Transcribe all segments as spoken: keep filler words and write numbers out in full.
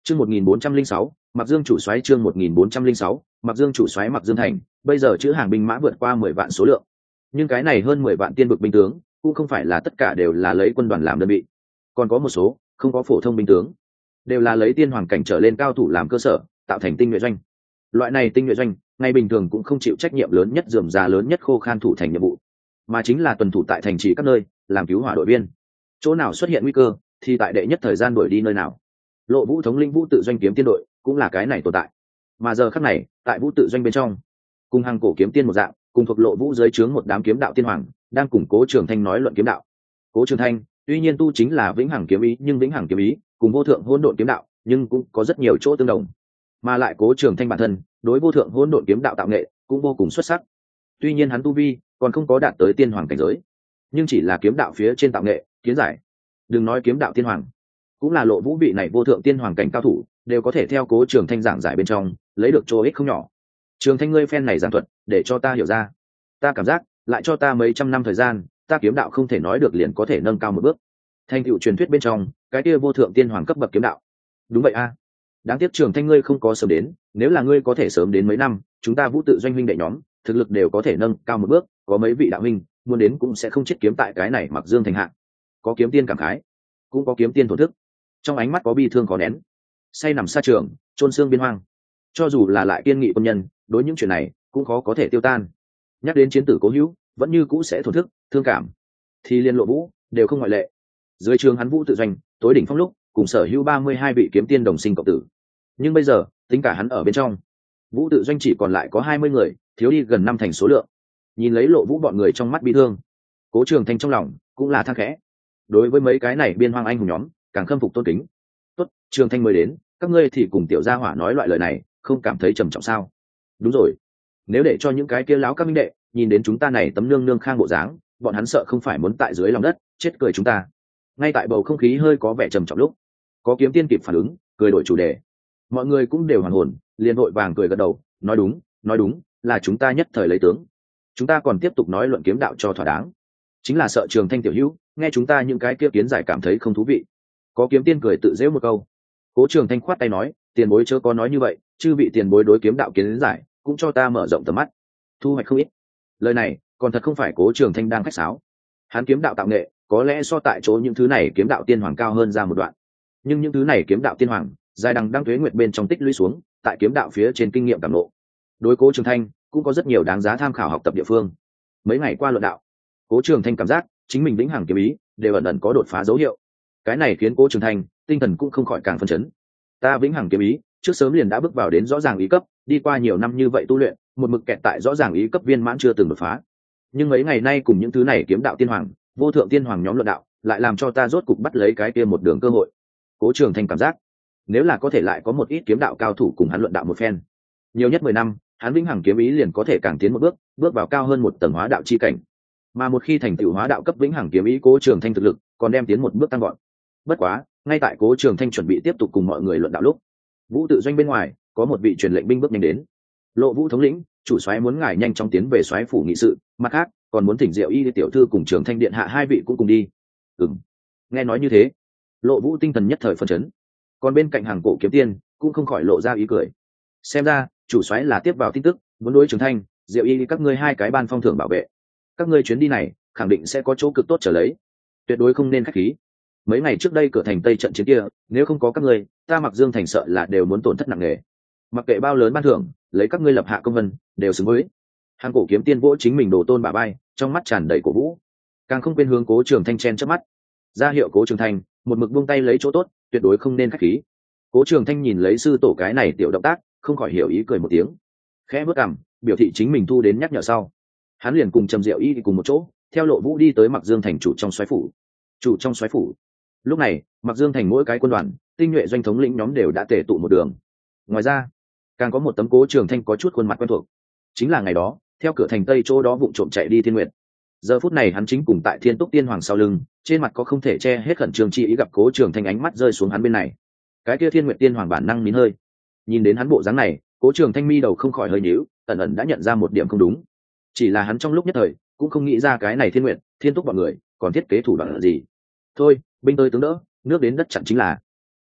Chương một nghìn bốn trăm linh sáu, Mặc Dương chủ soái chương một nghìn bốn trăm linh sáu, Mặc Dương chủ soái Mặc Dương thành, bây giờ chữ hàng binh mã vượt qua mười vạn số lượng. Nhưng cái này hơn mười vạn tiên vực binh tướng, cũng không phải là tất cả đều là lấy quân đoàn làm đơn vị. Còn có một số không có phổ thông binh tướng, đều là lấy tiên hoàng cảnh trở lên cao thủ làm cơ sở, tạo thành tinh nhuệ doanh. Loại này tinh nhuệ doanh, ngày bình thường cũng không chịu trách nhiệm lớn nhất rườm rà lớn nhất khô khan thủ thành nhiệm vụ, mà chính là tuần thủ tại thành trì các nơi, làm cứu hỏa đội viên. Chỗ nào xuất hiện nguy cơ, thì tại đệ nhất thời gian đuổi đi nơi nào. Lộ Vũ thống lĩnh Vũ tự doanh kiếm tiên đội cũng là cái này tồn tại. Mà giờ khắc này, tại Vũ tự doanh bên trong, cùng hàng cổ kiếm tiên một dạng, cùng thuộc Lộ Vũ dưới trướng một đám kiếm đạo tiên hoàng, đang củng cố Trường Thanh nói luận kiếm đạo. Cố Trường Thanh, tuy nhiên tu chính là vĩnh hằng kiếm ý, nhưng vĩnh hằng kiếm ý cùng vô thượng hỗn độn kiếm đạo, nhưng cũng có rất nhiều chỗ tương đồng. Mà lại Cố Trường Thanh bản thân, đối vô thượng hỗn độn kiếm đạo tạo nghệ cũng vô cùng xuất sắc. Tuy nhiên hắn tu vi còn không có đạt tới tiên hoàng cảnh giới, nhưng chỉ là kiếm đạo phía trên tạo nghệ, kiến giải. Đừng nói kiếm đạo tiên hoàng, cũng là Lộ Vũ vị này vô thượng tiên hoàng cảnh cao thủ, đều có thể theo Cố Trường Thanh giảng giải bên trong, lấy được chỗ ích không nhỏ. Trường Thanh ngươi phen này giảng thuật, để cho ta hiểu ra. Ta cảm giác, lại cho ta mấy trăm năm thời gian, ta kiếm đạo không thể nói được liền có thể nâng cao một bước. Thành tựu truyền thuyết bên trong, cái kia vô thượng tiên hoàng cấp bậc kiếm đạo. Đúng vậy a. Đáng tiếc Trường Thanh ngươi không có sớm đến, nếu là ngươi có thể sớm đến mấy năm, chúng ta Vũ tự doanh huynh đệ nhóm, thực lực đều có thể nâng cao một bước, có mấy vị đạo huynh, muốn đến cũng sẽ không chết kiếm tại cái này Mặc Dương thành hạ. Có kiếm tiên cảm khái, cũng có kiếm tiên thổn thức. Trong ánh mắt có bi thương khó nén. Say nằm xa trường, chôn xương biên hoang. Cho dù là lại kiên nghị quân nhân, đối những chuyện này cũng khó có thể tiêu tan. Nhắc đến chiến tử Cố Hữu, vẫn như cũ sẽ thổn thức, thương cảm. Thì liên Lộ Vũ đều không ngoại lệ. Dưới trường hắn Vũ tự doanh, tối đỉnh phong lúc, cùng sở hữu ba mươi hai vị kiếm tiên đồng sinh cộng tử. Nhưng bây giờ, tính cả hắn ở bên trong, Vũ tự doanh chỉ còn lại có hai mươi người, thiếu đi gần năm thành số lượng. Nhìn lấy Lộ Vũ bọn người trong mắt bi thương, Cố Trường Thanh trong lòng cũng là than khẽ. Đối với mấy cái này biên hoang anh hùng nhóm, càng khâm phục tôn kính. Tốt, Trường Thanh mới đến, các ngươi thì cùng tiểu gia hỏa nói loại lời này, không cảm thấy trầm trọng sao? Đúng rồi, nếu để cho những cái kia láo các minh đệ nhìn đến chúng ta này tấm nương nương khang bộ dáng, bọn hắn sợ không phải muốn tại dưới lòng đất chết cười chúng ta. Ngay tại bầu không khí hơi có vẻ trầm trọng lúc, có kiếm tiên kịp phản ứng, cười đổi chủ đề. Mọi người cũng đều hoàn hồn, liền vội vàng cười gật đầu, nói đúng, nói đúng, là chúng ta nhất thời lấy tướng. Chúng ta còn tiếp tục nói luận kiếm đạo cho thỏa đáng. Chính là sợ Trường Thanh tiểu hữu nghe chúng ta những cái kia kiến giải cảm thấy không thú vị. Có kiếm tiên cười tự giễu một câu. Cố Trường Thanh khoát tay nói, tiền bối chớ có nói như vậy, chư vị tiền bối đối kiếm đạo kiến giải cũng cho ta mở rộng tầm mắt, thu hoạch không ít. Lời này còn thật không phải Cố Trường Thanh đang khách sáo. Hắn kiếm đạo tạo nghệ có lẽ so tại chỗ những thứ này kiếm đạo tiên hoàng cao hơn ra một đoạn, nhưng những thứ này kiếm đạo tiên hoàng dài đằng đang tuế nguyệt bên trong tích lũy xuống, tại kiếm đạo phía trên kinh nghiệm cảm ngộ, đối Cố Trường Thanh cũng có rất nhiều đáng giá tham khảo học tập địa phương. Mấy ngày qua luận đạo, Cố Trường Thanh cảm giác chính mình vĩnh hằng kiếm ý đều ẩn ẩn có đột phá dấu hiệu. Cái này khiến Cố Trường Thanh tinh thần cũng không khỏi càng phấn chấn. Ta vĩnh hằng kiếm ý trước sớm liền đã bước vào đến rõ ràng ý cấp, đi qua nhiều năm như vậy tu luyện, một mực kẹt tại rõ ràng ý cấp viên mãn chưa từng đột phá. Nhưng mấy ngày nay cùng những thứ này kiếm đạo tiên hoàng, vô thượng tiên hoàng nhóm luận đạo, lại làm cho ta rốt cục bắt lấy cái kia một đường cơ hội. Cố Trường Thanh cảm giác, nếu là có thể lại có một ít kiếm đạo cao thủ cùng hắn luận đạo một phen, nhiều nhất mười năm, hắn vĩnh hằng kiếm ý liền có thể càng tiến một bước, bước vào cao hơn một tầng hóa đạo chi cảnh. Mà một khi thành tựu hóa đạo cấp vĩnh hằng kiếm ý, Cố Trường Thanh thực lực còn đem tiến một bước tăng gọn. Bất quá, ngay tại Cố Trường Thanh chuẩn bị tiếp tục cùng mọi người luận đạo lúc, Vũ tự doanh bên ngoài có một vị truyền lệnh binh bước nhanh đến. Lộ Vũ thống lĩnh, chủ soái muốn ngài nhanh chóng tiến về soái phủ nghị sự, mặt khác còn muốn thỉnh Diệu Y tiểu thư cùng Trường Thanh điện hạ hai vị cũng cùng đi. Ừm. Nghe nói như thế, Lộ Vũ tinh thần nhất thời phân chấn. Còn bên cạnh hàng cổ kiếm tiên cũng không khỏi lộ ra ý cười. Xem ra, chủ soái là tiếp vào tin tức, muốn đối Trường Thanh, Diệu Y các ngươi hai cái ban phong thưởng bảo vệ. Các ngươi chuyến đi này, khẳng định sẽ có chỗ cực tốt trở lấy. Tuyệt đối không nên khách khí. Mấy ngày trước đây cửa thành Tây trận chiến kia, nếu không có các ngươi, ta Mặc Dương thành sợ là đều muốn tổn thất nặng nề. Mặc kệ bao lớn ban thưởng, lấy các ngươi lập hạ công vân, đều xứng với. Hàng cổ kiếm tiên vỗ chính mình đồ tôn bả bay, trong mắt tràn đầy cổ vũ, càng không quên hướng Cố Trường Thanh chen chớp mắt, ra hiệu Cố Trường Thanh một mực buông tay lấy chỗ tốt, tuyệt đối không nên khách khí. Cố Trường Thanh nhìn lấy sư tổ cái này tiểu động tác, không khỏi hiểu ý cười một tiếng, khẽ bước cằm, biểu thị chính mình thu đến nhắc nhở sau. Hắn liền cùng Trầm Diệu Y cùng một chỗ, theo Lộ Vũ đi tới Mặc Dương thành chủ trong soái phủ. Chủ trong soái phủ. Lúc này, Mặc Dương thành mỗi cái quân đoàn, tinh nhuệ doanh thống lĩnh nhóm đều đã tề tụ một đường. Ngoài ra, càng có một tấm Cố Trường Thanh có chút khuôn mặt quen thuộc, chính là ngày đó theo cửa thành Tây chỗ đó vụng trộm chạy đi Thiên Nguyệt. Giờ phút này hắn chính cùng tại Thiên Túc Tiên Hoàng sau lưng, trên mặt có không thể che hết khẩn trương chi ý, gặp Cố Trường Thanh ánh mắt rơi xuống hắn bên này. Cái kia Thiên Nguyệt Tiên Hoàng bản năng nín hơi. Nhìn đến hắn bộ dáng này, Cố Trường Thanh mi đầu không khỏi hơi nhíu, ẩn ẩn đã nhận ra một điểm không đúng. Chỉ là hắn trong lúc nhất thời cũng không nghĩ ra cái này Thiên Nguyệt, Thiên Túc bọn người còn thiết kế thủ đoạn gì. Thôi, binh tới tướng đỡ, nước đến đất chặn chính là.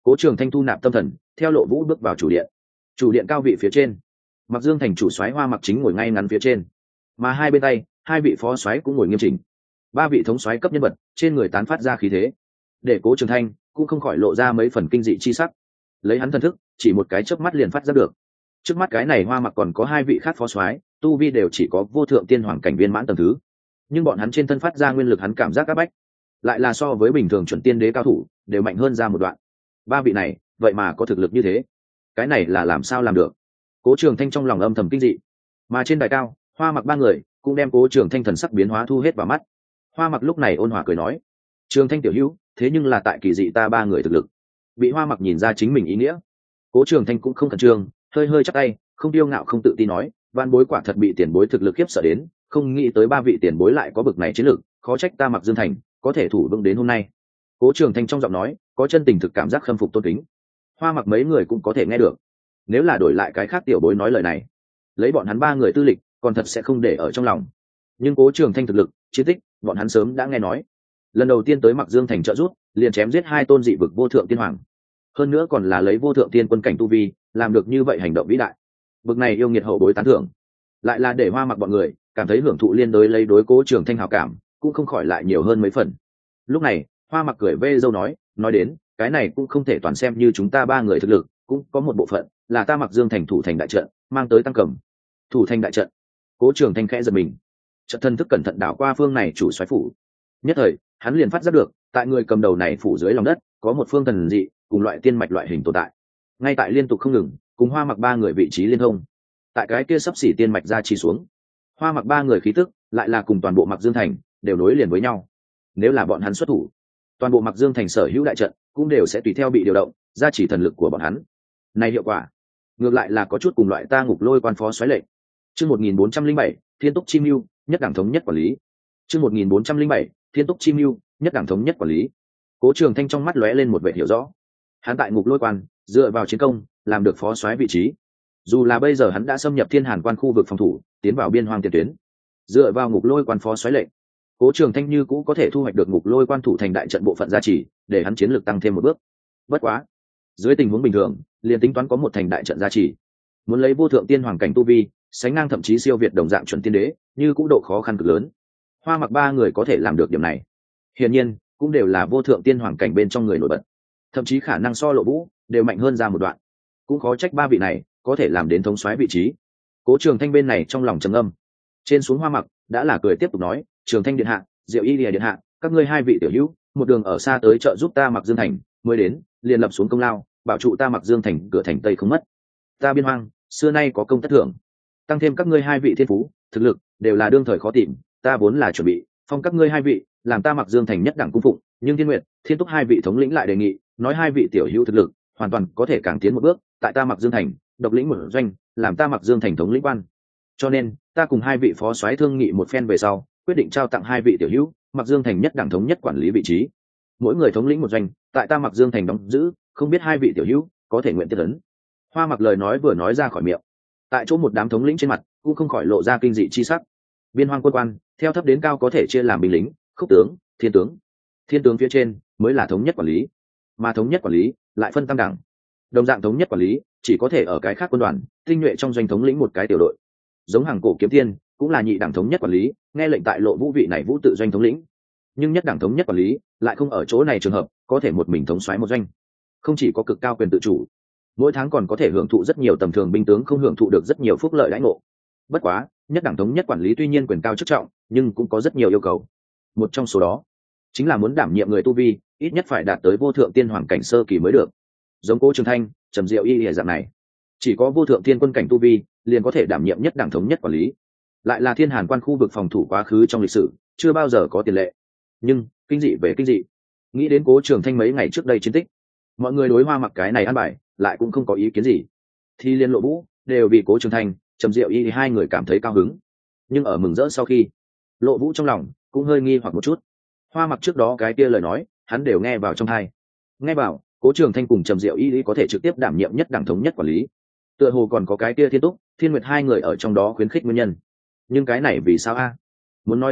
Cố Trường Thanh thu nạp tâm thần, theo Lộ Vũ bước vào chủ điện. Chủ điện cao vị phía trên, Mặc Dương Thành chủ soái Hoa Mặc chính ngồi ngay ngắn phía trên, mà hai bên tay, hai vị phó soái cũng ngồi nghiêm chỉnh. Ba vị thống soái cấp nhân vật, trên người tán phát ra khí thế, để Cố Trường Thanh cũng không khỏi lộ ra mấy phần kinh dị chi sắc. Lấy hắn thần thức, chỉ một cái chớp mắt liền phát ra được. Trước mắt cái này Hoa Mặc còn có hai vị khác phó soái, tu vi đều chỉ có vô thượng tiên hoàng cảnh viên mãn tầng thứ, nhưng bọn hắn trên thân phát ra nguyên lực hắn cảm giác áp bách, lại là so với bình thường chuẩn tiên đế cao thủ đều mạnh hơn ra một đoạn. Ba vị này vậy mà có thực lực như thế, cái này là làm sao làm được? Cố Trường Thanh trong lòng âm thầm kinh dị. Mà trên đài cao, Hoa Mặc ba người cũng đem Cố Trường Thanh thần sắc biến hóa thu hết vào mắt. Hoa Mặc lúc này ôn hòa cười nói: Trường Thanh tiểu hữu, thế nhưng là tại kỳ dị ta ba người thực lực. Bị Hoa Mặc nhìn ra chính mình ý nghĩa, Cố Trường Thanh cũng không khẩn trương, hơi hơi chắp tay, không tiêu ngạo không tự tin nói: van bối quả thật bị tiền bối thực lực khiếp sợ đến, không nghĩ tới ba vị tiền bối lại có bực này chiến lược, khó trách ta Mặc Dương Thành có thể thủ vững đến hôm nay. Cố Trường Thanh trong giọng nói có chân tình thực cảm giác khâm phục tôn kính. Hoa Mặc mấy người cũng có thể nghe được. Nếu là đổi lại cái khác tiểu bối nói lời này, lấy bọn hắn ba người tư lịch còn thật sẽ không để ở trong lòng. Nhưng Cố Trường Thanh thực lực, chiến tích, bọn hắn sớm đã nghe nói. Lần đầu tiên tới Mặc Dương Thành trợ giúp, liền chém giết hai tôn dị vực vô thượng tiên hoàng, hơn nữa còn là lấy vô thượng tiên quân cảnh tu vi làm được như vậy hành động vĩ đại. Bực này yêu nghiệt hậu bối tán thưởng, lại là để Hoa Mặc bọn người cảm thấy hưởng thụ liên đối lấy đối Cố Trường Thanh hảo cảm cũng không khỏi lại nhiều hơn mấy phần. Lúc này Hoa Mặc cười vê dâu nói: nói đến cái này cũng không thể toàn xem như chúng ta ba người thực lực, cũng có một bộ phận là ta Mặc Dương Thành thủ thành đại trận mang tới tăng cầm. Thủ thành đại trận? Cố Trường Thanh khẽ giật mình, trận thân thức cẩn thận đảo qua phương này chủ soái phủ. Nhất thời hắn liền phát giác được, tại người cầm đầu này phủ dưới lòng đất có một phương thần dị cùng loại tiên mạch loại hình tồn tại, ngay tại liên tục không ngừng cùng Hoa Mặc ba người vị trí liên thông. Tại cái kia sắp xỉ tiên mạch ra chi xuống, Hoa Mặc ba người khí tức lại là cùng toàn bộ Mặc Dương Thành đều nối liền với nhau. Nếu là bọn hắn xuất thủ, toàn bộ Mặc Dương Thành sở hữu đại trận cũng đều sẽ tùy theo bị điều động, ra chỉ thần lực của bọn hắn. Này hiệu quả ngược lại là có chút cùng loại ta Ngục Lôi quan phó soái lệnh. Chương một nghìn bốn trăm linh bảy, Thiên Túc Chi Mưu, nhất đẳng thống nhất quản lý. Chương một nghìn bốn trăm linh bảy, Thiên Túc Chi Mưu, nhất đẳng thống nhất quản lý. Cố Trường Thanh trong mắt lóe lên một vẻ hiểu rõ. Hắn tại Ngục Lôi quan dựa vào chiến công làm được phó soái vị trí. Dù là bây giờ hắn đã xâm nhập Thiên Hàn quan khu vực phòng thủ, tiến vào biên hoang tiền tuyến, dựa vào Ngục Lôi quan phó soái lệnh, Cố Trường Thanh như cũ có thể thu hoạch được Ngục Lôi quan thủ thành đại trận bộ phận gia trì, để hắn chiến lược tăng thêm một bước. Bất quá, dưới tình huống bình thường, liền tính toán có một thành đại trận gia trì, muốn lấy vô thượng tiên hoàng cảnh tu vi, sánh ngang thậm chí siêu việt đồng dạng chuẩn tiên đế, như cũng độ khó khăn cực lớn. Hoa Mặc ba người có thể làm được điểm này, hiển nhiên cũng đều là vô thượng tiên hoàng cảnh bên trong người nổi bật, thậm chí khả năng so Lộ Vũ đều mạnh hơn ra một đoạn. Cũng khó trách ba vị này có thể làm đến thống soái vị trí. Cố Trường Thanh bên này trong lòng trầm âm, trên xuống Hoa Mặc đã là cười tiếp tục nói: Trường Thanh điện hạ, Diệu Y Lìa điện hạ, các ngươi hai vị tiểu hữu một đường ở xa tới trợ giúp ta Mặc Dương Thành, mới đến liền lập xuống công lao, bảo trụ ta Mặc Dương Thành cửa thành tây không mất. Ta biên hoang xưa nay có công tất thưởng, tăng thêm các ngươi hai vị thiên phú thực lực đều là đương thời khó tìm, ta vốn là chuẩn bị phong các ngươi hai vị làm ta Mặc Dương Thành nhất đẳng cung phụng, nhưng Thiên Nguyệt, Thiên Túc hai vị thống lĩnh lại đề nghị, nói hai vị tiểu hữu thực lực hoàn toàn có thể càng tiến một bước, tại ta Mặc Dương Thành độc lĩnh một doanh, làm ta Mặc Dương Thành thống lĩnh quan. Cho nên ta cùng hai vị phó soái thương nghị một phen về sau, quyết định trao tặng hai vị tiểu hữu Mặc Dương Thành nhất đẳng thống nhất quản lý vị trí, mỗi người thống lĩnh một doanh, tại ta Mặc Dương Thành đóng giữ, không biết hai vị tiểu hữu có thể nguyện tiếp ấn. Hoa Mặc lời nói vừa nói ra khỏi miệng, tại chỗ một đám thống lĩnh trên mặt cũng không khỏi lộ ra kinh dị chi sắc. Biên hoang quân quan theo thấp đến cao có thể chia làm binh lính, khúc tướng, thiên tướng. Thiên tướng phía trên mới là thống nhất quản lý, mà thống nhất quản lý lại phân tam đẳng. Đồng dạng thống nhất quản lý chỉ có thể ở cái khác quân đoàn tinh nhuệ trong doanh thống lĩnh một cái tiểu đội, giống hàng cổ kiếm tiên cũng là nhị đẳng thống nhất quản lý, nghe lệnh tại Lộ Vũ vị này vũ tự doanh thống lĩnh. Nhưng nhất đẳng thống nhất quản lý lại không ở chỗ này trường hợp có thể một mình thống soái một doanh, không chỉ có cực cao quyền tự chủ, mỗi tháng còn có thể hưởng thụ rất nhiều tầm thường binh tướng không hưởng thụ được rất nhiều phúc lợi đãi ngộ. Bất quá nhất đẳng thống nhất quản lý tuy nhiên quyền cao chức trọng, nhưng cũng có rất nhiều yêu cầu. Một trong số đó chính là muốn đảm nhiệm người tu vi ít nhất phải đạt tới vô thượng tiên hoàng cảnh sơ kỳ mới được. Giống Cố Trường Thanh, Trầm Diệu Y dạng này, chỉ có vô thượng tiên quân cảnh tu vi liền có thể đảm nhiệm nhất đẳng thống nhất quản lý, lại là Thiên Hàn quan khu vực phòng thủ quá khứ trong lịch sử chưa bao giờ có tiền lệ. Nhưng kinh dị về kinh dị, nghĩ đến Cố Trường Thanh mấy ngày trước đây chiến tích, mọi người đối Hoa Mặc cái này ăn bài lại cũng không có ý kiến gì. Thì liên Lộ Vũ đều vì Cố Trường Thanh, Trầm Diệu Y thì hai người cảm thấy cao hứng. Nhưng ở mừng rỡ sau khi, Lộ Vũ trong lòng cũng hơi nghi hoặc một chút. Hoa Mặc trước đó cái kia lời nói hắn đều nghe vào trong tai. Nghe vào Cố Trường Thanh cùng Trầm Diệu Y có thể trực tiếp đảm nhiệm nhất đẳng thống nhất quản lý, tựa hồ còn có cái kia Thiên Túc, Thiên Nguyệt hai người ở trong đó khuyến khích nguyên nhân. Nhưng cái này vì sao a? Muốn nói Thiên Túc,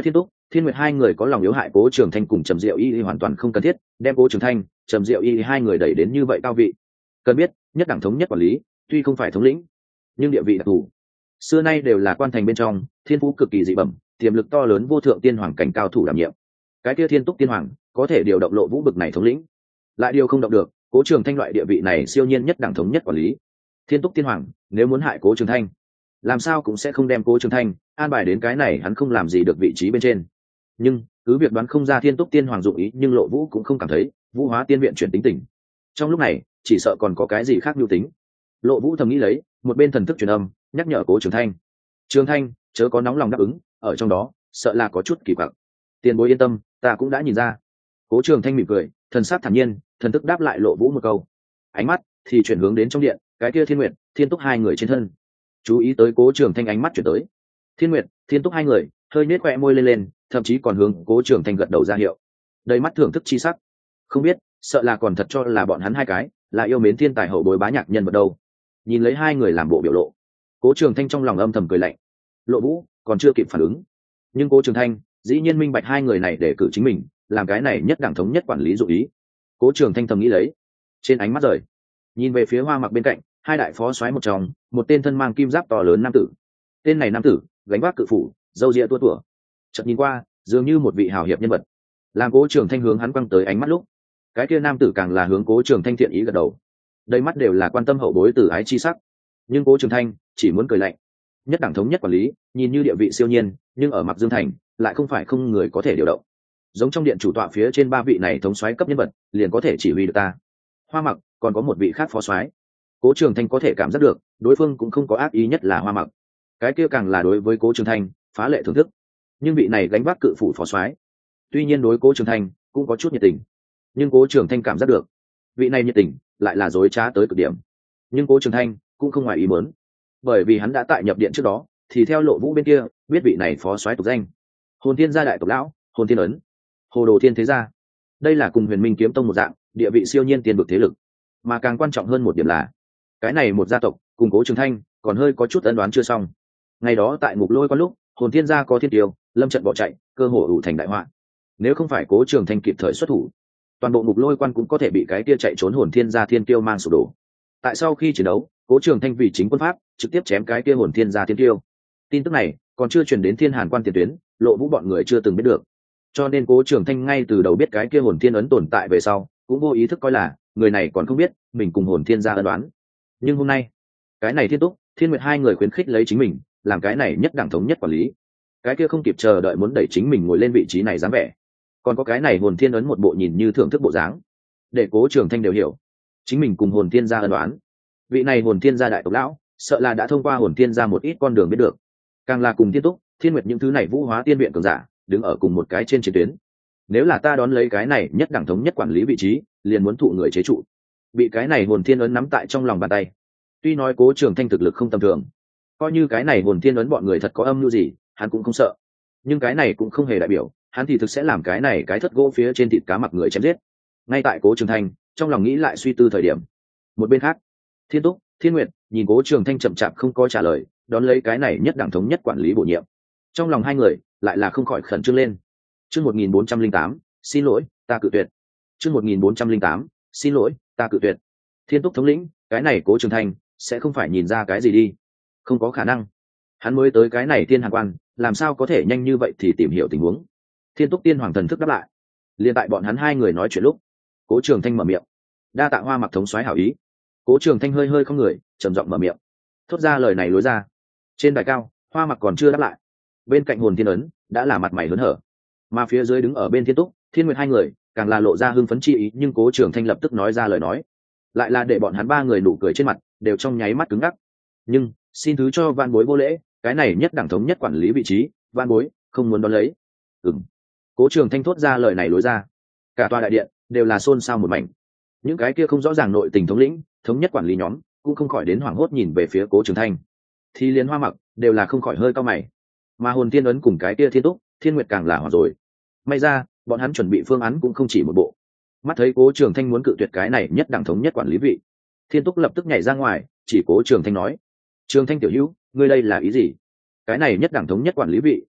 Thiên Nguyệt hai người có lòng yếu hại Cố Trường Thanh cùng Trầm Diệu Y hoàn toàn không cần thiết đem Cố Trường Thanh, Trầm Diệu Y hai người đẩy đến như vậy cao vị. Cần biết, nhất đẳng thống nhất quản lý, tuy không phải thống lĩnh, nhưng địa vị đặc thù. Xưa nay đều là quan thành bên trong, thiên phú cực kỳ dị bẩm, tiềm lực to lớn vô thượng tiên hoàng cảnh cao thủ đảm nhiệm. Cái kia Thiên Túc tiên hoàng có thể điều động Lộ Vũ bực này thống lĩnh, lại điều không động được Cố Trường Thanh loại địa vị này siêu nhiên nhất đẳng thống nhất quản lý. Thiên Túc tiên hoàng nếu muốn hại Cố Trường Thanh, làm sao cũng sẽ không đem Cố Trường Thanh an bài đến cái này hắn không làm gì được vị trí bên trên. Nhưng cứ việc đoán không ra Thiên Túc tiên hoàng dụng ý, nhưng Lộ Vũ cũng không cảm thấy Vũ Hóa tiên viện chuyển tính tình. Trong lúc này chỉ sợ còn có cái gì khác mưu tính. Lộ Vũ thầm nghĩ lấy, một bên thần thức truyền âm nhắc nhở Cố Trường Thanh: Trường Thanh, chớ có nóng lòng đáp ứng, ở trong đó sợ là có chút kỳ quặc. Tiền bối yên tâm, ta cũng đã nhìn ra. Cố Trường Thanh mỉm cười, thần sắc thản nhiên, thần thức đáp lại Lộ Vũ một câu. Ánh mắt thì chuyển hướng đến trong điện, cái kia Thiên Nguyệt, Thiên Túc hai người trên thân. Chú ý tới Cố Trường Thanh ánh mắt chuyển tới. Thiên Nguyệt, Thiên Túc hai người hơi nhếch khóe môi lên lên, thậm chí còn hướng Cố Trường Thanh gật đầu ra hiệu. Đầy mắt thưởng thức chi sắc. Không biết, sợ là còn thật cho là bọn hắn hai cái là yêu mến thiên tài hậu bối bá nhạc nhân vật đâu. Nhìn lấy hai người làm bộ biểu lộ, Cố Trường Thanh trong lòng âm thầm cười lạnh. Lộ Vũ còn chưa kịp phản ứng, nhưng Cố Trường Thanh dĩ nhiên minh bạch hai người này để cử chính mình làm cái này nhất đẳng thống nhất quản lý dụ ý. Cố Trường Thanh thầm nghĩ lấy, trên ánh mắt rời nhìn về phía Hoa Mặc bên cạnh, hai đại phó soái một trong, một tên thân mang kim giáp to lớn nam tử. Tên này nam tử gánh vác cự phủ, râu ria tua tủa, chợt nhìn qua dường như một vị hào hiệp nhân vật. Làm Cố Trường Thanh hướng hắn quăng tới ánh mắt lúc, cái kia nam tử càng là hướng Cố Trường Thanh thiện ý gật đầu, đầy mắt đều là quan tâm hậu bối từ ái chi sắc. Nhưng Cố Trường Thanh chỉ muốn cười lạnh. Nhất đẳng thống nhất quản lý nhìn như địa vị siêu nhiên, nhưng ở Mặc Dương thành lại không phải không người có thể điều động. Giống trong điện chủ tọa phía trên ba vị này thống soái cấp nhân vật liền có thể chỉ huy được ta. Hoa Mặc còn có một vị khác phó soái. Cố Trường Thanh có thể cảm giác được đối phương cũng không có ác ý, nhất là Hoa Mặc. Cái kia càng là đối với Cố Trường Thanh phá lệ thưởng thức. Nhưng vị này gánh vác cự phủ phó soái, tuy nhiên đối Cố Trường Thanh cũng có chút nhiệt tình, nhưng Cố Trường Thanh cảm giác được vị này nhiệt tình lại là dối trá tới cực điểm. Nhưng Cố Trường Thanh cũng không ngoài ý muốn, bởi vì hắn đã tại nhập điện trước đó thì theo Lộ Vũ bên kia biết vị này phó soái tục danh Hồn Thiên gia đại tộc lão Hồn Thiên Ấn, Hồ Đồ Thiên thế gia. Đây là cùng Huyền Minh kiếm tông một dạng địa vị siêu nhiên tiền bực thế lực, mà càng quan trọng hơn một điểm là cái này một gia tộc cùng Cố Trường Thanh còn hơi có chút ân đoán chưa xong. Ngày đó tại Ngục Lôi Quan lúc, Hồn Thiên gia có thiên tiêu lâm trận bỏ chạy, cơ hội ủ thành đại họa. Nếu không phải Cố Trường Thanh kịp thời xuất thủ, toàn bộ Ngục Lôi Quan cũng có thể bị cái kia chạy trốn Hồn Thiên gia thiên tiêu mang sụp đổ. Tại sau khi chiến đấu, Cố Trường Thanh vì chính quân pháp trực tiếp chém cái kia Hồn Thiên gia thiên tiêu. Tin tức này còn chưa truyền đến Thiên Hàn Quan tiền tuyến, Lộ Vũ bọn người chưa từng biết được. Cho nên Cố Trường Thanh ngay từ đầu biết cái kia Hồn Thiên ấn tồn tại về sau, cũng vô ý thức coi là người này còn không biết mình cùng Hồn Thiên gia ân đoán. Nhưng hôm nay, cái này Thiên Túc, Thiên Nguyệt hai người khuyến khích lấy chính mình làm cái này nhất đẳng thống nhất quản lý. Cái kia không kịp chờ đợi muốn đẩy chính mình ngồi lên vị trí này dáng vẻ. Còn có cái này Hồn Thiên ấn một bộ nhìn như thưởng thức bộ dáng, để Cố Trường Thanh đều hiểu chính mình cùng Hồn Thiên gia ân đoán. Vị này Hồn Thiên gia đại tộc lão sợ là đã thông qua Hồn Thiên gia một ít con đường biết được, càng là cùng Thiên Túc, Thiên Nguyệt những thứ này Vũ Hóa tiên viện cường giả đứng ở cùng một cái trên chiến tuyến. Nếu là ta đón lấy cái này nhất đẳng thống nhất quản lý vị trí, liền muốn thụ người chế trụ. Bị cái này Hồn Thiên ấn nắm tại trong lòng bàn tay. Tuy nói Cố Trường Thanh thực lực không tầm thường, coi như cái này Hồn Thiên ấn bọn người thật có âm mưu gì, hắn cũng không sợ. Nhưng cái này cũng không hề đại biểu hắn thì thực sẽ làm cái này cái thất gỗ phía trên thịt cá mặc người chém giết. Ngay tại Cố Trường Thanh trong lòng nghĩ lại suy tư thời điểm, một bên khác, Thiên Túc, Thiên Nguyệt nhìn Cố Trường Thanh chậm chạp không có trả lời, đón lấy cái này nhất đẳng thống nhất quản lý bổ nhiệm. Trong lòng hai người lại là không khỏi khẩn trương lên. Chương một nghìn bốn trăm lẻ tám, xin lỗi, ta cự tuyệt. Chương một nghìn bốn trăm lẻ tám, xin lỗi, ta cự tuyệt. Thiên Túc thống lĩnh, cái này Cố Trường Thanh sẽ không phải nhìn ra cái gì đi? Không có khả năng. Hắn mới tới cái này Thiên Hàn Quan, làm sao có thể nhanh như vậy thì tìm hiểu tình huống? Thiên Túc tiên hoàng thần thức đáp lại. Liên tại bọn hắn hai người nói chuyện lúc, Cố Trường Thanh mở miệng. Đa tạ Hoa Mặc thống soái hảo ý. Cố Trường Thanh hơi hơi không người, trầm giọng mở miệng. Thốt ra lời này lối ra. Trên đài cao, Hoa Mặc còn chưa đáp lại. Bên cạnh Hồn Thiên ấn đã là mặt mày hớn hở, mà phía dưới đứng ở bên Thiên Túc, Thiên Nguyệt hai người càng là lộ ra hưng phấn chi ý, nhưng Cố Trường Thanh lập tức nói ra lời nói, lại là để bọn hắn ba người nụ cười trên mặt đều trong nháy mắt cứng ngắc. Nhưng xin thứ cho van bối vô lễ, cái này nhất đẳng thống nhất quản lý vị trí, van bối không muốn đón lấy. Ừm. Cố Trường Thanh thốt ra lời này lối ra, cả tòa đại điện đều là xôn xao một mảnh. Những cái kia không rõ ràng nội tình thống lĩnh, thống nhất quản lý nhóm cũng không khỏi đến hoảng hốt nhìn về phía Cố Trường Thanh. Thì liên Hoa Mặc đều là không khỏi hơi cau mày, mà Hồn Thiên ấn cùng cái kia Thiên Túc, Thiên Nguyệt càng là hoảng rồi. May ra bọn hắn chuẩn bị phương án cũng không chỉ một bộ. Mắt thấy Cố Trường Thanh muốn cự tuyệt cái này nhất đẳng thống nhất quản lý vị, Thiên Túc lập tức nhảy ra ngoài, chỉ Cố Trường Thanh nói: Trường Thanh tiểu hữu, ngươi đây là ý gì? Cái này nhất đẳng thống nhất quản lý vị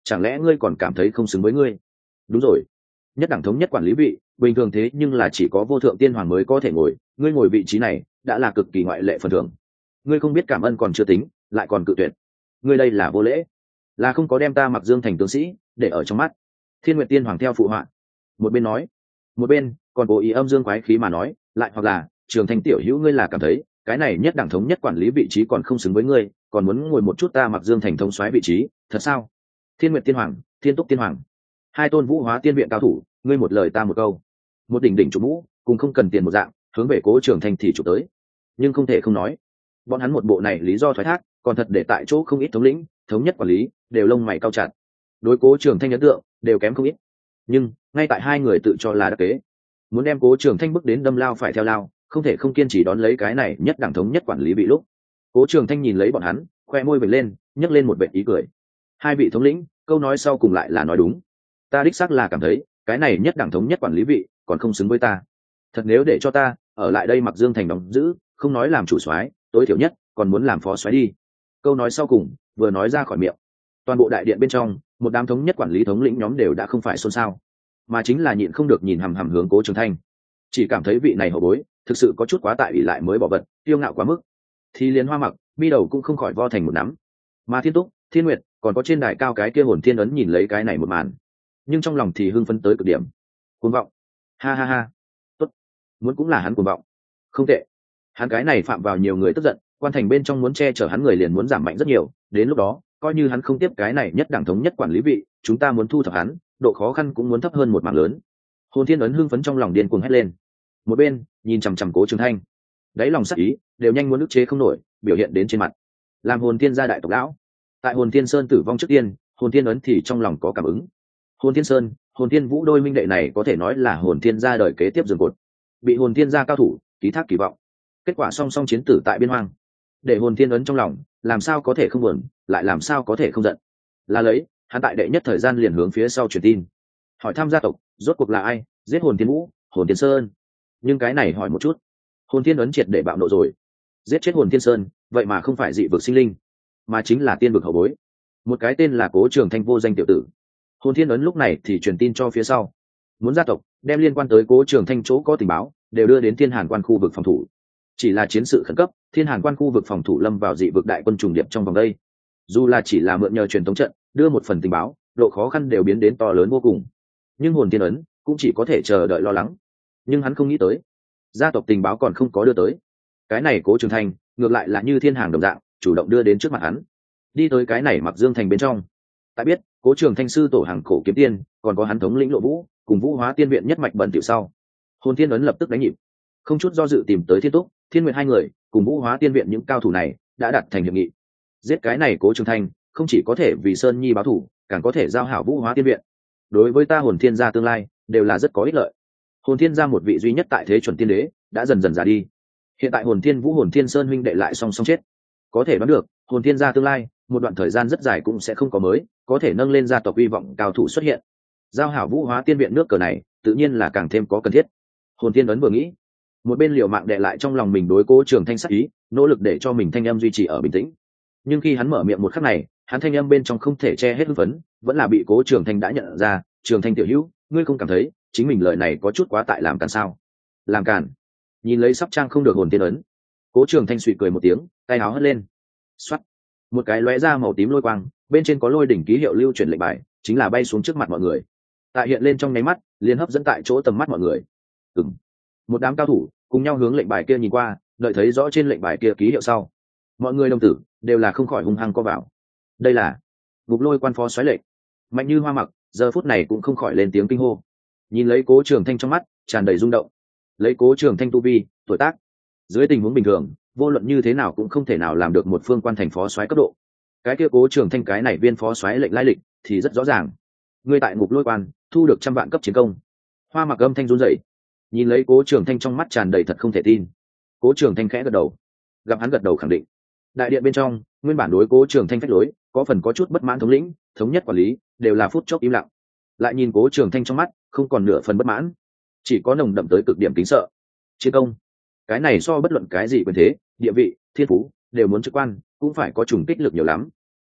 chẳng lẽ ngươi còn cảm thấy không xứng với ngươi? Đúng rồi, nhất đẳng thống nhất quản lý vị bình thường thế nhưng là chỉ có vô thượng tiên hoàng mới có thể ngồi, ngươi ngồi vị trí này đã là cực kỳ ngoại lệ phần thưởng. Ngươi không biết cảm ơn còn chưa tính, lại còn cự tuyệt, ngươi đây là vô lễ, là không có đem ta Mặc Dương thành tướng sĩ để ở trong mắt. Thiên Nguyệt tiên hoàng theo phụ họa, một bên nói một bên còn cố ý âm dương quái khí mà nói, lại hoặc là Trường Thanh tiểu hữu, ngươi là cảm thấy cái này nhất đẳng thống nhất quản lý vị trí còn không xứng với ngươi, còn muốn ngồi một chút ta Mặc Dương thành thống soái vị trí, thật sao? Thiên Nguyệt tiên hoàng, Thiên Túc tiên hoàng, hai tôn vũ hóa tiên viện cao thủ, ngươi một lời ta một câu, một đỉnh đỉnh chủ mũ cùng không cần tiền một dạng hướng về Cố Trường Thanh thì chụp tới. Nhưng không thể không nói, bọn hắn một bộ này lý do thoái thác còn thật để tại chỗ không ít thống lĩnh thống nhất quản lý đều lông mày cao chặt, đối Cố Trường Thanh ấn tượng đều kém không ít. Nhưng ngay tại hai người tự cho là đắc kế, muốn đem Cố Trường Thanh bước đến đâm lao phải theo lao, không thể không kiên trì đón lấy cái này nhất đẳng thống nhất quản lý bị lúc, Cố Trường Thanh nhìn lấy bọn hắn, khoe môi vểnh lên, nhấc lên một vệt ý cười. Hai vị thống lĩnh, câu nói sau cùng lại là nói đúng, ta đích xác là cảm thấy cái này nhất đẳng thống nhất quản lý vị còn không xứng với ta. Thật nếu để cho ta ở lại đây Mặc Dương thành đóng giữ, không nói làm chủ soái, tối thiểu nhất còn muốn làm phó soái đi. Câu nói sau cùng vừa nói ra khỏi miệng, toàn bộ đại điện bên trong một đám thống nhất quản lý thống lĩnh nhóm đều đã không phải xôn xao, mà chính là nhịn không được nhìn hằm hằm hướng Cố Trường Thanh, chỉ cảm thấy vị này hậu bối thực sự có chút quá tại ủy lại mới bỏ vật, kiêu ngạo quá mức. Thì liền Hoa Mặc mi đầu cũng không khỏi vo thành một nắm, mà Thiên Túc, Thiên Nguyệt còn có trên đài cao cái kia Hồn Thiên ấn nhìn lấy cái này một màn, nhưng trong lòng thì hưng phấn tới cực điểm. Cuồng vọng, ha ha ha, tốt, muốn cũng là hắn cuồng vọng, không tệ. Hắn cái này phạm vào nhiều người tức giận, quan thành bên trong muốn che chở hắn người liền muốn giảm mạnh rất nhiều, đến lúc đó coi như hắn không tiếp cái này nhất đẳng thống nhất quản lý vị, chúng ta muốn thu thập hắn, độ khó khăn cũng muốn thấp hơn một mảng lớn. Hồn Thiên ấn hưng phấn trong lòng điên cuồng hét lên, một bên nhìn chằm chằm Cố Trường Thanh, đáy lòng sắc ý đều nhanh muốn ức chế không nổi, biểu hiện đến trên mặt. Làm Hồn Thiên gia đại tộc lão, tại Hồn Thiên Sơn tử vong trước tiên, Hồn Thiên ấn thì trong lòng có cảm ứng. Hồn Thiên Sơn, Hồn Thiên Vũ đôi minh đệ này có thể nói là Hồn Thiên gia đời kế tiếp giường cột, bị Hồn Thiên gia cao thủ ký thác kỳ vọng. Kết quả song song chiến tử tại biên hoang, để Hồn Thiên ấn trong lòng làm sao có thể không buồn, lại làm sao có thể không giận. Là lấy hắn tại đệ nhất thời gian liền hướng phía sau truyền tin, hỏi thăm gia tộc rốt cuộc là ai giết Hồn Thiên Vũ, Hồn Thiên Sơn. Nhưng cái này hỏi một chút, Hồn Thiên ấn triệt để bạo nộ rồi. Giết chết Hồn Thiên Sơn vậy mà không phải dị vực sinh linh, mà chính là tiên vực hậu bối, một cái tên là Cố Trường Thanh vô danh tiểu tử. Hồn Thiên ấn lúc này thì truyền tin cho phía sau, muốn gia tộc đem liên quan tới Cố Trường Thanh chỗ có tình báo đều đưa đến Thiên Hàn quan khu vực phòng thủ. Chỉ là chiến sự khẩn cấp, Thiên Hàn quan khu vực phòng thủ lâm vào dị vực đại quân trùng điệp trong vòng đây, dù là chỉ là mượn nhờ truyền thống trận đưa một phần tình báo, độ khó khăn đều biến đến to lớn vô cùng. Nhưng Hồn Thiên ấn cũng chỉ có thể chờ đợi lo lắng. Nhưng hắn không nghĩ tới, gia tộc tình báo còn không có đưa tới, cái này Cố Trường Thanh ngược lại là như thiên hàng đồng dạng chủ động đưa đến trước mặt hắn. Đi tới cái này Mặc Dương thành bên trong, tại biết Cố Trường Thanh sư tổ hàng cổ kiếm tiên, còn có hắn thống lĩnh Lộ Vũ cùng Vũ Hóa tiên viện nhất mạch bần tiểu sau, Hồn Thiên ấn lập tức đánh nhịp, không chút do dự tìm tới Thiên Túc, Thiên Nguyệt hai người cùng Vũ Hóa tiên viện những cao thủ này đã đặt thành hiệp nghị, giết cái này Cố Trường Thanh không chỉ có thể vì Sơn Nhi báo thủ, càng có thể giao hảo Vũ Hóa tiên viện. Đối với ta Hồn Thiên gia tương lai đều là rất có ích lợi. Hồn Thiên gia một vị duy nhất tại thế chuẩn tiên đế đã dần dần già đi, hiện tại Hồn Thiên Vũ, Hồn Thiên Sơn huynh đệ lại song song chết, có thể đoán được Hồn Thiên gia tương lai một đoạn thời gian rất dài cũng sẽ không có mới có thể nâng lên gia tộc hy vọng cao thủ xuất hiện. Giao hảo Vũ Hóa tiên viện nước cờ này tự nhiên là càng thêm có cần thiết. Hồn Thiên ấn vừa nghĩ, một bên liều mạng đệ lại trong lòng mình đối Cố Trường Thanh sắc ý, nỗ lực để cho mình thanh âm duy trì ở bình tĩnh. Nhưng khi hắn mở miệng một khắc này, hắn thanh âm bên trong không thể che hết hưng phấn, vẫn là bị Cố Trường Thanh đã nhận ra. Trường Thanh tiểu hữu, ngươi không cảm thấy chính mình lời này có chút quá tại làm càn sao? Làm càn? Nhìn lấy sắp trang không được Hồn Thiên ấn, Cố Trường Thanh suy cười một tiếng, tay áo hất lên, xoắt, một cái lóe ra màu tím lôi quang, bên trên có lôi đỉnh ký hiệu lưu chuyển lệnh bài, chính là bay xuống trước mặt mọi người. Tại hiện lên trong nháy mắt, liền hấp dẫn tại chỗ tầm mắt mọi người. Ừm, một đám cao thủ cùng nhau hướng lệnh bài kia nhìn qua, đợi thấy rõ trên lệnh bài kia ký hiệu sau, mọi người đồng tử đều là không khỏi hung hăng co vào. Đây là Ngục Lôi quan phó soái lệnh. Mạnh Như Hoa Mặc giờ phút này cũng không khỏi lên tiếng kinh hô, nhìn lấy Cố Trường Thanh trong mắt tràn đầy rung động. Lấy Cố Trường Thanh tu vi, tuổi tác, dưới tình huống bình thường vô luận như thế nào cũng không thể nào làm được một phương quan thành phó soái cấp độ. Cái kia Cố Trường Thanh cái này viên phó soái lệnh lai lịch thì rất rõ ràng. Ngươi tại Ngục Lôi quan thu được trăm vạn cấp chiến công. Hoa Mặc âm thanh run rẩy, nhìn lấy Cố Trường Thanh trong mắt tràn đầy thật không thể tin. Cố Trường Thanh khẽ gật đầu, gặp hắn gật đầu khẳng định. Đại điện bên trong nguyên bản đối Cố Trường Thanh phách lối có phần có chút bất mãn thống lĩnh thống nhất quản lý đều là phút chốc im lặng, lại nhìn Cố Trường Thanh trong mắt không còn nửa phần bất mãn, chỉ có nồng đậm tới cực điểm kính sợ. Chiến công, cái này so bất luận cái gì quyền thế địa vị thiên phú đều muốn chức quan cũng phải có trùng kích lực nhiều lắm.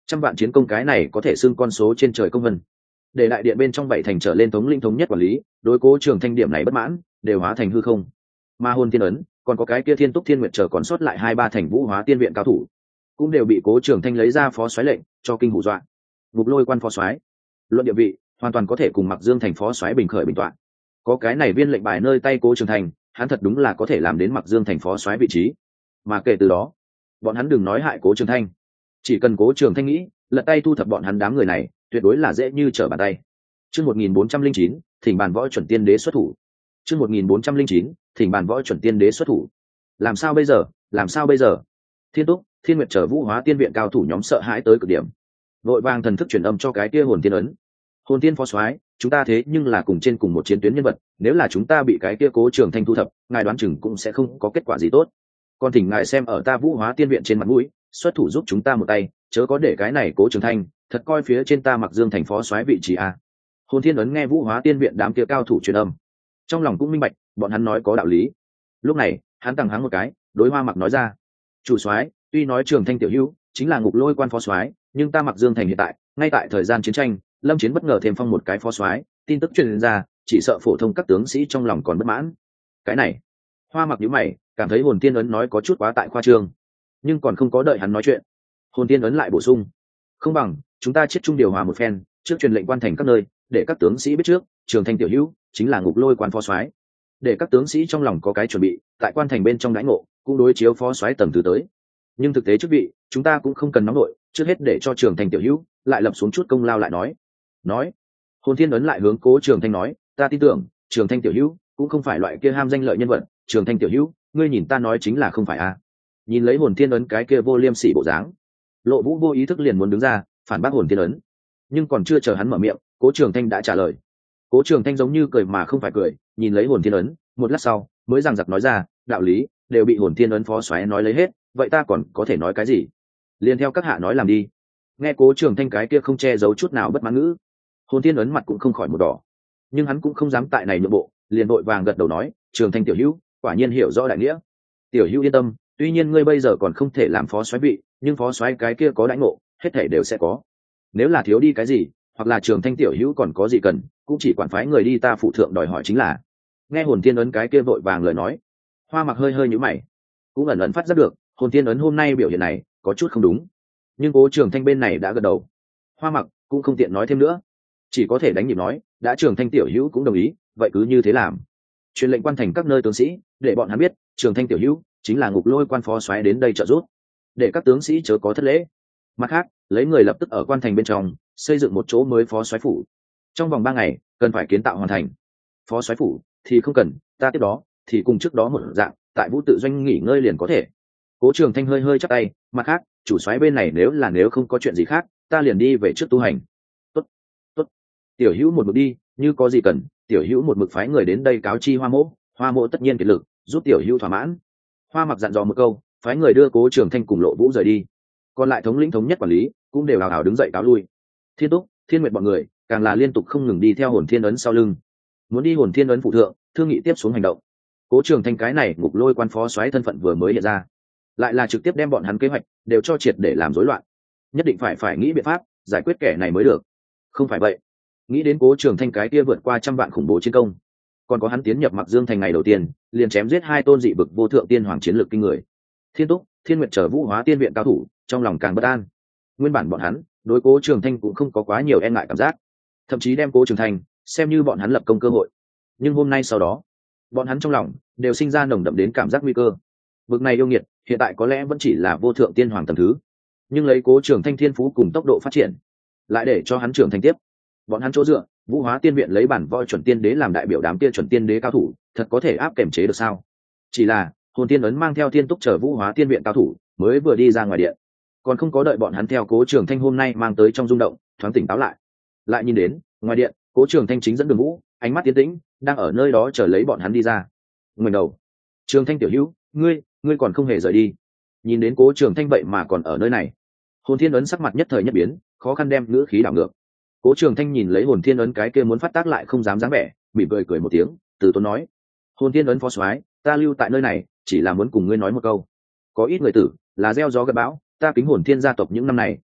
Trăm vạn chiến công cái này có thể xưng con số trên trời công vân. Để đại điện bên trong bảy thành trở lên thống lĩnh thống nhất quản lý, đối Cố Trường Thanh điểm này bất mãn đều hóa thành hư không. Ma hồn tiên ấn, còn có cái kia Thiên Túc Thiên Nguyệt chờ còn sót lại hai ba thành Vũ Hóa Tiên viện cao thủ, cũng đều bị Cố Trường Thanh lấy ra phó soái lệnh cho kinh hù dọa. Ngục Lôi quan phó soái, luận địa vị, hoàn toàn có thể cùng Mặc Dương thành phó soái bình khởi bình toạn. Có cái này viên lệnh bài nơi tay Cố Trường Thanh, hắn thật đúng là có thể làm đến Mặc Dương thành phó soái vị trí. Mà kể từ đó, bọn hắn đừng nói hại Cố Trường Thanh, chỉ cần Cố Trường Thanh nghĩ lật tay thu thập bọn hắn đám người này, tuyệt đối là dễ như trở bàn tay. Chương một nghìn bốn trăm lẻ chín, thỉnh bàn võ chuẩn tiên đế xuất thủ. Chương một nghìn bốn trăm lẻ chín, thỉnh bàn võ chuẩn tiên đế xuất thủ. Làm sao bây giờ? Làm sao bây giờ? Thiên Túc, Thiên Nguyệt chờ Vũ Hóa Tiên viện cao thủ nhóm sợ hãi tới cực điểm. Vội vàng thần thức truyền âm cho cái kia hồn tiên ấn. Hồn tiên phó soái, chúng ta thế nhưng là cùng trên cùng một chiến tuyến nhân vật, nếu là chúng ta bị cái kia Cố Trường Thanh thu thập, ngài đoán chừng cũng sẽ không có kết quả gì tốt. Còn thỉnh ngài xem ở ta Vũ Hóa Tiên viện trên mặt mũi, xuất thủ giúp chúng ta một tay, chớ có để cái này Cố Trường Thanh thật coi phía trên ta Mặc Dương thành phó soái vị trí a. Hồn Thiên ấn nghe Vũ Hóa Tiên viện đám kia cao thủ truyền âm, trong lòng cũng minh bạch, bọn hắn nói có đạo lý. Lúc này, hắn tăng hắng một cái, đối Hoa Mặc nói ra: "Chủ soái, tuy nói Trường Thanh tiểu hữu chính là Ngục Lôi quan phó soái, nhưng ta Mặc Dương thành hiện tại, ngay tại thời gian chiến tranh, lâm chiến bất ngờ thêm phong một cái phó soái, tin tức truyền ra, chỉ sợ phổ thông các tướng sĩ trong lòng còn bất mãn." Cái này, Hoa Mặc nhíu mày, cảm thấy Hồn Thiên ấn nói có chút quá tại khoa trương, nhưng còn không có đợi hắn nói chuyện, Hồn Thiên ấn lại bổ sung: "Không bằng chúng ta chiết trung điều hòa một phen, trước truyền lệnh quan thành các nơi, để các tướng sĩ biết trước, Trường Thanh tiểu hữu chính là Ngục Lôi quan phó soái, để các tướng sĩ trong lòng có cái chuẩn bị, tại quan thành bên trong đãi ngộ cũng đối chiếu phó soái tầng thứ tới. Nhưng thực tế chức vị, chúng ta cũng không cần nóng nổi, trước hết để cho Trường Thanh tiểu hữu lại lập xuống chút công lao lại nói." Nói, Hồn Thiên ấn lại hướng Cố Trường Thanh nói: "Ta tin tưởng, Trường Thanh tiểu hữu cũng không phải loại kia ham danh lợi nhân vật, Trường Thanh tiểu hữu, ngươi nhìn ta nói chính là không phải à?" Nhìn lấy Hồn Thiên ấn cái kia vô liêm sỉ bộ dáng, Lộ Vũ vô ý thức liền muốn đứng ra phản bác Hồn Thiên ấn, nhưng còn chưa chờ hắn mở miệng, Cố Trường Thanh đã trả lời. Cố Trường Thanh giống như cười mà không phải cười, nhìn lấy Hồn Thiên ấn, một lát sau mới giằng giặc nói ra: "Đạo lý đều bị Hồn Thiên ấn phó soái nói lấy hết, vậy ta còn có thể nói cái gì? Liên theo các hạ nói làm đi." Nghe Cố Trường Thanh cái kia không che giấu chút nào bất mãn ngữ, Hồn Thiên ấn mặt cũng không khỏi một đỏ, nhưng hắn cũng không dám tại này nhượng bộ, liền vội vàng gật đầu nói: "Trường Thanh tiểu hữu, quả nhiên hiểu rõ đại nghĩa. Tiểu hữu yên tâm, tuy nhiên ngươi bây giờ còn không thể làm phó soái vị, nhưng phó soái cái kia có đãi ngộ, hết thảy đều sẽ có. Nếu là thiếu đi cái gì, hoặc là Trường Thanh tiểu hữu còn có gì cần, cũng chỉ quản phái người đi ta phụ thượng đòi hỏi chính là." Nghe Hồn Thiên ấn cái kia vội vàng lời nói, Hoa Mặc hơi hơi nhíu mày, cũng ẩn ẩn phát giác được Hồn Thiên ấn hôm nay biểu hiện này có chút không đúng, nhưng Cố Trường Thanh bên này đã gật đầu, Hoa Mặc cũng không tiện nói thêm nữa, chỉ có thể đánh nhịp nói: "đã Trường Thanh tiểu hữu cũng đồng ý, vậy cứ như thế làm. Truyền lệnh quan thành các nơi tướng sĩ, để bọn hắn biết Trường Thanh tiểu hữu chính là Ngục Lôi quan phó soái đến đây trợ giúp, để các tướng sĩ chớ có thất lễ. Mặt khác, lấy người lập tức ở quan thành bên trong xây dựng một chỗ mới phó soái phủ, trong vòng ba ngày cần phải kiến tạo hoàn thành. Phó soái phủ thì không cần, ta tiếp đó thì cùng trước đó một dạng, tại Vũ tự doanh nghỉ ngơi liền có thể." Cố Trường Thanh hơi hơi chắp tay: "Mặt khác, chủ soái bên này nếu là nếu không có chuyện gì khác, ta liền đi về trước tu hành." "Tốt, tốt. Tiểu hữu một mực đi, như có gì cần, tiểu hữu một mực phái người đến đây cáo chi Hoa mỗ, Hoa mỗ tất nhiên kiệt lực giúp tiểu hữu thỏa mãn." Hoa Mặc dặn dò một câu, phái người đưa Cố Trường Thanh cùng Lộ Vũ rời đi, còn lại thống lĩnh thống nhất quản lý cũng đều hào hào đứng dậy cáo lui. Thiên Túc, Thiên Nguyệt bọn người càng là liên tục không ngừng đi theo Hồn Thiên ấn sau lưng, muốn đi Hồn Thiên ấn phụ thượng thương nghị tiếp xuống hành động. Cố Trường Thanh cái này Ngục Lôi quan phó soái thân phận vừa mới hiện ra, lại là trực tiếp đem bọn hắn kế hoạch đều cho triệt để làm rối loạn, nhất định phải phải nghĩ biện pháp giải quyết kẻ này mới được. Không phải vậy, nghĩ đến Cố Trường Thanh cái kia vượt qua trăm vạn khủng bố chiến công, còn có hắn tiến nhập Mặc Dương thành ngày đầu tiên liền chém giết hai tôn dị vực vô thượng tiên hoàng chiến lược kinh người, Thiên Túc, Thiên Nguyệt trở Vũ Hóa Tiên viện cao thủ, trong lòng càng bất an. Nguyên bản bọn hắn đối Cố Trường Thanh cũng không có quá nhiều e ngại cảm giác, thậm chí đem Cố Trường Thanh xem như bọn hắn lập công cơ hội. Nhưng hôm nay sau đó, bọn hắn trong lòng đều sinh ra nồng đậm đến cảm giác nguy cơ. Bực này yêu nghiệt hiện tại có lẽ vẫn chỉ là vô thượng tiên hoàng tầng thứ, nhưng lấy Cố Trường Thanh thiên phú cùng tốc độ phát triển, lại để cho hắn trưởng thành tiếp. Bọn hắn chỗ dựa Vũ Hóa Tiên viện lấy bản voi chuẩn tiên đế làm đại biểu đám kia chuẩn tiên đế cao thủ, thật có thể áp kềm chế được sao? Chỉ là Hồn Tiên ấn mang theo Thiên Túc chờ Vũ Hóa Tiên viện cao thủ mới vừa đi ra ngoài điện, còn không có đợi bọn hắn theo Cố Trường Thanh hôm nay mang tới trong rung động thoáng tỉnh táo lại, lại nhìn đến ngoài điện Cố Trường Thanh chính dẫn đường Vũ, ánh mắt tiến tĩnh, đang ở nơi đó chờ lấy bọn hắn đi ra. Ngoảnh đầu: "Trường Thanh tiểu hữu, ngươi, ngươi còn không hề rời đi?" Nhìn đến Cố Trường Thanh vậy mà còn ở nơi này, Hồn Thiên ấn sắc mặt nhất thời nhất biến, khó khăn đem ngữ khí đảo ngược. Cố Trường Thanh nhìn lấy Hồn Thiên ấn cái kia muốn phát tác lại không dám dáng vẻ, mỉm cười cười một tiếng, từ tốn nói: "Hồn Thiên ấn phó soái, ta lưu tại nơi này chỉ là muốn cùng ngươi nói một câu. Có ít người tử là gieo gió gặt bão, ta kính Hồn Thiên gia tộc những năm này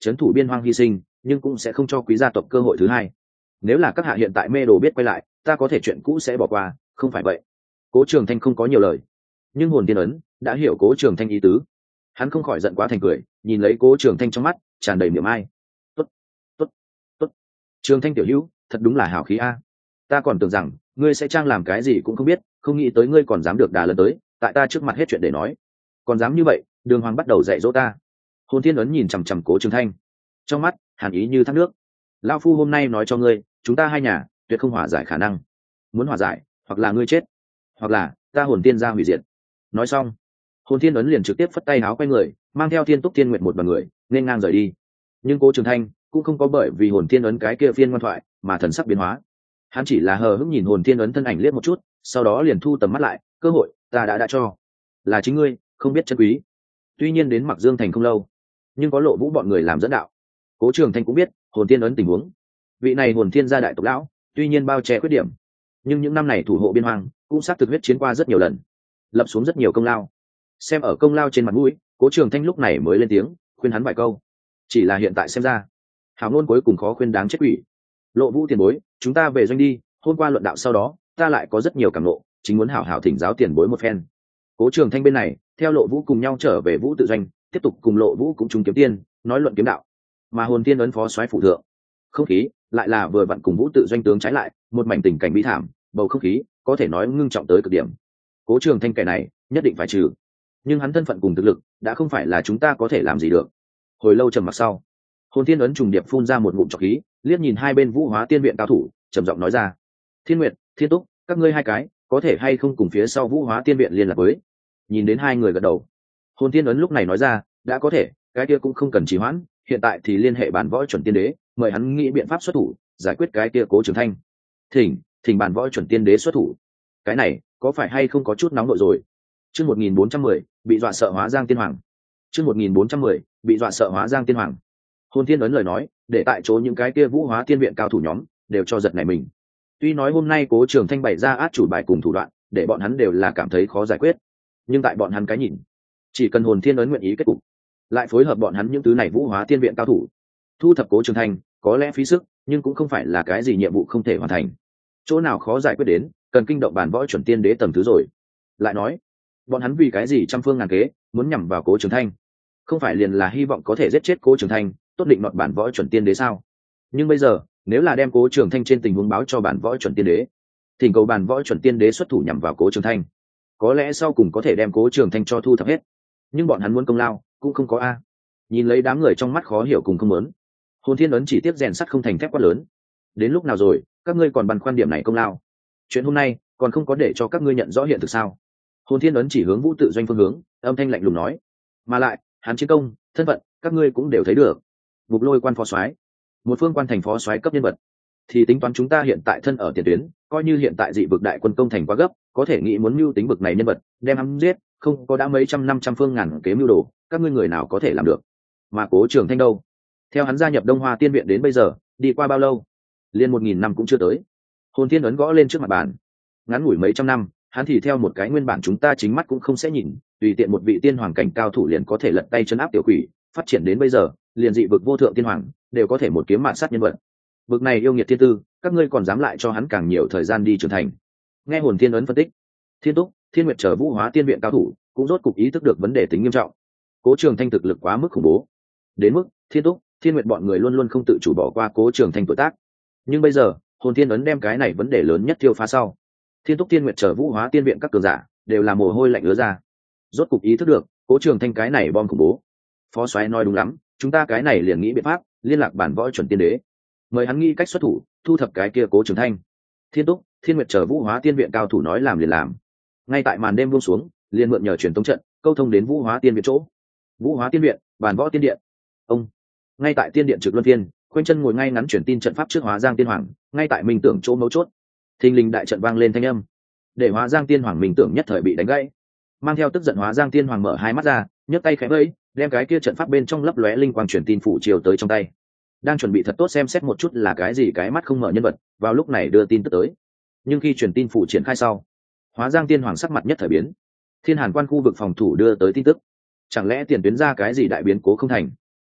trấn thủ biên hoang hy sinh nhưng cũng sẽ không cho quý gia tộc cơ hội thứ hai. Nếu là các hạ hiện tại mê đồ biết quay lại, ta có thể chuyện cũ sẽ bỏ qua, không phải vậy. Cố Trường Thanh không có nhiều lời, nhưng hồn tiên ấn đã hiểu Cố Trường Thanh ý tứ. Hắn không khỏi giận quá thành cười, nhìn lấy Cố Trường Thanh trong mắt tràn đầy niềm ai. Tốt, tốt, tốt. Trường Thanh tiểu hữu, thật đúng là hào khí a. Ta còn tưởng rằng ngươi sẽ trang làm cái gì cũng không biết, không nghĩ tới ngươi còn dám được đà lần tới, tại ta trước mặt hết chuyện để nói, còn dám như vậy. Đường Hoàng bắt đầu dạy dỗ ta. Hồn tiên ấn nhìn chằm chằm Cố Trường Thanh, trong mắt hàn ý như thác nước. Lão phu hôm nay nói cho ngươi, chúng ta hai nhà tuyệt không hòa giải khả năng. Muốn hòa giải, hoặc là ngươi chết, hoặc là ta hồn tiên gia hủy diệt. Nói xong, hồn thiên ấn liền trực tiếp phất tay áo quay người, mang theo thiên túc thiên nguyện một đoàn người nên ngang rời đi. Nhưng Cố Trường Thanh cũng không có bởi vì hồn thiên ấn cái kia phiên ngoan thoại mà thần sắc biến hóa. Hắn chỉ là hờ hững nhìn hồn thiên ấn thân ảnh liếc một chút, sau đó liền thu tầm mắt lại. Cơ hội ta đã đã cho, là chính ngươi không biết trân quý. Tuy nhiên đến Mặc Dương thành không lâu, nhưng có Lộ Vũ bọn người làm dẫn đạo, Cố Trường Thanh cũng biết hồn thiên ấn tình huống. Vị này hồn thiên gia đại tộc lão tuy nhiên bao che khuyết điểm, nhưng những năm này thủ hộ biên hoang cũng xác thực huyết chiến qua rất nhiều lần, lập xuống rất nhiều công lao. Xem ở công lao trên mặt mũi, Cố Trường Thanh lúc này mới lên tiếng khuyên hắn vài câu. Chỉ là hiện tại xem ra, hảo ngôn cuối cùng khó khuyên đáng chết quỷ. Lộ Vũ tiền bối, chúng ta về doanh đi, hôm qua luận đạo sau đó ta lại có rất nhiều cảm ngộ, chính muốn hảo hảo thỉnh giáo tiền bối một phen. Cố Trường Thanh bên này theo Lộ Vũ cùng nhau trở về Vũ tự doanh, tiếp tục cùng Lộ Vũ cũng chung kiếm tiên nói luận kiếm đạo. Mà hồn tiên ấn phó soái phụ thượng, không khí lại là vừa vặn cùng Vũ tự doanh tướng trái lại, một mảnh tình cảnh bi thảm, bầu không khí có thể nói ngưng trọng tới cực điểm. Cố Trường Thanh kẻ này nhất định phải trừ, nhưng hắn thân phận cùng thực lực đã không phải là chúng ta có thể làm gì được. Hồi lâu trầm mặc sau, hồn tiên ấn trùng điệp phun ra một ngụm trọc khí, liếc nhìn hai bên Vũ Hóa Tiên viện cao thủ, trầm giọng nói ra: Thiên Nguyệt, Thiên Túc, các ngươi hai cái có thể hay không cùng phía sau Vũ Hóa Tiên viện liên lạc với? Nhìn đến hai người gật đầu, hồn tiên ấn lúc này nói ra: đã có thể, cái kia cũng không cần trì hoãn, hiện tại thì liên hệ bản võ chuẩn tiên đế, mời hắn nghĩ biện pháp xuất thủ giải quyết cái kia Cố Trường Thanh. Thỉnh, thỉnh bản võ chuẩn tiên đế xuất thủ. Cái này có phải hay không có chút nóng nội rồi? Chương một nghìn bốn trăm mười, bị dọa sợ hóa Giang Tiên Hoàng. Chương một nghìn bốn trăm mười, bị dọa sợ hóa Giang Tiên Hoàng. Hồn Tiên ấn lời nói, để tại chỗ những cái kia Vũ Hóa Tiên viện cao thủ nhóm đều cho giật nảy mình. Tuy nói hôm nay Cố Trường Thanh bày ra át chủ bài cùng thủ đoạn, để bọn hắn đều là cảm thấy khó giải quyết, nhưng tại bọn hắn cái nhìn, chỉ cần Hồn Tiên ấn nguyện ý kết cục, lại phối hợp bọn hắn những thứ này Vũ Hóa Tiên viện cao thủ, thu thập Cố Trường Thanh, có lẽ phí sức, nhưng cũng không phải là cái gì nhiệm vụ không thể hoàn thành. Chỗ nào khó giải quyết đến, cần kinh động bản võ chuẩn tiên đế tầm thứ rồi. Lại nói, bọn hắn vì cái gì trăm phương ngàn kế muốn nhằm vào Cố Trường Thanh, không phải liền là hy vọng có thể giết chết Cố Trường Thanh, tốt định nọt bản võ chuẩn tiên đế sao? Nhưng bây giờ nếu là đem Cố Trường Thanh trên tình huống báo cho bản võ chuẩn tiên đế, thỉnh cầu bản võ chuẩn tiên đế xuất thủ nhằm vào Cố Trường Thanh, có lẽ sau cùng có thể đem Cố Trường Thanh cho thu thập hết. Nhưng bọn hắn muốn công lao cũng không có a. Nhìn lấy đám người trong mắt khó hiểu cùng không muốn, hồn thiên ấn chỉ tiếp rèn sắt không thành thép quá lớn. Đến lúc nào rồi các ngươi còn băn khoăn điểm này công lao? Chuyện hôm nay còn không có để cho các ngươi nhận rõ hiện thực sao? Hồn thiên ấn chỉ hướng Vũ tự doanh phương hướng, âm thanh lạnh lùng nói. Mà lại hắn chiến công thân phận các ngươi cũng đều thấy được. Bục Lôi quan phó soái, một phương quan thành phó soái cấp nhân vật, thì tính toán chúng ta hiện tại thân ở tiền tuyến, coi như hiện tại dị vực đại quân công thành quá gấp, có thể nghĩ muốn mưu tính bực này nhân vật đem hắn giết, không có đã mấy trăm năm trăm phương ngàn kế mưu đồ, các ngươi người nào có thể làm được? Mà Cố Trường Thanh đâu? Theo hắn gia nhập Đông Hoa Tiên viện đến bây giờ đi qua bao lâu? Liên một nghìn năm cũng chưa tới. Hồn thiên ấn gõ lên trước mặt bàn, ngắn ngủi mấy trăm năm, hắn thì theo một cái nguyên bản chúng ta chính mắt cũng không sẽ nhìn, tùy tiện một vị tiên hoàng cảnh cao thủ liền có thể lật tay chân áp tiểu quỷ, phát triển đến bây giờ liền dị vực vô thượng tiên hoàng đều có thể một kiếm mạn sát nhân vật. Vực này yêu nghiệt thiên tư, các ngươi còn dám lại cho hắn càng nhiều thời gian đi trưởng thành? Nghe hồn thiên ấn phân tích, Thiên Túc, Thiên Nguyệt chờ Vũ Hóa Tiên viện cao thủ cũng rốt cục ý thức được vấn đề tính nghiêm trọng. Cố Trường Thanh thực lực quá mức khủng bố, đến mức Thiên Túc, Thiên Nguyệt bọn người luôn luôn không tự chủ bỏ qua Cố Trường Thanh tuổi tác. Nhưng bây giờ hồn thiên ấn đem cái này vấn đề lớn nhất tiêu phá sau, Thiên Túc, Thiên Nguyệt chờ Vũ Hóa Tiên viện các cường giả đều là mồ hôi lạnh ứa ra, rốt cục ý thức được Cố Trường Thanh cái này bom khủng bố. Phó soái nói đúng lắm, chúng ta cái này liền nghĩ biện pháp liên lạc bản võ chuẩn tiên đế, mời hắn nghĩ cách xuất thủ thu thập cái kia Cố Trường Thanh. Thiên Túc, Thiên Nguyệt chờ Vũ Hóa Tiên viện cao thủ nói làm liền làm. Ngay tại màn đêm buông xuống, liền mượn nhờ truyền tống trận câu thông đến Vũ Hóa Tiên viện chỗ. Vũ Hóa Tiên viện, bản võ tiên điện. Ông ngay tại tiên điện trực luân phiên, quanh chân ngồi ngay ngắn truyền tin trận pháp trước Hóa Giang Tiên Hoàng, ngay tại minh tưởng chỗ mấu chốt, thình lình đại trận vang lên thanh âm, để Hóa Giang Tiên Hoàng minh tưởng nhất thời bị đánh gãy. Mang theo tức giận Hóa Giang Tiên Hoàng mở hai mắt ra, nhấc tay khẽ vẫy, đem cái kia trận pháp bên trong lấp lóe linh quang truyền tin phủ chiều tới trong tay. Đang chuẩn bị thật tốt xem xét một chút là cái gì cái mắt không mở nhân vật, vào lúc này đưa tin tức tới. Nhưng khi truyền tin phủ triển khai sau, Hóa Giang Tiên Hoàng sắc mặt nhất thời biến. Thiên Hàn quan khu vực phòng thủ đưa tới tin tức, chẳng lẽ tiền tuyến ra cái gì đại biến cố không thành?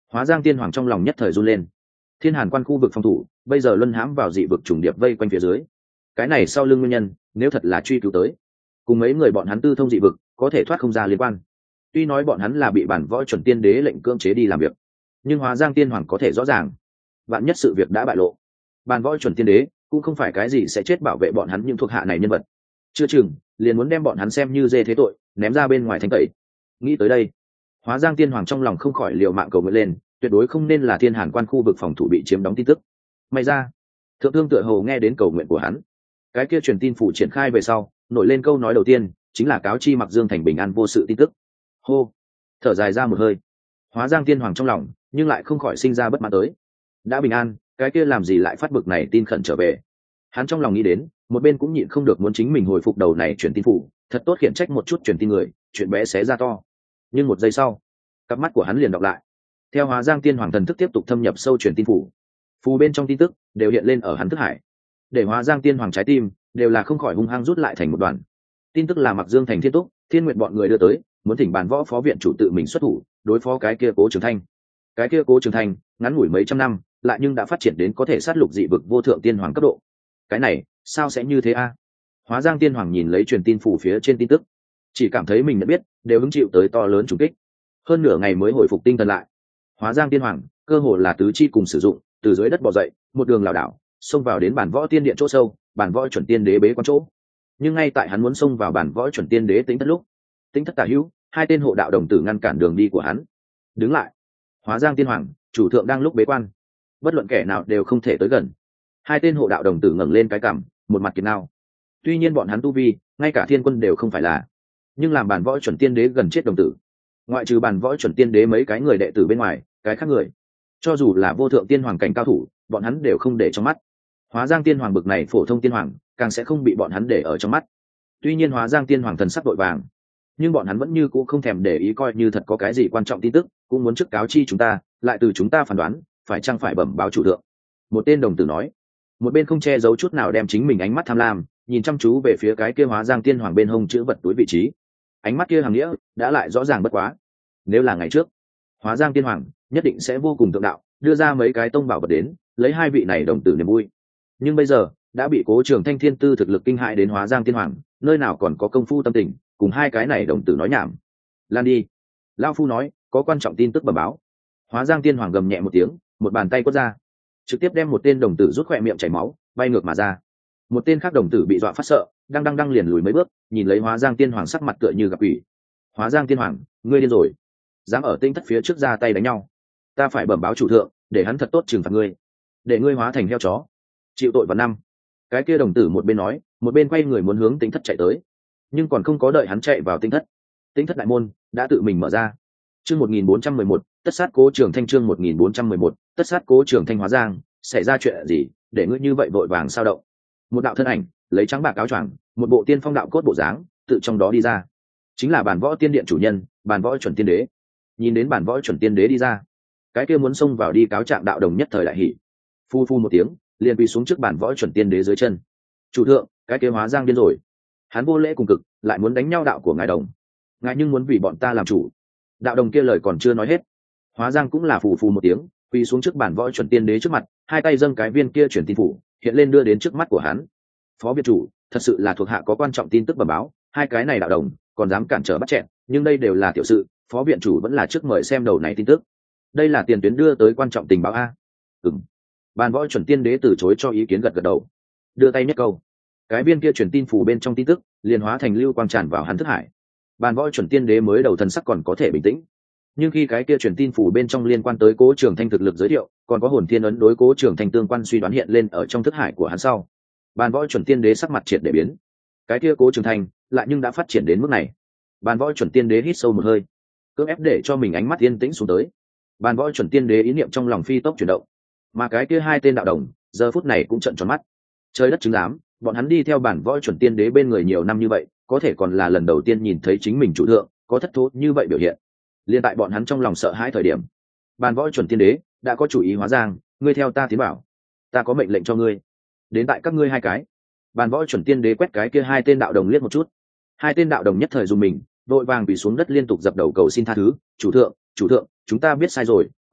Hóa Giang Tiên Hoàng trong lòng nhất thời run lên. Thiên Hàn Quan khu vực phòng thủ bây giờ luân hãm vào dị vực trùng điệp vây quanh phía dưới. Cái này sau lưng nguyên nhân, nếu thật là truy cứu tới, cùng mấy người bọn hắn tư thông dị vực, có thể thoát không ra liên quan. Tuy nói bọn hắn là bị bản võ chuẩn tiên đế lệnh cưỡng chế đi làm việc, nhưng Hóa Giang Tiên Hoàng có thể rõ ràng, vạn nhất sự việc đã bại lộ, bản võ chuẩn tiên đế cũng không phải cái gì sẽ chết bảo vệ bọn hắn những thuộc hạ này nhân vật, chưa chừng liền muốn đem bọn hắn xem như dê thế tội, ném ra bên ngoài thanh tẩy. Nghĩ tới đây, Hóa Giang Tiên Hoàng trong lòng không khỏi liều mạng cầu nguyện lên, tuyệt đối không nên là Thiên Hàn Quan khu vực phòng thủ bị chiếm đóng tin tức. May ra, thượng thương tựa hồ nghe đến cầu nguyện của hắn. Cái kia truyền tin phủ triển khai về sau, nổi lên câu nói đầu tiên chính là cáo chi Mặc Dương thành bình an vô sự tin tức. Hô, thở dài ra một hơi. Hóa Giang Tiên Hoàng trong lòng nhưng lại không khỏi sinh ra bất mãn tới. Đã bình an, cái kia làm gì lại phát bực này tin khẩn trở về? Hắn trong lòng nghĩ đến, một bên cũng nhịn không được muốn chính mình hồi phục đầu này truyền tin phủ, thật tốt khiển trách một chút truyền tin người, chuyện bé xé ra to. Nhưng một giây sau, cặp mắt của hắn liền đọc lại. Theo Hóa Giang Tiên Hoàng thần thức tiếp tục thâm nhập sâu truyền tin phủ, phù bên trong tin tức đều hiện lên ở hắn thức hải, để Hóa Giang Tiên Hoàng trái tim đều là không khỏi hung hăng rút lại thành một đoàn. Tin tức là Mặc Dương thành Thiên Túc, Thiên Nguyệt bọn người đưa tới, muốn thỉnh bàn võ phó viện chủ tự mình xuất thủ đối phó cái kia Cố Trường Thanh. Cái kia Cố Trường Thanh ngắn ngủi mấy trăm năm, lại nhưng đã phát triển đến có thể sát lục dị vực vô thượng tiên hoàng cấp độ. Cái này sao sẽ như thế a? Hóa Giang Tiên Hoàng nhìn lấy truyền tin phủ phía trên tin tức, chỉ cảm thấy mình đã biết đều hứng chịu tới to lớn trùng kích. Hơn nửa ngày mới hồi phục tinh thần lại. Hóa Giang Tiên Hoàng cơ hồ là tứ chi cùng sử dụng, từ dưới đất bò dậy, một đường lảo đảo xông vào đến bản võ tiên điện chỗ sâu, bản võ chuẩn tiên đế bế quan chỗ. Nhưng ngay tại hắn muốn xông vào bản võ chuẩn tiên đế tính thất lúc, tính thất tả hữu hai tên hộ đạo đồng tử ngăn cản đường đi của hắn. Đứng lại. Hóa Giang Tiên Hoàng chủ thượng đang lúc bế quan, bất luận kẻ nào đều không thể tới gần. Hai tên hộ đạo đồng tử ngẩng lên cái cằm, một mặt kiệt nao. Tuy nhiên bọn hắn tu vi ngay cả thiên quân đều không phải là, nhưng làm bản võ chuẩn tiên đế gần chết đồng tử, ngoại trừ bản võ chuẩn tiên đế mấy cái người đệ tử bên ngoài, cái khác người cho dù là vô thượng tiên hoàng cảnh cao thủ, bọn hắn đều không để trong mắt. Hóa Giang Tiên Hoàng bực này phổ thông tiên hoàng càng sẽ không bị bọn hắn để ở trong mắt. Tuy nhiên Hóa Giang Tiên Hoàng thần sắc vội vàng, nhưng bọn hắn vẫn như cũ không thèm để ý, coi như thật có cái gì quan trọng tin tức cũng muốn trước cáo chi chúng ta, lại từ chúng ta phán đoán phải chăng phải bẩm báo chủ thượng. Một tên đồng tử nói, một bên không che giấu chút nào đem chính mình ánh mắt tham lam nhìn chăm chú về phía cái kia Hóa Giang Tiên Hoàng bên hông chữ vật túi vị trí. Ánh mắt kia hàng nghĩa đã lại rõ ràng bất quá. Nếu là ngày trước, Hóa Giang Tiên Hoàng nhất định sẽ vô cùng thượng đạo, đưa ra mấy cái tông bảo vật đến lấy hai vị này đồng tử niềm vui. Nhưng bây giờ đã bị Cố Trường Thanh thiên tư thực lực kinh hại đến Hóa Giang Tiên Hoàng nơi nào còn có công phu tâm tình cùng hai cái này đồng tử nói nhảm. Lan đi, lão phu nói có quan trọng tin tức bẩm báo. Hóa Giang Tiên Hoàng gầm nhẹ một tiếng, một bàn tay quất ra, trực tiếp đem một tên đồng tử rút khỏe miệng chảy máu bay ngược mà ra. Một tên khác đồng tử bị dọa phát sợ, đang đang đang liền lùi mấy bước, nhìn lấy Hóa Giang Tiên Hoàng sắc mặt tựa như gặp quỷ. Hóa Giang Tiên Hoàng, ngươi điên rồi, dám ở tinh thất phía trước ra tay đánh nhau, ta phải bẩm báo chủ thượng để hắn thật tốt trừng phạt ngươi, để ngươi hóa thành heo chó chịu tội vào năm. Cái kia đồng tử một bên nói, một bên quay người muốn hướng tinh thất chạy tới, nhưng còn không có đợi hắn chạy vào tinh thất, tinh thất đại môn đã tự mình mở ra. Chương một nghìn bốn trăm mười một, tất sát Cố Trường Thanh. Chương một nghìn bốn trăm mười một, tất sát Cố Trường Thanh. Hóa Giang, xảy ra chuyện gì để ngươi như vậy vội vàng sao động? Một đạo thân ảnh lấy trắng bạc áo choàng, một bộ tiên phong đạo cốt bộ dáng, tự trong đó đi ra, chính là bản võ tiên điện chủ nhân, bản võ chuẩn tiên đế. Nhìn đến bản võ chuẩn tiên đế đi ra, cái kia muốn xông vào đi cáo trạng đạo đồng nhất thời đại hỉ, phu phu một tiếng liền quỳ xuống trước bản võ chuẩn tiên đế dưới chân. Chủ thượng, cái kia Hóa Giang điên rồi, hắn vô lễ cùng cực, lại muốn đánh nhau đạo của ngài đồng, ngài nhưng muốn vì bọn ta làm chủ. Đạo đồng kia lời còn chưa nói hết, Hóa Giang cũng là phù phù một tiếng quỳ xuống trước bản võ chuẩn tiên đế trước mặt, hai tay dâng cái viên kia chuyển tin phủ hiện lên đưa đến trước mắt của hắn. Phó viện chủ, thật sự là thuộc hạ có quan trọng tin tức bẩm báo, hai cái này đạo đồng còn dám cản trở bắt chẹn, nhưng đây đều là tiểu sự, phó viện chủ vẫn là trước mời xem đầu này tin tức. Đây là tiền tuyến đưa tới quan trọng tình báo a. Ừm. Bản võ chuẩn tiên đế từ chối cho ý kiến, gật gật đầu, đưa tay nhất câu, cái viên kia truyền tin phủ bên trong tin tức liền hóa thành lưu quang tràn vào hắn thức hải. Bản võ chuẩn tiên đế mới đầu thần sắc còn có thể bình tĩnh, nhưng khi cái kia truyền tin phủ bên trong liên quan tới Cố Trường Thanh thực lực giới thiệu, còn có hồn thiên ấn đối Cố Trường Thanh tương quan suy đoán hiện lên ở trong thức hải của hắn sau, bản võ chuẩn tiên đế sắc mặt triệt để biến. Cái kia Cố Trường Thanh lại nhưng đã phát triển đến mức này. Bản võ chuẩn tiên đế hít sâu một hơi, cưỡng ép để cho mình ánh mắt yên tĩnh xuống tới. Bản võ chuẩn tiên đế ý niệm trong lòng phi tốc chuyển động, mà cái kia hai tên đạo đồng giờ phút này cũng trợn tròn mắt. Trời đất chứng giám, bọn hắn đi theo bản võ chuẩn tiên đế bên người nhiều năm như vậy, có thể còn là lần đầu tiên nhìn thấy chính mình chủ thượng có thất thố như vậy biểu hiện. Liên tại bọn hắn trong lòng sợ hãi thời điểm, bản võ chuẩn tiên đế đã có chủ ý. Hóa Giang, ngươi theo ta tiến bảo, ta có mệnh lệnh cho ngươi. Đến tại các ngươi hai cái. Bản võ chuẩn tiên đế quét cái kia hai tên đạo đồng liếc một chút, hai tên đạo đồng nhất thời dùng mình, vội vàng bị xuống đất liên tục dập đầu cầu xin tha thứ. Chủ thượng, chủ thượng, chúng ta biết sai rồi,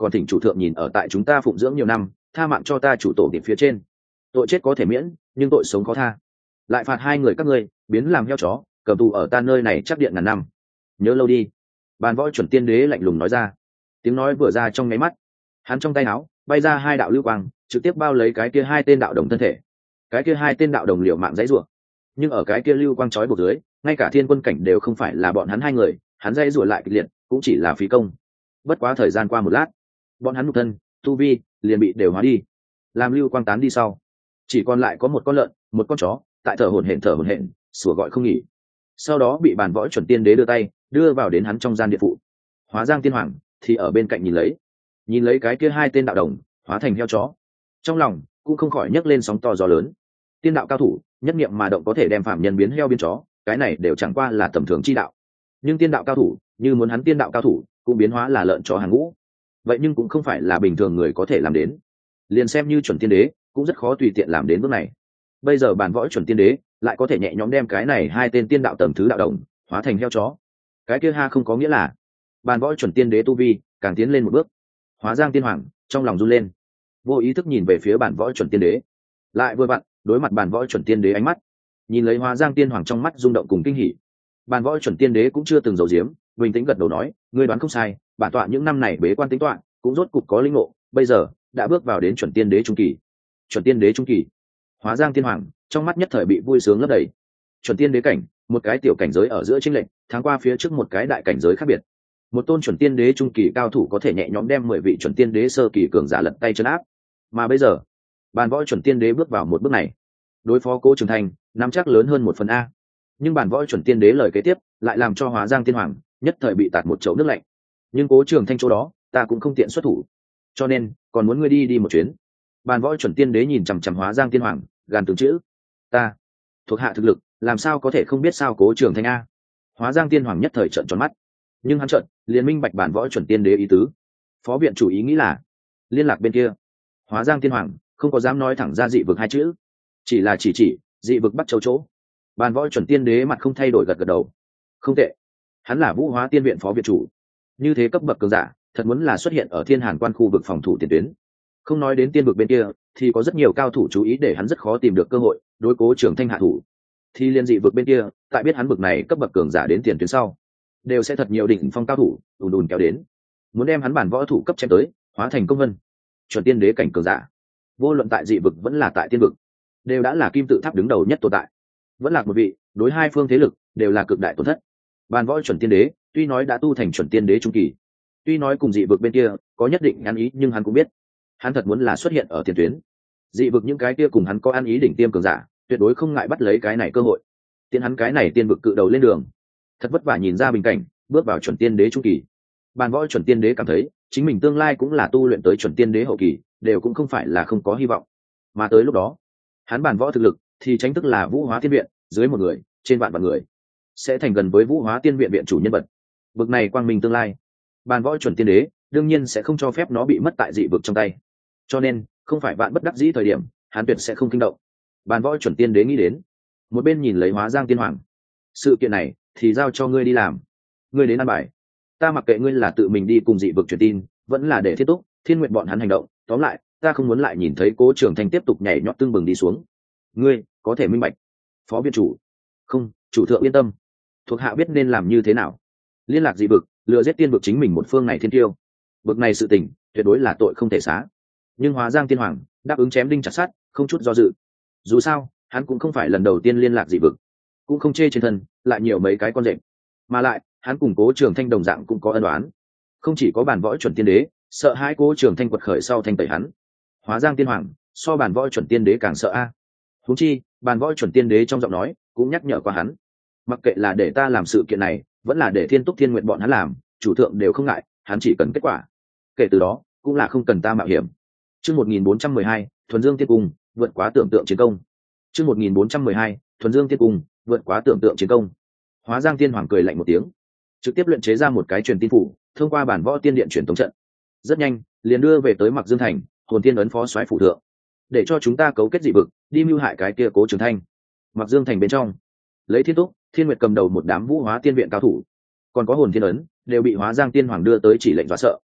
còn thỉnh chủ thượng nhìn ở tại chúng ta phụng dưỡng nhiều năm, tha mạng cho ta chủ tổ điện phía trên. Tội chết có thể miễn, nhưng tội sống khó tha. Lại phạt hai người các ngươi biến làm heo chó, cầm tù ở ta nơi này chắc điện ngàn năm. Nhớ lâu đi. Bàn võ chuẩn tiên đế lạnh lùng nói ra. Tiếng nói vừa ra trong nháy mắt, hắn trong tay áo bay ra hai đạo lưu quang, trực tiếp bao lấy cái kia hai tên đạo đồng thân thể. Cái kia hai tên đạo đồng liều mạng dãy rủa, nhưng ở cái kia lưu quang chói buộc dưới, ngay cả thiên quân cảnh đều không phải là bọn hắn hai người, hắn dãy rủa lại kịch liệt, cũng chỉ là phí công. Bất quá thời gian qua một lát, bọn hắn nhục thân, tu vi liền bị đều hóa đi. Làm lưu quang tán đi sau, chỉ còn lại có một con lợn, một con chó, tại thở hổn hển thở hổn hển, sủa gọi không nghỉ. Sau đó bị bàn võ chuẩn tiên đế đưa tay đưa vào đến hắn trong gian địa phụ. Hóa Giang Tiên Hoàng thì ở bên cạnh nhìn lấy, nhìn lấy cái kia hai tên đạo đồng hóa thành heo chó, trong lòng cũng không khỏi nhấc lên sóng to gió lớn. Tiên đạo cao thủ nhất niệm mà động có thể đem phạm nhân biến heo biến chó, cái này đều chẳng qua là tầm thường chi đạo. Nhưng tiên đạo cao thủ, như muốn hắn tiên đạo cao thủ cũng biến hóa là lợn chó hàng ngũ, vậy nhưng cũng không phải là bình thường người có thể làm đến. Liền xem như chuẩn tiên đế cũng rất khó tùy tiện làm đến bước này. Bây giờ bản võ chuẩn tiên đế lại có thể nhẹ nhõm đem cái này hai tên tiên đạo tầm thứ đạo đồng hóa thành heo chó, cái kia ha không có nghĩa là bản võ chuẩn tiên đế tu vi càng tiến lên một bước. Hóa Giang Tiên Hoàng trong lòng run lên, vô ý thức nhìn về phía bản võ chuẩn tiên đế, lại vừa vặn đối mặt bản võ chuẩn tiên đế ánh mắt, nhìn lấy Hóa Giang Tiên Hoàng trong mắt rung động cùng kinh hỉ. Bản võ chuẩn tiên đế cũng chưa từng giấu giếm, bình tĩnh gật đầu nói, ngươi đoán không sai, bản tọa những năm này bế quan tính toán cũng rốt cục có linh ngộ, bây giờ đã bước vào đến chuẩn tiên đế trung kỳ. Chuẩn tiên đế trung kỳ? Hóa Giang Tiên Hoàng trong mắt nhất thời bị vui sướng lấp đầy. Chuẩn tiên đế cảnh, một cái tiểu cảnh giới ở giữa chênh lệch, tháng qua phía trước một cái đại cảnh giới khác biệt. Một tôn chuẩn tiên đế trung kỳ cao thủ có thể nhẹ nhõm đem mười vị chuẩn tiên đế sơ kỳ cường giả lật tay chân áp, mà bây giờ bàn võ chuẩn tiên đế bước vào một bước này, đối phó Cố Trường Thanh nắm chắc lớn hơn một phần a. Nhưng bàn võ chuẩn tiên đế lời kế tiếp lại làm cho Hóa Giang Tiên Hoàng nhất thời bị tạt một chậu nước lạnh. Nhưng Cố Trường Thanh chỗ đó ta cũng không tiện xuất thủ, cho nên còn muốn ngươi đi đi một chuyến. Bàn võ chuẩn tiên đế nhìn chằm chằm Hóa Giang Tiên Hoàng, gàn từng chữ, ta thuộc hạ thực lực làm sao có thể không biết sao Cố Trường Thanh a. Hóa Giang Tiên Hoàng nhất thời trợn tròn mắt, nhưng hắn trợn liền minh bạch bản võ chuẩn tiên đế ý tứ. Phó viện chủ ý nghĩ là liên lạc bên kia. Hóa Giang Tiên Hoàng không có dám nói thẳng ra dị vực hai chữ, chỉ là chỉ chỉ dị vực Bắc Châu chỗ. Bản võ chuẩn tiên đế mặt không thay đổi gật gật đầu. Không tệ, hắn là Vũ Hóa Tiên viện phó viện chủ, như thế cấp bậc cường giả thật muốn là xuất hiện ở Thiên Hàn quan khu vực phòng thủ tiền tuyến. Không nói đến tiên vực bên kia, thì có rất nhiều cao thủ chú ý để hắn rất khó tìm được cơ hội đối Cố Trường Thanh hạ thủ. Thì liên dị vực bên kia, tại biết hắn bậc này cấp bậc cường giả đến tiền tuyến sau, đều sẽ thật nhiều đỉnh phong cao thủ ùn ùn kéo đến, muốn đem hắn bản võ thủ cấp chém tới, hóa thành công vân. Chuẩn tiên đế cảnh cường giả, vô luận tại dị vực vẫn là tại tiên vực, đều đã là kim tự tháp đứng đầu nhất tồn tại. Vẫn là một vị, đối hai phương thế lực đều là cực đại tổn thất. Bản võ chuẩn tiên đế tuy nói đã tu thành chuẩn tiên đế trung kỳ, tuy nói cùng dị vực bên kia có nhất định ăn ý, nhưng hắn cũng biết hắn thật muốn là xuất hiện ở tiền tuyến, dị vực những cái kia cùng hắn có ăn ý đỉnh tiêm cường giả tuyệt đối không ngại bắt lấy cái này cơ hội, tiến hắn cái này tiên vực cự đầu lên đường. Thật vất vả nhìn ra bình cảnh, bước vào chuẩn tiên đế trung kỳ. Bàn võ chuẩn tiên đế cảm thấy chính mình tương lai cũng là tu luyện tới chuẩn tiên đế hậu kỳ, đều cũng không phải là không có hy vọng. Mà tới lúc đó, hắn bàn võ thực lực thì chính thức là Vũ Hóa Tiên viện dưới một người, trên vạn vạn người, sẽ thành gần với Vũ Hóa Tiên viện viện chủ nhân vật. Vực này quang minh tương lai, bàn võ chuẩn tiên đế đương nhiên sẽ không cho phép nó bị mất tại dị vực trong tay. Cho nên, không phải vạn bất đắc dĩ thời điểm, hắn tuyệt sẽ không kinh động. Bàn võ chuẩn tiên đế nghĩ đến, một bên nhìn lấy Hóa Giang Tiên Hoàng, sự kiện này thì giao cho ngươi đi làm, ngươi đến ăn bài, ta mặc kệ ngươi là tự mình đi cùng dị vực truyền tin, vẫn là để thiết túc thiên nguyện bọn hắn hành động, tóm lại ta không muốn lại nhìn thấy Cố Trường Thanh tiếp tục nhảy nhót tương bừng đi xuống. Ngươi có thể minh bạch? Phó viện chủ. Không, chủ thượng yên tâm, thuộc hạ biết nên làm như thế nào. Liên lạc dị vực, lừa giết tiên vực chính mình một phương này thiên tiêu, vực này sự tình tuyệt đối là tội không thể xá. Nhưng Hóa Giang Tiên Hoàng đáp ứng chém đinh chặt sắt, không chút do dự. Dù sao hắn cũng không phải lần đầu tiên liên lạc dị vực, cũng không chê trên thân lại nhiều mấy cái con rệp, mà lại hắn cùng Cố Trường Thanh đồng dạng cũng có ân oán. Không chỉ có bản võ chuẩn tiên đế sợ hai Cố Trường Thanh quật khởi sau thanh tẩy hắn, Hóa Giang Tiên Hoàng so bản võ chuẩn tiên đế càng sợ a. Huống chi bản võ chuẩn tiên đế trong giọng nói cũng nhắc nhở qua hắn, mặc kệ là để ta làm sự kiện này, vẫn là để Thiên Túc Thiên Nguyện bọn hắn làm, chủ thượng đều không ngại, hắn chỉ cần kết quả. Kể từ đó cũng là không cần ta mạo hiểm. Chương một nghìn bốn trăm mười hai, Thuần Dương Tiên Cung, vượt quá tưởng tượng chiến công. Chương một nghìn bốn trăm mười hai, Thuần Dương Tiên Cung, vượt quá tưởng tượng chiến công. Hóa Giang Tiên Hoàng cười lạnh một tiếng, trực tiếp luyện chế ra một cái truyền tin phủ, thông qua bản võ tiên điện truyền tống trận, rất nhanh liền đưa về tới Mặc Dương thành, hồn tiên ấn phó soái phủ thượng, để cho chúng ta cấu kết dị vực, đi mưu hại cái kia Cố Trường Thanh. Mặc Dương thành bên trong, lấy Thiên Túc Thiên Nguyệt cầm đầu một đám Vũ Hóa Tiên viện cao thủ, còn có hồn thiên ấn, đều bị Hóa Giang Tiên Hoàng đưa tới chỉ lệnh dọa sợ.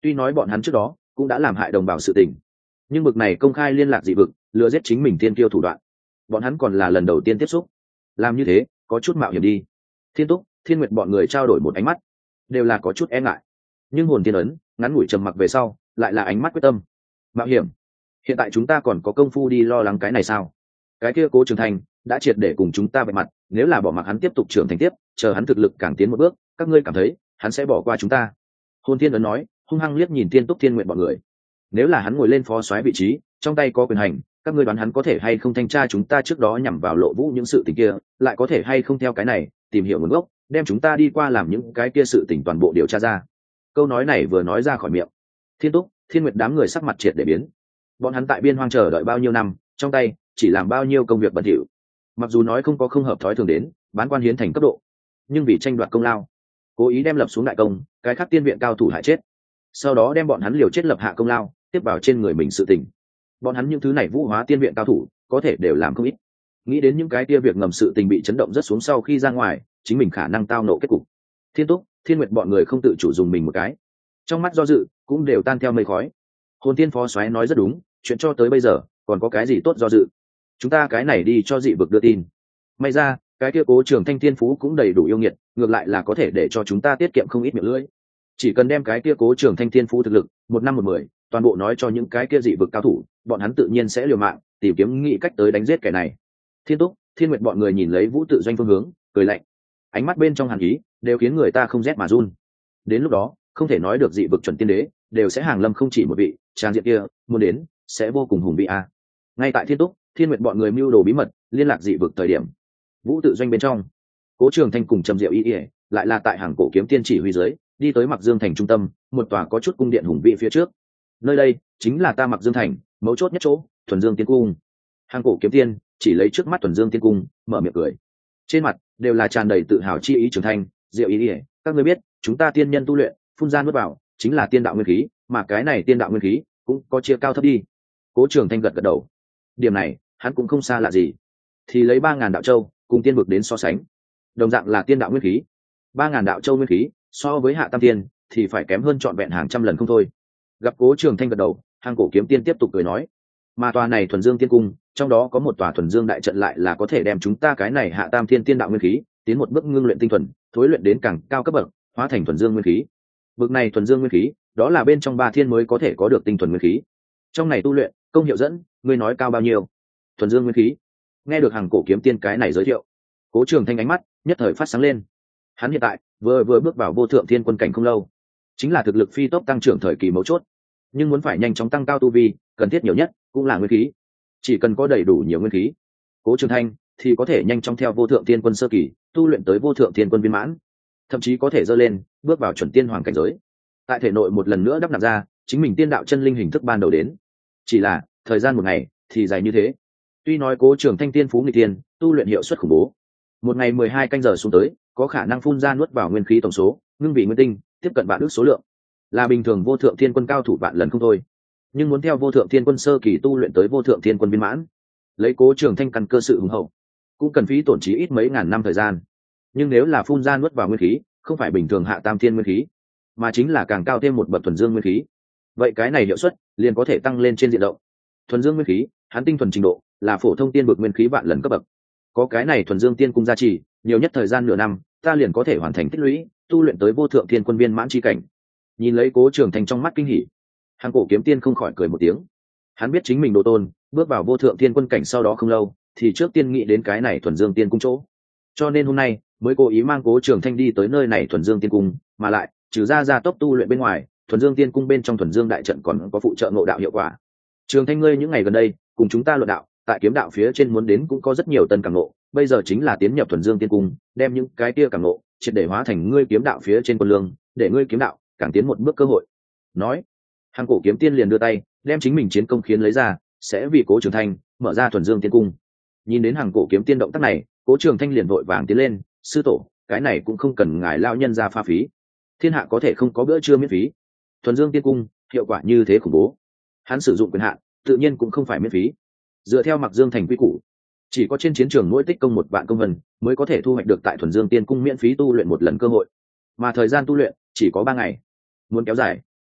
Tuy nói bọn hắn trước đó cũng đã làm hại đồng bào sự tình, nhưng bực này công khai liên lạc dị vực lừa giết chính mình tiên kiêu thủ đoạn, bọn hắn còn là lần đầu tiên tiếp xúc. Làm như thế có chút mạo hiểm đi. Thiên Túc, Thiên Nguyệt bọn người trao đổi một ánh mắt, đều là có chút e ngại. Nhưng hồn tiên ấn ngắn ngủi trầm mặc về sau, lại là ánh mắt quyết tâm. Mạo hiểm? Hiện tại chúng ta còn có công phu đi lo lắng cái này sao? Cái kia Cố Trường Thành đã triệt để cùng chúng ta vạch mặt, nếu là bỏ mặc hắn tiếp tục trưởng thành tiếp, chờ hắn thực lực càng tiến một bước, các ngươi cảm thấy hắn sẽ bỏ qua chúng ta? Hồn tiên ấn nói, hung hăng liếc nhìn Thiên Túc, Thiên Nguyệt bọn người. Nếu là hắn ngồi lên phó soái vị trí, trong tay có quyền hành, các ngươi đoán hắn có thể hay không thanh tra chúng ta trước đó nhằm vào Lộ Vũ những sự tình kia, lại có thể hay không theo cái này tìm hiểu nguồn gốc, đem chúng ta đi qua làm những cái kia sự tình toàn bộ điều tra ra. Câu nói này vừa nói ra khỏi miệng, Thiên Túc, Thiên Nguyệt đám người sắc mặt triệt để biến. Bọn hắn tại biên hoang chờ đợi bao nhiêu năm, trong tay chỉ làm bao nhiêu công việc bẩn thỉu. Mặc dù nói không có không hợp thói thường đến bán quan hiến thành cấp độ, nhưng vì tranh đoạt công lao, cố ý đem lập xuống đại công, cái khác tiên viện cao thủ hại chết, sau đó đem bọn hắn liều chết lập hạ công lao tiếp vào trên người mình sự tình. Bọn hắn những thứ này vũ hóa tiên viện cao thủ có thể đều làm không ít. Nghĩ đến những cái kia việc ngầm sự tình bị chấn động rất xuống sau khi ra ngoài, chính mình khả năng tao nộ kết cục. Thiên Túc, Thiên Nguyệt bọn người không tự chủ dùng mình một cái, trong mắt do dự cũng đều tan theo mây khói. Hồn Tiên phó soái nói rất đúng, chuyện cho tới bây giờ còn có cái gì tốt do dự? Chúng ta cái này đi cho dị vực đưa tin. May ra cái kia Cố Trường Thanh Thiên Phú cũng đầy đủ yêu nghiệt, ngược lại là có thể để cho chúng ta tiết kiệm không ít miệng lưỡi. Chỉ cần đem cái kia Cố Trường Thanh Thiên Phú thực lực một năm một mười toàn bộ nói cho những cái kia dị vực cao thủ, bọn hắn tự nhiên sẽ liều mạng tìm kiếm nghĩ cách tới đánh giết kẻ này. Thiên Túc, Thiên Nguyệt bọn người nhìn lấy Vũ Tự Doanh phương hướng, cười lạnh, ánh mắt bên trong hàn ý đều khiến người ta không rét mà run. Đến lúc đó không thể nói được dị vực chuẩn tiên đế đều sẽ hàng lâm không chỉ một vị, trang diện kia muốn đến sẽ vô cùng hùng vĩ a. Ngay tại Thiên Túc, Thiên Nguyệt bọn người mưu đồ bí mật liên lạc dị vực thời điểm, Vũ Tự Doanh bên trong, Cố Trường Thanh cùng Trầm Diệu Y Y lại là tại hàng cổ kiếm tiên chỉ huy dưới đi tới Mặc Dương thành trung tâm, một tòa có chút cung điện hùng vĩ phía trước. Nơi đây chính là ta Mặc Dương thành mấu chốt nhất chỗ, Thuần Dương Tiên Cung. Hàng cổ kiếm tiên chỉ lấy trước mắt Thuần Dương Tiên Cung, mở miệng cười, trên mặt đều là tràn đầy tự hào chi ý. Trường Thanh, Diệu ý ỉa, các ngươi biết chúng ta tiên nhân tu luyện phun ra nuốt vào chính là tiên đạo nguyên khí, mà cái này tiên đạo nguyên khí cũng có chia cao thấp đi. Cố Trường Thanh gật gật đầu, điểm này hắn cũng không xa lạ gì. Thì lấy ba ngàn đạo châu cùng tiên vực đến so sánh, đồng dạng là tiên đạo nguyên khí, ba ngàn đạo châu nguyên khí so với hạ tam tiên thì phải kém hơn trọn vẹn hàng trăm lần không thôi. Gặp Cố Trường Thanh gật đầu, hàng cổ kiếm tiên tiếp tục cười nói, mà tòa này Thuần Dương Tiên Cung trong đó có một tòa Thuần Dương đại trận, lại là có thể đem chúng ta cái này hạ tam thiên tiên đạo nguyên khí tiến một bước ngưng luyện tinh thuần, thối luyện đến càng cao cấp bậc, hóa thành Thuần Dương nguyên khí. Bậc này Thuần Dương nguyên khí đó là bên trong ba thiên mới có thể có được tinh thuần nguyên khí. Trong này tu luyện công hiệu dẫn, ngươi nói cao bao nhiêu? Thuần Dương nguyên khí. Nghe được hàng cổ kiếm tiên cái này giới thiệu, Cố Trường Thanh ánh mắt nhất thời phát sáng lên. Hắn hiện tại vừa vừa bước vào vô thượng thiên quân cảnh không lâu, chính là thực lực phi tốc tăng trưởng thời kỳ mấu chốt, nhưng muốn phải nhanh chóng tăng cao tu vi, cần thiết nhiều nhất cũng là nguyên khí. Chỉ cần có đầy đủ nhiều nguyên khí, Cố Trường Thanh thì có thể nhanh chóng theo vô thượng thiên quân sơ kỳ tu luyện tới vô thượng thiên quân viên mãn, thậm chí có thể dơ lên bước vào chuẩn tiên hoàng cảnh giới. Tại thể nội một lần nữa đắp nặn ra chính mình tiên đạo chân linh hình thức ban đầu đến. Chỉ là thời gian một ngày thì dài như thế. Tuy nói Cố Trường Thanh tiên phú nghịch tiên, tu luyện hiệu suất khủng bố, một ngày mười hai canh giờ xuống tới có khả năng phun ra nuốt vào nguyên khí tổng số ngưng vị nguyên tinh tiếp cận vạn ước số lượng, là bình thường vô thượng thiên quân cao thủ vạn lần không thôi. Nhưng muốn theo vô thượng thiên quân sơ kỳ tu luyện tới vô thượng thiên quân viên mãn, lấy Cố Trường Thanh căn cơ sự hùng hậu, cũng cần phí tổn trí ít mấy ngàn năm thời gian. Nhưng nếu là phun ra nuốt vào nguyên khí, không phải bình thường hạ tam thiên nguyên khí, mà chính là càng cao thêm một bậc Thuần Dương nguyên khí, vậy cái này hiệu suất liền có thể tăng lên trên diện rộng. Thuần Dương nguyên khí hắn tinh thuần trình độ là phổ thông tiên bậc nguyên khí vạn lần cấp bậc. Có cái này Thuần Dương Tiên Cung gia trì, nhiều nhất thời gian nửa năm ta liền có thể hoàn thành tích lũy tu luyện tới vô thượng thiên quân viên mãn chi cảnh. Nhìn lấy Cố Trường Thanh trong mắt kinh hỉ, hàng cổ kiếm tiên không khỏi cười một tiếng. Hắn biết chính mình độ tôn bước vào vô thượng thiên quân cảnh sau đó không lâu thì trước tiên nghĩ đến cái này Thuần Dương Tiên Cung chỗ, cho nên hôm nay mới cố ý mang Cố Trường Thanh đi tới nơi này Thuần Dương Tiên Cung. Mà lại trừ ra gia tốc tu luyện bên ngoài, Thuần Dương Tiên Cung bên trong Thuần Dương đại trận còn có phụ trợ ngộ đạo hiệu quả. Trường Thanh ngươi những ngày gần đây cùng chúng ta luận đạo, tại kiếm đạo phía trên muốn đến cũng có rất nhiều tân cảm ngộ, bây giờ chính là tiến nhập Thuần Dương Tiên Cung, đem những cái kia cảm ngộ triệt để hóa thành ngươi kiếm đạo phía trên quân lương, để ngươi kiếm đạo càng tiến một bước cơ hội. Nói, hàng cổ kiếm tiên liền đưa tay đem chính mình chiến công khiến lấy ra, sẽ vì Cố Trường Thanh mở ra Thuần Dương Tiên Cung. Nhìn đến hàng cổ kiếm tiên động tác này, Cố Trường Thanh liền vội vàng tiến lên, sư tổ, cái này cũng không cần ngài lao nhân ra pha phí, thiên hạ có thể không có bữa trưa miễn phí. Thuần Dương Tiên Cung hiệu quả như thế khủng bố, hắn sử dụng quyền hạn tự nhiên cũng không phải miễn phí. Dựa theo Mặc Dương thành quy củ, chỉ có trên chiến trường mỗi tích công một vạn công vân mới có thể thu hoạch được tại Thuần Dương Tiên Cung miễn phí tu luyện một lần cơ hội, mà thời gian tu luyện chỉ có ba ngày. Muốn kéo dài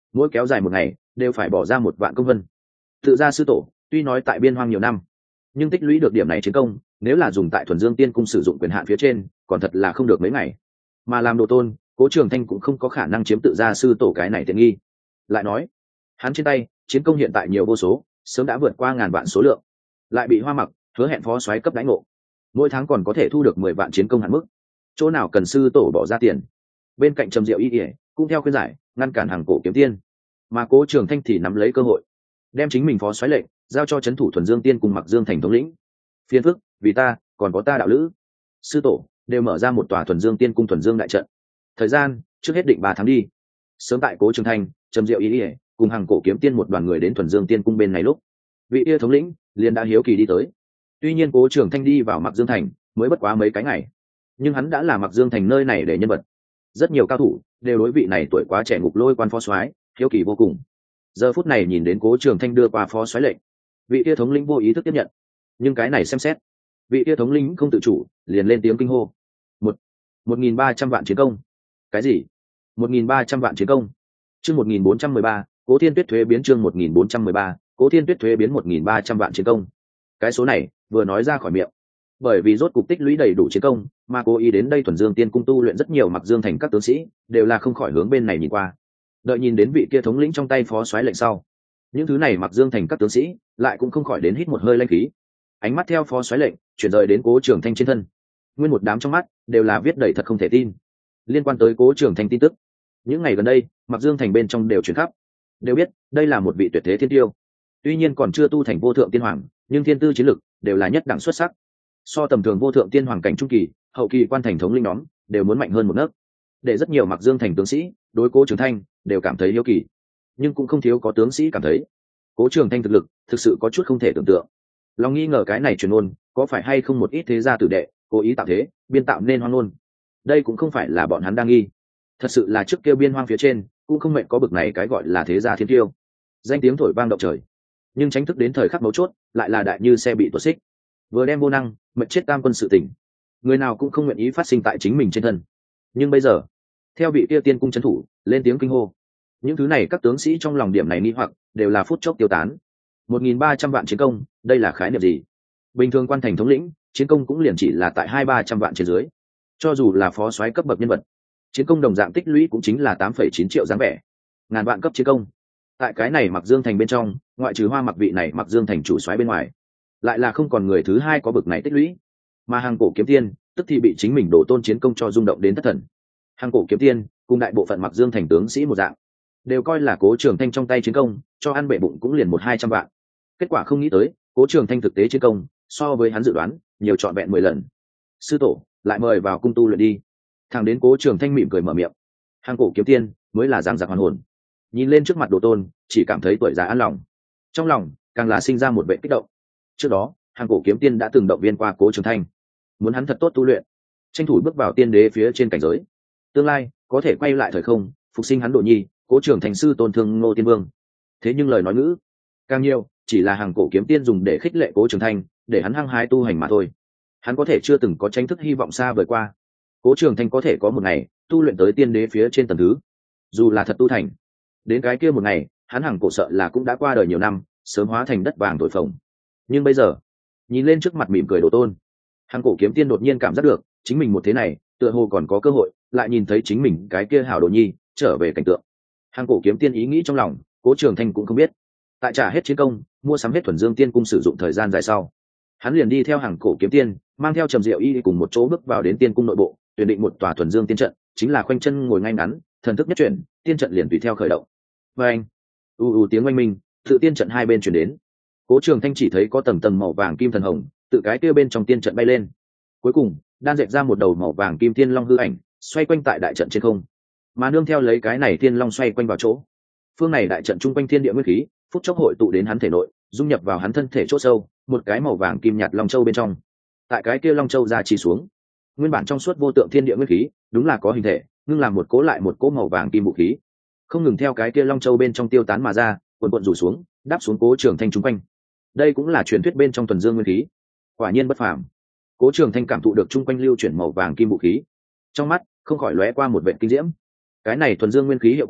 mỗi kéo dài một ngày đều phải bỏ ra một vạn công vân. Tự ra sư tổ tuy nói tại biên hoang nhiều năm, nhưng tích lũy được điểm này chiến công nếu là dùng tại thuần dương tiên cung sử dụng quyền hạn phía trên còn thật là không được mấy ngày. Mà làm đồ tôn, Cố Trường Thanh cũng không có khả năng chiếm tự ra sư tổ cái này tiện nghi. Lại nói hắn trên tay chiến công hiện tại nhiều vô số, sớm đã vượt qua ngàn vạn số lượng, lại bị Hoa Mặc hứa hẹn phó soái cấp đánh ngộ, mỗi tháng còn có thể thu được mười vạn chiến công hạn mức, chỗ nào cần sư tổ bỏ ra tiền. Bên cạnh Trầm Diệu Y ỉa cũng theo khuyên giải ngăn cản hàng cổ kiếm tiên, mà Cố Trường Thanh thì nắm lấy cơ hội đem chính mình phó soái lệnh giao cho trấn thủ thuần dương tiên cùng Mặc Dương thành thống lĩnh. Phiền phức vì ta còn có ta đạo lữ sư tổ đều mở ra một tòa thuần dương tiên cung thuần dương đại trận, thời gian trước hết định ba tháng đi. Sớm tại Cố Trường Thanh, Trầm Diệu Y ỉa cùng hàng cổ kiếm tiên một đoàn người đến thuần dương tiên cung bên này lúc, vị kia thống lĩnh liền đã hiếu kỳ đi tới. Tuy nhiên Cố Trường Thanh đi vào Mặc Dương thành mới bất quá mấy cái ngày, nhưng hắn đã là Mặc Dương thành nơi này để nhân vật, rất nhiều cao thủ đều đối vị này tuổi quá trẻ Ngục Lôi quan phó soái hiếu kỳ vô cùng. Giờ phút này nhìn đến Cố Trường Thanh đưa qua phó soái lệnh, vị kia thống lĩnh vô ý thức tiếp nhận, nhưng cái này xem xét vị kia thống lĩnh không tự chủ liền lên tiếng kinh hô: một một nghìn ba trăm vạn chiến công. Cái gì? Một nghìn ba trăm vạn chiến công? Chương một nghìn bốn trăm mười ba, Cố Thiên Tuyết thuế biến. Chương một nghìn bốn trăm mười ba, Cố Thiên Tuyết thuế biến. Một nghìn ba trăm vạn chiến công. Cái số này vừa nói ra khỏi miệng, bởi vì rốt cục tích lũy đầy đủ chiến công, mà cố ý đến đây thuần dương tiên cung tu luyện rất nhiều Mặc Dương thành các tướng sĩ đều là không khỏi hướng bên này nhìn qua. Đợi nhìn đến vị kia thống lĩnh trong tay phó soái lệnh sau, những thứ này Mặc Dương thành các tướng sĩ lại cũng không khỏi đến hít một hơi lanh khí, ánh mắt theo phó soái lệnh chuyển rời đến Cố Trường Thanh trên thân, nguyên một đám trong mắt đều là viết đầy thật không thể tin. Liên quan tới Cố Trường Thanh tin tức, những ngày gần đây Mặc Dương thành bên trong đều truyền khắp, đều biết đây là một vị tuyệt thế thiên tiêu. Tuy nhiên còn chưa tu thành vô thượng tiên hoàng, nhưng thiên tư chiến lực đều là nhất đẳng xuất sắc, so tầm thường vô thượng tiên hoàng cảnh trung kỳ, hậu kỳ quan thành thống linh nhóm đều muốn mạnh hơn một nấc. Để rất nhiều Mặc Dương thành tướng sĩ đối Cố Trường Thanh đều cảm thấy hiếu kỳ, nhưng cũng không thiếu có tướng sĩ cảm thấy Cố Trường Thanh thực lực thực sự có chút không thể tưởng tượng. Lòng nghi ngờ cái này truyền ngôn có phải hay không một ít thế gia tử đệ cố ý tạo thế, biên tạo nên hoang ngôn. Đây cũng không phải là bọn hắn đang nghi, thật sự là trước kêu biên hoang phía trên cũng không mệnh có bực này cái gọi là thế gia thiên tiêu, danh tiếng thổi vang động trời, nhưng tránh thức đến thời khắc mấu chốt lại là đại như xe bị tuột xích, vừa đem vô năng mệnh chết tam quân sự tỉnh, người nào cũng không nguyện ý phát sinh tại chính mình trên thân. Nhưng bây giờ theo vị kia tiên cung trấn thủ lên tiếng kinh hô, những thứ này các tướng sĩ trong lòng điểm này nghi hoặc đều là phút chốc tiêu tán. Một nghìn ba trăm vạn chiến công, đây là khái niệm gì? Bình thường quan thành thống lĩnh chiến công cũng liền chỉ là tại hai ba trăm vạn trên dưới, cho dù là phó soái cấp bậc nhân vật, chiến công đồng dạng tích lũy cũng chính là tám phẩy chín triệu dáng vẻ. Ngàn vạn cấp chiến công, tại cái này Mặc Dương thành bên trong, ngoại trừ Hoa Mặc vị này Mặc Dương thành chủ soái bên ngoài, lại là không còn người thứ hai có bậc này tích lũy. Mà hàng cổ kiếm tiên tức thì bị chính mình đổ tôn chiến công cho rung động đến thất thần. Hàng cổ kiếm tiên cùng đại bộ phận Mặc Dương thành tướng sĩ một dạng, đều coi là Cố Trường Thanh trong tay chiến công cho ăn bể bụng cũng liền một hai trăm vạn. Kết quả không nghĩ tới Cố Trường Thanh thực tế chiến công so với hắn dự đoán nhiều trọn vẹn mười lần. Sư tổ lại mời vào cung tu luyện đi. Thằng đến Cố Trường Thanh mỉm cười mở miệng, hàng cổ kiếm tiên mới là giảng giặc hoàn hồn, nhìn lên trước mặt đồ tôn chỉ cảm thấy tuổi già an lòng, trong lòng càng là sinh ra một vệ kích động. Trước đó hàng cổ kiếm tiên đã từng động viên qua Cố Trường Thanh, muốn hắn thật tốt tu luyện, tranh thủ bước vào tiên đế phía trên cảnh giới, tương lai có thể quay lại thời không phục sinh hắn Đồ Nhi Cố Trường Thành sư tôn thương Ngô Tiên Vương. Thế nhưng lời nói ngữ càng nhiều chỉ là hàng cổ kiếm tiên dùng để khích lệ Cố Trường Thanh, để hắn hăng hái tu hành mà thôi. Hắn có thể chưa từng có tranh thức hy vọng xa vời qua Cố Trường Thanh có thể có một ngày tu luyện tới tiên đế phía trên tầng thứ, dù là thật tu thành, đến cái kia một ngày hắn hàng cổ sợ là cũng đã qua đời nhiều năm, sớm hóa thành đất vàng thổi phồng. Nhưng bây giờ nhìn lên trước mặt mỉm cười đồ tôn, hàng cổ kiếm tiên đột nhiên cảm giác được chính mình một thế này tựa hồ còn có cơ hội lại nhìn thấy chính mình cái kia hảo Đồ Nhi trở về cảnh tượng. Hàng cổ kiếm tiên ý nghĩ trong lòng Cố Trường Thanh cũng không biết, tại trả hết chiến công mua sắm hết thuần dương tiên cung sử dụng thời gian dài sau, hắn liền đi theo hàng cổ kiếm tiên mang theo Trầm Diệu Y cùng một chỗ bước vào đến tiên cung nội bộ, tuyển định một tòa thuần dương tiên trận, chính là khoanh chân ngồi ngay ngắn, thần thức nhất chuyển, tiên trận liền tùy theo khởi động. Và anh u u tiếng oanh minh tự tiên trận hai bên chuyển đến. Cố Trường Thanh chỉ thấy có tầng tầng màu vàng kim thần hồng tự cái kia bên trong tiên trận bay lên, cuối cùng đan dệt ra một đầu màu vàng kim thiên long hư ảnh xoay quanh tại đại trận trên không. Mà nương theo lấy cái này thiên long xoay quanh vào chỗ, phương này đại trận trung quanh thiên địa nguyên khí phút chốc hội tụ đến hắn thể nội, dung nhập vào hắn thân thể chỗ sâu, một cái màu vàng kim nhạt long châu bên trong. Tại cái kia long châu ra chỉ xuống, nguyên bản trong suốt vô tượng thiên địa nguyên khí đúng là có hình thể, ngưng làm một cố lại một cố màu vàng kim vũ khí, không ngừng theo cái kia long châu bên trong tiêu tán mà ra, cuộn cuộn rủ xuống, đáp xuống Cố Trường Thanh trung quanh. Đây cũng là truyền thuyết bên trong thuần dương nguyên khí, quả nhiên bất phàm. Cố Trường Thanh cảm thụ được trung quanh lưu chuyển màu vàng kim vũ khí, trong mắt không khỏi lóe qua một vệt kinh diễm. Cái này thuần dương nguyên khí hiệu quả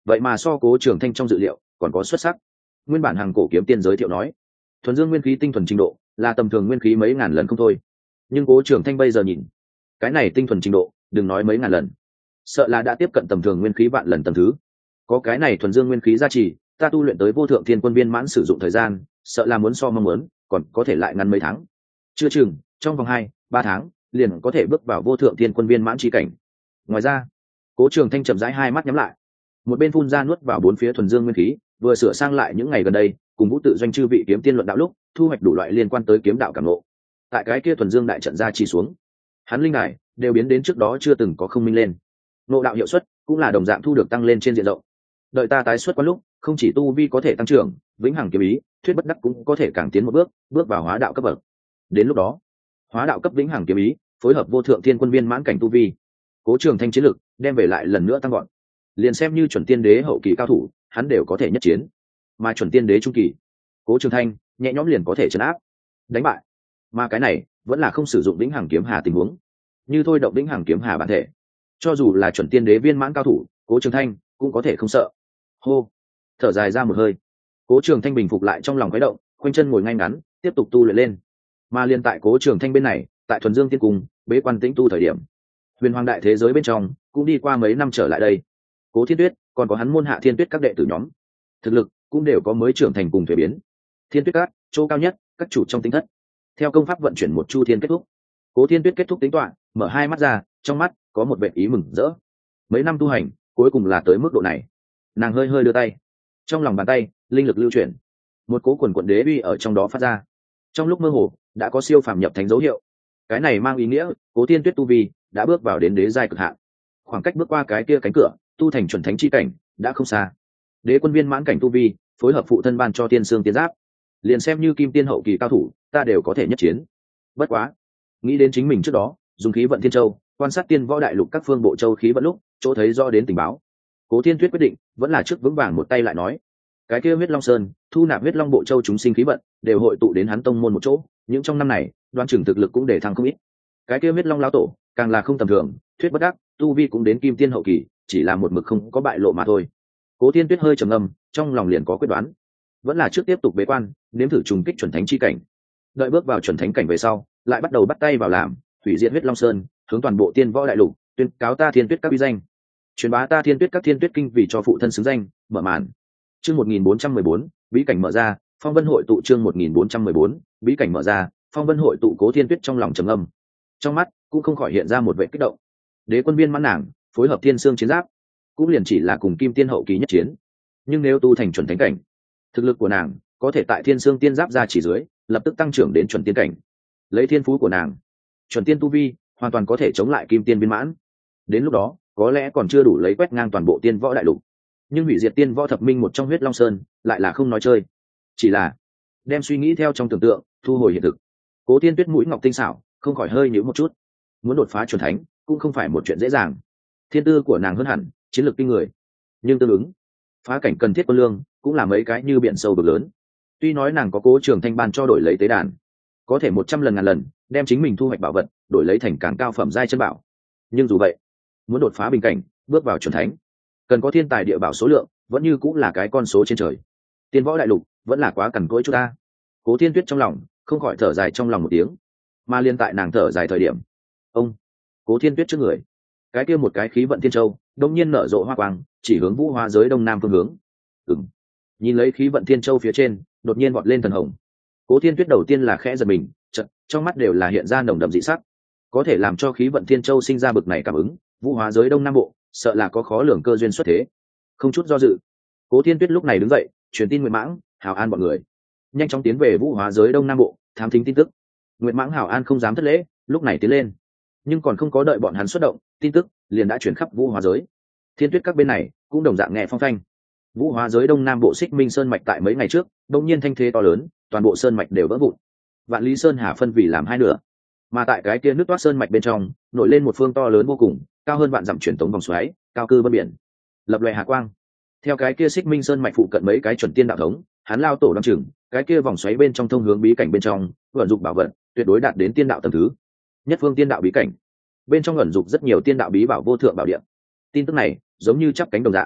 vậy mà so Cố Trường Thanh trong dự liệu còn có xuất sắc. Nguyên bản hàng cổ kiếm tiên giới thiệu nói, thuần dương nguyên khí tinh thuần trình độ là tầm thường nguyên khí mấy ngàn lần không thôi, nhưng Cố Trường Thanh bây giờ nhìn, cái này tinh thuần trình độ đừng nói mấy ngàn lần, sợ là đã tiếp cận tầm thường nguyên khí vạn lần tầm thứ. Có cái này thuần dương nguyên khí gia trì, ta tu luyện tới vô thượng thiên quân viên mãn sử dụng thời gian, sợ là muốn so mong muốn còn có thể lại ngắn mấy tháng, chưa chừng trong vòng hai ba tháng liền có thể bước vào vô thượng thiên quân viên mãn chi cảnh. Ngoài ra, Cố Trường Thanh chậm rãi hai mắt nhắm lại, một bên phun ra nuốt vào bốn phía thuần dương nguyên khí, vừa sửa sang lại những ngày gần đây cùng Vũ Tự Doanh chư vị kiếm tiên luận đạo lúc thu hoạch đủ loại liên quan tới kiếm đạo cảm ngộ. Tại cái kia thuần dương đại trận ra chi xuống, hắn linh đài đều biến đến trước đó chưa từng có không minh lên, ngộ đạo hiệu suất cũng là đồng dạng thu được tăng lên trên diện rộng. Đợi ta tái xuất qua lúc, không chỉ tu vi có thể tăng trưởng, vĩnh hằng kiếm ý thuyết bất đắc cũng có thể càng tiến một bước, bước vào hóa đạo cấp bậc. Đến lúc đó, hóa đạo cấp vĩnh hằng kiếm ý phối hợp vô thượng thiên quân viên mãn cảnh tu vi, Cố Trường Thanh chiến lực đem về lại lần nữa tăng gọn. Liền xem như chuẩn tiên đế hậu kỳ cao thủ, hắn đều có thể nhất chiến, mà chuẩn tiên đế trung kỳ, Cố Trường Thanh nhẹ nhõm liền có thể trấn áp, đánh bại. Mà cái này vẫn là không sử dụng vĩnh hằng kiếm hà tình huống, như thôi động vĩnh hằng kiếm hà bản thể, cho dù là chuẩn tiên đế viên mãn cao thủ, Cố Trường Thanh cũng có thể không sợ. Hô, thở dài ra một hơi, Cố Trường Thanh bình phục lại trong lòng cái động, khoanh chân ngồi ngay ngắn, tiếp tục tu luyện lên. Mà liên tại Cố Trường Thanh bên này, tại thuần dương tiên cung bế quan tĩnh tu thời điểm, huyền hoàng đại thế giới bên trong cũng đi qua mấy năm trở lại đây, Cố Thiên Tuyết còn có hắn môn hạ Thiên Tuyết các đệ tử nhóm, thực lực cũng đều có mới trưởng thành cùng thuế biến. Thiên Tuyết các chỗ cao nhất, các chủ trong tính thất, theo công pháp vận chuyển một chu thiên kết thúc, Cố Thiên Tuyết kết thúc tính toán, mở hai mắt ra, trong mắt có một vẻ ý mừng rỡ. Mấy năm tu hành cuối cùng là tới mức độ này. Nàng hơi hơi đưa tay, trong lòng bàn tay linh lực lưu chuyển, một cố quần quận đế uy ở trong đó phát ra. Trong lúc mơ hồ đã có siêu phàm nhập thánh dấu hiệu. Cái này mang ý nghĩa Cố Thiên Tuyết tu vi đã bước vào đến đế giai cực hạn, khoảng cách bước qua cái kia cánh cửa tu thành chuẩn thánh chi cảnh đã không xa. Đế quân viên mãn cảnh tu vi phối hợp phụ thân ban cho tiên xương tiên giáp, liền xem như kim tiên hậu kỳ cao thủ ta đều có thể nhất chiến. Bất quá, nghĩ đến chính mình trước đó dùng khí vận thiên châu quan sát tiên võ đại lục các phương bộ châu khí vận lúc chỗ thấy rõ đến tình báo, Cố Thiên Tuyết quyết định vẫn là trước vững vàng một tay lại nói, cái kia huyết long sơn thu nạp huyết long bộ châu chúng sinh khí vận đều hội tụ đến hắn tông môn một chỗ, những trong năm này đoan chừng thực lực cũng để thăng không ít. Cái kia huyết long lão tổ càng là không tầm thường, thuyết bất đắc tu vi cũng đến kim tiên hậu kỳ, chỉ là một mực không có bại lộ mà thôi. Cố Thiên Tuyết hơi trầm ngâm, trong lòng liền có quyết đoán, vẫn là trước tiếp tục bế quan nếm thử trùng kích chuẩn thánh chi cảnh, đợi bước vào chuẩn thánh cảnh về sau lại bắt đầu bắt tay vào làm hủy diệt huyết long sơn, hướng toàn bộ tiên võ đại lục tuyên cáo ta Thiên Tuyết các uy danh, truyền bá ta Thiên Tuyết các Thiên Tuyết kinh vì cho phụ thân xứng danh. Mở màn. Chương một nghìn bốn trăm mười bốn, bí cảnh mở ra, phong vân hội tụ. Chương một nghìn bốn trăm mười bốn, bí cảnh mở ra, phong vân hội tụ. Cố Thiên Tuyết trong lòng trầm âm, trong mắt cũng không khỏi hiện ra một vẻ kích động. Đế quân viên mãn nàng phối hợp thiên xương chiến giáp cũng liền chỉ là cùng kim tiên hậu kỳ nhất chiến, nhưng nếu tu thành chuẩn thánh cảnh, thực lực của nàng có thể tại thiên xương tiên giáp ra chỉ dưới lập tức tăng trưởng đến chuẩn tiên cảnh. Lấy thiên phú của nàng, chuẩn tiên tu vi hoàn toàn có thể chống lại kim tiên viên mãn. Đến lúc đó có lẽ còn chưa đủ lấy quét ngang toàn bộ tiên võ đại lục, nhưng hủy diệt tiên võ thập minh một trong huyết long sơn lại là không nói chơi, chỉ là đem suy nghĩ theo trong tưởng tượng thu hồi hiện thực. Cố Thiên Tuyết mũi ngọc tinh xảo không khỏi hơi nhíu một chút, muốn đột phá chuẩn thánh cũng không phải một chuyện dễ dàng. Thiên tư của nàng hơn hẳn, chiến lược kinh người, nhưng tương ứng phá cảnh cần thiết quân lương cũng là mấy cái như biển sâu vực lớn. Tuy nói nàng có Cố Trường Thanh ban cho đổi lấy tế đàn, có thể một trăm lần ngàn lần đem chính mình thu hoạch bảo vật đổi lấy thành càng cao phẩm giai chân bảo, nhưng dù vậy muốn đột phá bình cảnh bước vào chuẩn thánh cần có thiên tài địa bảo số lượng vẫn như cũng là cái con số trên trời. Tiên võ đại lục vẫn là quá cằn cỗi chút ta. Cố Thiên Tuyết trong lòng không khỏi thở dài trong lòng một tiếng, mà liên tại nàng thở dài thời điểm, ông Cố Thiên Tuyết trước người cái kia một cái khí vận thiên châu đông nhiên nở rộ hoa quang, chỉ hướng vũ hóa giới đông nam phương hướng. Ừm. Nhìn lấy khí vận thiên châu phía trên đột nhiên vọt lên thần hồng, Cố Thiên Tuyết đầu tiên là khẽ giật mình, chợt trong mắt đều là hiện ra nồng đậm dị sắc. Có thể làm cho khí vận thiên châu sinh ra bực này cảm ứng, vũ hóa giới đông nam bộ sợ là có khó lường cơ duyên xuất thế. Không chút do dự, Cố Thiên Tuyết lúc này đứng dậy truyền tin Nguyệt Mãng, Hào An bọn người nhanh chóng tiến về vũ hóa giới đông nam bộ thám thính tin tức. Nguyệt Mãng, Hào An không dám thất lễ, lúc này tiến lên, nhưng còn không có đợi bọn hắn xuất động, tin tức liền đã chuyển khắp vũ hóa giới. Thiên Tuyết các bên này cũng đồng dạng nghe phong phanh. Vũ hóa giới đông nam bộ Xích Minh sơn mạch tại mấy ngày trước đột nhiên thanh thế to lớn, toàn bộ sơn mạch đều vỡ vụn, Vạn Lý Sơn Hà phân vì làm hai nửa. Mà tại cái kia nước toát sơn mạch bên trong nổi lên một phương to lớn vô cùng, cao hơn vạn dặm truyền tống vòng xoáy, cao cư bờ biển, lập loè hà quang. Theo cái kia Xích Minh sơn mạch phụ cận mấy cái chuẩn tiên đạo thống, hắn lao tổ đăng trưởng, cái kia vòng xoáy bên trong thông hướng bí cảnh bên trong, vận dụng bảo vật tuyệt đối đạt đến tiên đạo tầng thứ nhất, phương tiên đạo bí cảnh bên trong ẩn dục rất nhiều tiên đạo bí bảo vô thượng bảo địa. Tin tức này giống như chắp cánh đồng dạng,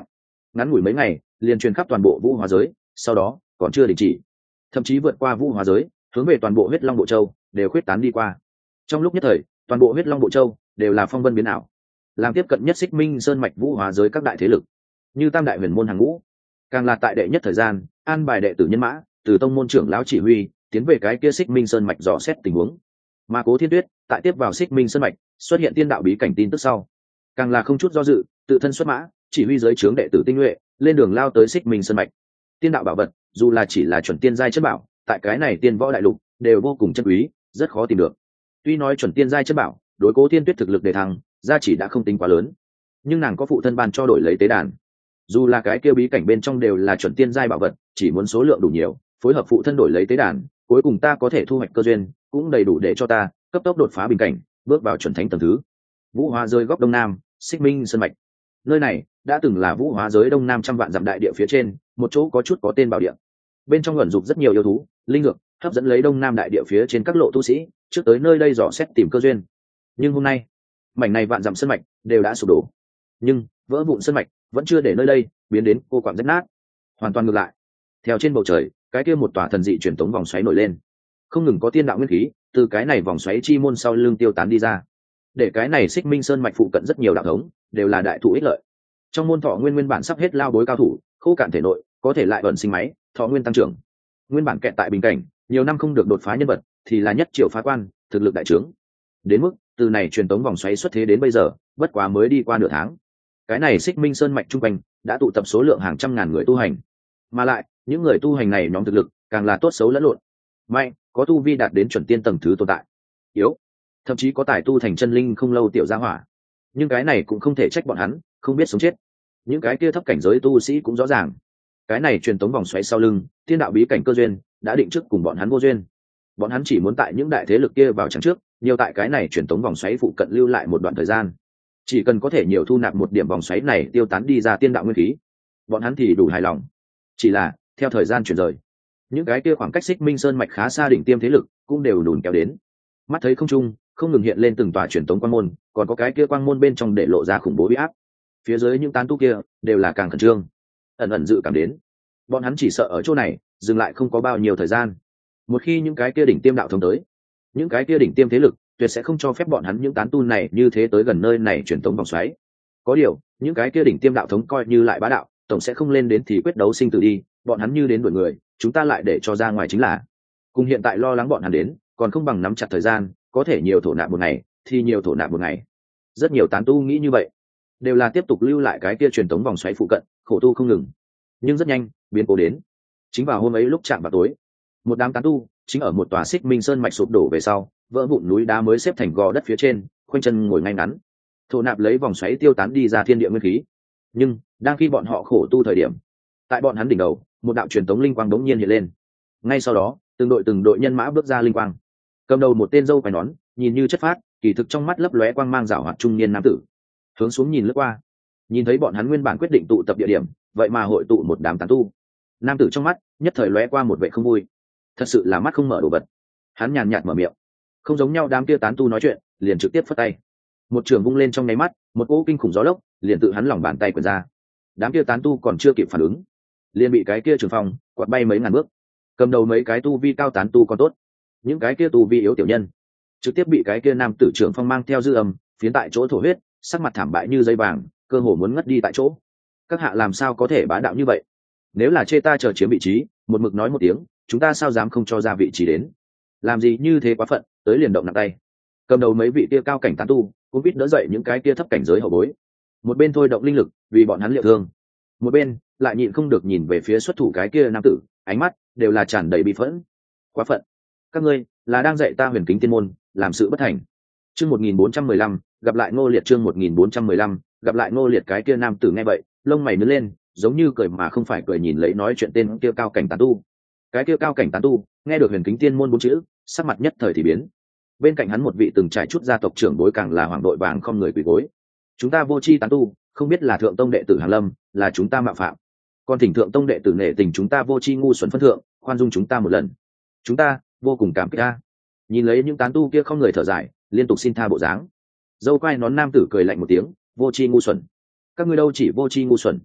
ngắn ngủi mấy ngày liền truyền khắp toàn bộ vũ hóa giới, sau đó còn chưa đình chỉ, thậm chí vượt qua vũ hóa giới, hướng về toàn bộ huyết long bộ châu đều khuyết tán đi qua. Trong lúc nhất thời, toàn bộ huyết long bộ châu đều là phong vân biến ảo, làm tiếp cận nhất xích minh sơn mạch vũ hóa giới các đại thế lực như tam đại huyền môn hàng ngũ, càng là tại đệ nhất thời gian an bài đệ tử nhân mã từ tông môn trưởng lão chỉ huy tiến về cái kia xích minh sơn mạch dò xét tình huống. Mà Cố Thiên Tuyết tại tiếp vào xích minh sơn mạch xuất hiện tiên đạo bí cảnh tin tức sau, càng là không chút do dự tự thân xuất mã chỉ huy giới trướng đệ tử tinh nhuệ lên đường lao tới xích minh sơn mạch. Tiên đạo bảo vật dù là chỉ là chuẩn tiên giai chất bảo, tại cái này tiên võ đại lục đều vô cùng chân quý, rất khó tìm được. Tuy nói chuẩn tiên giai chất bảo đối Cố Thiên Tuyết thực lực đề thăng gia chỉ đã không tính quá lớn, nhưng nàng có phụ thân ban cho đổi lấy tế đàn, dù là cái kia bí cảnh bên trong đều là chuẩn tiên giai bảo vật, chỉ muốn số lượng đủ nhiều, phối hợp phụ thân đổi lấy tế đàn, cuối cùng ta có thể thu hoạch cơ duyên cũng đầy đủ để cho ta cấp tốc đột phá bình cảnh, bước vào chuẩn thánh tầng thứ. Vũ hóa giới góc đông nam, xích minh sơn mạch, nơi này đã từng là vũ hóa giới đông nam trăm vạn dặm đại địa phía trên một chỗ có chút có tên bảo địa, bên trong ẩn dục rất nhiều yêu thú linh ngược, hấp dẫn lấy đông nam đại địa phía trên các lộ tu sĩ trước tới nơi đây dò xét tìm cơ duyên. Nhưng hôm nay mảnh này vạn dặm sơn mạch đều đã sụp đổ, nhưng vỡ vụn sơn mạch vẫn chưa để nơi đây biến đến cô quạng rách nát. Hoàn toàn ngược lại, theo trên bầu trời cái kia một tòa thần dị truyền tống vòng xoáy nổi lên, không ngừng có tiên đạo nguyên khí từ cái này vòng xoáy chi môn sau lưng tiêu tán đi ra, để cái này xích minh sơn mạch phụ cận rất nhiều đạo thống đều là đại thụ ích lợi. Trong môn thọ nguyên nguyên bản sắp hết lao bối cao thủ khô cạn thể nội có thể lại ẩn sinh máy thọ nguyên tăng trưởng, nguyên bản kẹt tại bình cảnh nhiều năm không được đột phá nhân vật thì là nhất triệu phá quan, thực lực đại trướng. Đến mức từ này truyền tống vòng xoáy xuất thế đến bây giờ bất quá mới đi qua nửa tháng, cái này xích minh sơn mạch trung quanh đã tụ tập số lượng hàng trăm ngàn người tu hành, mà lại những người tu hành này nhóm thực lực càng là tốt xấu lẫn lộn. Mạnh có tu vi đạt đến chuẩn tiên tầng thứ tồn tại, yếu thậm chí có tài tu thành chân linh không lâu tiểu gia hỏa. Nhưng cái này cũng không thể trách bọn hắn không biết sống chết. Những cái kia thấp cảnh giới tu sĩ cũng rõ ràng, cái này truyền tống vòng xoáy sau lưng thiên đạo bí cảnh cơ duyên đã định trước cùng bọn hắn vô duyên. Bọn hắn chỉ muốn tại những đại thế lực kia vào chẳng trước, nhiều tại cái này truyền tống vòng xoáy phụ cận lưu lại một đoạn thời gian, chỉ cần có thể nhiều thu nạp một điểm vòng xoáy này tiêu tán đi ra tiên đạo nguyên khí, bọn hắn thì đủ hài lòng. Chỉ là theo thời gian chuyển rời, những cái kia khoảng cách xích minh sơn mạch khá xa đỉnh tiêm thế lực cũng đều đùn kéo đến. Mắt thấy không trung không ngừng hiện lên từng tòa truyền tống quang môn, còn có cái kia quang môn bên trong để lộ ra khủng bố uy áp. Phía dưới những tán tu kia đều là càng khẩn trương, ẩn ẩn dự cảm đến bọn hắn chỉ sợ ở chỗ này dừng lại không có bao nhiêu thời gian. Một khi những cái kia đỉnh tiêm đạo thống tới, những cái kia đỉnh tiêm thế lực tuyệt sẽ không cho phép bọn hắn những tán tu này như thế tới gần nơi này truyền tống vòng xoáy. Có điều những cái kia đỉnh tiêm đạo thống coi như lại bá đạo, tổng sẽ không lên đến thì quyết đấu sinh tử đi. Bọn hắn như đến đuổi người, chúng ta lại để cho ra ngoài chính là. Cùng hiện tại lo lắng bọn hắn đến, còn không bằng nắm chặt thời gian, có thể nhiều thổ nạp một ngày thì nhiều thổ nạp một ngày. Rất nhiều tán tu nghĩ như vậy, đều là tiếp tục lưu lại cái kia truyền tống vòng xoáy phụ cận, khổ tu không ngừng. Nhưng rất nhanh biến cố đến. Chính vào hôm ấy lúc chạm vào tối, một đám tán tu chính ở một tòa xích minh sơn mạch sụp đổ về sau, vỡ vụn núi đá mới xếp thành gò đất phía trên, khoanh chân ngồi ngay ngắn, thổ nạp lấy vòng xoáy tiêu tán đi ra thiên địa nguyên khí. Nhưng đang khi bọn họ khổ tu thời điểm, tại bọn hắn đỉnh đầu một đạo truyền tống linh quang đống nhiên hiện lên. Ngay sau đó từng đội từng đội nhân mã bước ra linh quang, cầm đầu một tên râu quai nón nhìn như chất phát, kỳ thực trong mắt lấp lóe quang mang rảo hoạt trung niên nam tử, hướng xuống nhìn lướt qua, nhìn thấy bọn hắn nguyên bản quyết định tụ tập địa điểm vậy mà hội tụ một đám tán tu. Nam tử trong mắt nhất thời lóe qua một vẻ không vui, thật sự là mắt không mở đồ vật. Hắn nhàn nhạt mở miệng, không giống nhau đám kia tán tu nói chuyện, liền trực tiếp phất tay, một trường vung lên trong nháy mắt, một cỗ kinh khủng gió lốc liền tự hắn lòng bàn tay quyển ra. Đám kia tán tu còn chưa kịp phản ứng, liền bị cái kia trường phong quạt bay mấy ngàn bước. Cầm đầu mấy cái tu vi cao tán tu còn tốt, những cái kia tu vi yếu tiểu nhân trực tiếp bị cái kia nam tử trường phong mang theo dư âm phiến tại chỗ thổ huyết, sắc mặt thảm bại như dây vàng, cơ hồ muốn ngất đi tại chỗ. Các hạ làm sao có thể bá đạo như vậy? Nếu là chê ta chờ chiếm vị trí, một mực nói một tiếng, chúng ta sao dám không cho ra vị trí đến? Làm gì như thế quá phận, tới liền động nặng tay. Cầm đầu mấy vị kia cao cảnh tán tu cũng biết đỡ dậy những cái kia thấp cảnh giới hậu bối, một bên thôi động linh lực vì bọn hắn liệu thương, một bên lại nhịn không được nhìn về phía xuất thủ cái kia nam tử, ánh mắt đều là tràn đầy bi phẫn. Quá phận, các ngươi là đang dạy ta huyền kính tiên môn làm sự bất thành. Chương một nghìn bốn trăm mười lăm gặp lại Ngô Liệt. Chương một nghìn bốn trăm mười lăm gặp lại Ngô Liệt. Cái kia nam tử nghe vậy lông mày nhướng lên, giống như cười mà không phải cười nhìn lấy nói chuyện tên kia cao cảnh tán tu. Cái kia cao cảnh tán tu nghe được huyền kính tiên môn bốn chữ, sắc mặt nhất thời thì biến. Bên cạnh hắn một vị từng trải chút gia tộc trưởng bối càng là hoàng đội vàng không người quỳ gối. Chúng ta vô chi tán tu, không biết là thượng tông đệ tử Hàn Lâm, là chúng ta mạo phạm, còn thỉnh thượng tông đệ tử nể tình chúng ta vô chi ngu xuẩn phân thượng, khoan dung chúng ta một lần, chúng ta vô cùng cảm kích ta. Nhìn lấy những tán tu kia không người thở dài, liên tục xin tha bộ dáng, dâu quai nón nam tử cười lạnh một tiếng, vô chi ngu xuẩn, các ngươi đâu chỉ vô chi ngu xuẩn,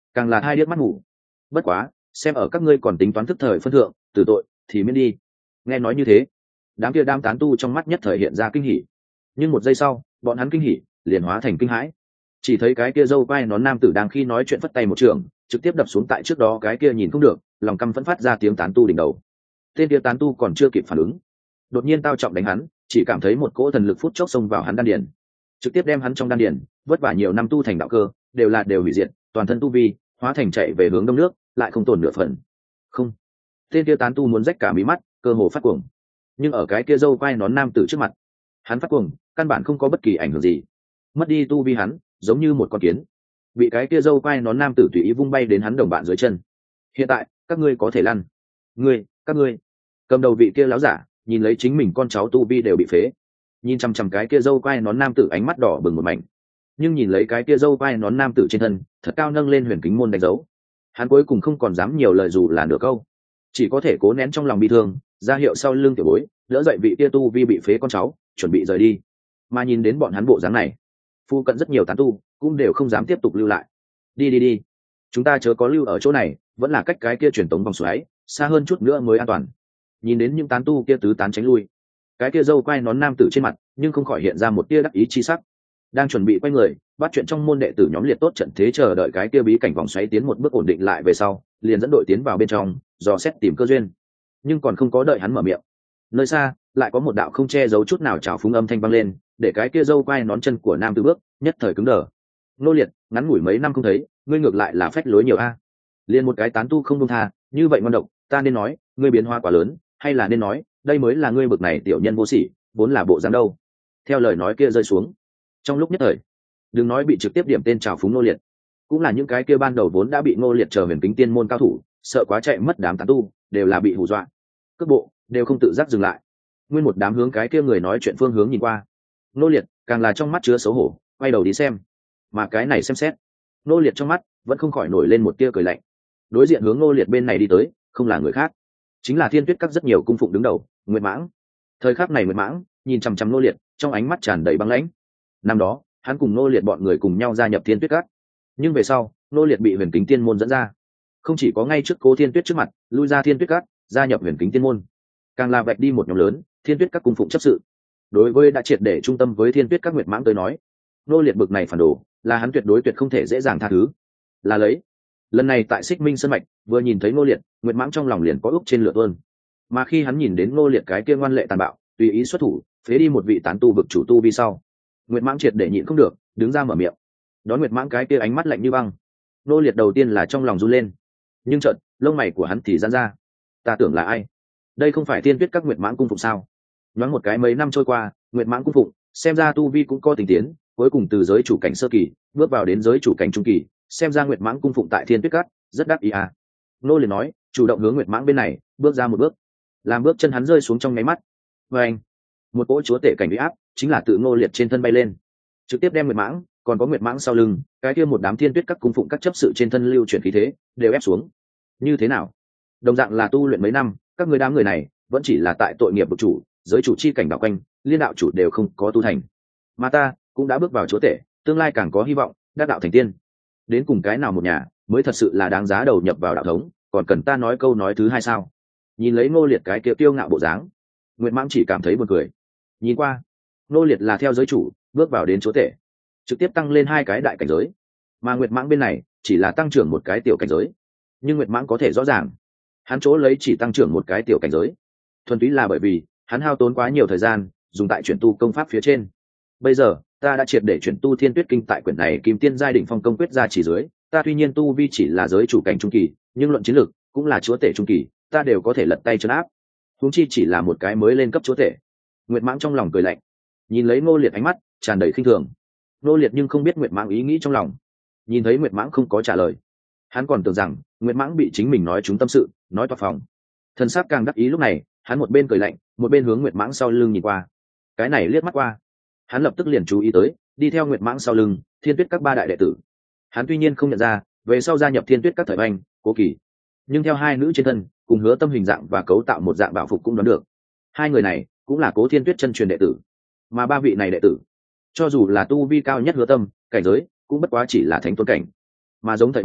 càng là hai điếc mắt ngủ. Bất quá xem ở các ngươi còn tính toán thức thời phân thượng, tử tội thì miễn đi. Nghe nói như thế, đám kia đam tán tu trong mắt nhất thời hiện ra kinh hỉ, nhưng một giây sau bọn hắn kinh hỉ liền hóa thành kinh hãi. Chỉ thấy cái kia dâu quai nón nam tử đang khi nói chuyện phất tay một trường trực tiếp đập xuống tại trước đó cái kia nhìn không được, lòng căm phẫn phát ra tiếng tán tu đỉnh đầu. Tên kia tán tu còn chưa kịp phản ứng, đột nhiên tao trọng đánh hắn, chỉ cảm thấy một cỗ thần lực phút chốc xông vào hắn đan điền, trực tiếp đem hắn trong đan điền vất vả nhiều năm tu thành đạo cơ đều là đều hủy diệt, toàn thân tu vi hóa thành chạy về hướng đông nước, lại không tồn nửa phần. Không, tên kia tán tu muốn rách cả mí mắt, cơ hồ phát cuồng, nhưng ở cái kia dâu quai nón nam tử trước mặt, hắn phát cuồng căn bản không có bất kỳ ảnh hưởng gì. Mất đi tu vi hắn giống như một con kiến, bị cái kia dâu quai nón nam tử tùy ý vung bay đến hắn đồng bạn dưới chân. Hiện tại các ngươi có thể lăn. Ngươi, các ngươi. Cầm đầu vị kia láo giả nhìn lấy chính mình con cháu tu vi đều bị phế, nhìn chằm chằm cái kia dâu quai nón nam tử ánh mắt đỏ bừng một mảnh, nhưng nhìn lấy cái kia dâu quai nón nam tử trên thân thật cao nâng lên huyền kính môn đánh dấu, hắn cuối cùng không còn dám nhiều lời dù là nửa câu, chỉ có thể cố nén trong lòng bi thương, ra hiệu sau lưng tiểu bối đỡ dậy vị kia tu vi bị phế con cháu, chuẩn bị rời đi. Mà nhìn đến bọn hắn bộ dáng này, phu cận rất nhiều tán tu cũng đều không dám tiếp tục lưu lại. Đi đi đi, chúng ta chớ có lưu ở chỗ này, vẫn là cách cái kia truyền tống vòng xoáy xa hơn chút nữa mới an toàn. Nhìn đến những tán tu kia tứ tán tránh lui, cái kia dâu quai nón nam tử trên mặt nhưng không khỏi hiện ra một tia đắc ý chi sắc, đang chuẩn bị quay người bắt chuyện trong môn đệ tử nhóm liệt tốt trận thế, chờ đợi cái kia bí cảnh vòng xoáy tiến một bước ổn định lại về sau, liền dẫn đội tiến vào bên trong dò xét tìm cơ duyên. Nhưng còn không có đợi hắn mở miệng, nơi xa lại có một đạo không che giấu chút nào trào phúng âm thanh vang lên, để cái kia dâu quai nón chân của nam tử bước nhất thời cứng đờ. Nô Liệt, ngắn ngủi mấy năm không thấy, ngươi ngược lại là phách lối nhiều a. À. Liền một cái tán tu không buông tha, như vậy ngon độc, ta nên nói ngươi biến hóa quá lớn, hay là nên nói đây mới là ngươi bực này tiểu nhân vô sỉ, vốn là bộ dáng đâu. Theo lời nói kia rơi xuống, trong lúc nhất thời, đừng nói bị trực tiếp điểm tên trào phúng Nô Liệt, cũng là những cái kia ban đầu vốn đã bị Nô Liệt chờ huyền kính tiên môn cao thủ sợ quá chạy mất đám tán tu đều là bị hù dọa, cước bộ đều không tự giác dừng lại, nguyên một đám hướng cái kia người nói chuyện phương hướng nhìn qua. Nô Liệt càng là trong mắt chứa xấu hổ, quay đầu đi xem, mà cái này xem xét, Nô Liệt trong mắt vẫn không khỏi nổi lên một tia cười lạnh. Đối diện hướng Nô Liệt bên này đi tới không là người khác, chính là Thiên Tuyết Các rất nhiều cung phụng đứng đầu Nguyệt Mãng. Thời khắc này Nguyệt Mãng nhìn chằm chằm Nô Liệt, trong ánh mắt tràn đầy băng lãnh. Năm đó hắn cùng Nô Liệt bọn người cùng nhau gia nhập Thiên Tuyết Các, nhưng về sau Nô Liệt bị huyền kính tiên môn dẫn ra, không chỉ có ngay trước Cố Thiên Tuyết trước mặt lui ra Thiên Tuyết Các gia nhập huyền kính tiên môn, càng là vạch đi một nhóm lớn Thiên Tuyết Các cung phụng chấp sự. Đối với đã triệt để trung tâm với Thiên Tuyết Các Nguyệt Mãng tới nói, Nô Liệt bực này phản đồ là hắn tuyệt đối tuyệt không thể dễ dàng tha thứ. Là lấy lần này tại Xích Minh Sơn mạch vừa nhìn thấy Nô Liệt, Nguyệt Mãng trong lòng liền có úp trên lửa tuôn. Mà khi hắn nhìn đến Nô Liệt cái kia ngoan lệ tàn bạo tùy ý xuất thủ phế đi một vị tán tu vực chủ tu vi sau, Nguyệt Mãng triệt để nhịn không được đứng ra mở miệng. Đón Nguyệt Mãng cái kia ánh mắt lạnh như băng, Nô Liệt đầu tiên là trong lòng run lên, nhưng chợt lông mày của hắn thì giãn ra. Ta tưởng là ai? Đây không phải Thiên Tuyết Các Nguyệt Mãng cung phụng sao? Nói một cái mấy năm trôi qua, Nguyệt Mãng cung phụng xem ra tu vi cũng có tình tiến, cuối cùng từ giới chủ cảnh sơ kỳ bước vào đến giới chủ cảnh trung kỳ, xem ra Nguyệt Mãng cung phụng tại Thiên Tuyết Các rất đắc ý à. Nô Liệt nói, chủ động hướng Nguyệt Mãng bên này bước ra một bước, làm bước chân hắn rơi xuống trong nháy mắt, và anh một cỗ chúa tể cảnh uy áp chính là tự Nô Liệt trên thân bay lên, trực tiếp đem Nguyệt Mãng còn có Nguyệt Mãng sau lưng cái kia một đám Thiên Tuyết Các cung phụng các chấp sự trên thân lưu chuyển khí thế đều ép xuống. Như thế nào? Đồng dạng là tu luyện mấy năm, các người đám người này vẫn chỉ là tại tội nghiệp vực chủ, giới chủ chi cảnh đạo quanh, liên đạo chủ đều không có tu thành, mà ta cũng đã bước vào chúa tể, tương lai càng có hy vọng đắc đạo thành tiên. Đến cùng cái nào một nhà mới thật sự là đáng giá đầu nhập vào đạo thống, còn cần ta nói câu nói thứ hai sao? Nhìn lấy Ngô Liệt cái kia kiêu ngạo bộ dáng, Nguyệt Mãng chỉ cảm thấy buồn cười. Nhìn qua, Ngô Liệt là theo giới chủ bước vào đến chúa tể, trực tiếp tăng lên hai cái đại cảnh giới, mà Nguyệt Mãng bên này chỉ là tăng trưởng một cái tiểu cảnh giới. Nhưng Nguyệt Mãng có thể rõ ràng, hắn chỗ lấy chỉ tăng trưởng một cái tiểu cảnh giới, thuần túy là bởi vì hắn hao tốn quá nhiều thời gian dùng tại chuyển tu công pháp phía trên. Bây giờ ta đã triệt để chuyển tu Thiên Tuyết Kinh tại quyển này Kim Tiên giai đỉnh phong công quyết ra chỉ dưới, ta tuy nhiên tu vi chỉ là giới chủ cảnh trung kỳ, nhưng luận chiến lược cũng là chúa tể trung kỳ, ta đều có thể lật tay trấn áp. Huống chi chỉ là một cái mới lên cấp chúa tể. Nguyệt Mãng trong lòng cười lạnh, nhìn lấy Ngô Liệt ánh mắt tràn đầy khinh thường. Ngô Liệt nhưng không biết Nguyệt Mãng ý nghĩ trong lòng, nhìn thấy Nguyệt Mãng không có trả lời, hắn còn tưởng rằng Nguyệt Mãng bị chính mình nói trúng tâm sự, nói toạc phòng. Thần sắc càng đắc ý lúc này, hắn một bên cười lạnh, một bên hướng Nguyệt Mãng sau lưng nhìn qua. Cái này liếc mắt qua, hắn lập tức liền chú ý tới đi theo Nguyệt Mãng sau lưng Thiên Tuyết Các ba đại đệ tử. Hắn tuy nhiên không nhận ra về sau gia nhập Thiên Tuyết Các thời Anh, Cố Kỳ, nhưng theo hai nữ trên thân cùng Hứa Tâm hình dạng và cấu tạo một dạng bảo phục cũng đoán được hai người này cũng là Cố Thiên Tuyết chân truyền đệ tử. Mà ba vị này đệ tử, cho dù là tu vi cao nhất Hứa Tâm cảnh giới cũng bất quá chỉ là thánh tôn cảnh, mà giống thầy Anh,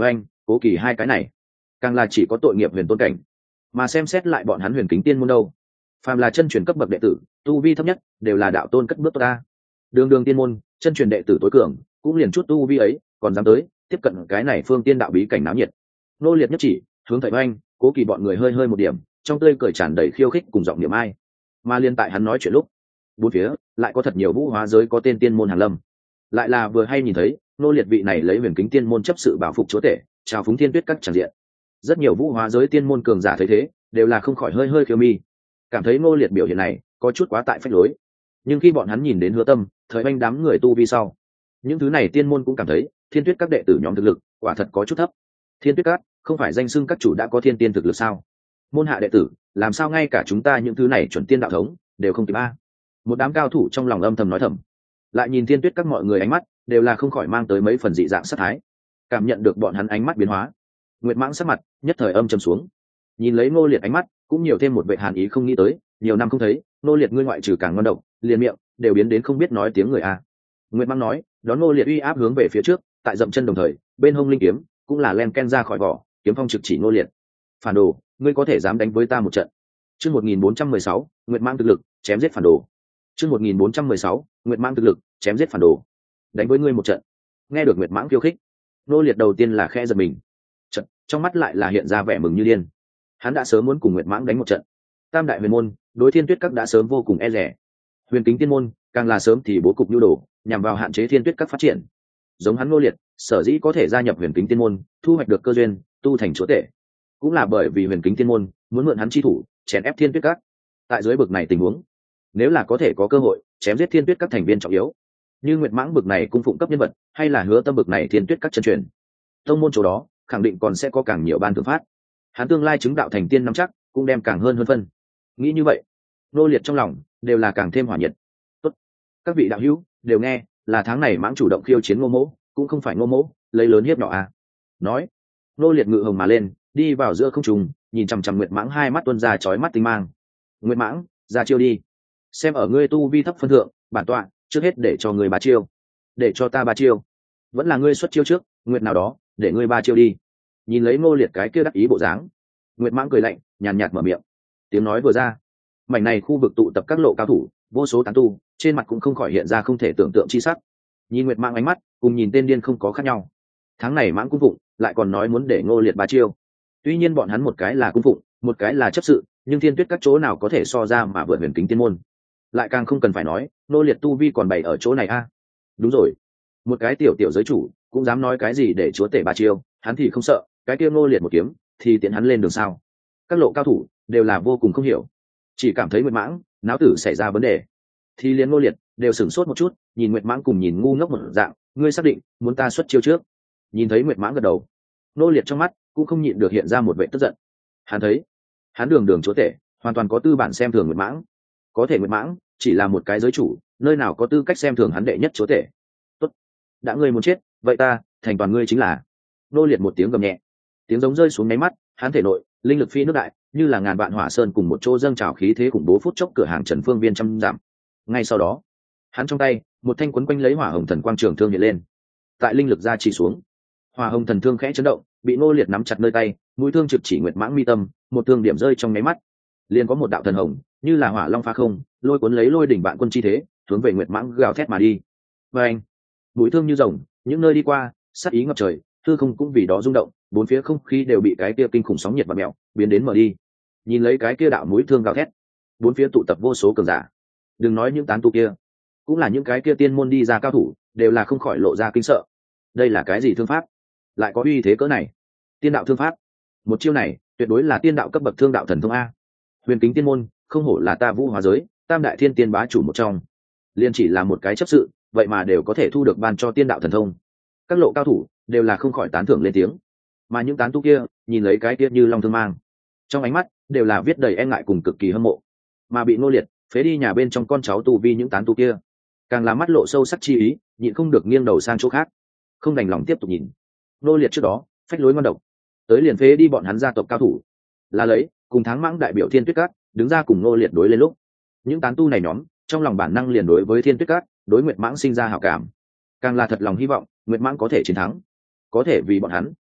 cố kỳ hai cái này càng là chỉ có tội nghiệp huyền tôn cảnh, mà xem xét lại bọn hắn huyền kính tiên môn đâu, phàm là chân truyền cấp bậc đệ tử tu vi thấp nhất đều là đạo tôn cất bước ta. Đường đường tiên môn chân truyền đệ tử tối cường cũng liền chút tu vi ấy còn dám tới tiếp cận cái này phương tiên đạo bí cảnh náo nhiệt. Nô liệt nhất chỉ hướng thầy oanh cố kỳ bọn người hơi hơi một điểm, trong tươi cười tràn đầy khiêu khích cùng giọng niệm ai. Mà liên tại hắn nói chuyện lúc, bốn phía lại có thật nhiều vũ hóa giới có tên tiên môn hàn lâm, lại là vừa hay nhìn thấy nô liệt vị này lấy huyền kính tiên môn chấp sự bảo phục chúa tể chào phúng thiên tuyết các tràng diện. Rất nhiều vũ hóa giới tiên môn cường giả thấy thế đều là không khỏi hơi hơi khiêu mi, cảm thấy nô liệt biểu hiện này có chút quá tại phách lối. Nhưng khi bọn hắn nhìn đến Hứa Tâm thời oanh đám người tu vi sau, những thứ này tiên môn cũng cảm thấy thiên tuyết các đệ tử nhóm thực lực quả thật có chút thấp. Thiên tuyết các không phải danh xưng các chủ đã có thiên tiên thực lực sao? Môn hạ đệ tử làm sao ngay cả chúng ta những thứ này chuẩn tiên đạo thống đều không kịp a? Một đám cao thủ trong lòng âm thầm nói thầm, lại nhìn thiên tuyết các mọi người ánh mắt đều là không khỏi mang tới mấy phần dị dạng sát thái. Cảm nhận được bọn hắn ánh mắt biến hóa, Nguyệt Mãng sắc mặt nhất thời âm trầm xuống, nhìn lấy Ngô Liệt ánh mắt cũng nhiều thêm một vệ hàn ý, không nghĩ tới nhiều năm không thấy Ngô Liệt ngươi ngoại trừ càng ngon độc liền miệng đều biến đến không biết nói tiếng người a. Nguyệt Mãng nói đón Ngô Liệt uy áp hướng về phía trước, tại dậm chân đồng thời bên hông linh kiếm cũng là len ken ra khỏi vỏ, kiếm phong trực chỉ Ngô Liệt. Phản đồ, ngươi có thể dám đánh với ta một trận? Chương một nghìn bốn trăm mười sáu, Nguyệt Mãng thực lực chém giết phản đồ. Chương một nghìn bốn trăm mười sáu, Nguyệt Mãng thực lực chém giết phản đồ. Đánh với ngươi một trận. Nghe được Nguyệt Mãng khiêu khích, Ngô Liệt đầu tiên là khẽ giật mình, trận trong mắt lại là hiện ra vẻ mừng như điên. Hắn đã sớm muốn cùng Nguyệt Mãng đánh một trận. Tam đại huyền môn đối thiên tuyết các đã sớm vô cùng e rẻ, huyền kính tiên môn càng là sớm thì bố cục nhu đồ nhằm vào hạn chế thiên tuyết các phát triển. Giống hắn Ngô Liệt sở dĩ có thể gia nhập huyền kính tiên môn thu hoạch được cơ duyên tu thành chúa tể, cũng là bởi vì huyền kính tiên môn muốn mượn hắn chi thủ chèn ép thiên tuyết các. Tại dưới bực này tình huống, nếu là có thể có cơ hội chém giết thiên tuyết các thành viên trọng yếu như Nguyệt Mãng bực này cung phụng cấp nhân vật, hay là Hứa Tâm bực này thiên tuyết các chân truyền, tông môn chỗ đó khẳng định còn sẽ có càng nhiều ban thưởng phát. Hắn tương lai chứng đạo thành tiên nắm chắc cũng đem càng hơn hơn phân. Nghĩ như vậy, Nô Liệt trong lòng đều là càng thêm hỏa nhiệt. Tốt, các vị đạo hữu đều nghe, là tháng này Mãng chủ động khiêu chiến Ngô Mỗ, cũng không phải Ngô Mỗ lấy lớn hiếp nhỏ à. Nói, Nô Liệt ngự hồng mà lên, đi vào giữa không trung, nhìn chằm chằm Nguyệt Mãng, hai mắt tuôn ra chói mắt tinh mang. Nguyệt Mãng, ra chiêu đi. Xem ở ngươi tu vi thấp phân thượng, bản tọa trước hết để cho ngươi ba chiêu. Để cho ta ba chiêu. Vẫn là ngươi xuất chiêu trước, Nguyệt nào đó, để ngươi ba chiêu đi. Nhìn lấy Ngô Liệt cái kia đắc ý bộ dáng, Nguyệt Mãng cười lạnh, nhàn nhạt mở miệng. Tiếng nói vừa ra, mảnh này khu vực tụ tập các lộ cao thủ, vô số tán tu, trên mặt cũng không khỏi hiện ra không thể tưởng tượng chi sắc. Nhìn Nguyệt Mãng ánh mắt, cùng nhìn tên điên không có khác nhau. Tháng này Mãng cung phụng, lại còn nói muốn để Ngô Liệt ba chiêu. Tuy nhiên bọn hắn một cái là cung phụng, một cái là chấp sự, nhưng thiên tuyết các chỗ nào có thể so ra mà vượt huyền kính tiên môn. Lại càng không cần phải nói, Ngô Liệt tu vi còn bày ở chỗ này a. À? Đúng rồi, một cái tiểu tiểu giới chủ cũng dám nói cái gì để chúa tể ba chiêu, hắn thì không sợ, cái kia Ngô Liệt một kiếm thì tiện hắn lên đường sao? Các lộ cao thủ đều là vô cùng không hiểu, chỉ cảm thấy Nguyệt Mãng não tử xảy ra vấn đề, thì liền Ngô Liệt đều sửng sốt một chút, nhìn Nguyệt Mãng cùng nhìn ngu ngốc một dạng. Ngươi xác định muốn ta xuất chiêu trước? Nhìn thấy Nguyệt Mãng gật đầu, Ngô Liệt trong mắt cũng không nhịn được hiện ra một vẻ tức giận. Hắn thấy hắn đường đường chúa tể hoàn toàn có tư bản xem thường Nguyệt Mãng, có thể Nguyệt Mãng chỉ là một cái giới chủ, nơi nào có tư cách xem thường hắn đệ nhất chúa tể. Tốt, đã ngươi muốn chết, vậy ta thành toàn ngươi chính là. Ngô Liệt một tiếng gầm nhẹ, tiếng giống rơi xuống nháy mắt, hắn thể nội linh lực phi nước đại, như là ngàn vạn hỏa sơn cùng một chỗ dâng trào khí thế khủng bố, phút chốc cửa hàng Trần Phương Viên trăm giảm. Ngay sau đó, hắn trong tay một thanh quấn quanh lấy hỏa hồng thần quang trường thương hiện lên, tại linh lực ra chỉ xuống, hỏa hồng thần thương khẽ chấn động, bị Ngô Liệt nắm chặt nơi tay, mũi thương trực chỉ Nguyệt Mãng mi tâm, một thương điểm rơi trong nháy mắt, liền có một đạo thần hồng như là hỏa long phá không, lôi cuốn lấy lôi đỉnh vạn quân chi thế, hướng về Nguyệt Mãng gào thét mà đi. Và anh, mũi thương như rồng, những nơi đi qua, sát ý ngập trời, hư không cũng vì đó rung động, bốn phía không khí đều bị cái kia kinh khủng sóng nhiệt và mèo biến đến mở đi. Nhìn lấy cái kia đạo mũi thương gào thét, bốn phía tụ tập vô số cường giả. Đừng nói những tán tu kia, cũng là những cái kia tiên môn đi ra cao thủ, đều là không khỏi lộ ra kinh sợ. Đây là cái gì thương pháp, lại có uy thế cỡ này? Tiên đạo thương pháp, một chiêu này tuyệt đối là tiên đạo cấp bậc thương đạo thần thông a. Huyền kính tiên môn không hổ là ta vũ hóa giới tam đại thiên tiên bá chủ một trong, liên chỉ là một cái chấp sự, vậy mà đều có thể thu được ban cho tiên đạo thần thông. Các lộ cao thủ đều là không khỏi tán thưởng lên tiếng, mà những tán tu kia nhìn lấy cái kia như long thương mang, trong ánh mắt đều là viết đầy e ngại cùng cực kỳ hâm mộ. Mà bị Ngô Liệt phế đi nhà bên trong con cháu tu vi những tán tu kia, càng là mắt lộ sâu sắc chi ý, nhịn không được nghiêng đầu sang chỗ khác, không đành lòng tiếp tục nhìn. Ngô Liệt trước đó phách lối ngon độc, tới liền phế đi bọn hắn gia tộc cao thủ, là lấy cùng Tháng Mãng đại biểu Thiên Tuyết Các đứng ra cùng Ngô Liệt đối lên lúc, những tán tu này nhóm trong lòng bản năng liền đối với Thiên Tuyết Các, đối Nguyệt Mãng sinh ra hảo cảm, càng là thật lòng hy vọng Nguyệt Mãng có thể chiến thắng, có thể vì bọn hắn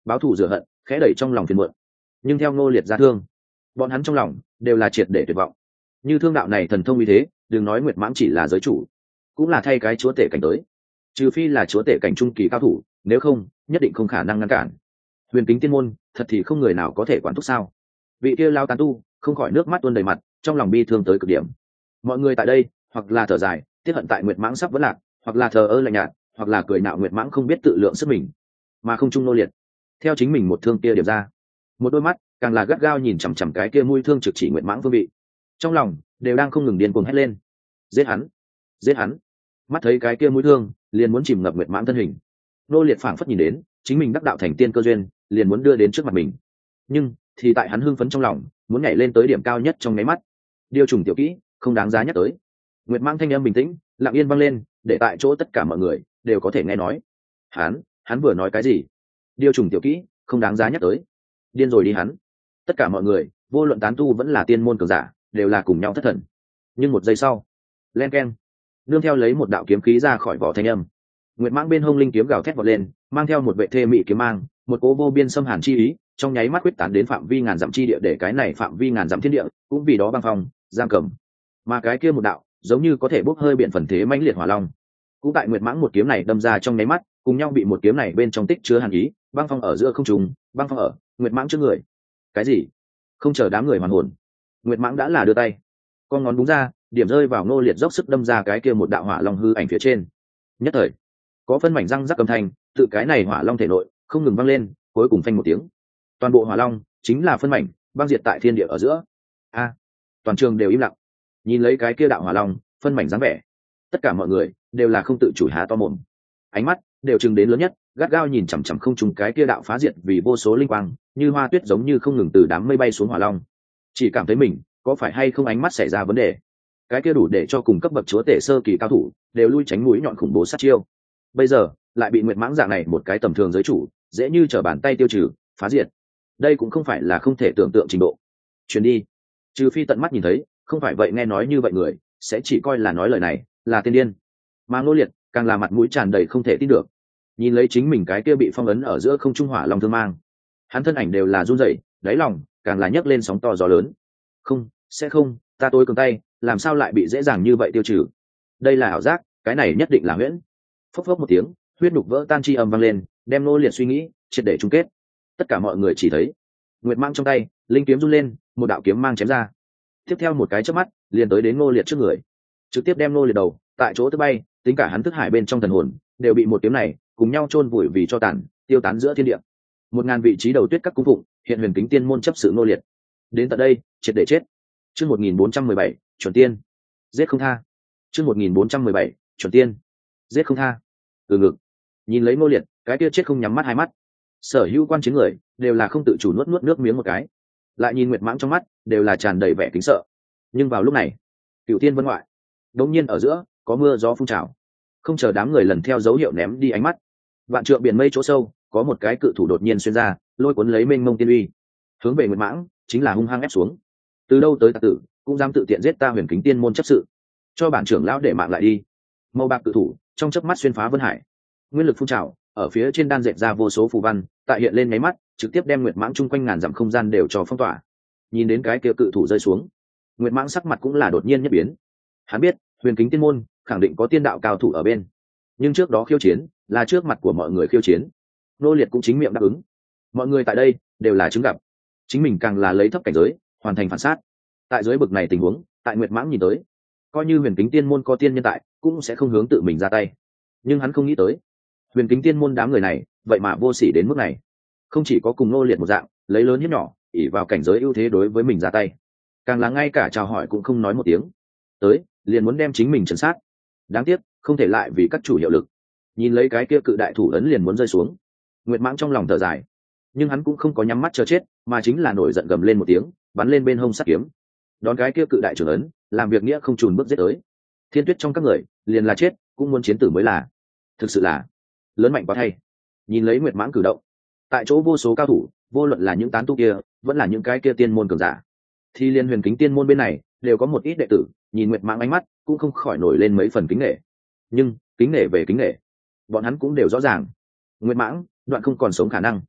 báo thù rửa hận khẽ đẩy trong lòng phiền muộn. Nhưng theo Ngô Liệt ra thương, bọn hắn trong lòng đều là triệt để tuyệt vọng. Như thương đạo này thần thông như thế, đừng nói Nguyệt Mãng chỉ là giới chủ, cũng là thay cái chúa tể cảnh tới, trừ phi là chúa tể cảnh trung kỳ cao thủ, nếu không nhất định không khả năng ngăn cản. Huyền Kính Tiên môn thật thì không người nào có thể quản thúc sao? Vị kia lao tán tu không khỏi nước mắt tuôn đầy mặt, trong lòng bi thương tới cực điểm. Mọi người tại đây hoặc là thở dài tiếc hận tại Nguyệt Mãng sắp vỡ lạc, hoặc là thờ ơ lạnh nhạt, hoặc là cười nạo Nguyệt Mãng không biết tự lượng sức mình, mà không trung Nô Liệt theo chính mình một thương kia điểm ra, một đôi mắt càng là gắt gao nhìn chằm chằm cái kia mũi thương trực chỉ Nguyệt Mãng phương vị, trong lòng đều đang không ngừng điên cuồng hét lên: giết hắn, giết hắn! Mắt thấy cái kia mũi thương liền muốn chìm ngập Nguyệt Mãng thân hình, Nô Liệt phảng phất nhìn đến chính mình đắc đạo thành tiên cơ duyên liền muốn đưa đến trước mặt mình, nhưng thì tại hắn hưng phấn trong lòng muốn nhảy lên tới điểm cao nhất trong nháy mắt, điều trùng tiểu kỹ không đáng giá nhắc tới. Nguyệt Mãng thanh âm bình tĩnh lặng yên vang lên, để tại chỗ tất cả mọi người đều có thể nghe nói. Hắn, hắn vừa nói cái gì? Điều trùng tiểu kỹ không đáng giá nhắc tới. Điên rồi đi hắn! Tất cả mọi người, vô luận tán tu vẫn là tiên môn cường giả, đều là cùng nhau thất thần. Nhưng một giây sau, len keng, nương theo lấy một đạo kiếm khí ra khỏi vỏ thanh âm, Nguyệt Mãng bên hông linh kiếm gào thét vọt lên, mang theo một vệ thê mị kiếm mang, một cố vô biên xâm hàn chi ý, trong nháy mắt quyết tán đến phạm vi ngàn dặm chi địa, để cái này phạm vi ngàn dặm thiên địa cũng vì đó băng phong giam cầm. Mà cái kia một đạo giống như có thể bốc hơi biển phần thế mãnh liệt hỏa long, cũng tại Nguyệt Mãng một kiếm này đâm ra trong nháy mắt, cùng nhau bị một kiếm này bên trong tích chứa hàn ý, băng phong ở giữa không trung, băng phong ở Nguyệt Mãng trước người. Cái gì? Không chờ đám người hoàn hồn, Nguyệt Mãng đã là đưa tay, con ngón búng ra, điểm rơi vào Ngô Liệt dốc sức đâm ra cái kia một đạo hỏa long hư ảnh phía trên. Nhất thời, có phân mảnh răng rắc âm thanh tự cái này hỏa long thể nội không ngừng vang lên, cuối cùng phanh một tiếng, toàn bộ hỏa long chính là phân mảnh băng diệt tại thiên địa ở giữa. A! Toàn trường đều im lặng, nhìn lấy cái kia đạo hỏa long phân mảnh dáng vẻ, tất cả mọi người đều là không tự chủ há to mồm, ánh mắt đều chừng đến lớn nhất, gắt gao nhìn chằm chằm không trùng cái kia đạo phá diệt vì vô số linh quang như hoa tuyết giống như không ngừng từ đám mây bay xuống hỏa long, chỉ cảm thấy mình có phải hay không ánh mắt xảy ra vấn đề. Cái kia đủ để cho cùng cấp bậc chúa tể sơ kỳ cao thủ đều lui tránh mũi nhọn khủng bố sát chiêu, bây giờ lại bị Nguyệt Mãng dạng này một cái tầm thường giới chủ dễ như trở bàn tay tiêu trừ phá diệt, đây cũng không phải là không thể tưởng tượng trình độ. Chuyến đi, trừ phi tận mắt nhìn thấy, không phải vậy nghe nói như vậy người sẽ chỉ coi là nói lời này là tiên điên. Mà Ngô Liệt càng là mặt mũi tràn đầy không thể tin được, nhìn lấy chính mình cái kia bị phong ấn ở giữa không trung hỏa long thương mang, hắn thân ảnh đều là run rẩy, đáy lòng càng là nhấc lên sóng to gió lớn. Không, sẽ không, ta tối cường tay làm sao lại bị dễ dàng như vậy tiêu trừ? Đây là ảo giác, cái này nhất định là huyễn. Phốc phốc một tiếng, huyết đục vỡ tan chi âm vang lên, đem Ngô Liệt suy nghĩ triệt để chung kết. Tất cả mọi người chỉ thấy Nguyệt Mãng trong tay linh kiếm run lên, một đạo kiếm mang chém ra, tiếp theo một cái chớp mắt liền tới đến Ngô Liệt trước người, trực tiếp đem Ngô Liệt đầu tại chỗ tức bay, tính cả hắn thức hải bên trong thần hồn đều bị một kiếm này cùng nhau chôn vùi vì cho tàn, tiêu tán giữa thiên địa. Một ngàn vị trí đầu tuyết các cung phụng, hiện Huyền Kính Tiên môn chấp sự Ngô Liệt đến tận đây triệt để chết. Chương một nghìn bốn trăm mười bảy, chuẩn tiên giết không tha. Chương một nghìn bốn trăm mười bảy, chuẩn tiên giết không tha. Từ ngực nhìn lấy Ngô Liệt cái kia chết không nhắm mắt hai mắt, sở hữu quan chiến người đều là không tự chủ nuốt nuốt nước miếng một cái, lại nhìn Nguyệt Mãng trong mắt đều là tràn đầy vẻ kính sợ. Nhưng vào lúc này, Cửu Tiên Vân ngoại đột nhiên ở giữa có mưa gió phun trào, không chờ đám người lần theo dấu hiệu ném đi ánh mắt, vạn trượng biển mây chỗ sâu có một cái cự thủ đột nhiên xuyên ra, lôi cuốn lấy mênh mông tiên uy, hướng về Nguyệt Mãng chính là hung hăng ép xuống. Từ đâu tới tặc tử cũng dám tự tiện giết ta Huyền Kính Tiên môn chấp sự, cho bản trưởng lão để mạng lại đi. Màu bạc cự thủ trong chớp mắt xuyên phá vân hải, nguyên lực phun trào ở phía trên đan dệt ra vô số phù văn, tại hiện lên nháy mắt trực tiếp đem Nguyệt Mãng chung quanh ngàn dặm không gian đều cho phong tỏa. Nhìn đến cái kia cự thủ rơi xuống, Nguyệt Mãng sắc mặt cũng là đột nhiên nhất biến. Hắn biết Huyền Kính Tiên môn khẳng định có tiên đạo cao thủ ở bên, nhưng trước đó khiêu chiến là trước mặt của mọi người khiêu chiến, Ngô Liệt cũng chính miệng đáp ứng. Mọi người tại đây đều là chứng gặp, chính mình càng là lấy thấp cảnh giới hoàn thành phản sát. Tại dưới bực này tình huống, tại Nguyệt Mãng nhìn tới, coi như Huyền Kính Tiên môn có tiên nhân tại cũng sẽ không hướng tự mình ra tay. Nhưng hắn không nghĩ tới Huyền Kính Tiên môn đám người này vậy mà vô sỉ đến mức này, không chỉ có cùng Ngô Liệt một dạng lấy lớn hiếp nhỏ, ỷ vào cảnh giới ưu thế đối với mình ra tay, càng là ngay cả chào hỏi cũng không nói một tiếng, tới liền muốn đem chính mình trấn sát. Đáng tiếc không thể lại vì các chủ hiệu lực. Nhìn lấy cái kia cự đại thủ ấn liền muốn rơi xuống, Nguyệt Mãng trong lòng thở dài, nhưng hắn cũng không có nhắm mắt chờ chết, mà chính là nổi giận gầm lên một tiếng, bắn lên bên hông sắt kiếm, đón cái kia cự đại trưởng ấn, làm việc nghĩa không chùn bước giết tới. Thiên Tuyết trong các người liền là chết cũng muốn chiến tử mới là, thực sự là lớn mạnh quá thay. Nhìn lấy Nguyệt Mãng cử động, tại chỗ vô số cao thủ, vô luận là những tán tu kia vẫn là những cái kia tiên môn cường giả, thì liên Huyền Kính Tiên môn bên này đều có một ít đệ tử nhìn Nguyệt Mãng ánh mắt cũng không khỏi nổi lên mấy phần kính nể. Nhưng kính nể về kính nể, bọn hắn cũng đều rõ ràng Nguyệt Mãng đoạn không còn sống khả năng.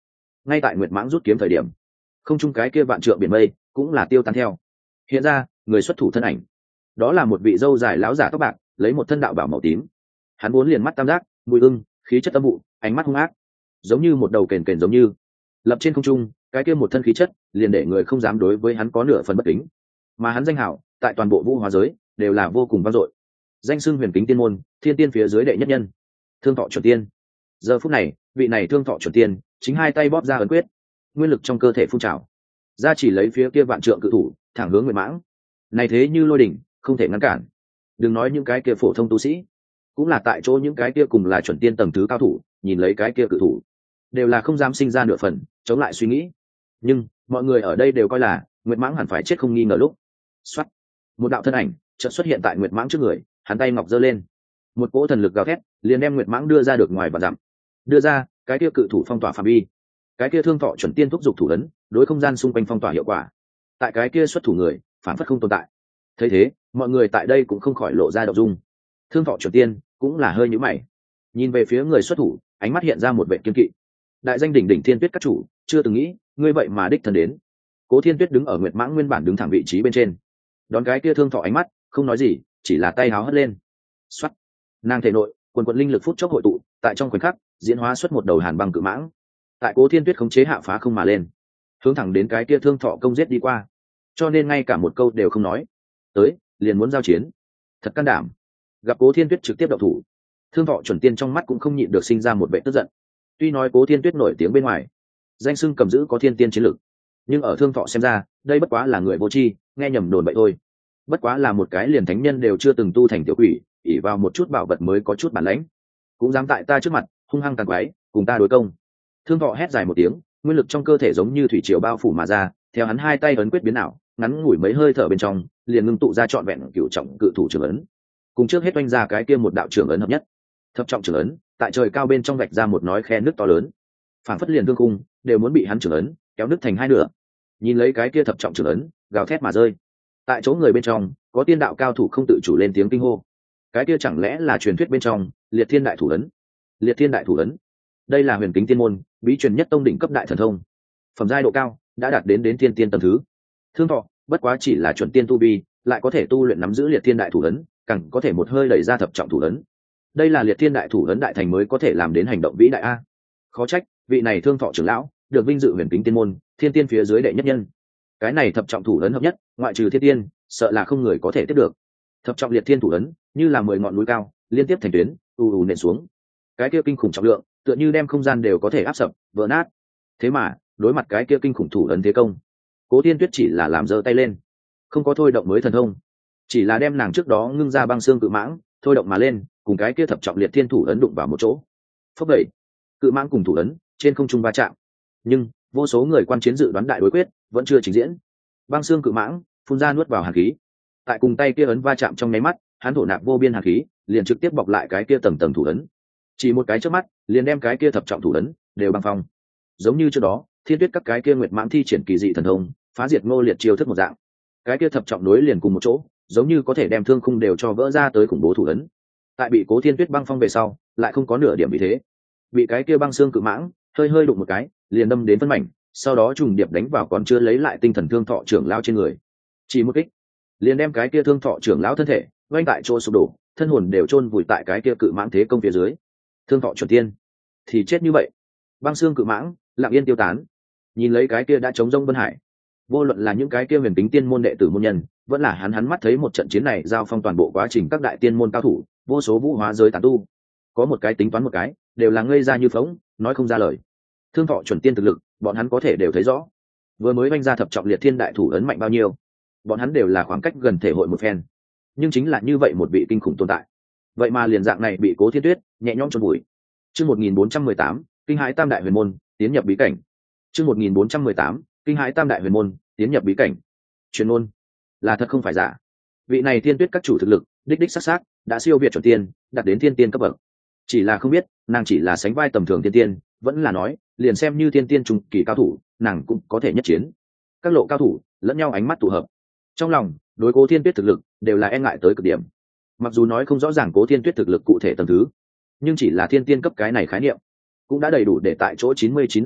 ngay tại nguyệt mãng rút kiếm thời điểm, không chung cái kia vạn trượng biển mây cũng là tiêu tán theo. Hiện ra người xuất thủ thân ảnh, đó là một vị dâu dài láo giả tóc bạc, lấy một thân đạo bảo màu tím. Hắn vốn liền mắt tam giác, mùi ưng, khí chất âm vụ, ánh mắt hung ác, giống như một đầu kền kền giống như lập trên không trung. Cái kia một thân khí chất liền để người không dám đối với hắn có nửa phần bất kính, mà hắn danh hảo tại toàn bộ vũ hóa giới đều là vô cùng vang dội. Danh xưng huyền kính tiên môn, thiên tiên phía dưới đệ nhất nhân, thương thọ chuẩn tiên. Giờ phút này, vị này thương thọ chuẩn tiên chính hai tay bóp ra ấn quyết, nguyên lực trong cơ thể phun trào ra, chỉ lấy phía kia vạn trượng cự thủ thẳng hướng nguyệt mãng. Này thế như lôi đỉnh, không thể ngăn cản. Đừng nói những cái kia phổ thông tu sĩ, cũng là tại chỗ những cái kia cùng là chuẩn tiên tầng thứ cao thủ, nhìn lấy cái kia cự thủ đều là không dám sinh ra nửa phần chống lại suy nghĩ. Nhưng mọi người ở đây đều coi là nguyệt mãng hẳn phải chết không nghi ngờ. Lúc xoắt, một đạo thân ảnh chợt xuất hiện tại nguyệt mãng trước người, hắn tay ngọc giơ lên, một cỗ thần lực gào thét liền đem nguyệt mãng đưa ra được ngoài và dặm. Đưa ra cái kia cự thủ phong tỏa phạm vi, cái kia thương thọ chuẩn tiên thúc giục thủ ấn đối không gian xung quanh phong tỏa hiệu quả, tại cái kia xuất thủ người phản phất không tồn tại. Thấy thế, mọi người tại đây cũng không khỏi lộ ra động dung. Thương thọ chuẩn tiên cũng là hơi nhíu mày, nhìn về phía người xuất thủ, ánh mắt hiện ra một vẻ kiên kỵ. Đại danh đỉnh đỉnh Thiên Tuyết các chủ, chưa từng nghĩ ngươi vậy mà đích thân đến. Cố Thiên Tuyết đứng ở nguyệt mãng nguyên bản đứng thẳng vị trí bên trên, đón cái kia thương thọ ánh mắt, không nói gì, chỉ là tay háo hất lên. Xoắt, nàng thể nội quần quần linh lực phút chốc hội tụ, tại trong khoảnh khắc diễn hóa xuất một đầu hàn băng cự mãng, tại Cố Thiên Tuyết khống chế hạ phá không mà lên, hướng thẳng đến cái kia thương thọ công giết đi qua. Cho nên ngay cả một câu đều không nói, tới liền muốn giao chiến, thật can đảm. Gặp Cố Thiên Tuyết trực tiếp động thủ, thương thọ chuẩn tiên trong mắt cũng không nhịn được sinh ra một vẻ tức giận. Tuy nói Cố Thiên Tuyết nổi tiếng bên ngoài, danh xưng cầm giữ có thiên tiên chiến lực, nhưng ở thương thọ xem ra, đây bất quá là người vô tri, nghe nhầm đồn bậy thôi. Bất quá là một cái liền thánh nhân đều chưa từng tu thành tiểu quỷ, ỷ vào một chút bảo vật mới có chút bản lãnh, cũng dám tại ta trước mặt hung hăng tàn quái, cùng ta đối công. Thương thọ hét dài một tiếng, nguyên lực trong cơ thể giống như thủy triều bao phủ mà ra, theo hắn hai tay ấn quyết biến ảo, ngắn ngủi mấy hơi thở bên trong liền ngưng tụ ra trọn vẹn cửu trọng cự thủ trường ấn, cùng trước hết oanh ra cái kia một đạo trường ấn hợp nhất. Thập trọng trường ấn tại trời cao bên trong vạch ra một nói khe nước to lớn, phảng phất liền thương khung đều muốn bị hắn trường ấn kéo nứt thành hai nửa. Nhìn lấy cái kia thập trọng trường ấn gào thét mà rơi, tại chỗ người bên trong có tiên đạo cao thủ không tự chủ lên tiếng kinh hô. Cái kia chẳng lẽ là truyền thuyết bên trong liệt thiên đại thủ ấn? Liệt thiên đại thủ ấn, đây là huyền kính tiên môn bí truyền nhất tông đỉnh cấp đại thần thông, phẩm giai độ cao đã đạt đến đến thiên tiên tầng thứ. Thương thọ bất quá chỉ là chuẩn tiên tu vi, lại có thể tu luyện nắm giữ liệt thiên đại thủ ấn, càng có thể một hơi đẩy ra thập trọng thủ ấn. Đây là liệt thiên đại thủ ấn đại thành mới có thể làm đến hành động vĩ đại a. Khó trách vị này thương thọ trưởng lão được vinh dự huyền kính tiên môn thiên tiên phía dưới đệ nhất nhân. Cái này thập trọng thủ ấn hợp nhất, ngoại trừ thiên tiên, sợ là không người có thể tiếp được. Thập trọng liệt thiên thủ ấn như là mười ngọn núi cao liên tiếp thành tuyến, ù ù nện xuống. Cái kia kinh khủng trọng lượng tựa như đem không gian đều có thể áp sập vỡ nát. Thế mà đối mặt cái kia kinh khủng thủ ấn thế công, Cố Thiên Tuyết chỉ là làm giơ tay lên, không có thôi động mới thần thông, chỉ là đem nàng trước đó ngưng ra băng xương cự mãng thôi động mà lên, cùng cái kia thập trọng liệt thiên thủ ấn đụng vào một chỗ. Phốc đẩy, cự mãng cùng thủ ấn trên không trung va chạm. Nhưng vô số người quan chiến dự đoán đại đối quyết vẫn chưa trình diễn. Băng xương cự mãng phun ra nuốt vào hàn khí, tại cùng tay kia ấn va chạm trong nháy mắt, hắn thổ nạp vô biên hàn khí, liền trực tiếp bọc lại cái kia tầng tầng thủ ấn. Chỉ một cái chớp mắt, liền đem cái kia thập trọng thủ ấn đều băng phong. Giống như trước đó, Thiên Tuyết các cái kia nguyệt mãng thi triển kỳ dị thần thông, phá diệt Ngô Liệt chiêu thức một dạng. Cái kia thập trọng nối liền cùng một chỗ, giống như có thể đem thương khung đều cho vỡ ra tới khủng bố thủ ấn. Tại bị Cố Thiên Tuyết băng phong về sau, lại không có nửa điểm vì thế. Bị cái kia băng xương cự mãng hơi hơi đụng một cái, liền đâm đến phân mảnh, sau đó trùng điệp đánh vào còn chưa lấy lại tinh thần thương thọ trưởng lão trên người. Chỉ một kích, liền đem cái kia thương thọ trưởng lão thân thể vênh tại chỗ sụp đổ, thân hồn đều chôn vùi tại cái kia cự mãng thế công phía dưới. Thương thọ chuẩn tiên thì chết như vậy. Băng xương cự mãng lặng yên tiêu tán. Nhìn lấy cái kia đã chống rông Vân Hải, vô luận là những cái kia huyền kính tiên môn đệ tử môn nhân, vẫn là hắn hắn mắt thấy một trận chiến này giao phong toàn bộ quá trình các đại tiên môn cao thủ, vô số vũ hóa giới tán tu, có một cái tính toán một cái, đều là ngây ra như phỗng, nói không ra lời. Thương thọ chuẩn tiên thực lực, bọn hắn có thể đều thấy rõ. Vừa mới vanh ra thập trọng liệt thiên đại thủ ấn mạnh bao nhiêu, bọn hắn đều là khoảng cách gần thể hội một phen. Nhưng chính là như vậy một vị kinh khủng tồn tại, vậy mà liền dạng này bị Cố Thiên Tuyết nhẹ nhõm chôn vùi. Chương một nghìn bốn trăm mười tám, kinh hãi tam đại huyền môn, tiến nhập bí cảnh. Chương một nghìn bốn trăm mười tám, kinh hãi tam đại huyền môn, tiến nhập bí cảnh. Truyền ngôn là thật không phải giả. Vị này Thiên Tuyết các chủ thực lực, đích đích sắc sắc đã siêu việt chuẩn tiên, đạt đến thiên tiên cấp bậc. Chỉ là không biết, nàng chỉ là sánh vai tầm thường thiên tiên, vẫn là nói, liền xem như thiên tiên trung kỳ cao thủ, nàng cũng có thể nhất chiến. Các lộ cao thủ lẫn nhau ánh mắt tụ hợp, trong lòng đối Cố Thiên Tuyết thực lực đều là e ngại tới cực điểm. Mặc dù nói không rõ ràng Cố Thiên Tuyết thực lực cụ thể tầng thứ, nhưng chỉ là thiên tiên cấp cái này khái niệm cũng đã đầy đủ để tại chỗ chín mươi chín đạo thống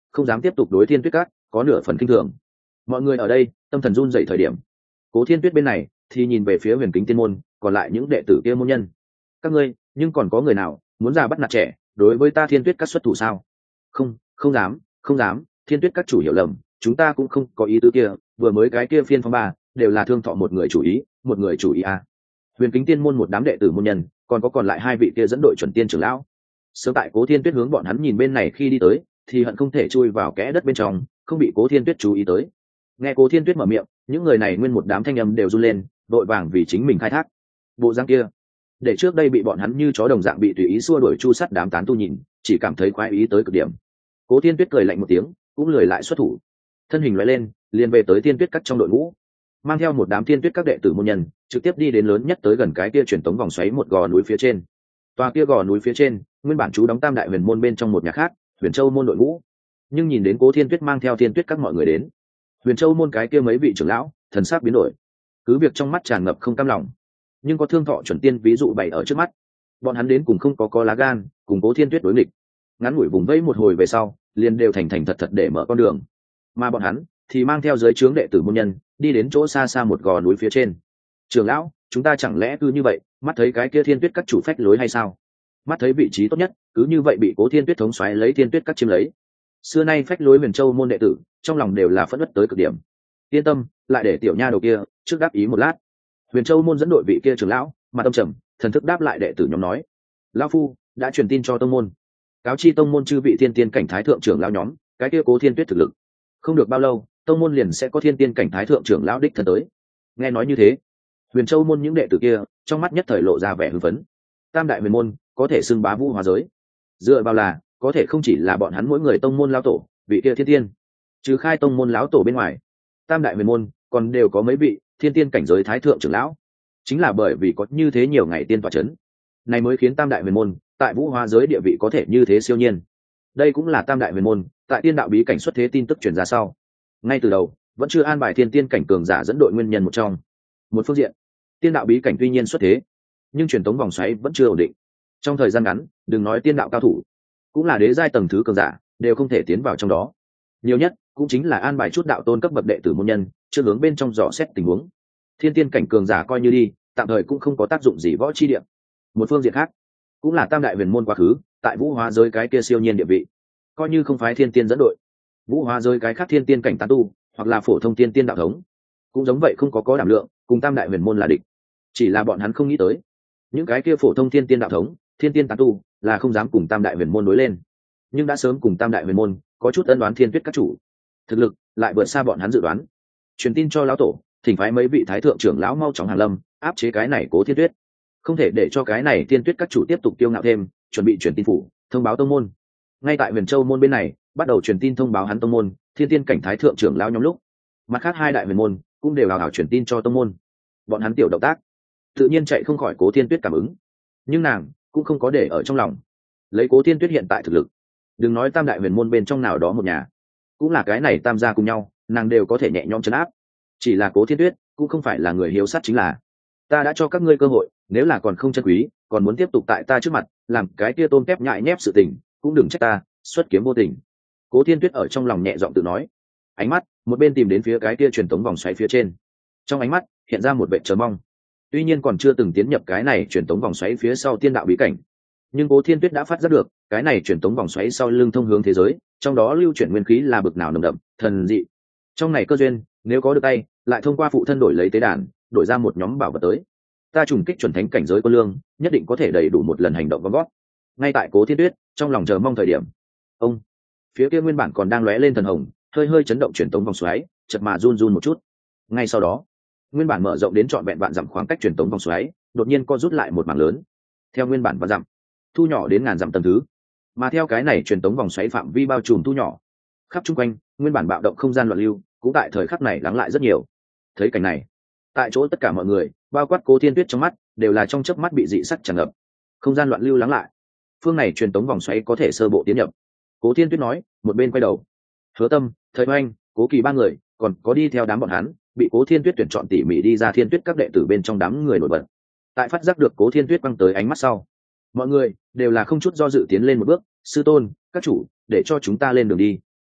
không dám tiếp tục đối thiên tuyết các có nửa phần kinh thường. Mọi người ở đây tâm thần run dậy thời điểm, Cố Thiên Tuyết bên này thì nhìn về phía Huyền Kính Tiên môn, còn lại những đệ tử kia môn nhân. Các ngươi, nhưng còn có người nào muốn ra bắt nạt trẻ, đối với ta Thiên Tuyết các xuất thủ sao? Không, không dám, không dám, Thiên Tuyết các chủ hiểu lầm, chúng ta cũng không có ý tứ kia, vừa mới cái kia phiên phong ba, đều là Thương Thọ một người chủ ý, một người chủ ý à. Huyền Kính Tiên môn một đám đệ tử môn nhân, còn có còn lại hai vị kia dẫn đội chuẩn tiên trưởng lão. Sớm tại Cố Thiên Tuyết hướng bọn hắn nhìn bên này khi đi tới, thì hận không thể chui vào kẽ đất bên trong, không bị Cố Thiên Tuyết chú ý tới. Nghe Cố Thiên Tuyết mở miệng, những người này nguyên một đám thanh âm đều run lên, đội vàng vì chính mình khai thác. Bộ dáng kia, để trước đây bị bọn hắn như chó đồng dạng bị tùy ý xua đuổi chu sắt đám tán tu nhìn, chỉ cảm thấy khoái ý tới cực điểm. Cố Thiên Tuyết cười lạnh một tiếng, cũng lười lại xuất thủ, thân hình lóe lên, liền về tới Thiên Tuyết các trong đội ngũ, mang theo một đám Thiên Tuyết các đệ tử môn nhân, trực tiếp đi đến lớn nhất tới gần cái kia truyền tống vòng xoáy một gò núi phía trên. Tòa kia gò núi phía trên, nguyên bản chú đóng Tam Đại Huyền môn bên trong một nhà khác, Huyền Châu môn đội ngũ. Nhưng nhìn đến Cố Thiên Tuyết mang theo Thiên Tuyết các mọi người đến, Huyền Châu môn cái kia mấy vị trưởng lão, thần sắc biến đổi, cứ việc trong mắt tràn ngập không cam lòng, nhưng có Thương Thọ chuẩn tiên ví dụ bày ở trước mắt, bọn hắn đến cùng không có có lá gan cùng Cố Thiên Tuyết đối nghịch. Ngắn ngủi vùng vẫy một hồi về sau, liền đều thành thành thật thật để mở con đường, mà bọn hắn thì mang theo dưới trướng đệ tử môn nhân đi đến chỗ xa xa một gò núi phía trên. Trưởng lão, chúng ta chẳng lẽ cứ như vậy mắt thấy cái kia Thiên Tuyết các chủ phách lối hay sao? Mắt thấy vị trí tốt nhất cứ như vậy bị Cố Thiên Tuyết thống xoáy lấy Thiên Tuyết các chiếm lấy. Xưa nay phách lối Huyền Châu môn đệ tử trong lòng đều là phẫn uất tới cực điểm. Yên tâm, lại để tiểu nha đầu kia trước đáp ý một lát. Huyền Châu môn dẫn đội vị kia trưởng lão mà tâm trầm thần thức đáp lại đệ tử nhóm nói: lão phu đã truyền tin cho tông môn, cáo chi tông môn chư vị thiên tiên cảnh thái thượng trưởng lão nhóm, cái kia Cố Thiên Tuyết thực lực không được bao lâu, tông môn liền sẽ có thiên tiên cảnh thái thượng trưởng lão đích thân tới. Nghe nói như thế, Huyền Châu môn những đệ tử kia trong mắt nhất thời lộ ra vẻ hưng phấn. Tam Đại Huyền môn có thể xưng bá vũ hóa giới, dựa vào là có thể không chỉ là bọn hắn mỗi người tông môn lão tổ vị kia thiên tiên, trừ khai tông môn lão tổ bên ngoài, Tam Đại Huyền môn còn đều có mấy vị thiên tiên cảnh giới thái thượng trưởng lão. Chính là bởi vì có như thế nhiều ngày tiên tọa chấn, này mới khiến Tam Đại Huyền môn tại vũ hóa giới địa vị có thể như thế siêu nhiên. Đây cũng là Tam Đại Huyền môn tại tiên đạo bí cảnh xuất thế tin tức truyền ra sau, ngay từ đầu vẫn chưa an bài thiên tiên cảnh cường giả dẫn đội nguyên nhân một trong. Một phương diện, tiên đạo bí cảnh tuy nhiên xuất thế, nhưng truyền tống vòng xoáy vẫn chưa ổn định. Trong thời gian ngắn, đừng nói tiên đạo cao thủ, cũng là đế giai tầng thứ cường giả đều không thể tiến vào trong đó. Nhiều nhất cũng chính là an bài chút đạo tôn cấp bậc đệ tử môn nhân, chưa hướng bên trong dò xét tình huống. Thiên tiên cảnh cường giả coi như đi, tạm thời cũng không có tác dụng gì võ chi địa. Một phương diện khác, cũng là Tam Đại Huyền môn quá khứ tại vũ hóa giới cái kia siêu nhiên địa vị, coi như không phái thiên tiên dẫn đội, vũ hóa giới cái khác thiên tiên cảnh tán tu hoặc là phổ thông tiên tiên đạo thống cũng giống vậy không có có đảm lượng cùng Tam Đại Huyền môn là địch. Chỉ là bọn hắn không nghĩ tới, những cái kia phổ thông thiên tiên đạo thống, thiên tiên tán tu là không dám cùng Tam Đại Huyền môn đối lên, nhưng đã sớm cùng Tam Đại Huyền môn có chút ân đoán Thiên Tuyết các chủ, thực lực lại vượt xa bọn hắn dự đoán. Truyền tin cho lão tổ, thỉnh phái mấy vị thái thượng trưởng lão mau chóng hàng lâm, áp chế cái này Cố Thiên Tuyết, không thể để cho cái này Thiên Tuyết các chủ tiếp tục kiêu ngạo thêm. Chuẩn bị truyền tin phủ thông báo tông môn. Ngay tại Huyền Châu môn bên này bắt đầu truyền tin thông báo hắn tông môn thiên tiên cảnh thái thượng trưởng lão nhóm lúc, mặt khác hai đại huyền môn cũng đều hào hào truyền tin cho tông môn. Bọn hắn tiểu động tác tự nhiên chạy không khỏi Cố Thiên Tuyết cảm ứng, nhưng nàng cũng không có để ở trong lòng. Lấy Cố Thiên Tuyết hiện tại thực lực, đừng nói tam đại huyền môn bên trong nào đó một nhà, cũng là cái này tam gia cùng nhau, nàng đều có thể nhẹ nhõm trấn áp. Chỉ là Cố Thiên Tuyết cũng không phải là người hiếu sát, chính là ta đã cho các ngươi cơ hội, nếu là còn không chân quý, còn muốn tiếp tục tại ta trước mặt làm cái kia tôm tép nhại nhép sự tình, cũng đừng trách ta xuất kiếm vô tình. Cố Thiên Tuyết ở trong lòng nhẹ giọng tự nói, ánh mắt một bên tìm đến phía cái kia truyền tống vòng xoáy phía trên, trong ánh mắt hiện ra một vẻ chờ mong. Tuy nhiên còn chưa từng tiến nhập cái này truyền tống vòng xoáy phía sau tiên đạo bí cảnh, nhưng Cố Thiên Tuyết đã phát giác được cái này truyền tống vòng xoáy sau lưng thông hướng thế giới, trong đó lưu chuyển nguyên khí là bực nào nồng đậm, thần dị. Trong này cơ duyên, nếu có được tay, lại thông qua phụ thân đổi lấy tế đàn, đổi ra một nhóm bảo vật tới, ta trùng kích chuẩn thánh cảnh giới quân lương, nhất định có thể đầy đủ một lần hành động gom gót. Ngay tại Cố Thiên Tuyết trong lòng chờ mong thời điểm, ông phía kia nguyên bản còn đang lóe lên thần hồng, hơi hơi chấn động truyền tống vòng xoáy, chợt mà run run một chút. Ngay sau đó, nguyên bản mở rộng đến trọn vẹn vạn dặm khoảng cách truyền tống vòng xoáy, đột nhiên co rút lại một mảng lớn, theo nguyên bản vạn dặm thu nhỏ đến ngàn dặm tầng thứ, mà theo cái này truyền tống vòng xoáy phạm vi bao trùm thu nhỏ, khắp chung quanh nguyên bản bạo động không gian loạn lưu cũng tại thời khắc này lắng lại rất nhiều. Thấy cảnh này, tại chỗ tất cả mọi người, bao quát Cố Thiên Tuyết trong mắt đều là trong chớp mắt bị dị sắc tràn ngập. Không gian loạn lưu lắng lại, phương này truyền tống vòng xoáy có thể sơ bộ tiến nhập. Cố Thiên Tuyết nói, một bên quay đầu, Hứa Tâm, Thời Oanh, Cố Kỳ ba người, còn có đi theo đám bọn hắn, bị Cố Thiên Tuyết tuyển chọn tỉ mỉ đi ra Thiên Tuyết các đệ tử bên trong đám người nổi bật. Tại phát giác được Cố Thiên Tuyết quăng tới ánh mắt sau, mọi người đều là không chút do dự tiến lên một bước, sư tôn, các chủ, để cho chúng ta lên đường đi.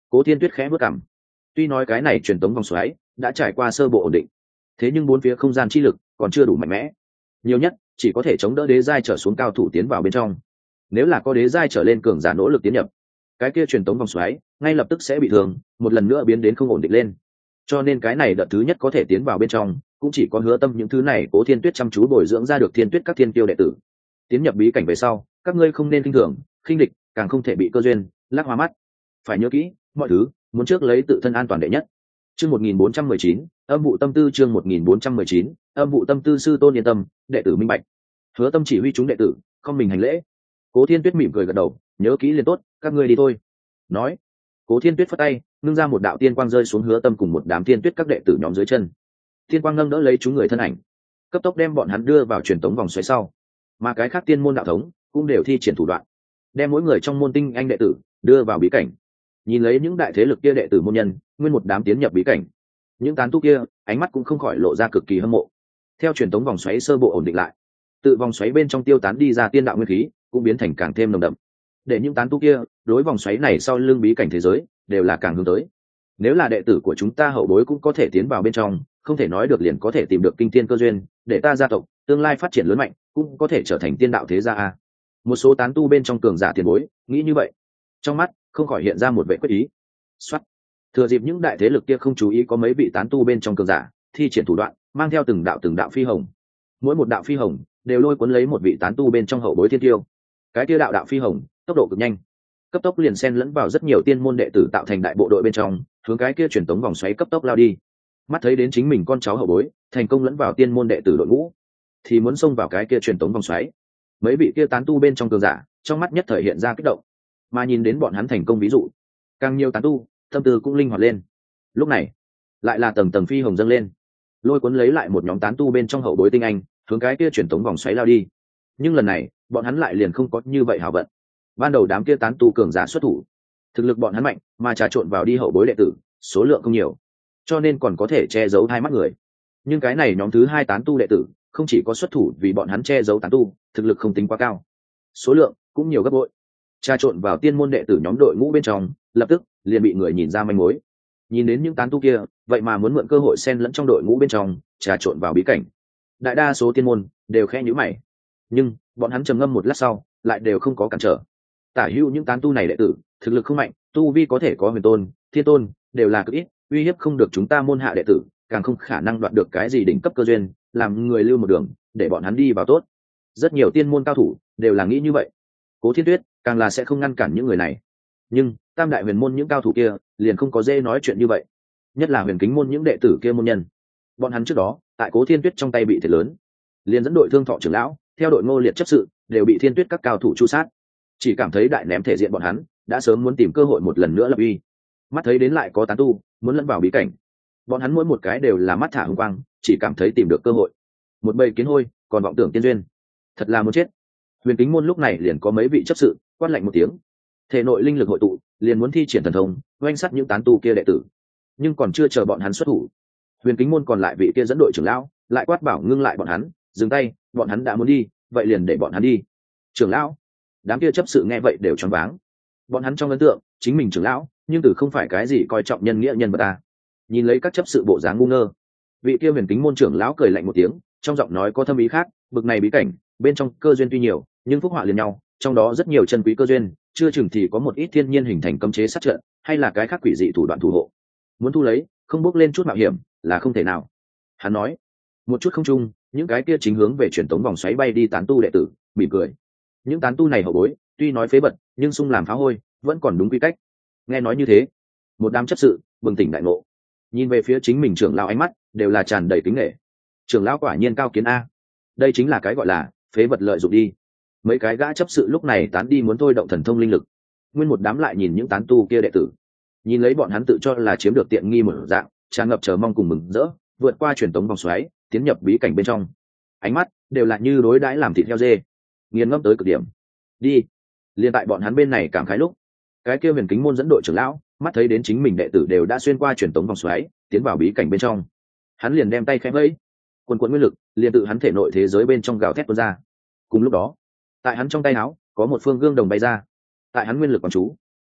Cố Thiên Tuyết khẽ bước cằm. Tuy nói cái này truyền tống vòng xoáy đã trải qua sơ bộ ổn định, thế nhưng bốn phía không gian chi lực còn chưa đủ mạnh mẽ, nhiều nhất chỉ có thể chống đỡ đế giai trở xuống cao thủ tiến vào bên trong. Nếu là có đế giai trở lên cường giả nỗ lực tiến nhập, cái kia truyền tống vòng xoáy ngay lập tức sẽ bị thương, một lần nữa biến đến không ổn định lên. Cho nên cái này đợt thứ nhất có thể tiến vào bên trong, cũng chỉ có Hứa Tâm những thứ này Cố Thiên Tuyết chăm chú bồi dưỡng ra được Thiên Tuyết các thiên tiêu đệ tử. Tiến nhập bí cảnh về sau, các ngươi không nên khinh thường, khinh địch, càng không thể bị cơ duyên lắc hoa mắt. Phải nhớ kỹ, mọi thứ muốn trước lấy tự thân an toàn đệ nhất. Chương một nghìn bốn trăm mười chín, Âm vụ tâm tư chương một nghìn bốn trăm mười chín, Âm vụ tâm tư sư tôn yên tâm, đệ tử minh bạch. Hứa Tâm chỉ huy chúng đệ tử, không mình hành lễ. Cố Thiên Tuyết mỉm cười gật đầu, nhớ kỹ liền tốt, các ngươi đi thôi. Nói, Cố Thiên Tuyết phất tay, ngưng ra một đạo tiên quang rơi xuống Hứa Tâm cùng một đám Thiên Tuyết các đệ tử nhóm dưới chân. Tiên quang nâng đỡ lấy chúng người thân ảnh, cấp tốc đem bọn hắn đưa vào truyền tống vòng xoáy sau. Mà cái khác tiên môn đạo thống cũng đều thi triển thủ đoạn, đem mỗi người trong môn tinh anh đệ tử đưa vào bí cảnh. Nhìn lấy những đại thế lực kia đệ tử môn nhân, nguyên một đám tiến nhập bí cảnh. Những tán tu kia, ánh mắt cũng không khỏi lộ ra cực kỳ hâm mộ. Theo truyền tống vòng xoáy sơ bộ ổn định lại, tự vòng xoáy bên trong tiêu tán đi ra tiên đạo nguyên khí, cũng biến thành càng thêm nồng đậm. Để những tán tu kia, đối vòng xoáy này sau lưng bí cảnh thế giới, đều là càng hướng tới. Nếu là đệ tử của chúng ta hậu bối cũng có thể tiến vào bên trong, không thể nói được liền có thể tìm được kinh thiên cơ duyên, để ta gia tộc tương lai phát triển lớn mạnh, cũng có thể trở thành tiên đạo thế gia a. Một số tán tu bên trong cường giả tiền bối nghĩ như vậy, trong mắt không khỏi hiện ra một vẻ quyết ý. Soát. Thừa dịp những đại thế lực kia không chú ý, có mấy vị tán tu bên trong cường giả thi triển thủ đoạn, mang theo từng đạo từng đạo phi hồng. Mỗi một đạo phi hồng đều lôi cuốn lấy một vị tán tu bên trong hậu bối thiên tiêu. Cái kia đạo đạo phi hồng tốc độ cực nhanh, cấp tốc liền xen lẫn vào rất nhiều tiên môn đệ tử tạo thành đại bộ đội bên trong, hướng cái kia truyền tống vòng xoáy cấp tốc lao đi. Mắt thấy đến chính mình con cháu hậu bối thành công lẫn vào tiên môn đệ tử đội ngũ, thì muốn xông vào cái kia truyền tống vòng xoáy. Mấy vị kia tán tu bên trong cường giả trong mắt nhất thời hiện ra kích động, mà nhìn đến bọn hắn thành công ví dụ, càng nhiều tán tu tâm tư cũng linh hoạt lên. Lúc này lại là tầng tầng phi hồng dâng lên, lôi cuốn lấy lại một nhóm tán tu bên trong hậu bối tinh anh hướng cái kia truyền tống vòng xoáy lao đi. Nhưng lần này bọn hắn lại liền không có như vậy hảo vận. Ban đầu đám kia tán tu cường giả xuất thủ, thực lực bọn hắn mạnh, mà trà trộn vào đi hậu bối đệ tử số lượng không nhiều, cho nên còn có thể che giấu hai mắt người. Nhưng cái này nhóm thứ hai tán tu đệ tử không chỉ có xuất thủ vì bọn hắn che giấu tán tu, thực lực không tính quá cao, số lượng cũng nhiều gấp bội. Trà trộn vào tiên môn đệ tử nhóm đội ngũ bên trong, lập tức liền bị người nhìn ra manh mối. Nhìn đến những tán tu kia, vậy mà muốn mượn cơ hội xen lẫn trong đội ngũ bên trong, trà trộn vào bí cảnh. Đại đa số tiên môn đều khẽ nhíu mày, nhưng bọn hắn trầm ngâm một lát sau, lại đều không có cản trở. Tả hữu những tán tu này đệ tử, thực lực không mạnh, tu vi có thể có huyền tôn, thiên tôn, đều là cực ít, uy hiếp không được chúng ta môn hạ đệ tử, càng không khả năng đoạt được cái gì đỉnh cấp cơ duyên, làm người lưu một đường, để bọn hắn đi vào tốt. Rất nhiều tiên môn cao thủ đều là nghĩ như vậy. Cố Thiên Tuyết càng là sẽ không ngăn cản những người này. Nhưng tam đại huyền môn những cao thủ kia liền không có dễ nói chuyện như vậy, nhất là huyền kính môn những đệ tử kia môn nhân. Bọn hắn trước đó tại Cố Thiên Tuyết trong tay bị thiệt lớn, liền dẫn đội Thương Thọ trưởng lão theo đội Ngô Liệt chấp sự đều bị Thiên Tuyết các cao thủ chu sát. Chỉ cảm thấy đại ném thể diện bọn hắn đã sớm muốn tìm cơ hội một lần nữa lập uy. Mắt thấy đến lại có tán tu muốn lẫn vào bí cảnh, bọn hắn mỗi một cái đều là mắt thả hồng quang, chỉ cảm thấy tìm được cơ hội. Một bầy kiến hôi còn vọng tưởng tiên duyên, thật là muốn chết. Huyền kính môn lúc này liền có mấy vị chấp sự quát lạnh một tiếng, thể nội linh lực hội tụ, liền muốn thi triển thần thông oanh sắt những tán tu kia đệ tử. Nhưng còn chưa chờ bọn hắn xuất thủ, huyền kính môn còn lại vị kia dẫn đội trưởng lão lại quát bảo ngưng lại bọn hắn, dừng tay, bọn hắn đã muốn đi, vậy liền để bọn hắn đi. Trưởng lão, đám kia chấp sự nghe vậy đều choáng váng. Bọn hắn trong ấn tượng chính mình trưởng lão, nhưng từ không phải cái gì coi trọng nhân nghĩa nhân vật ta. Nhìn lấy các chấp sự bộ dáng ngu ngơ, vị kia huyền kính môn trưởng lão cười lạnh một tiếng, trong giọng nói có thâm ý khác. Bực này bí cảnh bên trong cơ duyên tuy nhiều, nhưng phúc họa liền nhau, trong đó rất nhiều chân quý cơ duyên, chưa chừng thì có một ít thiên nhiên hình thành cấm chế sát trận, hay là cái khác quỷ dị thủ đoạn thủ hộ. Muốn thu lấy, không bước lên chút mạo hiểm là không thể nào. Hắn nói, một chút không chung, những cái kia chính hướng về truyền tống vòng xoáy bay đi tán tu đệ tử mỉm cười. Những tán tu này hậu bối tuy nói phế bật, nhưng sung làm phá hôi vẫn còn đúng quy cách. Nghe nói như thế, một đám chấp sự bừng tỉnh đại ngộ, nhìn về phía chính mình trưởng lão, ánh mắt đều là tràn đầy kính nể. Trưởng lão quả nhiên cao kiến a, đây chính là cái gọi là phế vật lợi dụng đi. Mấy cái gã chấp sự lúc này tán đi muốn thôi động thần thông linh lực, nguyên một đám lại nhìn những tán tu kia đệ tử, nhìn lấy bọn hắn tự cho là chiếm được tiện nghi một dạng, tràn ngập chờ mong cùng mừng rỡ, vượt qua truyền tống vòng xoáy tiến nhập bí cảnh bên trong, ánh mắt đều là như đối đãi làm thịt heo dê, nghiền ngẫm tới cực điểm. Đi. Liên tại bọn hắn bên này cảm khái lúc, cái kia huyền kính môn dẫn đội trưởng lão mắt thấy đến chính mình đệ tử đều đã xuyên qua truyền tống vòng xoáy tiến vào bí cảnh bên trong, hắn liền đem tay khẽ vẫy, quần quần nguyên lực liền tự hắn thể nội thế giới bên trong gào thét tuôn ra. Cùng lúc đó, tại hắn trong tay áo có một phương gương đồng bay ra, tại hắn nguyên lực quán chú,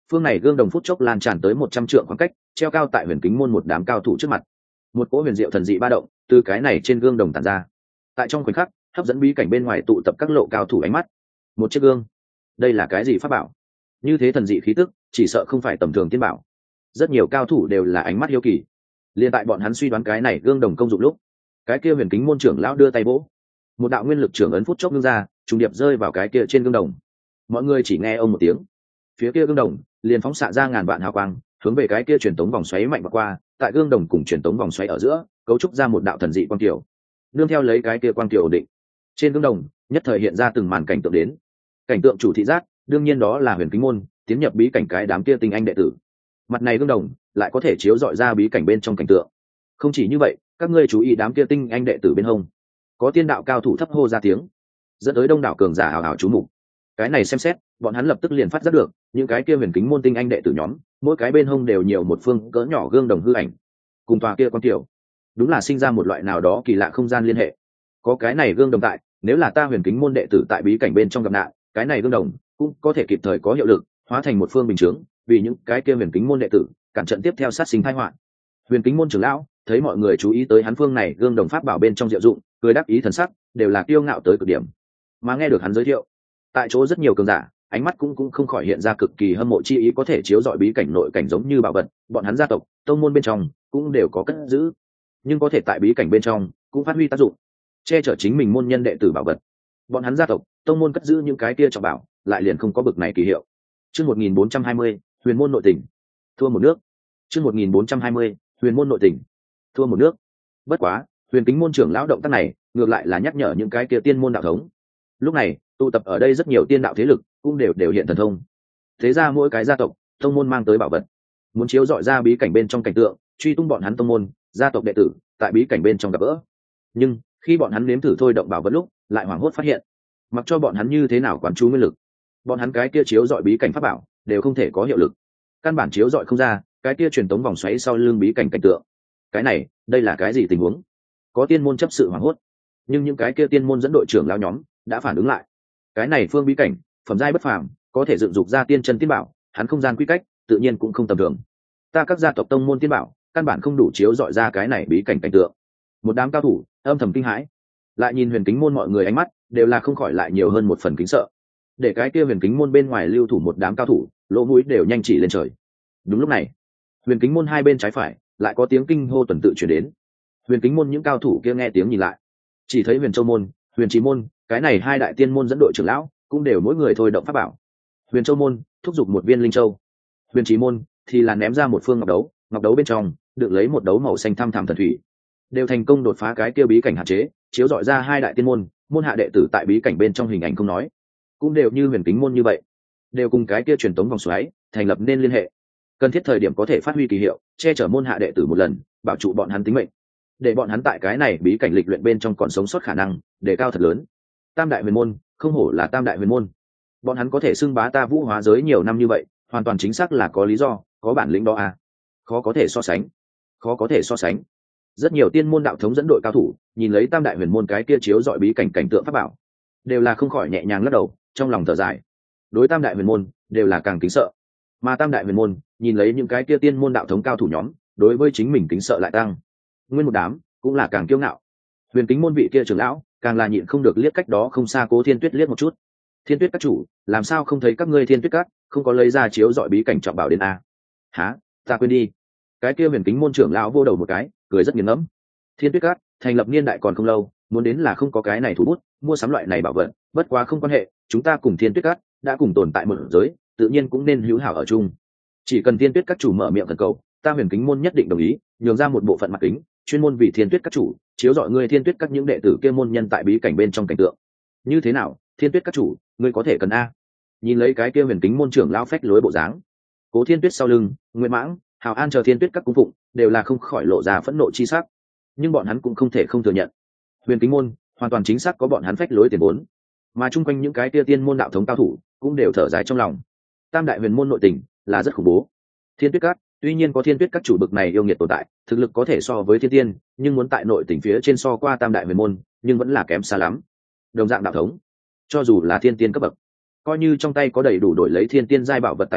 phương này gương đồng phút chốc lan tràn tới một trăm trượng khoảng cách, treo cao tại huyền kính môn một đám cao thủ trước mặt. Một cỗ huyền diệu thần dị ba động từ cái này trên gương đồng tản ra, tại trong khoảnh khắc hấp dẫn bí cảnh bên ngoài tụ tập các lộ cao thủ ánh mắt. Một chiếc gương, đây là cái gì pháp bảo? Như thế thần dị khí tức, chỉ sợ không phải tầm thường tiên bảo. Rất nhiều cao thủ đều là ánh mắt hiếu kỳ. Liên tại bọn hắn suy đoán cái này gương đồng công dụng lúc, cái kia huyền kính môn trưởng lão đưa tay vỗ, một đạo nguyên lực trưởng ấn phút chốc ngưng ra, trùng điệp rơi vào cái kia trên gương đồng. Mọi người chỉ nghe ông một tiếng, phía kia gương đồng liền phóng xạ ra ngàn vạn hào quang, hướng về cái kia truyền tống vòng xoáy mạnh và qua, tại gương đồng cùng truyền tống vòng xoáy ở giữa, cấu trúc ra một đạo thần dị quang tiểu. Nương theo lấy cái kia quang tiểu ổn định, trên gương đồng nhất thời hiện ra từng màn cảnh tượng đến. Cảnh tượng chủ thị giác, đương nhiên đó là huyền kính môn tiến nhập bí cảnh cái đám kia tinh anh đệ tử. Mặt này gương đồng lại có thể chiếu dọi ra bí cảnh bên trong cảnh tượng. Không chỉ như vậy, các ngươi chú ý đám kia tinh anh đệ tử bên hông, có tiên đạo cao thủ thấp hô ra tiếng, dẫn tới đông đảo cường giả hào hào chú mục. Cái này xem xét, bọn hắn lập tức liền phát giác được, những cái kia huyền kính môn tinh anh đệ tử nhóm, mỗi cái bên hông đều nhiều một phương cỡ nhỏ gương đồng hư ảnh, cùng tòa kia quan tiểu, đúng là sinh ra một loại nào đó kỳ lạ không gian liên hệ. Có cái này gương đồng tại, nếu là ta huyền kính môn đệ tử tại bí cảnh bên trong gặp nạn, cái này gương đồng cũng có thể kịp thời có hiệu lực, hóa thành một phương bình chướng, vì những cái kia huyền kính môn đệ tử cản trận tiếp theo sát sinh tai họa. Huyền kính môn trưởng lão thấy mọi người chú ý tới hắn phương này gương đồng pháp bảo bên trong diệu dụng, cười đáp ý thần sắc, đều là kiêu ngạo tới cực điểm. Mà nghe được hắn giới thiệu, tại chỗ rất nhiều cường giả ánh mắt cũng cũng không khỏi hiện ra cực kỳ hâm mộ chi ý, có thể chiếu dọi bí cảnh nội cảnh giống như bảo vật, bọn hắn gia tộc tông môn bên trong cũng đều có cất giữ, nhưng có thể tại bí cảnh bên trong cũng phát huy tác dụng, che chở chính mình môn nhân đệ tử bảo vật. Bọn hắn gia tộc tông môn cất giữ những cái kia trọng bảo, lại liền không có bực này kỳ hiệu. Chương một nghìn bốn trăm hai mươi, huyền môn nội tình, thua một nước. Chương một nghìn bốn trăm hai mươi, huyền môn nội tình, thua một nước. Bất quá, huyền kính môn trưởng lão động tác này ngược lại là nhắc nhở những cái kia tiên môn đạo thống. Lúc này tụ tập ở đây rất nhiều tiên đạo thế lực cũng đều đều hiện thần thông, thế ra mỗi cái gia tộc tông môn mang tới bảo vật, muốn chiếu dọi ra bí cảnh bên trong cảnh tượng, truy tung bọn hắn tông môn gia tộc đệ tử tại bí cảnh bên trong gặp gỡ. Nhưng khi bọn hắn nếm thử thôi động bảo vật lúc, lại hoảng hốt phát hiện, mặc cho bọn hắn như thế nào quán chú nguyên lực, bọn hắn cái kia chiếu dọi bí cảnh pháp bảo đều không thể có hiệu lực, căn bản chiếu dọi không ra cái kia truyền tống vòng xoáy sau lưng bí cảnh cảnh tượng. Cái này, đây là cái gì tình huống? Có tiên môn chấp sự hoảng hốt, nhưng những cái kia tiên môn dẫn đội trưởng lão nhóm đã phản ứng lại. Cái này phương bí cảnh phẩm giai bất phàm, có thể dựng dục ra tiên chân tiên bảo, hắn không gian quy cách tự nhiên cũng không tầm thường. Ta các gia tộc tông môn tiên bảo căn bản không đủ chiếu dọi ra cái này bí cảnh cảnh tượng. Một đám cao thủ âm thầm kinh hãi, lại nhìn huyền kính môn mọi người ánh mắt đều là không khỏi lại nhiều hơn một phần kính sợ. Để cái kia huyền kính môn bên ngoài lưu thủ một đám cao thủ, lỗ mũi đều nhanh chỉ lên trời. Đúng lúc này, huyền kính môn hai bên trái phải lại có tiếng kinh hô tuần tự truyền đến. Huyền kính môn những cao thủ kia nghe tiếng nhìn lại, chỉ thấy huyền châu môn, huyền trí môn, cái này hai đại tiên môn dẫn đội trưởng lão cũng đều mỗi người thôi động pháp bảo. Huyền châu môn thúc giục một viên linh châu, huyền trí môn thì là ném ra một phương ngọc đấu, ngọc đấu bên trong được lấy một đấu màu xanh thăm thẳm thần thủy, đều thành công đột phá cái kia bí cảnh hạn chế, chiếu dọi ra hai đại tiên môn môn hạ đệ tử tại bí cảnh bên trong hình ảnh không nói, cũng đều như huyền kính môn như vậy, đều cùng cái kia truyền tống vòng xoáy thành lập nên liên hệ, cần thiết thời điểm có thể phát huy kỳ hiệu, che chở môn hạ đệ tử một lần, bảo trụ bọn hắn tính mệnh, để bọn hắn tại cái này bí cảnh lịch luyện bên trong còn sống sót khả năng đề cao thật lớn. Tam đại huyền môn không hổ là tam đại huyền môn, bọn hắn có thể xưng bá ta vũ hóa giới nhiều năm như vậy, hoàn toàn chính xác là có lý do, có bản lĩnh đó à. Khó có thể so sánh, khó có thể so sánh. Rất nhiều tiên môn đạo thống dẫn đội cao thủ nhìn lấy tam đại huyền môn cái kia chiếu dọi bí cảnh cảnh tượng pháp bảo, đều là không khỏi nhẹ nhàng lắc đầu, trong lòng thở dài. Đối tam đại huyền môn đều là càng kính sợ, mà tam đại huyền môn nhìn lấy những cái kia tiên môn đạo thống cao thủ nhóm, đối với chính mình kính sợ lại tăng. Nguyên một đám cũng là càng kiêu ngạo. Huyền kính môn vị kia trưởng lão càng là nhịn không được liếc cách đó không xa Cố Thiên Tuyết liếc một chút. Thiên Tuyết các chủ, làm sao không thấy các ngươi Thiên Tuyết các không có lấy ra chiếu dọi bí cảnh trọng bảo đến a? Hả, ta quên đi. Cái kia huyền kính môn trưởng lão vô đầu một cái, cười rất nghiền ngẫm. Thiên Tuyết các thành lập niên đại còn không lâu, muốn đến là không có cái này thủ bút mua sắm loại này bảo vật, bất quá không quan hệ, chúng ta cùng Thiên Tuyết các đã cùng tồn tại một giới, tự nhiên cũng nên hữu hảo ở chung. Chỉ cần Thiên Tuyết các chủ mở miệng thần cầu, ta huyền kính môn nhất định đồng ý, nhường ra một bộ phận mặt kính, chuyên môn vì Thiên Tuyết các chủ chiếu dọi ngươi Thiên Tuyết các những đệ tử kia môn nhân tại bí cảnh bên trong cảnh tượng. Như thế nào, Thiên Tuyết các chủ, ngươi có thể cần a? Nhìn lấy cái kia huyền kính môn trưởng lão phách lối bộ dáng, Cố Thiên Tuyết sau lưng, Nguyễn Mãng, Hào An chờ Thiên Tuyết các cung phụng đều là không khỏi lộ ra phẫn nộ chi sắc, nhưng bọn hắn cũng không thể không thừa nhận, huyền kính môn hoàn toàn chính xác có bọn hắn phách lối tiền vốn, mà chung quanh những cái kia tiên môn đạo thống cao thủ cũng đều thở dài trong lòng. Tam đại huyền môn nội tình là rất khủng bố. Thiên Tuyết các tuy nhiên có Thiên Tuyết các chủ bực này yêu nghiệt tồn tại, thực lực có thể so với thiên tiên, nhưng muốn tại nội tình phía trên so qua tam đại huyền môn, nhưng vẫn là kém xa lắm. Đồng dạng đạo thống, cho dù là thiên tiên cấp bậc, coi như trong tay có đầy đủ đổi lấy thiên tiên giai bảo vật tài nguyên,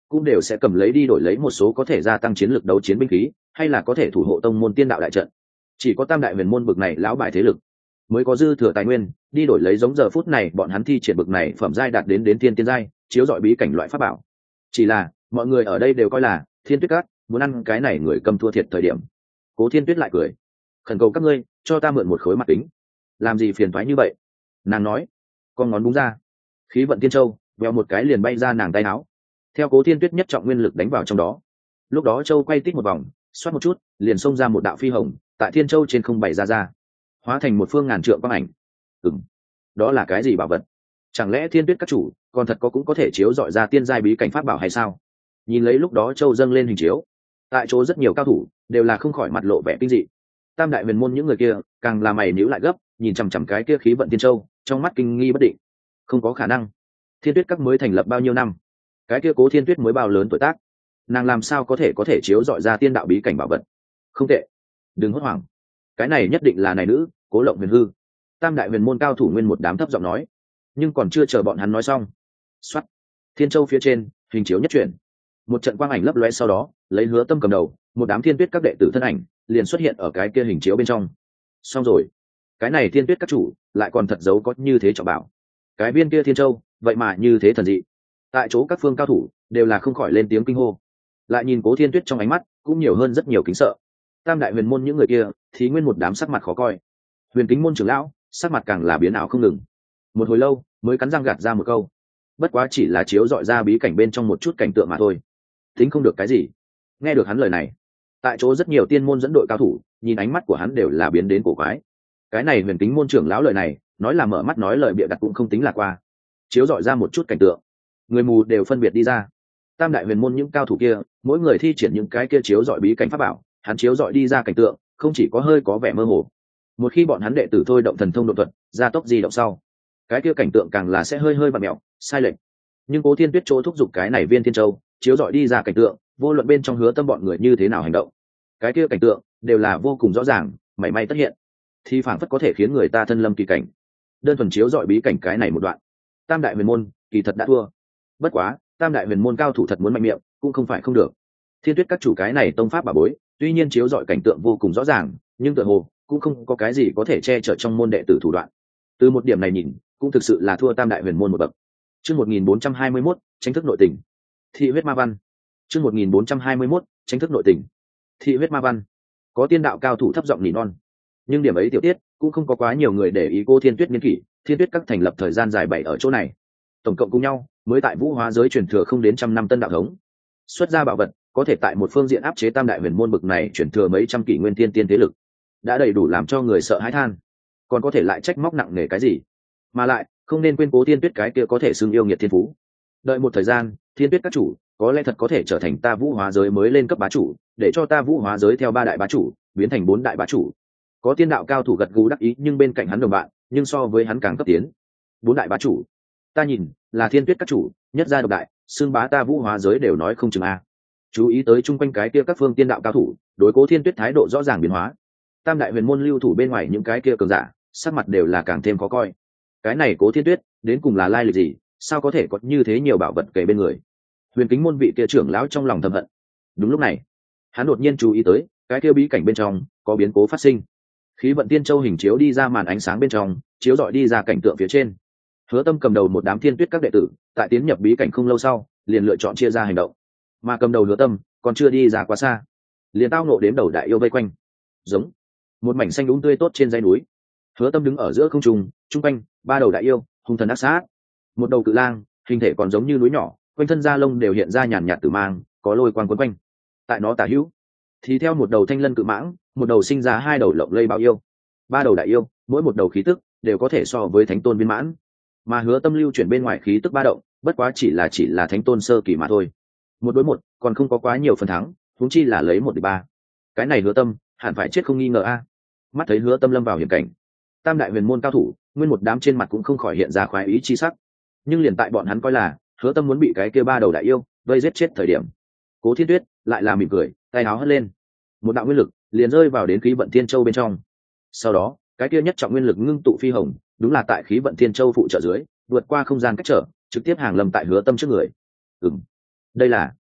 cũng đều sẽ cầm lấy đi đổi lấy một số có thể gia tăng chiến lược đấu chiến binh khí, hay là có thể thủ hộ tông môn tiên đạo đại trận. Chỉ có tam đại huyền môn bực này lão bài thế lực mới có dư thừa tài nguyên đi đổi lấy giống giờ phút này bọn hắn thi triển bực này phẩm giai đạt đến đến thiên tiên giai, chiếu dọi bí cảnh loại pháp bảo. Chỉ là mọi người ở đây đều coi là Thiên Tuyết Các muốn ăn cái này người cầm thua thiệt thời điểm. Cố Thiên Tuyết lại cười, khẩn cầu các ngươi cho ta mượn một khối mặt kính. Làm gì phiền toái như vậy? Nàng nói, con ngón búng ra, khí vận tiên châu vèo một cái liền bay ra nàng tay áo, theo Cố Thiên Tuyết nhất trọng nguyên lực đánh vào trong đó. Lúc đó châu quay tít một vòng, xoát một chút liền xông ra một đạo phi hồng, tại thiên châu trên không bày ra ra, hóa thành một phương ngàn trượng quang ảnh. Ừm, đó là cái gì bảo vật? Chẳng lẽ Thiên Tuyết Các chủ còn thật có cũng có thể chiếu dọi ra tiên giai bí cảnh pháp bảo hay sao? Nhìn lấy lúc đó châu dâng lên hình chiếu, tại chỗ rất nhiều cao thủ đều là không khỏi mặt lộ vẻ kinh dị. Tam đại huyền môn những người kia càng là mày nhíu lại gấp, nhìn chằm chằm cái kia khí vận tiên châu, trong mắt kinh nghi bất định. Không có khả năng, Thiên Tuyết Các mới thành lập bao nhiêu năm, cái kia Cố Thiên Tuyết mới bao lớn tuổi tác, nàng làm sao có thể có thể chiếu dọi ra tiên đạo bí cảnh bảo vật? Không tệ, đừng hốt hoảng, cái này nhất định là này nữ Cố Lộng Huyền hư. Tam đại huyền môn cao thủ nguyên một đám thấp giọng nói, nhưng còn chưa chờ bọn hắn nói xong, xoát, thiên châu phía trên hình chiếu nhất chuyển, một trận quang ảnh lấp lóe, sau đó lấy Hứa Tâm cầm đầu, một đám Thiên Tuyết Các đệ tử thân ảnh liền xuất hiện ở cái kia hình chiếu bên trong. Xong rồi, cái này Thiên Tuyết Các chủ lại còn thật giấu có như thế trọng bảo, cái viên kia thiên châu vậy mà như thế thần dị. Tại chỗ các phương cao thủ đều là không khỏi lên tiếng kinh hô, lại nhìn Cố Thiên Tuyết trong ánh mắt cũng nhiều hơn rất nhiều kính sợ. Tam đại huyền môn những người kia thì nguyên một đám sắc mặt khó coi, Huyền Kính môn trưởng lão sắc mặt càng là biến ảo không ngừng, một hồi lâu mới cắn răng gạt ra một câu, bất quá chỉ là chiếu dọi ra bí cảnh bên trong một chút cảnh tượng mà thôi, tính không được cái gì. Nghe được hắn lời này, tại chỗ rất nhiều tiên môn dẫn đội cao thủ nhìn ánh mắt của hắn đều là biến đến cổ quái. Cái này Huyền Kính môn trưởng lão lời này nói là mở mắt nói lời bịa đặt cũng không tính là qua, chiếu dọi ra một chút cảnh tượng, người mù đều phân biệt đi ra. Tam đại huyền môn những cao thủ kia mỗi người thi triển những cái kia chiếu dọi bí cảnh pháp bảo, hắn chiếu dọi đi ra cảnh tượng không chỉ có hơi có vẻ mơ hồ, một khi bọn hắn đệ tử thôi động thần thông độ thuật gia tốc di động sau, cái kia cảnh tượng càng là sẽ hơi hơi vặn mẹo sai lệch. Nhưng Cố Thiên Tuyết chỗ thúc giục cái này viên thiên châu chiếu dọi đi ra cảnh tượng, vô luận bên trong Hứa Tâm bọn người như thế nào hành động, cái kia cảnh tượng đều là vô cùng rõ ràng, mảy may tất hiện, thì phảng phất có thể khiến người ta thân lâm kỳ cảnh. Đơn thuần chiếu dọi bí cảnh cái này một đoạn, tam đại huyền môn kỳ thật đã thua. Bất quá tam đại huyền môn cao thủ thật muốn mạnh miệng cũng không phải không được. Thiên Tuyết Các chủ cái này tông pháp bà bối tuy nhiên chiếu dọi cảnh tượng vô cùng rõ ràng, nhưng tựa hồ cũng không có cái gì có thể che chở trong môn đệ tử thủ đoạn. Từ một điểm này nhìn, cũng thực sự là thua tam đại huyền môn một bậc. Chương một nghìn bốn trăm hai mươi mốt, tranh thức nội tình. Thị huyết ma văn. Chương một nghìn bốn trăm hai mươi mốt, tranh thức nội tình. Thị huyết ma văn. Có tiên đạo cao thủ thấp giọng nỉ non. Nhưng điểm ấy tiểu tiết cũng không có quá nhiều người để ý. Cô Thiên Tuyết niên kỷ, Thiên Tuyết Các thành lập thời gian dài bảy ở chỗ này, tổng cộng cùng nhau mới tại Vũ Hóa giới truyền thừa không đến trăm năm tân đạo thống, xuất ra bảo vật có thể tại một phương diện áp chế tam đại huyền môn bực này truyền thừa mấy trăm kỷ nguyên tiên tiên thế lực, đã đầy đủ làm cho người sợ hãi than, còn có thể lại trách móc nặng nề cái gì? Mà lại không nên quên Cố Thiên Tuyết cái kia có thể xưng yêu nghiệt thiên phú. Đợi một thời gian, Thiên Tuyết Các chủ có lẽ thật có thể trở thành ta Vũ Hóa giới mới lên cấp bá chủ, để cho ta Vũ Hóa giới theo ba đại bá chủ biến thành bốn đại bá chủ. Có tiên đạo cao thủ gật gù đắc ý, nhưng bên cạnh hắn đồng bạn nhưng so với hắn càng cấp tiến. Bốn đại bá chủ, ta nhìn là Thiên Tuyết Các chủ nhất gia độc đại, xưng bá ta Vũ Hóa giới đều nói không chừng a. Chú ý tới chung quanh cái kia các phương tiên đạo cao thủ đối Cố Thiên Tuyết thái độ rõ ràng biến hóa. Tam đại huyền môn lưu thủ bên ngoài những cái kia cường giả sắc mặt đều là càng thêm khó coi. Cái này Cố Thiên Tuyết đến cùng là lai lịch gì, sao có thể có như thế nhiều bảo vật kề bên người? Huyền Kính môn vị kia trưởng lão trong lòng thầm hận. Đúng lúc này, hắn đột nhiên chú ý tới cái kia bí cảnh bên trong có biến cố phát sinh. Khí vận tiên châu hình chiếu đi ra màn ánh sáng bên trong, chiếu rọi đi ra cảnh tượng phía trên. Hứa Tâm cầm đầu một đám Thiên Tuyết Các đệ tử tại tiến nhập bí cảnh không lâu sau liền lựa chọn chia ra hành động, mà cầm đầu Hứa Tâm còn chưa đi ra quá xa, liền tao nộ đếm đầu đại yêu vây quanh. Giống một mảnh xanh đúng tươi tốt trên dãy núi, Hứa Tâm đứng ở giữa không trung, trung quanh ba đầu đại yêu hung thần ác sát. Một đầu cự lang hình thể còn giống như núi nhỏ, quanh thân da lông đều hiện ra nhàn nhạt tử mang, có lôi quang quấn quanh. Tại nó tả hữu thì theo một đầu thanh lân cự mãng, một đầu sinh ra hai đầu lộng lây bao yêu. Ba đầu đại yêu mỗi một đầu khí tức đều có thể so với thánh tôn viên mãn, mà Hứa Tâm lưu chuyển bên ngoài khí tức ba động bất quá chỉ là chỉ là thánh tôn sơ kỳ mà thôi. Một đối một còn không có quá nhiều phần thắng, huống chi là lấy một địch ba. Cái này Hứa Tâm hẳn phải chết không nghi ngờ a. Mắt thấy Hứa Tâm lâm vào hiểm cảnh, tam đại huyền môn cao thủ nguyên một đám trên mặt cũng không khỏi hiện ra khoái ý chi sắc. Nhưng liền tại bọn hắn coi là Hứa Tâm muốn bị cái kia ba đầu đại yêu vây giết chết thời điểm, Cố Thiên Tuyết lại là mỉm cười, tay áo hất lên, một đạo nguyên lực liền rơi vào đến khí vận thiên châu bên trong. Sau đó cái kia nhất trọng nguyên lực ngưng tụ phi hồng, đúng là tại khí vận thiên châu phụ trợ dưới vượt qua không gian cách trở, trực tiếp hàng lâm tại Hứa Tâm trước người. Ừm, đây là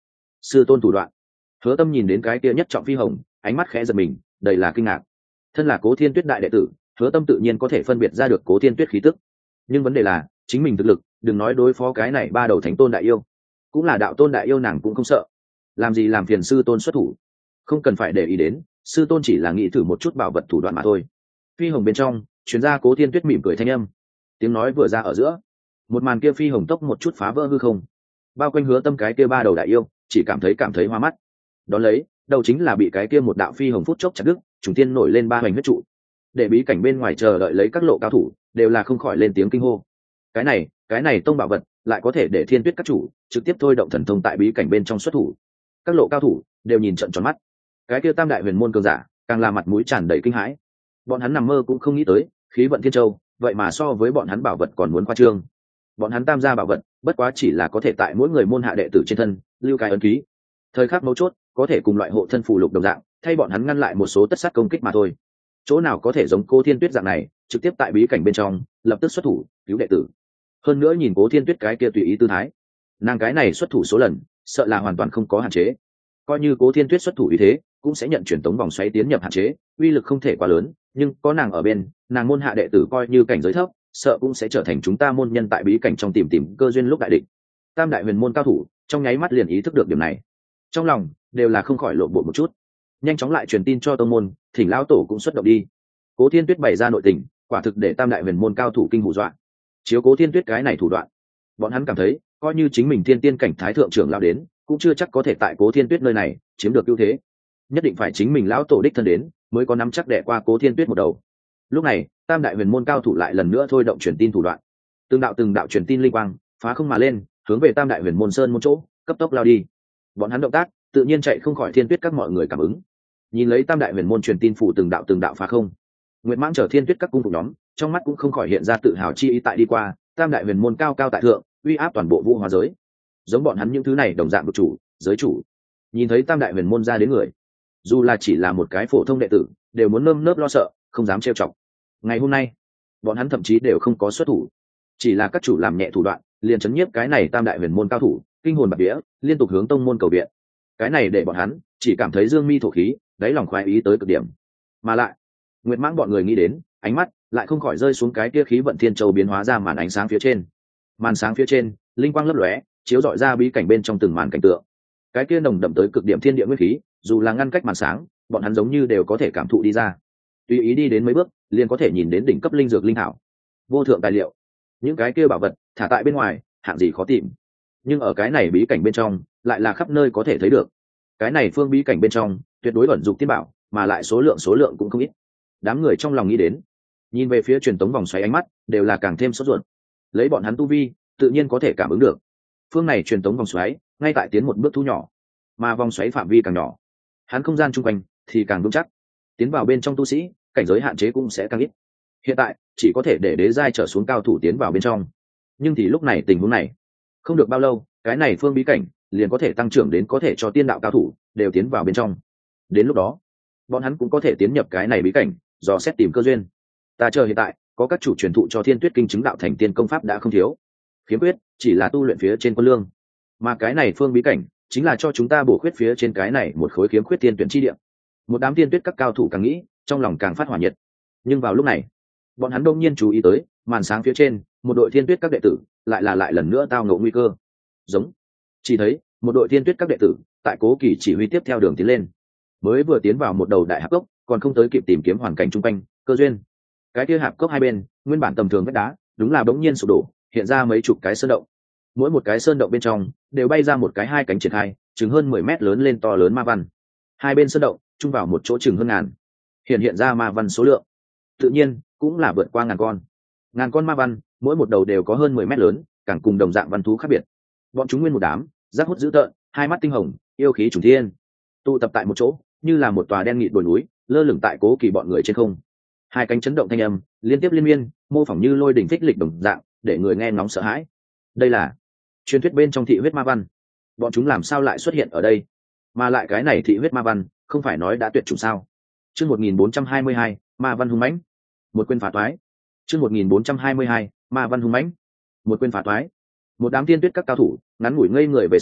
sư tôn thủ đoạn. Hứa Tâm nhìn đến cái kia nhất trọng phi hồng, ánh mắt khẽ giật mình, đầy là kinh ngạc. Thân là Cố Thiên Tuyết đại đệ tử, Hứa Tâm tự nhiên có thể phân biệt ra được Cố Thiên Tuyết khí tức, nhưng vấn đề là chính mình thực lực, đừng nói đối phó cái này ba đầu thánh tôn đại yêu, cũng là đạo tôn đại yêu nàng cũng không sợ, làm gì làm phiền sư tôn xuất thủ. Không cần phải để ý đến, sư tôn chỉ là nghĩ thử một chút bảo vật thủ đoạn mà thôi. Phi hồng bên trong truyền ra Cố Thiên Tuyết mỉm cười thanh âm, tiếng nói vừa ra ở giữa, một màn kia phi hồng tốc một chút phá vỡ hư không, bao quanh Hứa Tâm cái kia ba đầu đại yêu chỉ cảm thấy cảm thấy hoa mắt. Đón lấy đầu chính là bị cái kia một đạo phi hồng phút chốc chặt đứt, trùng tiên nổi lên ba hoành huyết trụ, để bí cảnh bên ngoài chờ đợi lấy các lộ cao thủ đều là không khỏi lên tiếng kinh hô. Cái này cái này tông bảo vật lại có thể để Thiên Tuyết các chủ trực tiếp thôi động thần thông tại bí cảnh bên trong xuất thủ. Các lộ cao thủ đều nhìn trợn tròn mắt, cái kia tam đại huyền môn cường giả càng là mặt mũi tràn đầy kinh hãi. Bọn hắn nằm mơ cũng không nghĩ tới khí vận thiên châu vậy mà so với bọn hắn bảo vật còn muốn khoa trương. Bọn hắn tam gia bảo vật bất quá chỉ là có thể tại mỗi người môn hạ đệ tử trên thân lưu cái ấn ký, thời khắc mấu chốt có thể cùng loại hộ thân phù lục đồng dạng thay bọn hắn ngăn lại một số tất sát công kích mà thôi. Chỗ nào có thể giống Cố Thiên Tuyết dạng này trực tiếp tại bí cảnh bên trong lập tức xuất thủ cứu đệ tử. Hơn nữa nhìn Cố Thiên Tuyết cái kia tùy ý tư thái, nàng cái này xuất thủ số lần sợ là hoàn toàn không có hạn chế. Coi như Cố Thiên Tuyết xuất thủ ý thế cũng sẽ nhận truyền tống vòng xoáy tiến nhập hạn chế, uy lực không thể quá lớn, nhưng có nàng ở bên, nàng môn hạ đệ tử coi như cảnh giới thấp sợ cũng sẽ trở thành chúng ta môn nhân tại bí cảnh trong tìm tìm cơ duyên lúc đại địch. Tam đại huyền môn cao thủ trong nháy mắt liền ý thức được điểm này, trong lòng đều là không khỏi lộ bộ một chút, nhanh chóng lại truyền tin cho tông môn, thỉnh lão tổ cũng xuất động đi. Cố Thiên Tuyết bày ra nội tình, quả thực để tam đại huyền môn cao thủ kinh hù dọa. Chiếu Cố Thiên Tuyết cái này thủ đoạn, bọn hắn cảm thấy coi như chính mình thiên tiên cảnh thái thượng trưởng lão đến cũng chưa chắc có thể tại Cố Thiên Tuyết nơi này chiếm được ưu thế, nhất định phải chính mình lão tổ đích thân đến mới có nắm chắc đẻ qua Cố Thiên Tuyết một đầu. Lúc này tam đại huyền môn cao thủ lại lần nữa thôi động truyền tin thủ đoạn, từng đạo từng đạo truyền tin linh quang phá không mà lên, hướng về tam đại huyền môn sơn môn chỗ cấp tốc lao đi. Bọn hắn động tác tự nhiên chạy không khỏi Thiên Tuyết các mọi người cảm ứng. Nhìn lấy tam đại huyền môn truyền tin phủ từng đạo từng đạo phá không, Nguyệt Mãng chờ Thiên Tuyết các cung thủ nhóm trong mắt cũng không khỏi hiện ra tự hào chi ý, tại đi qua tam đại huyền môn cao cao tại thượng, uy áp toàn bộ vũ hóa giới. Giống bọn hắn những thứ này đồng dạng vực chủ, giới chủ, nhìn thấy tam đại huyền môn ra đến người, dù là chỉ là một cái phổ thông đệ tử đều muốn nơm nớp lo sợ, không dám trêu chọc. Ngày hôm nay bọn hắn thậm chí đều không có xuất thủ, chỉ là các chủ làm nhẹ thủ đoạn liền chấn nhiếp cái này tam đại huyền môn cao thủ, kinh hồn bạt vía, liên tục hướng tông môn cầu viện. Cái này để bọn hắn chỉ cảm thấy dương mi thổ khí, đáy lòng khoái ý tới cực điểm. Mà lại Nguyệt Mãng bọn người nghĩ đến, ánh mắt lại không khỏi rơi xuống cái kia khí vận thiên châu biến hóa ra màn ánh sáng phía trên. Màn sáng phía trên linh quang lấp lóe, chiếu rọi ra bí cảnh bên trong từng màn cảnh tượng. Cái kia nồng đậm tới cực điểm thiên địa nguyên khí, dù là ngăn cách màn sáng, bọn hắn giống như đều có thể cảm thụ đi ra. Tùy ý đi đến mấy bước liền có thể nhìn đến đỉnh cấp linh dược linh thảo, vô thượng tài liệu. Những cái kia bảo vật thả tại bên ngoài hạng gì khó tìm, nhưng ở cái này bí cảnh bên trong lại là khắp nơi có thể thấy được. Cái này phương bí cảnh bên trong tuyệt đối ẩn dụng tiên bảo, mà lại số lượng số lượng cũng không ít. Đám người trong lòng nghĩ đến, nhìn về phía truyền tống vòng xoáy ánh mắt đều là càng thêm sốt ruột. Lấy bọn hắn tu vi tự nhiên có thể cảm ứng được, phương này truyền tống vòng xoáy ngay tại tiến một bước thu nhỏ, mà vòng xoáy phạm vi càng nhỏ, hắn không gian chung quanh thì càng vững chắc, tiến vào bên trong tu sĩ cảnh giới hạn chế cũng sẽ càng ít. Hiện tại chỉ có thể để đế giai trở xuống cao thủ tiến vào bên trong, nhưng thì lúc này tình huống này không được bao lâu, cái này phương bí cảnh liền có thể tăng trưởng đến có thể cho tiên đạo cao thủ đều tiến vào bên trong. Đến lúc đó bọn hắn cũng có thể tiến nhập cái này bí cảnh dò xét tìm cơ duyên. Ta chờ hiện tại có các chủ truyền thụ cho Thiên Tuyết kinh chứng đạo thành tiên công pháp đã không thiếu, khiếm khuyết chỉ là tu luyện phía trên quân lương, mà cái này phương bí cảnh chính là cho chúng ta bổ khuyết phía trên cái này một khối khiếm khuyết tiên tuyển chi địa. Một đám Thiên Tuyết các cao thủ càng nghĩ trong lòng càng phát hỏa nhiệt. Nhưng vào lúc này bọn hắn đông nhiên chú ý tới màn sáng phía trên một đội Thiên Tuyết các đệ tử lại là lại lần nữa tao ngộ nguy cơ. Giống chỉ thấy một đội Thiên Tuyết các đệ tử tại Cố Kỳ chỉ huy tiếp theo đường tiến lên, mới vừa tiến vào một đầu đại hạp cốc, còn không tới kịp tìm kiếm hoàn cảnh chung quanh cơ duyên, cái kia hạp cốc hai bên nguyên bản tầm thường vách đá đúng là bỗng nhiên sụp đổ, hiện ra mấy chục cái sơn động. Mỗi một cái sơn động bên trong đều bay ra một cái hai cánh triển khai chừng hơn mười mét lớn lên to lớn ma văn. Hai bên sơn động chung vào một chỗ chừng hơn ngàn, hiện hiện ra ma văn số lượng tự nhiên cũng là vượt qua ngàn con. Ngàn con ma văn, mỗi một đầu đều có hơn mười mét lớn, càng cùng đồng dạng văn thú khác biệt. Bọn chúng nguyên một đám rác hút dữ tợn, hai mắt tinh hồng, yêu khí trùng thiên, tụ tập tại một chỗ như là một tòa đen nghịt đồi núi lơ lửng tại Cố Kỳ bọn người trên không. Hai cánh chấn động thanh âm liên tiếp liên miên, mô phỏng như lôi đỉnh phích lịch đồng dạng, để người nghe ngóng sợ hãi. Đây là truyền thuyết bên trong thị huyết ma văn, bọn chúng làm sao lại xuất hiện ở đây? Mà lại cái này thị huyết ma văn không phải nói đã tuyệt chủng sao? Chương một nghìn bốn trăm hai mươi hai, ma văn hung mãnh, một quên phá toái. Chương một nghìn bốn trăm hai mươi hai, ma văn hung mãnh, một quên phá toái. Một đám Thiên Tuyết các cao thủ ngắn ngủi ngây người về sau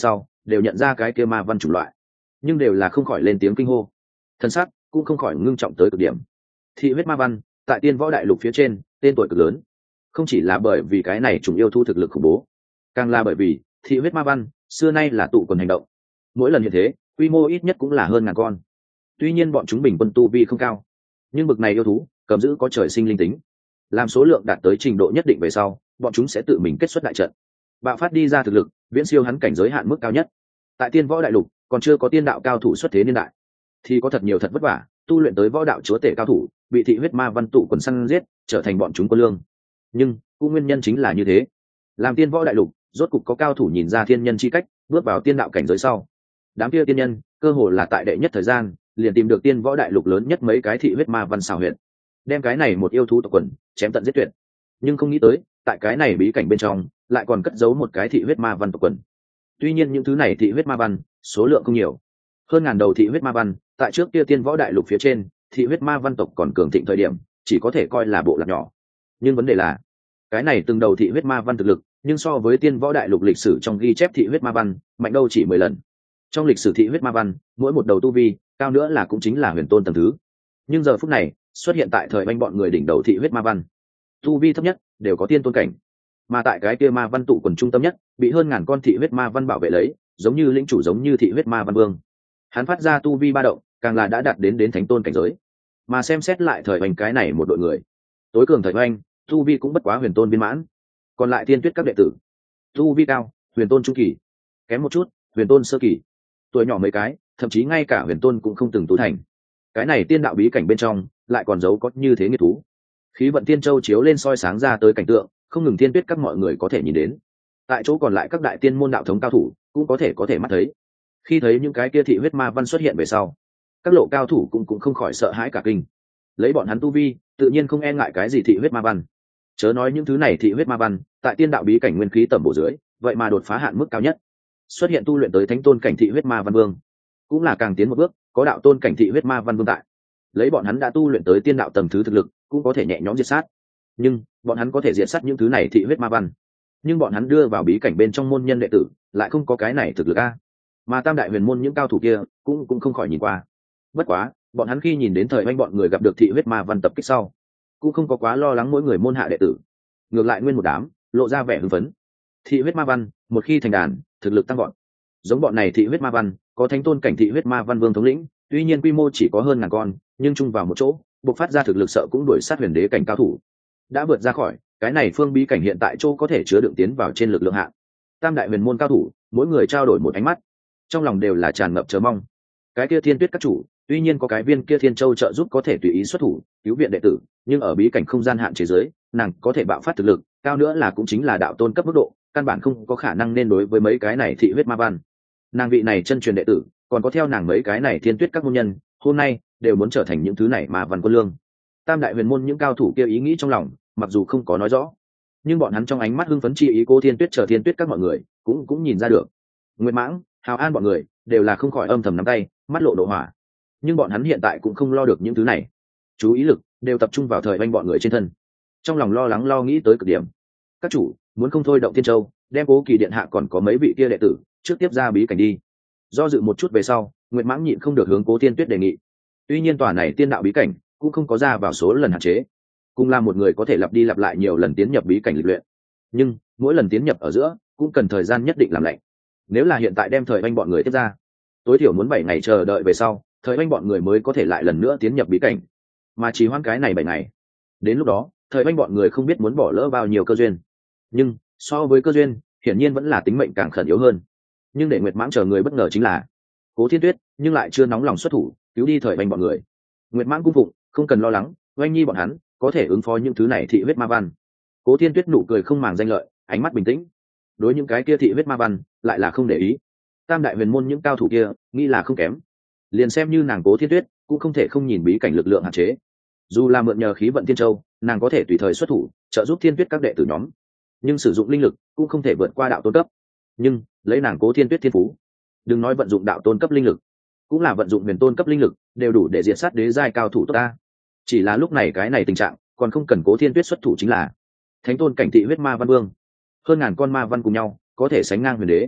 đều nhận ra cái kia ma văn chủng loại, nhưng đều là không khỏi lên tiếng kinh hô, thân sắc cũng không khỏi ngưng trọng tới cực điểm. Thị huyết ma văn tại tiên võ đại lục phía trên tên tuổi cực lớn, không chỉ là bởi vì cái này chủng yêu thú thực lực khủng bố, càng là bởi vì thị huyết ma văn xưa nay là tụ quần hành động, mỗi lần hiện thế quy mô ít nhất cũng là hơn ngàn con. Tuy nhiên bọn chúng bình quân tu vi không cao, nhưng bực này yêu thú cầm giữ có trời sinh linh tính, làm số lượng đạt tới trình độ nhất định về sau, bọn chúng sẽ tự mình kết xuất đại trận, bạo phát đi ra thực lực viễn siêu hắn cảnh giới hạn mức cao nhất. Tại tiên võ đại lục còn chưa có tiên đạo cao thủ xuất thế niên đại, thì có thật nhiều thật vất vả tu luyện tới võ đạo chúa tể cao thủ bị thị huyết ma văn tụ quần săn giết, trở thành bọn chúng quân lương. Nhưng cũng nguyên nhân chính là như thế, làm tiên võ đại lục rốt cục có cao thủ nhìn ra thiên nhân chi cách, bước vào tiên đạo cảnh giới sau, đám kia tiên nhân cơ hồ là tại đệ nhất thời gian liền tìm được tiên võ đại lục lớn nhất mấy cái thị huyết ma văn xào huyệt, đem cái này một yêu thú tộc quần chém tận giết tuyệt. Nhưng không nghĩ tới tại cái này bí cảnh bên trong lại còn cất giấu một cái thị huyết ma văn tộc quần. Tuy nhiên những thứ này thị huyết ma văn số lượng không nhiều, hơn ngàn đầu thị huyết ma văn tại trước kia tiên võ đại lục phía trên, thị huyết ma văn tộc còn cường thịnh thời điểm chỉ có thể coi là bộ lạc nhỏ. Nhưng vấn đề là cái này từng đầu thị huyết ma văn thực lực nhưng so với tiên võ đại lục lịch sử trong ghi chép thị huyết ma văn mạnh đâu chỉ mười lần. Trong lịch sử thị huyết ma văn mỗi một đầu tu vi cao nữa là cũng chính là huyền tôn tầng thứ, nhưng giờ phút này xuất hiện tại thời oanh bọn người đỉnh đầu thị huyết ma văn tu vi thấp nhất đều có tiên tôn cảnh, mà tại cái kia ma văn tụ quần trung tâm nhất bị hơn ngàn con thị huyết ma văn bảo vệ lấy, giống như lĩnh chủ, giống như thị huyết ma văn vương. Hắn phát ra tu vi ba động càng là đã đạt đến đến thánh tôn cảnh giới. Mà xem xét lại thời oanh cái này một đội người, tối cường thời oanh tu vi cũng bất quá huyền tôn viên mãn, còn lại tiên tuyết các đệ tử tu vi cao, huyền tôn trung kỳ, kém một chút huyền tôn sơ kỳ, tuổi nhỏ mấy cái thậm chí ngay cả huyền tôn cũng không từng tu thành. Cái này tiên đạo bí cảnh bên trong lại còn giấu có như thế nghiệt thú. Khí vận tiên châu chiếu lên soi sáng ra tới cảnh tượng không ngừng tiên tuyết các mọi người có thể nhìn đến, tại chỗ còn lại các đại tiên môn đạo thống cao thủ cũng có thể có thể mắt thấy. Khi thấy những cái kia thị huyết ma văn xuất hiện về sau, các lộ cao thủ cũng cũng không khỏi sợ hãi cả kinh. Lấy bọn hắn tu vi tự nhiên không e ngại cái gì thị huyết ma văn, chớ nói những thứ này thị huyết ma văn tại tiên đạo bí cảnh nguyên khí tầm bổ dưới vậy mà đột phá hạn mức cao nhất, xuất hiện tu luyện tới thánh tôn cảnh thị huyết ma văn vương, cũng là càng tiến một bước có đạo tôn cảnh thị huyết ma văn vương tại. Lấy bọn hắn đã tu luyện tới tiên đạo tầng thứ thực lực cũng có thể nhẹ nhõm diệt sát. Nhưng bọn hắn có thể diệt sát những thứ này thị huyết ma văn, nhưng bọn hắn đưa vào bí cảnh bên trong môn nhân đệ tử lại không có cái này thực lực a. Mà tam đại huyền môn những cao thủ kia cũng cũng không khỏi nhìn qua. Bất quá bọn hắn khi nhìn đến thời oanh bọn người gặp được thị huyết ma văn tập kích sau, cũng không có quá lo lắng mỗi người môn hạ đệ tử, ngược lại nguyên một đám lộ ra vẻ hưng phấn. Thị huyết ma văn một khi thành đàn thực lực tăng gọn, giống bọn này thị huyết ma văn có thánh tôn cảnh thị huyết ma văn vương thống lĩnh, tuy nhiên quy mô chỉ có hơn ngàn con, nhưng chung vào một chỗ bộc phát ra thực lực sợ cũng đuổi sát huyền đế cảnh cao thủ, đã vượt ra khỏi cái này phương bí cảnh hiện tại chỗ có thể chứa đựng tiến vào trên lực lượng hạng. Tam đại huyền môn cao thủ mỗi người trao đổi một ánh mắt, trong lòng đều là tràn ngập chờ mong. Cái kia thiên tuyết các chủ tuy nhiên có cái viên kia thiên châu trợ giúp có thể tùy ý xuất thủ cứu viện đệ tử, nhưng ở bí cảnh không gian hạn chế giới nàng có thể bạo phát thực lực cao nữa là cũng chính là đạo tôn cấp mức độ, căn bản không có khả năng nên đối với mấy cái này thị huyết ma văn. Nàng vị này chân truyền đệ tử còn có theo nàng mấy cái này thiên tuyết các môn nhân hôm nay đều muốn trở thành những thứ này ma văn quân lương. Tam đại huyền môn những cao thủ kia ý nghĩ trong lòng mặc dù không có nói rõ, nhưng bọn hắn trong ánh mắt hưng phấn chi ý cô thiên tuyết chờ thiên tuyết các mọi người cũng cũng nhìn ra được. Nguyệt Mãng, Hào An bọn người đều là không khỏi âm thầm nắm tay, mắt lộ độ hỏa. Nhưng bọn hắn hiện tại cũng không lo được những thứ này, chú ý lực đều tập trung vào thời oanh bọn người trên thân, trong lòng lo lắng lo nghĩ tới cực điểm. Các chủ muốn không thôi động thiên châu, đem Cố Kỳ điện hạ còn có mấy vị kia đệ tử trước tiếp ra bí cảnh đi. Do dự một chút về sau, Nguyệt Mãng nhịn không được hướng Cố Thiên Tuyết đề nghị. Tuy nhiên tòa này tiên đạo bí cảnh cũng không có ra vào số lần hạn chế, cùng là một người có thể lặp đi lặp lại nhiều lần tiến nhập bí cảnh lịch luyện, nhưng mỗi lần tiến nhập ở giữa cũng cần thời gian nhất định làm lạnh. Nếu là hiện tại đem thời oanh bọn người tiếp ra, tối thiểu muốn bảy ngày chờ đợi về sau thời oanh bọn người mới có thể lại lần nữa tiến nhập bí cảnh, mà chỉ hoãn cái này bảy ngày, đến lúc đó thời oanh bọn người không biết muốn bỏ lỡ bao nhiêu cơ duyên. Nhưng so với cơ duyên hiển nhiên vẫn là tính mệnh càng khẩn yếu hơn. Nhưng để Nguyệt Mãng chờ người bất ngờ chính là Cố Thiên Tuyết nhưng lại chưa nóng lòng xuất thủ cứu đi thời oanh bọn người. Nguyệt Mãng cung phụng không cần lo lắng, oanh nhi bọn hắn có thể ứng phó những thứ này thị huyết ma văn. Cố Thiên Tuyết nụ cười không màng danh lợi, ánh mắt bình tĩnh, đối những cái kia thị huyết ma văn lại là không để ý. Tam đại huyền môn những cao thủ kia nghĩ là không kém, liền xem như nàng Cố Thiên Tuyết cũng không thể không nhìn bí cảnh lực lượng hạn chế. Dù là mượn nhờ khí vận thiên châu, nàng có thể tùy thời xuất thủ trợ giúp Thiên Tuyết các đệ tử nhóm, nhưng sử dụng linh lực cũng không thể vượt qua đạo tôn cấp. Nhưng lấy nàng Cố Thiên Tuyết thiên phú, đừng nói vận dụng đạo tôn cấp linh lực, cũng là vận dụng huyền tôn cấp linh lực đều đủ để diệt sát đế giai cao thủ tốt ta. Chỉ là lúc này cái này tình trạng còn không cần Cố Thiên Tuyết xuất thủ chính là thánh tôn cảnh thị huyết ma văn vương, hơn ngàn con ma văn cùng nhau có thể sánh ngang huyền đế.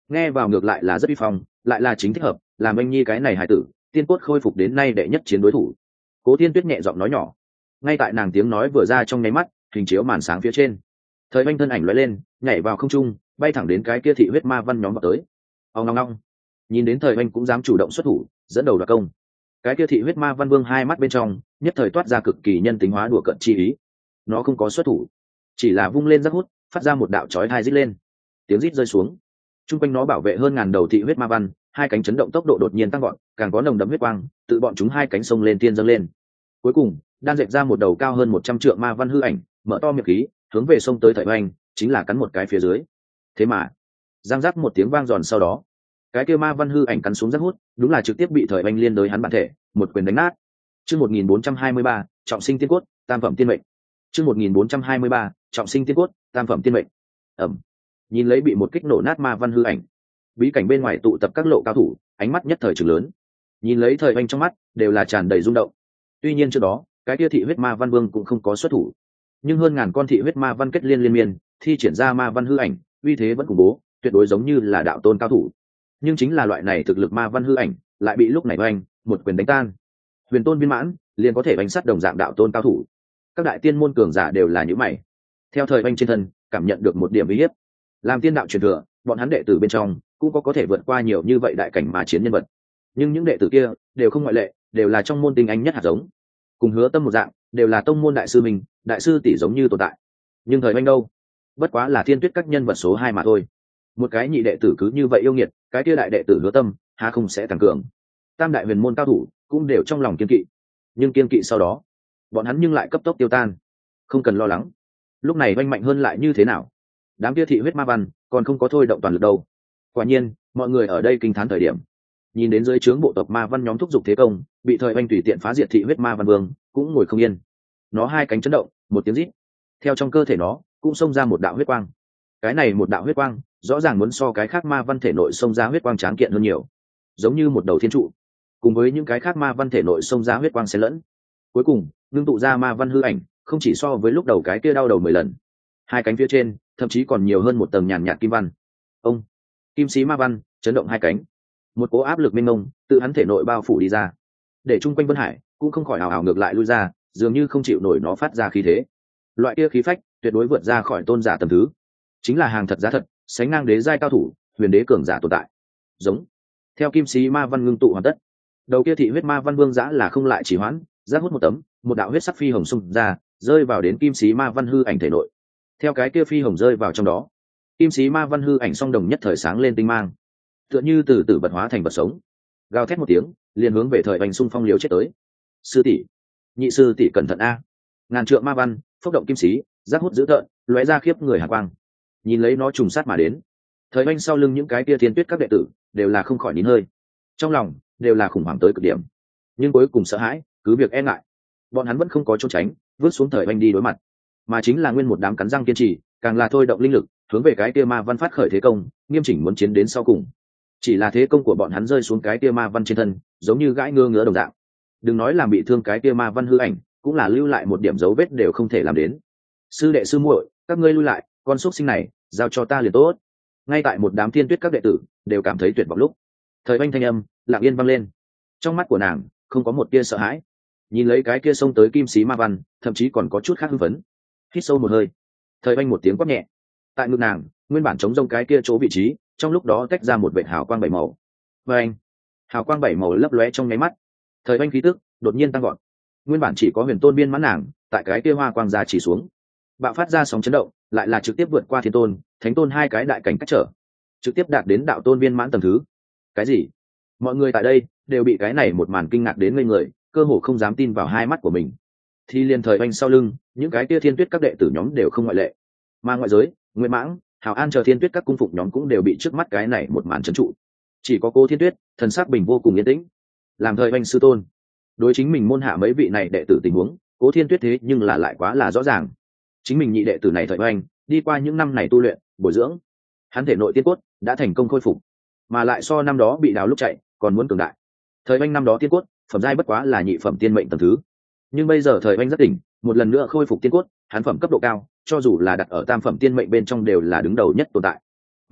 nghe vào ngược lại là rất uy phong, lại là chính thích hợp làm anh nhi cái này hài tử tiên cốt khôi phục đến nay đệ nhất chiến đối thủ. Cố Thiên Tuyết nhẹ giọng nói nhỏ. Ngay tại nàng tiếng nói vừa ra trong nháy mắt, hình chiếu màn sáng phía trên, thời anh thân ảnh lóe lên, nhảy vào không trung, bay thẳng đến cái kia thị huyết ma văn nhóm vào tới. Ông ngong ngong, nhìn đến thời anh cũng dám chủ động xuất thủ, dẫn đầu đoạt công. Cái kia thị huyết ma văn vương hai mắt bên trong nhất thời toát ra cực kỳ nhân tính hóa đùa cợt chi ý. Nó không có xuất thủ, chỉ là vung lên rắc hút, phát ra một đạo chói tai rít lên. Tiếng rít rơi xuống, trung quanh nó bảo vệ hơn ngàn đầu thị huyết ma văn, hai cánh chấn động tốc độ đột nhiên tăng vọt, càng có nồng đậm huyết quang tự bọn chúng hai cánh sông lên tiên dâng lên. Cuối cùng đan dệt ra một đầu cao hơn một trăm trượng ma văn hư ảnh, mở to miệng khí hướng về sông tới thời oanh, chính là cắn một cái phía dưới. Thế mà giang giác một tiếng vang giòn sau đó, cái kia ma văn hư ảnh cắn xuống rất hút, đúng là trực tiếp bị thời oanh liên đối hắn bản thể một quyền đánh nát. Chương một nghìn bốn trăm hai mươi ba, trọng sinh tiên cốt, tam phẩm tiên mệnh. Chương một nghìn bốn trăm hai mươi ba, trọng sinh tiên cốt, tam phẩm tiên mệnh. Ầm. Nhìn lấy bị một kích nổ nát ma văn hư ảnh, bí cảnh bên ngoài tụ tập các lộ cao thủ, ánh mắt nhất thời trừng lớn. Nhìn lấy thời oanh trong mắt đều là tràn đầy rung động. Tuy nhiên trước đó cái kia thị huyết ma văn vương cũng không có xuất thủ, nhưng hơn ngàn con thị huyết ma văn kết liên liên miên thi triển ra ma văn hư ảnh, uy thế vẫn khủng bố, tuyệt đối giống như là đạo tôn cao thủ. Nhưng chính là loại này thực lực ma văn hư ảnh lại bị lúc này oanh một quyền đánh tan. Huyền tôn viên mãn liền có thể bánh sát đồng dạng đạo tôn cao thủ. Các đại tiên môn cường giả đều là những mày, theo thời oanh trên thân cảm nhận được một điểm uy hiếp. Làm tiên đạo truyền thừa, bọn hắn đệ tử bên trong cũng có có thể vượt qua nhiều như vậy đại cảnh mà chiến nhân vật, nhưng những đệ tử kia đều không ngoại lệ, đều là trong môn tinh anh nhất hạt giống, cùng Hứa Tâm một dạng, đều là tông môn đại sư mình đại sư tỷ giống như tồn tại. Nhưng thời oanh đâu, bất quá là Thiên Tuyết các nhân vật số hai mà thôi. Một cái nhị đệ tử cứ như vậy yêu nghiệt, cái kia đại đệ tử Hứa Tâm há không sẽ tăng cường. Tam đại huyền môn cao thủ cũng đều trong lòng kiên kỵ, nhưng kiên kỵ sau đó bọn hắn nhưng lại cấp tốc tiêu tan. Không cần lo lắng, lúc này oanh mạnh hơn lại như thế nào, đám kia thị huyết ma văn còn không có thôi động toàn lực đâu. Quả nhiên mọi người ở đây kinh thán thời điểm, nhìn đến dưới trướng bộ tộc ma văn nhóm thúc giục thế công, bị thời oanh tùy tiện phá diệt thị huyết ma văn vương cũng ngồi không yên. Nó hai cánh chấn động, một tiếng rít, theo trong cơ thể nó cũng xông ra một đạo huyết quang. Cái này một đạo huyết quang rõ ràng muốn so cái khác ma văn thể nội xông ra huyết quang tráng kiện hơn nhiều, giống như một đầu thiên trụ cùng với những cái khác ma văn thể nội xông ra huyết quang xen lẫn, cuối cùng ngưng tụ ra ma văn hư ảnh không chỉ so với lúc đầu cái kia đau đầu mười lần. Hai cánh phía trên thậm chí còn nhiều hơn một tầng nhàn nhạt kim văn. Ông kim sĩ ma văn chấn động hai cánh, một cỗ áp lực mênh mông tự hắn thể nội bao phủ đi ra, để chung quanh Vân Hải cũng không khỏi ảo ảo ngược lại lui ra, dường như không chịu nổi nó phát ra khí thế. Loại kia khí phách tuyệt đối vượt ra khỏi tôn giả tầm thứ, chính là hàng thật giá thật, sánh ngang đế giai cao thủ, huyền đế cường giả tồn tại. Giống. Theo kim sĩ ma văn ngưng tụ hoàn tất, đầu kia thị huyết ma văn vương giã là không lại chỉ hoãn, giác hút một tấm, một đạo huyết sắc phi hồng xung ra, rơi vào đến kim sĩ ma văn hư ảnh thể nội. Theo cái kia phi hồng rơi vào trong đó, kim sĩ ma văn hư ảnh song đồng nhất thời sáng lên tinh mang, tựa như từ từ vật hóa thành vật sống, gào thét một tiếng liền hướng về thời oanh xung phong liều chết tới. Sư tỷ, nhị sư tỷ cẩn thận a! Ngàn trượng ma văn phốc động kim sĩ, giác hút dữ tợn, lóe ra khiếp người hàn quang. Nhìn lấy nó trùng sát mà đến, thời oanh sau lưng những cái kia Thiên Tuyết các đệ tử đều là không khỏi nín hơi, trong lòng đều là khủng hoảng tới cực điểm, nhưng cuối cùng sợ hãi cứ việc e ngại, bọn hắn vẫn không có trốn tránh, vứt xuống thời oanh đi đối mặt, mà chính là nguyên một đám cắn răng kiên trì, càng là thôi động linh lực hướng về cái kia ma văn phát khởi thế công, nghiêm chỉnh muốn chiến đến sau cùng. Chỉ là thế công của bọn hắn rơi xuống cái kia ma văn trên thân, giống như gãi ngơ ngứa đồng dạng, đừng nói làm bị thương cái kia ma văn hư ảnh, cũng là lưu lại một điểm dấu vết đều không thể làm đến. Sư đệ sư muội, các ngươi lui lại, con xúc sinh này giao cho ta liền tốt. Ngay tại một đám Thiên Tuyết các đệ tử đều cảm thấy tuyệt vọng lúc, thời oanh thanh âm lặng yên vang lên, trong mắt của nàng không có một tia sợ hãi, nhìn lấy cái kia xông tới kim sĩ ma văn, thậm chí còn có chút khác hưng phấn. Hít sâu một hơi, thời oanh một tiếng quát nhẹ, tại ngực nàng nguyên bản chống rông cái kia chỗ vị trí, trong lúc đó tách ra một vệt hào quang bảy màu. Và anh, hào quang bảy màu lấp lóe trong nháy mắt, thời oanh khí tức đột nhiên tăng gọn. Nguyên bản chỉ có huyền tôn biên mãn nàng, tại cái kia hoa quang ra chỉ xuống, bạo phát ra sóng chấn động, lại là trực tiếp vượt qua thiên tôn, thánh tôn hai cái đại cảnh cách trở, trực tiếp đạt đến đạo tôn viên mãn tầng thứ. Cái gì? Mọi người tại đây đều bị cái này một màn kinh ngạc đến ngây người, cơ hồ không dám tin vào hai mắt của mình. Thì liền thời oanh sau lưng những cái kia Thiên Tuyết các đệ tử nhóm đều không ngoại lệ, mà ngoại giới Nguyễn Mãng, Hào An chờ Thiên Tuyết các cung phục nhóm cũng đều bị trước mắt cái này một màn trấn trụ. Chỉ có cô Thiên Tuyết thần sắc bình vô cùng yên tĩnh, làm thời oanh sư tôn, đối chính mình môn hạ mấy vị này đệ tử tình huống, Cố Thiên Tuyết thế nhưng là lại quá là rõ ràng. Chính mình nhị đệ tử này thời oanh đi qua những năm này tu luyện bồi dưỡng, hắn thể nội tiên cốt đã thành công khôi phục, mà lại so năm đó bị đào lúc chạy còn muốn cường đại. Thời oanh năm đó tiên cốt phẩm giai bất quá là nhị phẩm tiên mệnh tầng thứ, nhưng bây giờ thời oanh rất tỉnh, một lần nữa khôi phục tiên cốt, hắn phẩm cấp độ cao, cho dù là đặt ở tam phẩm tiên mệnh bên trong đều là đứng đầu nhất tồn tại.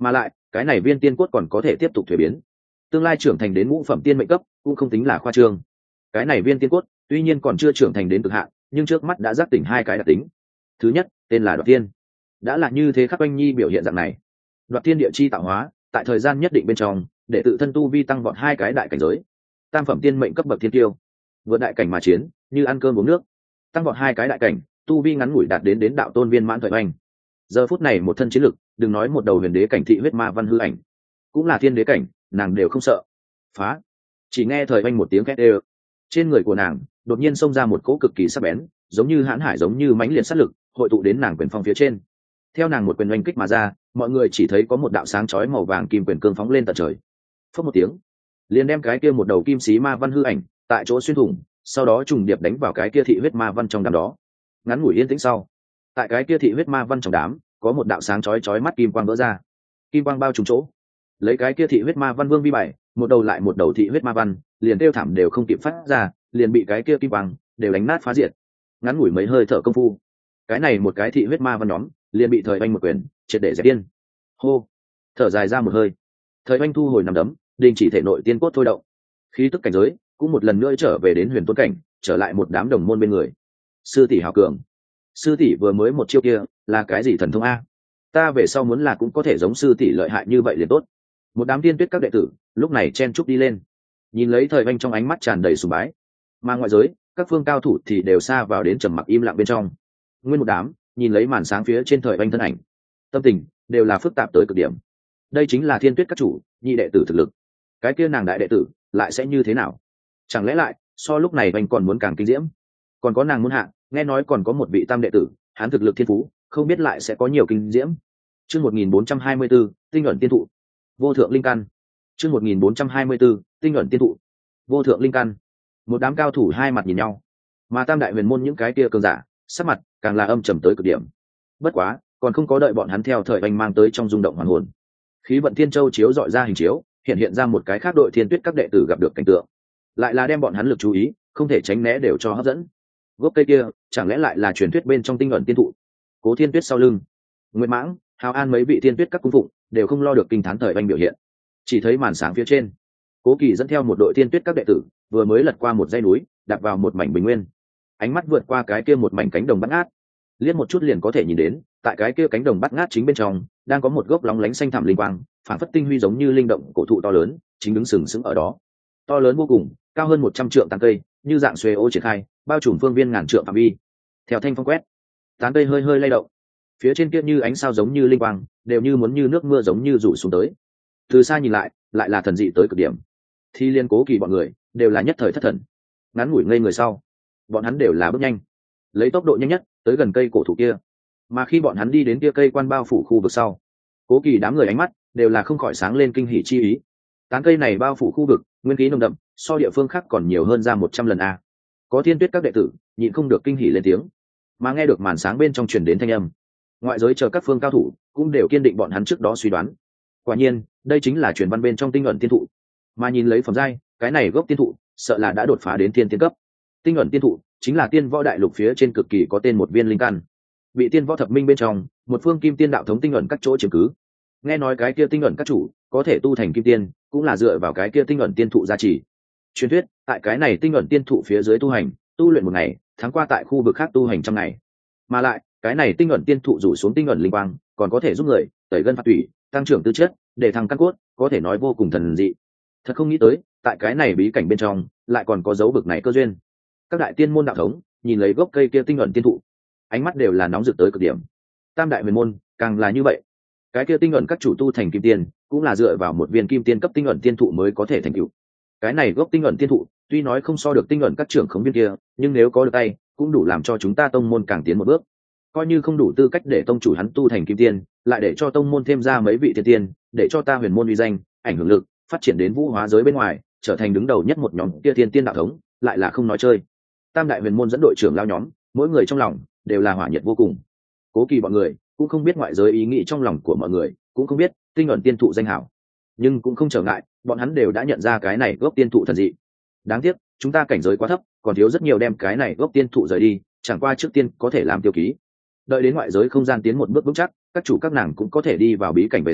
mà lại cái này viên tiên cốt còn có thể tiếp tục thuế biến, tương lai trưởng thành đến ngũ phẩm tiên mệnh cấp cũng không tính là khoa trương. Cái này viên tiên cốt tuy nhiên còn chưa trưởng thành đến cực hạn, nhưng trước mắt đã giác tỉnh hai cái đặc tính. Thứ nhất tên là đoạt tiên, đã là như thế khắc oanh nhi biểu hiện dạng này. Đoạt tiên địa chi tạo hóa, tại thời gian nhất định bên trong để tự thân tu vi tăng vọt hai cái đại cảnh giới. Tam phẩm tiên mệnh cấp bậc thiên tiêu, vượt đại cảnh mà chiến như ăn cơm uống nước, tăng vọt hai cái đại cảnh, tu vi ngắn ngủi đạt đến đến đạo tôn viên mãn thời oanh. Giờ phút này một thân chiến lực, đừng nói một đầu huyền đế cảnh thị huyết ma văn hư ảnh, cũng là thiên đế cảnh, nàng đều không sợ. Phá! Chỉ nghe thời oanh một tiếng két ê, trên người của nàng đột nhiên xông ra một cỗ cực kỳ sắc bén, giống như hãn hải, giống như mãnh liệt sát lực, hội tụ đến nàng quyền phong phía trên. Theo nàng một quyền oanh kích mà ra, mọi người chỉ thấy có một đạo sáng chói màu vàng kim quyền cương phóng lên tận trời. Phất một tiếng, liền đem cái kia một đầu kim sĩ ma văn hư ảnh tại chỗ xuyên thủng, sau đó trùng điệp đánh vào cái kia thị huyết ma văn trong đám đó. Ngắn ngủi yên tĩnh sau, tại cái kia thị huyết ma văn trong đám có một đạo sáng chói chói mắt kim quang vỡ ra, kim quang bao trùm chỗ, lấy cái kia thị huyết ma văn vương vi bảy, một đầu lại một đầu thị huyết ma văn liền kêu thảm đều không kịp phát ra, liền bị cái kia kim quang đều đánh nát phá diệt. Ngắn ngủi mấy hơi thở công phu, cái này một cái thị huyết ma văn nhóm liền bị thời oanh một quyền triệt để dẹp điên. Hô, thở dài ra một hơi, thời oanh thu hồi nằm đấm, đình chỉ thể nội tiên cốt thôi động, khí tức cảnh giới cũng một lần nữa trở về đến huyền tuấn cảnh, trở lại một đám đồng môn bên người. Sư tỷ hào cường, sư tỷ vừa mới một chiêu kia là cái gì thần thông a? Ta về sau muốn là cũng có thể giống sư tỷ lợi hại như vậy liền tốt. Một đám tiên tuyết các đệ tử lúc này chen chúc đi lên, nhìn lấy thời oanh trong ánh mắt tràn đầy sùng bái, mà ngoại giới các phương cao thủ thì đều xa vào đến trầm mặc im lặng bên trong. Nguyên một đám nhìn lấy màn sáng phía trên thời oanh thân ảnh, tâm tình đều là phức tạp tới cực điểm. Đây chính là thiên tuyết các chủ nhị đệ tử thực lực, cái kia nàng đại đệ tử lại sẽ như thế nào? Chẳng lẽ lại so lúc này oanh còn muốn càng kinh diễm? Còn có nàng muốn hạ, nghe nói còn có một vị tam đệ tử, hắn thực lực thiên phú không biết lại sẽ có nhiều kinh diễm. Chương một nghìn bốn trăm hai mươi 424, tinh ẩn tiên thụ, vô thượng linh căn. Chương một nghìn bốn trăm hai mươi 424, tinh ẩn tiên thụ, vô thượng linh căn. Một đám cao thủ hai mặt nhìn nhau, mà tam đại huyền môn những cái kia cường giả sắc mặt càng là âm trầm tới cực điểm. Bất quá còn không có đợi bọn hắn theo thời oanh mang tới trong rung động hoàn hồn, khí vận thiên châu chiếu dọi ra hình chiếu, hiện hiện ra một cái khác đội thiên tuyết các đệ tử gặp được cảnh tượng, lại là đem bọn hắn lực chú ý không thể tránh né đều cho hấp dẫn. Gốc cây kia chẳng lẽ lại là truyền thuyết bên trong tinh ẩn tiên thụ? Cố Thiên Tuyết sau lưng, Nguyệt Mãng, Hào An mấy vị thiên tuyết các cung phụng đều không lo được kinh thán thời oanh biểu hiện. Chỉ thấy màn sáng phía trên, Cố Kỳ dẫn theo một đội thiên tuyết các đệ tử vừa mới lật qua một dãy núi, đạp vào một mảnh bình nguyên. Ánh mắt vượt qua cái kia một mảnh cánh đồng bát ngát, liếc một chút liền có thể nhìn đến, tại cái kia cánh đồng bát ngát chính bên trong đang có một gốc lóng lánh xanh thẳm linh quang, phản phất tinh huy giống như linh động cổ thụ to lớn, chính đứng sừng sững ở đó. To lớn vô cùng, cao hơn một trăm trượng tán cây, như dạng xuề ô triển khai, bao trùm phương viên ngàn trượng phạm vi. Theo thanh phong quét, tán cây hơi hơi lay động, phía trên kia như ánh sao giống như linh quang, đều như muốn như nước mưa giống như rủ xuống tới. Từ xa nhìn lại, lại là thần dị tới cực điểm. Thì liên Cố Kỳ bọn người đều là nhất thời thất thần. Ngắn ngủi ngây người sau, bọn hắn đều là bước nhanh, lấy tốc độ nhanh nhất tới gần cây cổ thụ kia. Mà khi bọn hắn đi đến kia cây quan bao phủ khu vực sau, Cố Kỳ đám người ánh mắt đều là không khỏi sáng lên kinh hỉ chi ý. Tán cây này bao phủ khu vực, nguyên khí nồng đậm, so địa phương khác còn nhiều hơn ra một trăm lần a. Có thiên tuyết các đệ tử nhịn không được kinh hỉ lên tiếng, mà nghe được màn sáng bên trong truyền đến thanh âm, ngoại giới chờ các phương cao thủ cũng đều kiên định bọn hắn trước đó suy đoán. Quả nhiên đây chính là truyền văn bên trong tinh ẩn tiên thụ, mà nhìn lấy phẩm giai, cái này gốc tiên thụ sợ là đã đột phá đến tiên tiên cấp. Tinh ẩn tiên thụ chính là tiên võ đại lục phía trên cực kỳ có tên một viên linh căn, bị tiên võ thập minh bên trong một phương kim tiên đạo thống tinh ẩn các chỗ chiếm cứ. Nghe nói cái kia tinh ẩn các chủ có thể tu thành kim tiên, cũng là dựa vào cái kia tinh ẩn tiên thụ gia trì. Truyền thuyết tại cái này tinh ẩn tiên thụ phía dưới tu hành, tu luyện một ngày tháng qua tại khu vực khác tu hành trăm ngày. Mà lại cái này tinh ẩn tiên thụ rủ xuống tinh ẩn linh quang, còn có thể giúp người tẩy gân phạt tủy, tăng trưởng tư chất, để thăng căn cốt, có thể nói vô cùng thần dị. Thật không nghĩ tới, tại cái này bí cảnh bên trong lại còn có dấu bực này cơ duyên. Các đại tiên môn đạo thống nhìn lấy gốc cây kia tinh ẩn tiên thụ, ánh mắt đều là nóng rực tới cực điểm. Tam đại huyền môn càng là như vậy. Cái kia tinh ẩn các chủ tu thành kim tiên, cũng là dựa vào một viên kim tiên cấp tinh ẩn tiên thụ mới có thể thành tựu. Cái này gốc tinh ẩn tiên thụ tuy nói không so được tinh ẩn các trưởng khống viên kia, nhưng nếu có được tay cũng đủ làm cho chúng ta tông môn càng tiến một bước. Coi như không đủ tư cách để tông chủ hắn tu thành kim tiên, lại để cho tông môn thêm ra mấy vị thiên tiên, để cho ta huyền môn uy danh, ảnh hưởng lực phát triển đến vũ hóa giới bên ngoài, trở thành đứng đầu nhất một nhóm kia thiên tiên đạo thống, lại là không nói chơi. Tam đại huyền môn dẫn đội trưởng lao nhóm, mỗi người trong lòng đều là hỏa nhiệt vô cùng. Cố Kỳ bọn người cũng không biết ngoại giới ý nghĩ trong lòng của mọi người, cũng không biết tinh ẩn tiên thụ danh hảo, nhưng cũng không trở ngại, bọn hắn đều đã nhận ra cái này gốc tiên thụ thần dị. Đáng tiếc chúng ta cảnh giới quá thấp, còn thiếu rất nhiều đem cái này gốc tiên thụ rời đi, chẳng qua trước tiên có thể làm tiêu ký. Đợi đến ngoại giới không gian tiến một bước vững chắc, các chủ các nàng cũng có thể đi vào bí cảnh về sau,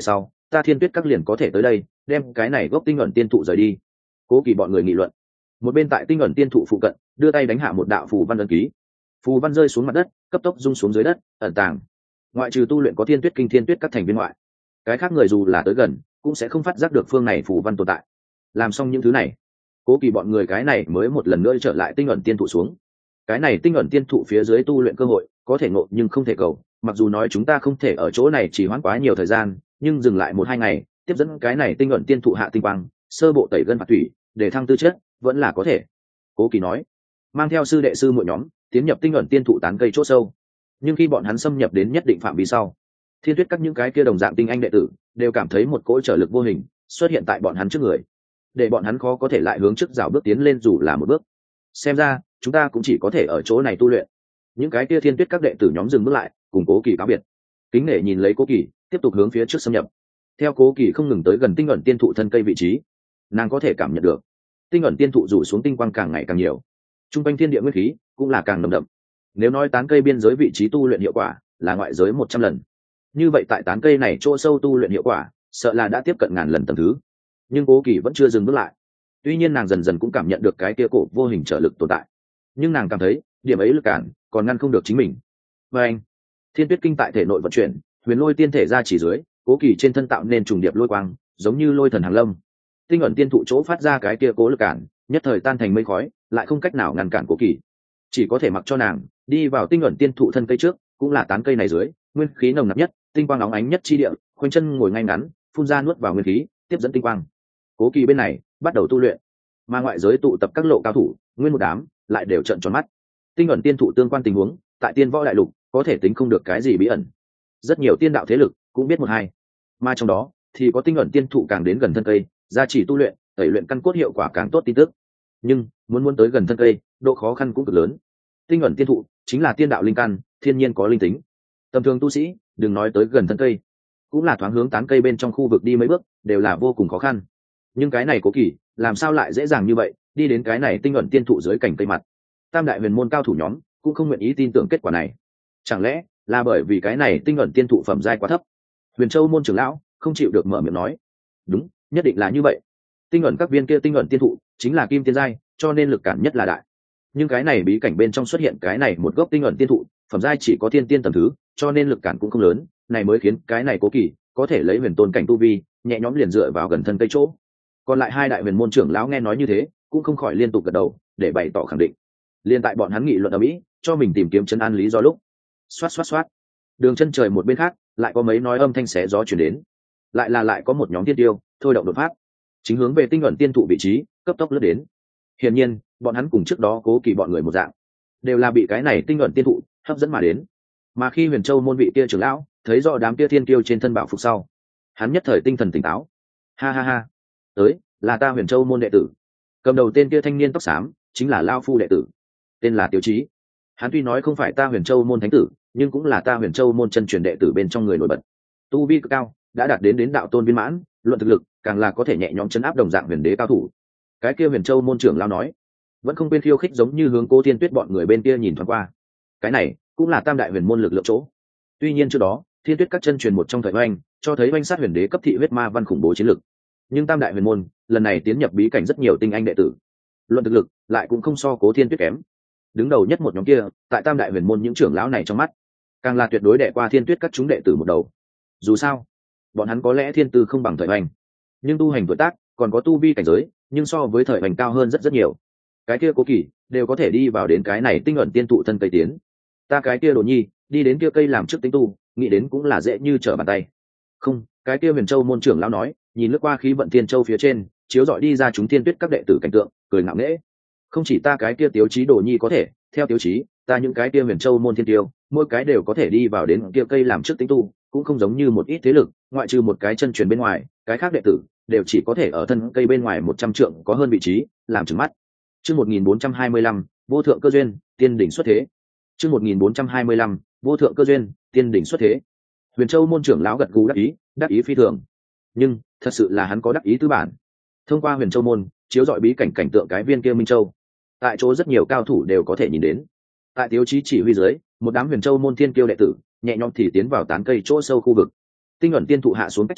ta thiên tuyết các liền có thể tới đây đem cái này gốc tinh ẩn tiên thụ rời đi. Cố Kỳ bọn người nghị luận. Một bên tại tinh ẩn tiên thụ phụ cận đưa tay đánh hạ một đạo phù văn ấn ký, phù văn rơi xuống mặt đất, cấp tốc rung xuống dưới đất ẩn tàng. Ngoại trừ tu luyện có thiên tuyết kinh thiên tuyết các thành viên ngoại, cái khác người dù là tới gần cũng sẽ không phát giác được phương này phù văn tồn tại. Làm xong những thứ này, Cố Kỳ bọn người cái này mới một lần nữa trở lại tinh ẩn tiên thụ xuống. Cái này tinh ẩn tiên thụ phía dưới tu luyện cơ hội có thể ngộ nhưng không thể cầu, mặc dù nói chúng ta không thể ở chỗ này chỉ hoãn quá nhiều thời gian, nhưng dừng lại một hai ngày tiếp dẫn cái này tinh ẩn tiên thụ hạ tinh quang, sơ bộ tẩy gân phạt thủy để thăng tư chất vẫn là có thể. Cố Kỳ nói, mang theo sư đệ sư muội nhóm tiến nhập tinh ẩn tiên thụ tán cây chỗ sâu. Nhưng khi bọn hắn xâm nhập đến nhất định phạm vi sau, thiên tuyết các những cái kia đồng dạng tinh anh đệ tử đều cảm thấy một cỗ trở lực vô hình xuất hiện tại bọn hắn trước người, để bọn hắn khó có thể lại hướng trước rào bước tiến lên dù là một bước. Xem ra chúng ta cũng chỉ có thể ở chỗ này tu luyện. Những cái kia thiên tuyết các đệ tử nhóm dừng bước lại, cùng Cố Kỳ cáo biệt, kính nể nhìn lấy Cố Kỳ tiếp tục hướng phía trước xâm nhập. Theo Cố Kỳ không ngừng tới gần tinh ẩn tiên thụ thân cây vị trí, nàng có thể cảm nhận được tinh ẩn tiên thụ rủ xuống tinh quang càng ngày càng nhiều, trung quanh thiên địa nguyên khí cũng là càng nồng đậm. Nếu nói tán cây biên giới vị trí tu luyện hiệu quả là ngoại giới một trăm lần, như vậy tại tán cây này chỗ sâu tu luyện hiệu quả sợ là đã tiếp cận ngàn lần tầm thứ. Nhưng Cố Kỳ vẫn chưa dừng bước lại. Tuy nhiên nàng dần dần cũng cảm nhận được cái kia cổ vô hình trở lực tồn tại, nhưng nàng cảm thấy điểm ấy lực cản còn ngăn không được chính mình. Và anh, thiên tuyết kinh tại thể nội vận chuyển, huyền lôi tiên thể ra chỉ dưới, Cố Kỳ trên thân tạo nên trùng điệp lôi quang, giống như lôi thần hàng lâm. Tinh ẩn tiên thụ chỗ phát ra cái kia cố lực cản nhất thời tan thành mây khói, lại không cách nào ngăn cản Cố Kỳ, chỉ có thể mặc cho nàng đi vào tinh ẩn tiên thụ thân cây trước, cũng là tán cây này dưới nguyên khí nồng nặc nhất, tinh quang óng ánh nhất chi địa, khoanh chân ngồi ngay ngắn, phun ra nuốt vào nguyên khí, tiếp dẫn tinh quang. Cố Kỳ bên này bắt đầu tu luyện, mà ngoại giới tụ tập các lộ cao thủ nguyên một đám lại đều trợn tròn mắt. Tinh ẩn tiên thụ tương quan tình huống tại tiên võ đại lục có thể tính không được cái gì bí ẩn, rất nhiều tiên đạo thế lực cũng biết một hai, mà trong đó thì có tinh ẩn tiên thụ càng đến gần thân cây gia trì tu luyện tẩy luyện căn cốt hiệu quả càng tốt tin tức. Nhưng muốn muốn tới gần thân cây độ khó khăn cũng cực lớn. Tinh ẩn tiên thụ chính là tiên đạo linh căn, thiên nhiên có linh tính, tầm thường tu sĩ đừng nói tới gần thân cây, cũng là thoáng hướng tán cây bên trong khu vực đi mấy bước đều là vô cùng khó khăn. Nhưng cái này Cố Kỳ làm sao lại dễ dàng như vậy đi đến cái này tinh ẩn tiên thụ dưới cành cây mặt? Tam đại huyền môn cao thủ nhóm cũng không nguyện ý tin tưởng kết quả này. Chẳng lẽ là bởi vì cái này tinh ẩn tiên thụ phẩm giai quá thấp? Huyền Châu môn trưởng lão không chịu được mở miệng nói, đúng, nhất định là như vậy. Tinh ẩn các viên kia tinh ẩn tiên thụ chính là kim tiên giai, cho nên lực cản nhất là đại. Nhưng cái này bí cảnh bên trong xuất hiện cái này một gốc tinh ẩn tiên thụ, phẩm giai chỉ có thiên tiên tầm thứ, cho nên lực cản cũng không lớn, này mới khiến cái này Cố Kỳ có thể lấy huyền tôn cảnh tu vi nhẹ nhõm liền dựa vào gần thân cây chỗ. Còn lại hai đại huyền môn trưởng lão nghe nói như thế cũng không khỏi liên tục gật đầu để bày tỏ khẳng định. Liên tại bọn hắn nghị luận ở mỹ cho mình tìm kiếm chân an lý do lúc, xoát xoát xoát, đường chân trời một bên khác lại có mấy nói âm thanh xé gió chuyển đến, lại là lại có một nhóm tiên tiêu thôi động đột phát, chính hướng về tinh ẩn tiên thụ vị trí cấp tốc lướt đến. Hiển nhiên bọn hắn cùng trước đó Cố Kỳ bọn người một dạng, đều là bị cái này tinh ẩn tiên thụ hấp dẫn mà đến. Mà khi Huyền Châu môn vị kia trưởng lão thấy rõ đám kia thiên tiêu trên thân bảo phục sau, hắn nhất thời tinh thần tỉnh táo. Ha ha ha, tới là ta Huyền Châu môn đệ tử. Cầm đầu tên kia thanh niên tóc xám chính là Lao Phu đệ tử, tên là Tiếu Chí. Hắn tuy nói không phải ta Huyền Châu môn thánh tử, nhưng cũng là ta Huyền Châu môn chân truyền đệ tử bên trong người nổi bật, tu vi cực cao, đã đạt đến đến đạo tôn viên mãn, luận thực lực càng là có thể nhẹ nhõm chấn áp đồng dạng huyền đế cao thủ. Cái kia Huyền Châu môn trưởng lão nói, vẫn không quên khiêu khích, giống như hướng Cố Thiên Tuyết bọn người bên kia nhìn thoáng qua. Cái này cũng là tam đại huyền môn lực lượng chỗ. Tuy nhiên trước đó Thiên Tuyết các chân truyền một trong thời oanh cho thấy oanh sát huyền đế cấp thị huyết ma văn khủng bố chiến lực, nhưng tam đại huyền môn lần này tiến nhập bí cảnh rất nhiều tinh anh đệ tử, luận thực lực lại cũng không so Cố Thiên Tuyết kém. Đứng đầu nhất một nhóm kia tại tam đại huyền môn những trưởng lão này trong mắt càng là tuyệt đối đệ qua Thiên Tuyết các chúng đệ tử một đầu. Dù sao bọn hắn có lẽ thiên tư không bằng thời oanh, nhưng tu hành tuổi tác còn có tu vi cảnh giới nhưng so với thời oanh cao hơn rất rất nhiều. Cái kia Cố Kỳ đều có thể đi vào đến cái này tinh ẩn tiên thụ thân cây tiến, ta cái kia Đồ Nhi đi đến kia cây làm trước tính tu, nghĩ đến cũng là dễ như trở bàn tay. Không, cái kia Huyền Châu môn trưởng lão nói, nhìn lướt qua khí vận thiên châu phía trên chiếu dọi đi ra chúng Thiên Tuyết các đệ tử cảnh tượng, cười ngạo nghễ. Không chỉ ta cái kia Tiếu Chí Đồ Nhi có thể, theo Tiếu Chí, ta những cái kia Huyền Châu môn thiên tiêu, mỗi cái đều có thể đi vào đến kia cây làm trước tính tu, cũng không giống như một ít thế lực, ngoại trừ một cái chân truyền bên ngoài, cái khác đệ tử đều chỉ có thể ở thân cây bên ngoài một trăm trượng có hơn vị trí, làm trừng mắt. Chương một nghìn bốn trăm hai mươi lăm, vô thượng cơ duyên, tiên đỉnh xuất thế. Chương một nghìn bốn trăm hai mươi lăm, vô thượng cơ duyên, tiên đỉnh xuất thế. Huyền Châu môn trưởng lão gật gù đắc ý, đắc ý phi thường. Nhưng thật sự là hắn có đắc ý tư bản. Thông qua Huyền Châu môn chiếu dọi bí cảnh cảnh tượng cái viên kia Minh Châu, tại chỗ rất nhiều cao thủ đều có thể nhìn đến. Tại Tiếu Chí chỉ huy dưới, một đám Huyền Châu môn thiên kiêu đệ tử nhẹ nhõm thì tiến vào tán cây chỗ sâu khu vực. Tinh ẩn tiên thụ hạ xuống cách trở,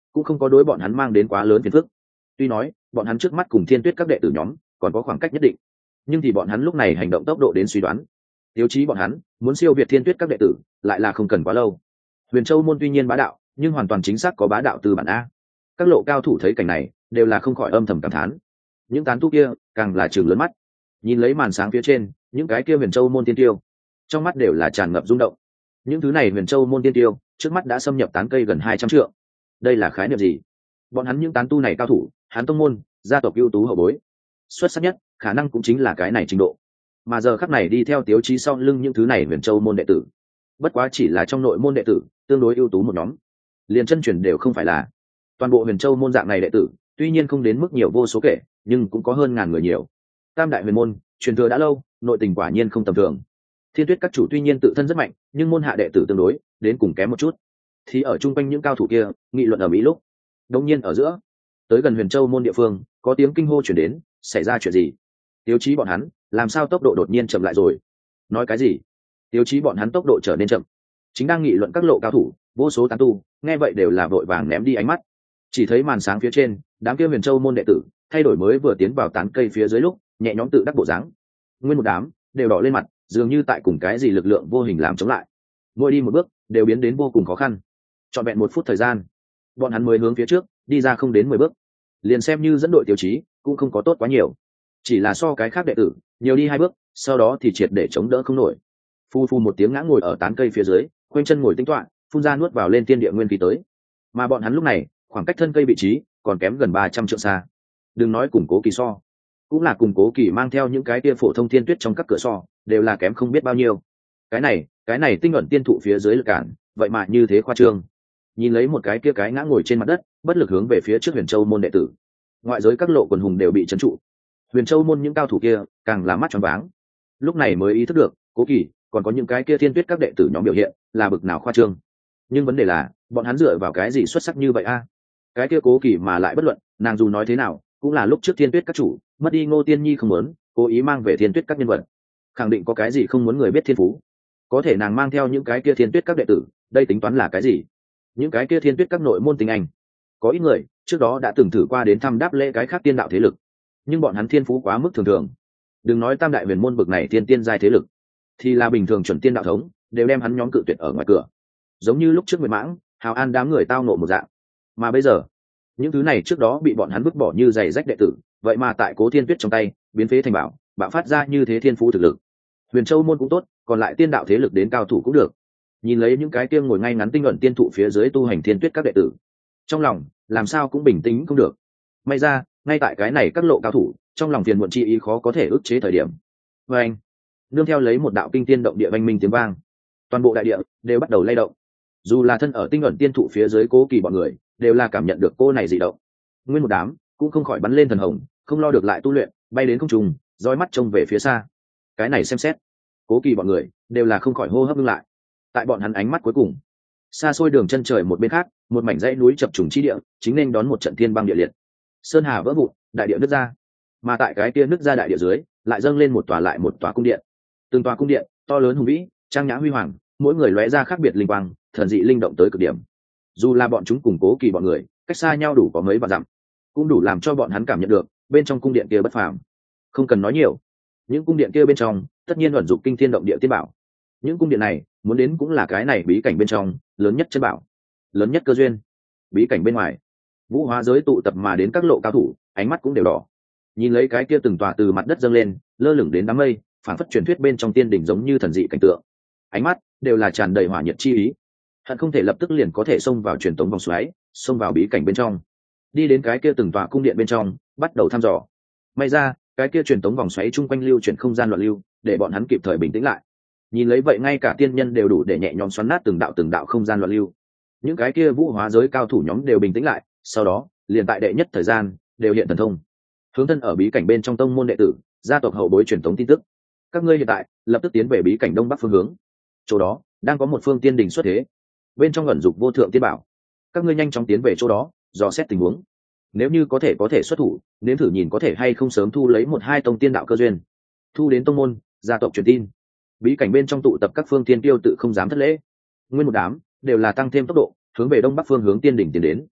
cũng không có đối bọn hắn mang đến quá lớn phiền phức. Tuy nói bọn hắn trước mắt cùng thiên tuyết các đệ tử nhóm còn có khoảng cách nhất định, nhưng thì bọn hắn lúc này hành động tốc độ đến suy đoán tiêu chí bọn hắn muốn siêu việt thiên tuyết các đệ tử lại là không cần quá lâu. Huyền Châu môn tuy nhiên bá đạo, nhưng hoàn toàn chính xác có bá đạo từ bản a. Các lộ cao thủ thấy cảnh này đều là không khỏi âm thầm cảm thán. Những tán tu kia càng là trừng lớn mắt, nhìn lấy màn sáng phía trên những cái kia Huyền Châu môn tiên tiêu, trong mắt đều là tràn ngập rung động. Những thứ này Huyền Châu môn tiên tiêu trước mắt đã xâm nhập tán cây gần hai trăm trượng. Đây là khái niệm gì? Bọn hắn những tán tu này cao thủ, Hán tông môn, gia tộc ưu tú hậu bối, xuất sắc nhất khả năng cũng chính là cái này trình độ. Mà giờ khắc này đi theo Tiếu Chí sau lưng những thứ này Huyền Châu môn đệ tử, bất quá chỉ là trong nội môn đệ tử tương đối ưu tú một nhóm, liền chân truyền đều không phải là. Toàn bộ Huyền Châu môn dạng này đệ tử tuy nhiên không đến mức nhiều vô số kể, nhưng cũng có hơn ngàn người nhiều. Tam đại huyền môn truyền thừa đã lâu, nội tình quả nhiên không tầm thường. Thiên tuyết các chủ tuy nhiên tự thân rất mạnh, nhưng môn hạ đệ tử tương đối đến cùng kém một chút. Thì ở chung quanh những cao thủ kia nghị luận ở mỹ lúc, đột nhiên ở giữa tới gần Huyền Châu môn địa phương có tiếng kinh hô chuyển đến. Xảy ra chuyện gì? Tiêu chí bọn hắn làm sao tốc độ đột nhiên chậm lại rồi? Nói cái gì? Tiêu chí bọn hắn tốc độ trở nên chậm. Chính đang nghị luận các lộ cao thủ, vô số tán tu nghe vậy đều là vội vàng ném đi ánh mắt. Chỉ thấy màn sáng phía trên đám kia Huyền Châu môn đệ tử thay đổi mới vừa tiến vào tán cây phía dưới lúc nhẹ nhõm tự đắc bộ dáng, nguyên một đám đều đỏ lên mặt, dường như tại cùng cái gì lực lượng vô hình làm chống lại. Mỗi đi một bước đều biến đến vô cùng khó khăn. Trọn vẹn một phút thời gian, bọn hắn mới hướng phía trước đi ra không đến mười bước. Liền xem như dẫn đội tiêu chí cũng không có tốt quá nhiều, chỉ là so cái khác đệ tử nhiều đi hai bước, sau đó thì triệt để chống đỡ không nổi. Phu phu một tiếng ngã ngồi ở tán cây phía dưới, quanh chân ngồi tĩnh tọa, phun ra nuốt vào lên tiên địa nguyên khí tới. Mà bọn hắn lúc này khoảng cách thân cây vị trí còn kém gần ba trăm trượng xa. Đừng nói cùng Cố Kỳ so, cũng là cùng Cố Kỳ mang theo những cái tia phổ thông thiên tuyết trong các cửa so đều là kém không biết bao nhiêu. Cái này cái này tinh ẩn tiên thụ phía dưới lực cản vậy mà như thế khoa trương. Nhìn lấy một cái kia cái ngã ngồi trên mặt đất bất lực hướng về phía trước Huyền Châu môn đệ tử, ngoại giới các lộ quần hùng đều bị trấn trụ. Huyền Châu môn những cao thủ kia càng là mắt tròn váng, lúc này mới ý thức được Cố Kỳ còn có những cái kia thiên tuyết các đệ tử nhóm biểu hiện là bực nào khoa trương. Nhưng vấn đề là bọn hắn dựa vào cái gì xuất sắc như vậy a? Cái kia Cố Kỳ mà lại bất luận, nàng dù nói thế nào cũng là lúc trước thiên tuyết các chủ mất đi Ngô Tiên Nhi không muốn cố ý mang về thiên tuyết các nhân vật, khẳng định có cái gì không muốn người biết thiên phú. Có thể nàng mang theo những cái kia thiên tuyết các đệ tử, đây tính toán là cái gì? Những cái kia thiên tuyết các nội môn tình anh, có ít người trước đó đã từng thử qua đến thăm đáp lễ cái khác tiên đạo thế lực, nhưng bọn hắn thiên phú quá mức thường thường. Đừng nói tam đại huyền môn bực này tiên tiên giai thế lực, thì là bình thường chuẩn tiên đạo thống đều đem hắn nhóm cự tuyệt ở ngoài cửa, giống như lúc trước Nguyệt Mãng, Hào An đám người tao nộ một dạng. Mà bây giờ những thứ này trước đó bị bọn hắn vứt bỏ như giày rách đệ tử, vậy mà tại Cố Thiên Tuyết trong tay biến phế thành bảo, bạo phát ra như thế thiên phú thực lực. Huyền Châu môn cũng tốt, còn lại tiên đạo thế lực đến cao thủ cũng được. Nhìn lấy những cái kia ngồi ngay ngắn tinh ẩn tiên thụ phía dưới tu hành thiên tuyết các đệ tử, trong lòng làm sao cũng bình tĩnh không được. May ra ngay tại cái này các lộ cao thủ trong lòng phiền muộn chi ý khó có thể ức chế thời điểm, và anh nương theo lấy một đạo kinh tiên động địa vang minh tiếng vang, toàn bộ đại địa đều bắt đầu lay động. Dù là thân ở tinh ẩn tiên thụ phía dưới Cố Kỳ bọn người đều là cảm nhận được cô này dị động. Nguyên một đám cũng không khỏi bắn lên thần hồng, không lo được lại tu luyện, bay đến không trung, dõi mắt trông về phía xa. Cái này xem xét, Cố Kỳ bọn người đều là không khỏi hô hấp ngưng lại. Tại bọn hắn ánh mắt cuối cùng, xa xôi đường chân trời một bên khác, một mảnh dãy núi chập trùng chi địa chính nên đón một trận thiên băng địa liệt. Sơn hà vỡ vụn, đại địa nứt ra, mà tại cái kia nứt ra đại địa dưới lại dâng lên một tòa lại một tòa cung điện. Từng tòa cung điện to lớn hùng vĩ, trang nhã huy hoàng, mỗi người lóe ra khác biệt linh quang, thần dị linh động tới cực điểm. Dù là bọn chúng cùng Cố Kỳ bọn người cách xa nhau đủ có mấy vạn dặm, cũng đủ làm cho bọn hắn cảm nhận được bên trong cung điện kia bất phàm. Không cần nói nhiều, những cung điện kia bên trong tất nhiên ẩn dụng kinh thiên động địa tiên bảo. Những cung điện này muốn đến cũng là cái này bí cảnh bên trong lớn nhất chân bảo, lớn nhất cơ duyên. Bí cảnh bên ngoài, vũ hóa giới tụ tập mà đến các lộ cao thủ ánh mắt cũng đều đỏ, nhìn lấy cái kia từng tòa từ mặt đất dâng lên lơ lửng đến đám mây, phản phất truyền thuyết bên trong tiên đỉnh giống như thần dị cảnh tượng, ánh mắt đều là tràn đầy hỏa nhiệt chi ý, hận không thể lập tức liền có thể xông vào truyền tống vòng xoáy, xông vào bí cảnh bên trong, đi đến cái kia từng tòa cung điện bên trong bắt đầu thăm dò. May ra cái kia truyền tống vòng xoáy chung quanh lưu chuyển không gian loạn lưu, để bọn hắn kịp thời bình tĩnh lại. Nhìn lấy vậy ngay cả tiên nhân đều đủ để nhẹ nhõm xoắn nát từng đạo từng đạo không gian loạn lưu. Những cái kia vũ hóa giới cao thủ nhóm đều bình tĩnh lại, sau đó liền tại đệ nhất thời gian đều hiện thần thông, hướng thân ở bí cảnh bên trong tông môn đệ tử, gia tộc hậu bối truyền tống tin tức. Các ngươi hiện tại lập tức tiến về bí cảnh đông bắc phương hướng, chỗ đó đang có một phương tiên đình xuất thế, bên trong ẩn dục vô thượng tiên bảo. Các ngươi nhanh chóng tiến về chỗ đó dò xét tình huống, nếu như có thể có thể xuất thủ, nếm thử nhìn có thể hay không sớm thu lấy một hai tông tiên đạo cơ duyên, thu đến tông môn gia tộc truyền tin. Bí cảnh bên trong tụ tập các phương tiên tiêu tự không dám thất lễ, nguyên một đám đều là tăng thêm tốc độ hướng về đông bắc phương hướng tiên đỉnh tiến đến.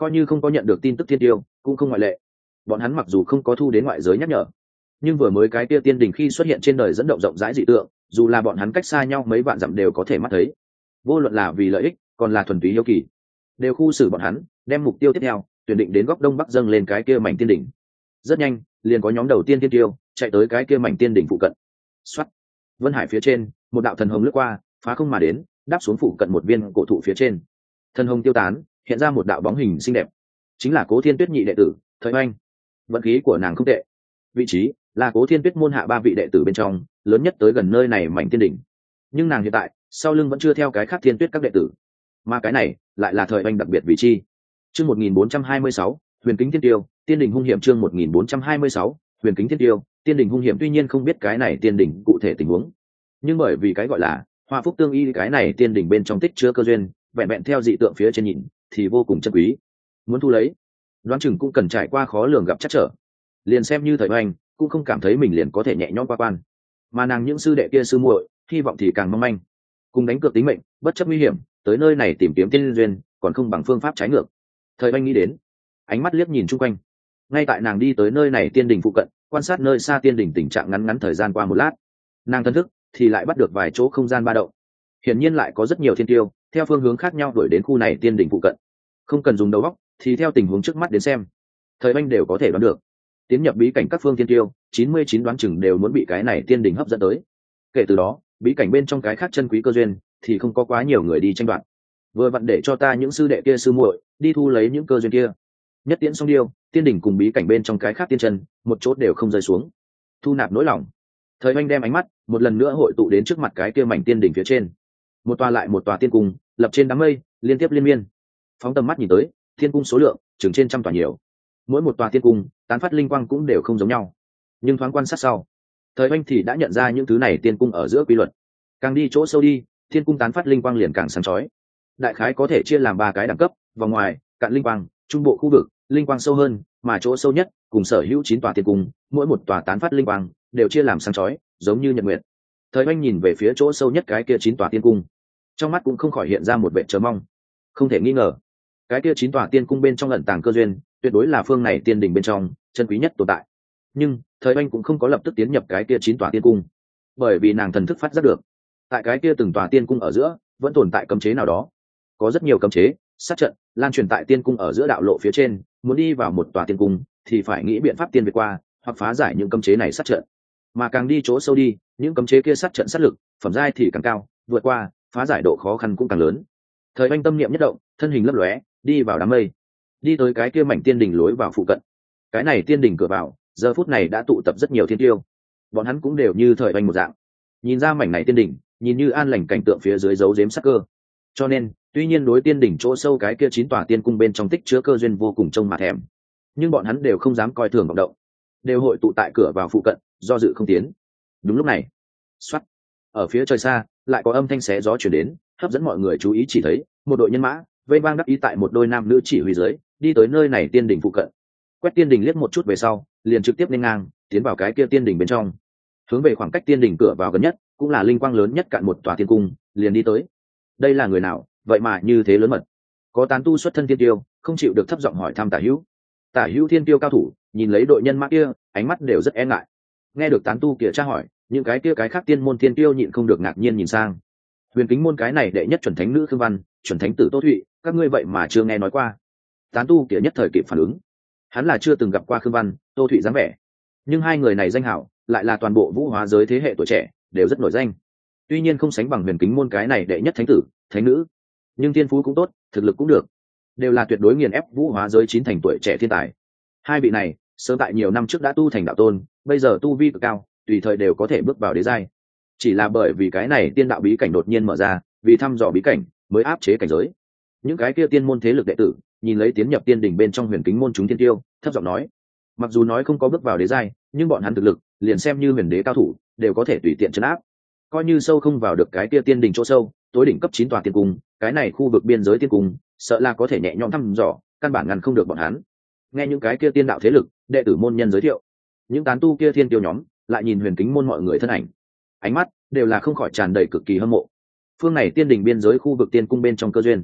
coi như không có nhận được tin tức thiên tiêu cũng không ngoại lệ. Bọn hắn mặc dù không có thu đến ngoại giới nhắc nhở, nhưng vừa mới cái kia tiên đình khi xuất hiện trên đời dẫn động rộng rãi dị tượng, dù là bọn hắn cách xa nhau mấy vạn dặm đều có thể mắt thấy. Vô luận là vì lợi ích còn là thuần túy hiếu kỳ, đều khu xử bọn hắn, đem mục tiêu tiếp theo tuyển định đến góc đông bắc dâng lên cái kia mảnh tiên đỉnh. Rất nhanh liền có nhóm đầu tiên tiên tiêu chạy tới cái kia mảnh tiên đỉnh phụ cận. Xoát, vân hải phía trên một đạo thần hồng lướt qua, phá không mà đến, đáp xuống phụ cận một viên cổ thụ phía trên. Thần hồng tiêu tán, hiện ra một đạo bóng hình xinh đẹp, chính là Cố Thiên Tuyết nhị đệ tử Thời Oanh. Vận khí của nàng không tệ, vị trí là Cố Thiên Tuyết môn hạ ba vị đệ tử bên trong lớn nhất tới gần nơi này mảnh tiên đỉnh. Nhưng nàng hiện tại sau lưng vẫn chưa theo cái khác Thiên Tuyết các đệ tử, mà cái này lại là Thời Oanh đặc biệt vị trí. Chương một nghìn bốn trăm hai mươi sáu, Huyền Kính Tiên Tiêu, Tiên đỉnh hung hiểm. Chương một nghìn bốn trăm hai mươi sáu, Huyền Kính Tiên Tiêu, Tiên đỉnh hung hiểm. Tuy nhiên không biết cái này tiên đỉnh cụ thể tình huống, nhưng bởi vì cái gọi là Hoa Phúc Tương Y, cái này tiên đỉnh bên trong tích chứa cơ duyên, vẹn vẹn theo dị tượng phía trên nhìn thì vô cùng chân quý. Muốn thu lấy, đoán chừng cũng cần trải qua khó lường gặp chắc trở. Liền xem như Thời Oanh cũng không cảm thấy mình liền có thể nhẹ nhõm qua quan, mà nàng những sư đệ kia sư muội hy vọng thì càng mong manh, cùng đánh cược tính mệnh bất chấp nguy hiểm tới nơi này tìm kiếm tiên duyên, còn không bằng phương pháp trái ngược. Thời Oanh nghĩ đến, ánh mắt liếc nhìn chung quanh. Ngay tại nàng đi tới nơi này tiên đỉnh phụ cận, quan sát nơi xa tiên đỉnh tình trạng ngắn ngắn thời gian qua một lát, nàng thân thức thì lại bắt được vài chỗ không gian ba động. Hiển nhiên lại có rất nhiều thiên tiêu theo phương hướng khác nhau đuổi đến khu này tiên đỉnh phụ cận. Không cần dùng đầu óc, thì theo tình huống trước mắt đến xem, Thời Oanh đều có thể đoán được, tiến nhập bí cảnh các phương thiên tiêu chín mươi chín đoán chừng đều muốn bị cái này tiên đỉnh hấp dẫn tới. Kể từ đó, bí cảnh bên trong cái khác chân quý cơ duyên thì không có quá nhiều người đi tranh đoạt. Vừa vặn để cho ta những sư đệ kia sư muội đi thu lấy những cơ duyên kia. Nhất tiễn xong điêu, tiên đỉnh cùng bí cảnh bên trong cái khác tiên chân một chốt đều không rơi xuống. Thu nạp nỗi lòng, Thời Oanh đem ánh mắt một lần nữa hội tụ đến trước mặt cái kia mảnh tiên đỉnh phía trên. Một tòa lại một tòa tiên cung lập trên đám mây, liên tiếp liên miên. Phóng tầm mắt nhìn tới, tiên cung số lượng chừng trên trăm tòa nhiều. Mỗi một tòa tiên cung tán phát linh quang cũng đều không giống nhau, nhưng thoáng quan sát sau, Thời Oanh thì đã nhận ra những thứ này tiên cung ở giữa quy luật. Càng đi chỗ sâu đi, tiên cung tán phát linh quang liền càng sáng chói. Đại khái có thể chia làm ba cái đẳng cấp: vòng ngoài, cạn linh quang, trung bộ khu vực, linh quang sâu hơn, mà chỗ sâu nhất cùng sở hữu chín tòa tiên cung, mỗi một tòa tán phát linh quang đều chia làm sáng chói, giống như nhật nguyệt. Thời Oanh nhìn về phía chỗ sâu nhất cái kia chín tòa tiên cung, trong mắt cũng không khỏi hiện ra một vẻ chờ mong. Không thể nghi ngờ, cái kia chín tòa tiên cung bên trong ẩn tàng cơ duyên, tuyệt đối là phương này tiên đỉnh bên trong chân quý nhất tồn tại. Nhưng Thời Oanh cũng không có lập tức tiến nhập cái kia chín tòa tiên cung, bởi vì nàng thần thức phát giác được, tại cái kia từng tòa tiên cung ở giữa vẫn tồn tại cấm chế nào đó. Có rất nhiều cấm chế, sát trận lan truyền tại tiên cung ở giữa đạo lộ phía trên, muốn đi vào một tòa tiên cung thì phải nghĩ biện pháp tiên vượt qua hoặc phá giải những cấm chế này sát trận. Mà càng đi chỗ sâu đi, những cấm chế kia sát trận sát lực, phẩm giai thì càng cao, vượt qua, phá giải độ khó khăn cũng càng lớn. Thời Oanh tâm niệm nhất động, thân hình lấp lóe, đi vào đám mây, đi tới cái kia mảnh tiên đỉnh lối vào phụ cận. Cái này tiên đỉnh cửa vào, giờ phút này đã tụ tập rất nhiều thiên tiêu. Bọn hắn cũng đều như Thời Oanh một dạng, nhìn ra mảnh này tiên đỉnh, nhìn như an lành cảnh tượng phía dưới giấu giếm sắc cơ. Cho nên, tuy nhiên đối tiên đỉnh chỗ sâu cái kia chín tòa tiên cung bên trong tích chứa cơ duyên vô cùng trông mà thèm, nhưng bọn hắn đều không dám coi thường vọng động, đều hội tụ tại cửa vào phụ cận, do dự không tiến. Đúng lúc này, xoắt, ở phía trời xa lại có âm thanh xé gió chuyển đến, hấp dẫn mọi người chú ý. Chỉ thấy một đội nhân mã vây bang đắc ý tại một đôi nam nữ chỉ huy dưới, đi tới nơi này tiên đỉnh phụ cận. Quét tiên đỉnh liếc một chút về sau, liền trực tiếp lên ngang tiến vào cái kia tiên đỉnh bên trong, hướng về khoảng cách tiên đỉnh cửa vào gần nhất, cũng là linh quang lớn nhất cạn một tòa tiên cung, liền đi tới. Đây là người nào vậy mà như thế lớn mật? Có tán tu xuất thân thiên tiêu không chịu được thấp giọng hỏi thăm Tả Hữu. Tả Hữu thiên tiêu cao thủ nhìn lấy đội nhân mã kia, ánh mắt đều rất e ngại. Nghe được tán tu kia tra hỏi, những cái kia cái khác tiên môn thiên tiêu nhịn không được ngạc nhiên nhìn sang. Huyền Kính môn cái này đệ nhất chuẩn thánh nữ Khương Văn, chuẩn thánh tử Tô Thụy, các ngươi vậy mà chưa nghe nói qua? Tán tu kia nhất thời kịp phản ứng, hắn là chưa từng gặp qua Khương Văn, Tô Thụy dáng vẻ, nhưng hai người này danh hảo lại là toàn bộ vũ hóa giới thế hệ tuổi trẻ đều rất nổi danh. Tuy nhiên không sánh bằng Huyền Kính môn cái này đệ nhất thánh tử, thánh nữ, nhưng thiên phú cũng tốt, thực lực cũng được, đều là tuyệt đối nghiền ép vũ hóa giới chín thành tuổi trẻ thiên tài. Hai vị này sớm tại nhiều năm trước đã tu thành đạo tôn, bây giờ tu vi cực cao, tùy thời đều có thể bước vào đế giai. Chỉ là bởi vì cái này tiên đạo bí cảnh đột nhiên mở ra, vì thăm dò bí cảnh mới áp chế cảnh giới. Những cái kia tiên môn thế lực đệ tử nhìn lấy tiến nhập tiên đỉnh bên trong Huyền Kính môn chúng thiên tiêu, thấp giọng nói, mặc dù nói không có bước vào đế giai, nhưng bọn hắn thực lực liền xem như huyền đế cao thủ đều có thể tùy tiện trấn áp. Coi như sâu không vào được cái kia tiên đỉnh chỗ sâu, tối đỉnh cấp chín tòa tiên cung, cái này khu vực biên giới tiên cung, sợ là có thể nhẹ nhõm thăm dò, căn bản ngăn không được bọn hắn. Nghe những cái kia tiên đạo thế lực đệ tử môn nhân giới thiệu, những tán tu kia thiên tiêu nhóm lại nhìn Huyền Kính môn mọi người thân ảnh, ánh mắt đều là không khỏi tràn đầy cực kỳ hâm mộ. Phương này tiên đỉnh biên giới khu vực tiên cung bên trong cơ duyên,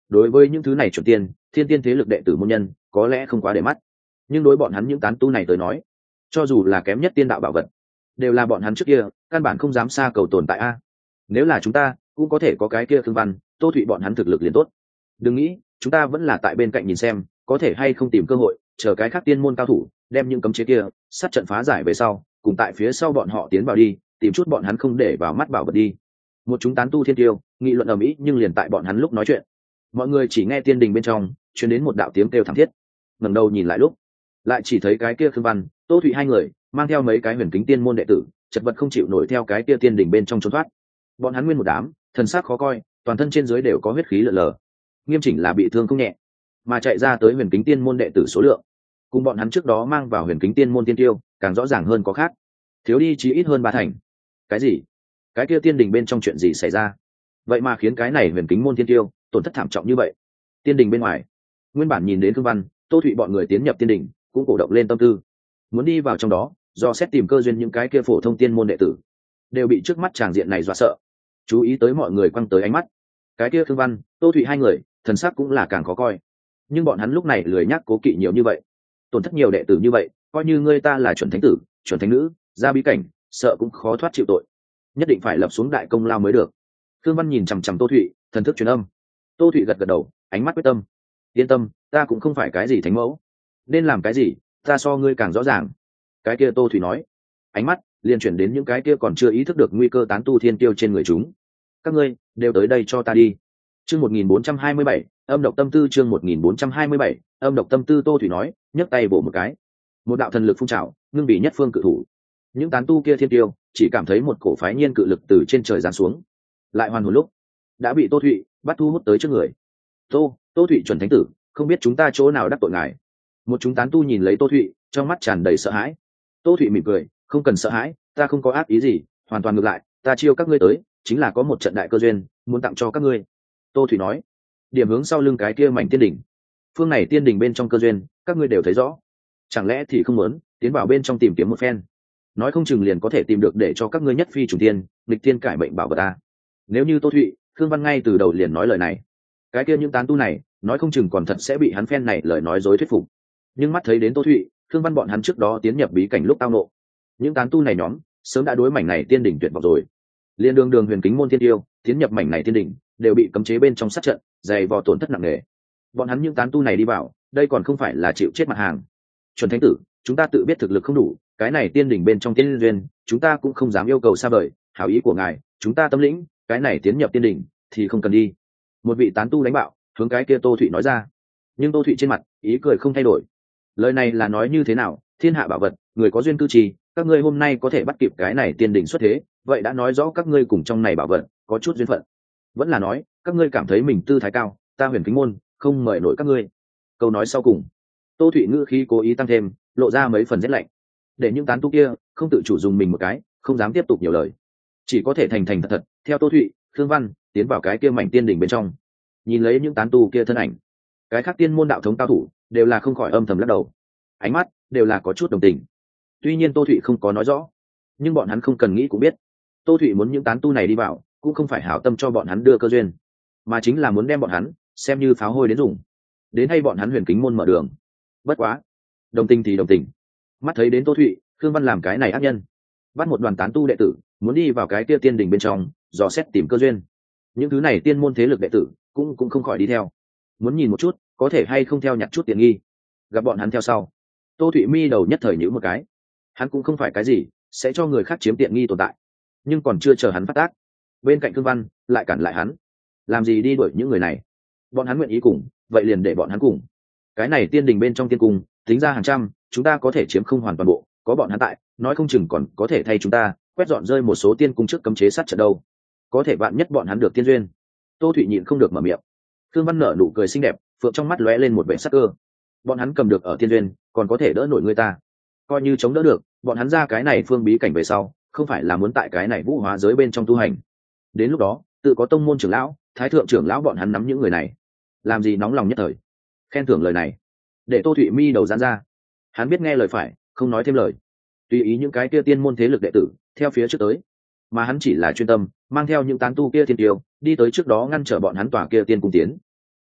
đối với những thứ này chuẩn tiên thiên tiên thế lực đệ tử môn nhân có lẽ không quá để mắt, nhưng đối bọn hắn những tán tu này tới nói, cho dù là kém nhất tiên đạo bảo vật đều là bọn hắn trước kia căn bản không dám xa cầu tồn tại a. Nếu là chúng ta cũng có thể có cái kia thương văn Tô Thụy bọn hắn thực lực liền tốt. Đừng nghĩ chúng ta vẫn là tại bên cạnh nhìn xem có thể hay không tìm cơ hội chờ cái khác tiên môn cao thủ đem những cấm chế kia sát trận phá giải về sau, cùng tại phía sau bọn họ tiến vào đi, tìm chút bọn hắn không để vào mắt bảo vật đi. Một chúng tán tu thiên tiêu nghị luận ầm ĩ, nhưng liền tại bọn hắn lúc nói chuyện, mọi người chỉ nghe tiên đình bên trong truyền đến một đạo tiếng kêu thảm thiết. Ngẩng đầu nhìn lại lúc, lại chỉ thấy cái kia Khương Văn, Tô Thụy hai người mang theo mấy cái huyền kính tiên môn đệ tử, chật vật không chịu nổi theo cái kia tiên đình bên trong trốn thoát. Bọn hắn nguyên một đám, thần sắc khó coi, toàn thân trên dưới đều có huyết khí lở lờ, nghiêm chỉnh là bị thương không nhẹ. Mà chạy ra tới huyền kính tiên môn đệ tử số lượng, cùng bọn hắn trước đó mang vào huyền kính tiên môn tiên tiêu, càng rõ ràng hơn có khác, thiếu đi chí ít hơn ba thành. Cái gì? Cái kia tiên đình bên trong chuyện gì xảy ra? Vậy mà khiến cái này huyền kính môn tiên tiêu tổn thất thảm trọng như vậy? Tiên đình bên ngoài, nguyên bản nhìn đến Khương Văn, Tô Thụy bọn người tiến nhập tiên đình, cũng cổ động lên tâm tư, muốn đi vào trong đó, do xét tìm cơ duyên. Những cái kia phổ thông tiên môn đệ tử đều bị trước mắt tràng diện này dọa sợ, chú ý tới mọi người quăng tới ánh mắt. Cái kia Khương Văn, Tô Thụy hai người, thần sắc cũng là càng khó coi. Nhưng bọn hắn lúc này lười nhác cố kỵ nhiều như vậy, tổn thất nhiều đệ tử như vậy, coi như ngươi ta là chuẩn thánh tử, chuẩn thánh nữ, ra bí cảnh, sợ cũng khó thoát chịu tội, nhất định phải lập xuống đại công lao mới được. Khương Văn nhìn chằm chằm Tô Thụy, thần thức truyền âm. Tô Thụy gật gật đầu, ánh mắt quyết tâm. Yên tâm, ta cũng không phải cái gì thánh mẫu, nên làm cái gì ta so ngươi càng rõ ràng. Cái kia Tô Thụy nói, ánh mắt liền chuyển đến những cái kia còn chưa ý thức được nguy cơ tán tu thiên tiêu trên người chúng. Các ngươi đều tới đây cho ta đi. Chương một nghìn bốn trăm hai mươi bảy, âm độc tâm tư. Chương một nghìn bốn trăm hai mươi bảy, âm độc tâm tư. Tô Thụy nói, nhấc tay bổ một cái, một đạo thần lực phun trào, ngưng bị nhất phương cự thủ. Những tán tu kia thiên tiêu chỉ cảm thấy một cổ phái nhiên cự lực từ trên trời giáng xuống, lại hoàn hồn lúc đã bị Tô Thụy bắt thu hút tới trước người. Tô, Tô Thụy chuẩn thánh tử, không biết chúng ta chỗ nào đắc tội ngài. Một chúng tán tu nhìn lấy Tô Thụy, trong mắt tràn đầy sợ hãi. Tô Thụy mỉm cười, không cần sợ hãi, ta không có ác ý gì, hoàn toàn ngược lại, ta chiêu các ngươi tới chính là có một trận đại cơ duyên muốn tặng cho các ngươi. Tô Thụy nói, điểm hướng sau lưng cái kia mảnh tiên đỉnh. Phương này tiên đỉnh bên trong cơ duyên các ngươi đều thấy rõ, chẳng lẽ thì không muốn tiến vào bên trong tìm kiếm một phen, nói không chừng liền có thể tìm được để cho các ngươi nhất phi trùng tiên, nghịch tiên cải mệnh bảo vật ta. Nếu như Tô Thụy, Khương Văn ngay từ đầu liền nói lời này, cái kia những tán tu này nói không chừng còn thật sẽ bị hắn phen này lời nói dối thuyết phục. Nhưng mắt thấy đến Tô Thụy, Khương Văn bọn hắn trước đó tiến nhập bí cảnh lúc tao nộ, những tán tu này nhóm sớm đã đối mảnh này tiên đỉnh tuyệt vọng rồi. Liên đường đường huyền kính môn thiên tiêu tiến nhập mảnh này tiên đỉnh đều bị cấm chế bên trong sát trận dày vò tổn thất nặng nề. Bọn hắn những tán tu này đi vào, đây còn không phải là chịu chết mặt hàng. Chuẩn thánh tử, chúng ta tự biết thực lực không đủ, cái này tiên đỉnh bên trong tiên duyên chúng ta cũng không dám yêu cầu xa vời, hảo ý của ngài chúng ta tâm lĩnh, cái này tiến nhập tiên đỉnh thì không cần đi. Một vị tán tu đánh bạo hướng cái kia Tô Thụy nói ra. Nhưng Tô Thụy trên mặt ý cười không thay đổi. Lời này là nói như thế nào? Thiên hạ bảo vật, người có duyên cư trì, các ngươi hôm nay có thể bắt kịp cái này tiên đỉnh xuất thế, vậy đã nói rõ các ngươi cùng trong này bảo vật có chút duyên phận. Vẫn là nói các ngươi cảm thấy mình tư thái cao, ta huyền kính môn không mời nổi các ngươi. Câu nói sau cùng, Tô Thụy ngữ khí cố ý tăng thêm, lộ ra mấy phần rét lạnh, để những tán tu kia không tự chủ dùng mình một cái, không dám tiếp tục nhiều lời, chỉ có thể thành thành thật thật theo Tô Thụy, Khương Văn tiến vào cái kia mảnh tiên đỉnh bên trong. Nhìn lấy những tán tu kia thân ảnh, cái khác tiên môn đạo thống cao thủ đều là không khỏi âm thầm lắc đầu, ánh mắt đều là có chút đồng tình. Tuy nhiên Tô Thụy không có nói rõ, nhưng bọn hắn không cần nghĩ cũng biết, Tô Thụy muốn những tán tu này đi vào cũng không phải hảo tâm cho bọn hắn đưa cơ duyên, mà chính là muốn đem bọn hắn xem như pháo hôi đến dùng, đến hay bọn hắn huyền kính môn mở đường. Bất quá đồng tình thì đồng tình, mắt thấy đến Tô Thụy, Khương Văn làm cái này ác nhân, bắt một đoàn tán tu đệ tử muốn đi vào cái kia tiên đỉnh bên trong dò xét tìm cơ duyên. Những thứ này tiên môn thế lực đệ tử cũng cũng không khỏi đi theo, muốn nhìn một chút có thể hay không theo nhặt chút tiền nghi. Gặp bọn hắn theo sau, Tô Thụy mi đầu nhất thời nhíu một cái. Hắn cũng không phải cái gì sẽ cho người khác chiếm tiện nghi tồn tại, nhưng còn chưa chờ hắn phát tác, bên cạnh Khương Văn lại cản lại hắn. Làm gì đi đuổi những người này? Bọn hắn nguyện ý cùng, vậy liền để bọn hắn cùng. Cái này tiên đình bên trong tiên cung tính ra hàng trăm, chúng ta có thể chiếm không hoàn toàn bộ, có bọn hắn tại, nói không chừng còn có thể thay chúng ta quét dọn rơi một số tiên cung trước cấm chế sát trận đâu. Có thể bạn nhất bọn hắn được tiên duyên. Tô Thụy nhịn không được mở miệng. Khương Văn nở nụ cười xinh đẹp, phượng trong mắt lóe lên một vẻ sắc cơ. Bọn hắn cầm được ở tiên duyên, còn có thể đỡ nổi người ta, coi như chống đỡ được. Bọn hắn ra cái này phương bí cảnh về sau, không phải là muốn tại cái này vũ hóa giới bên trong tu hành. Đến lúc đó tự có tông môn trưởng lão, thái thượng trưởng lão bọn hắn nắm những người này, làm gì nóng lòng nhất thời. Khen thưởng lời này để Tô Thụy mi đầu giãn ra. Hắn biết nghe lời phải, không nói thêm lời, tùy ý những cái kia tiên môn thế lực đệ tử theo phía trước tới, mà hắn chỉ là chuyên tâm mang theo những tán tu kia thiên tiêu đi tới trước đó ngăn trở bọn hắn tòa kia tiên cung tiến.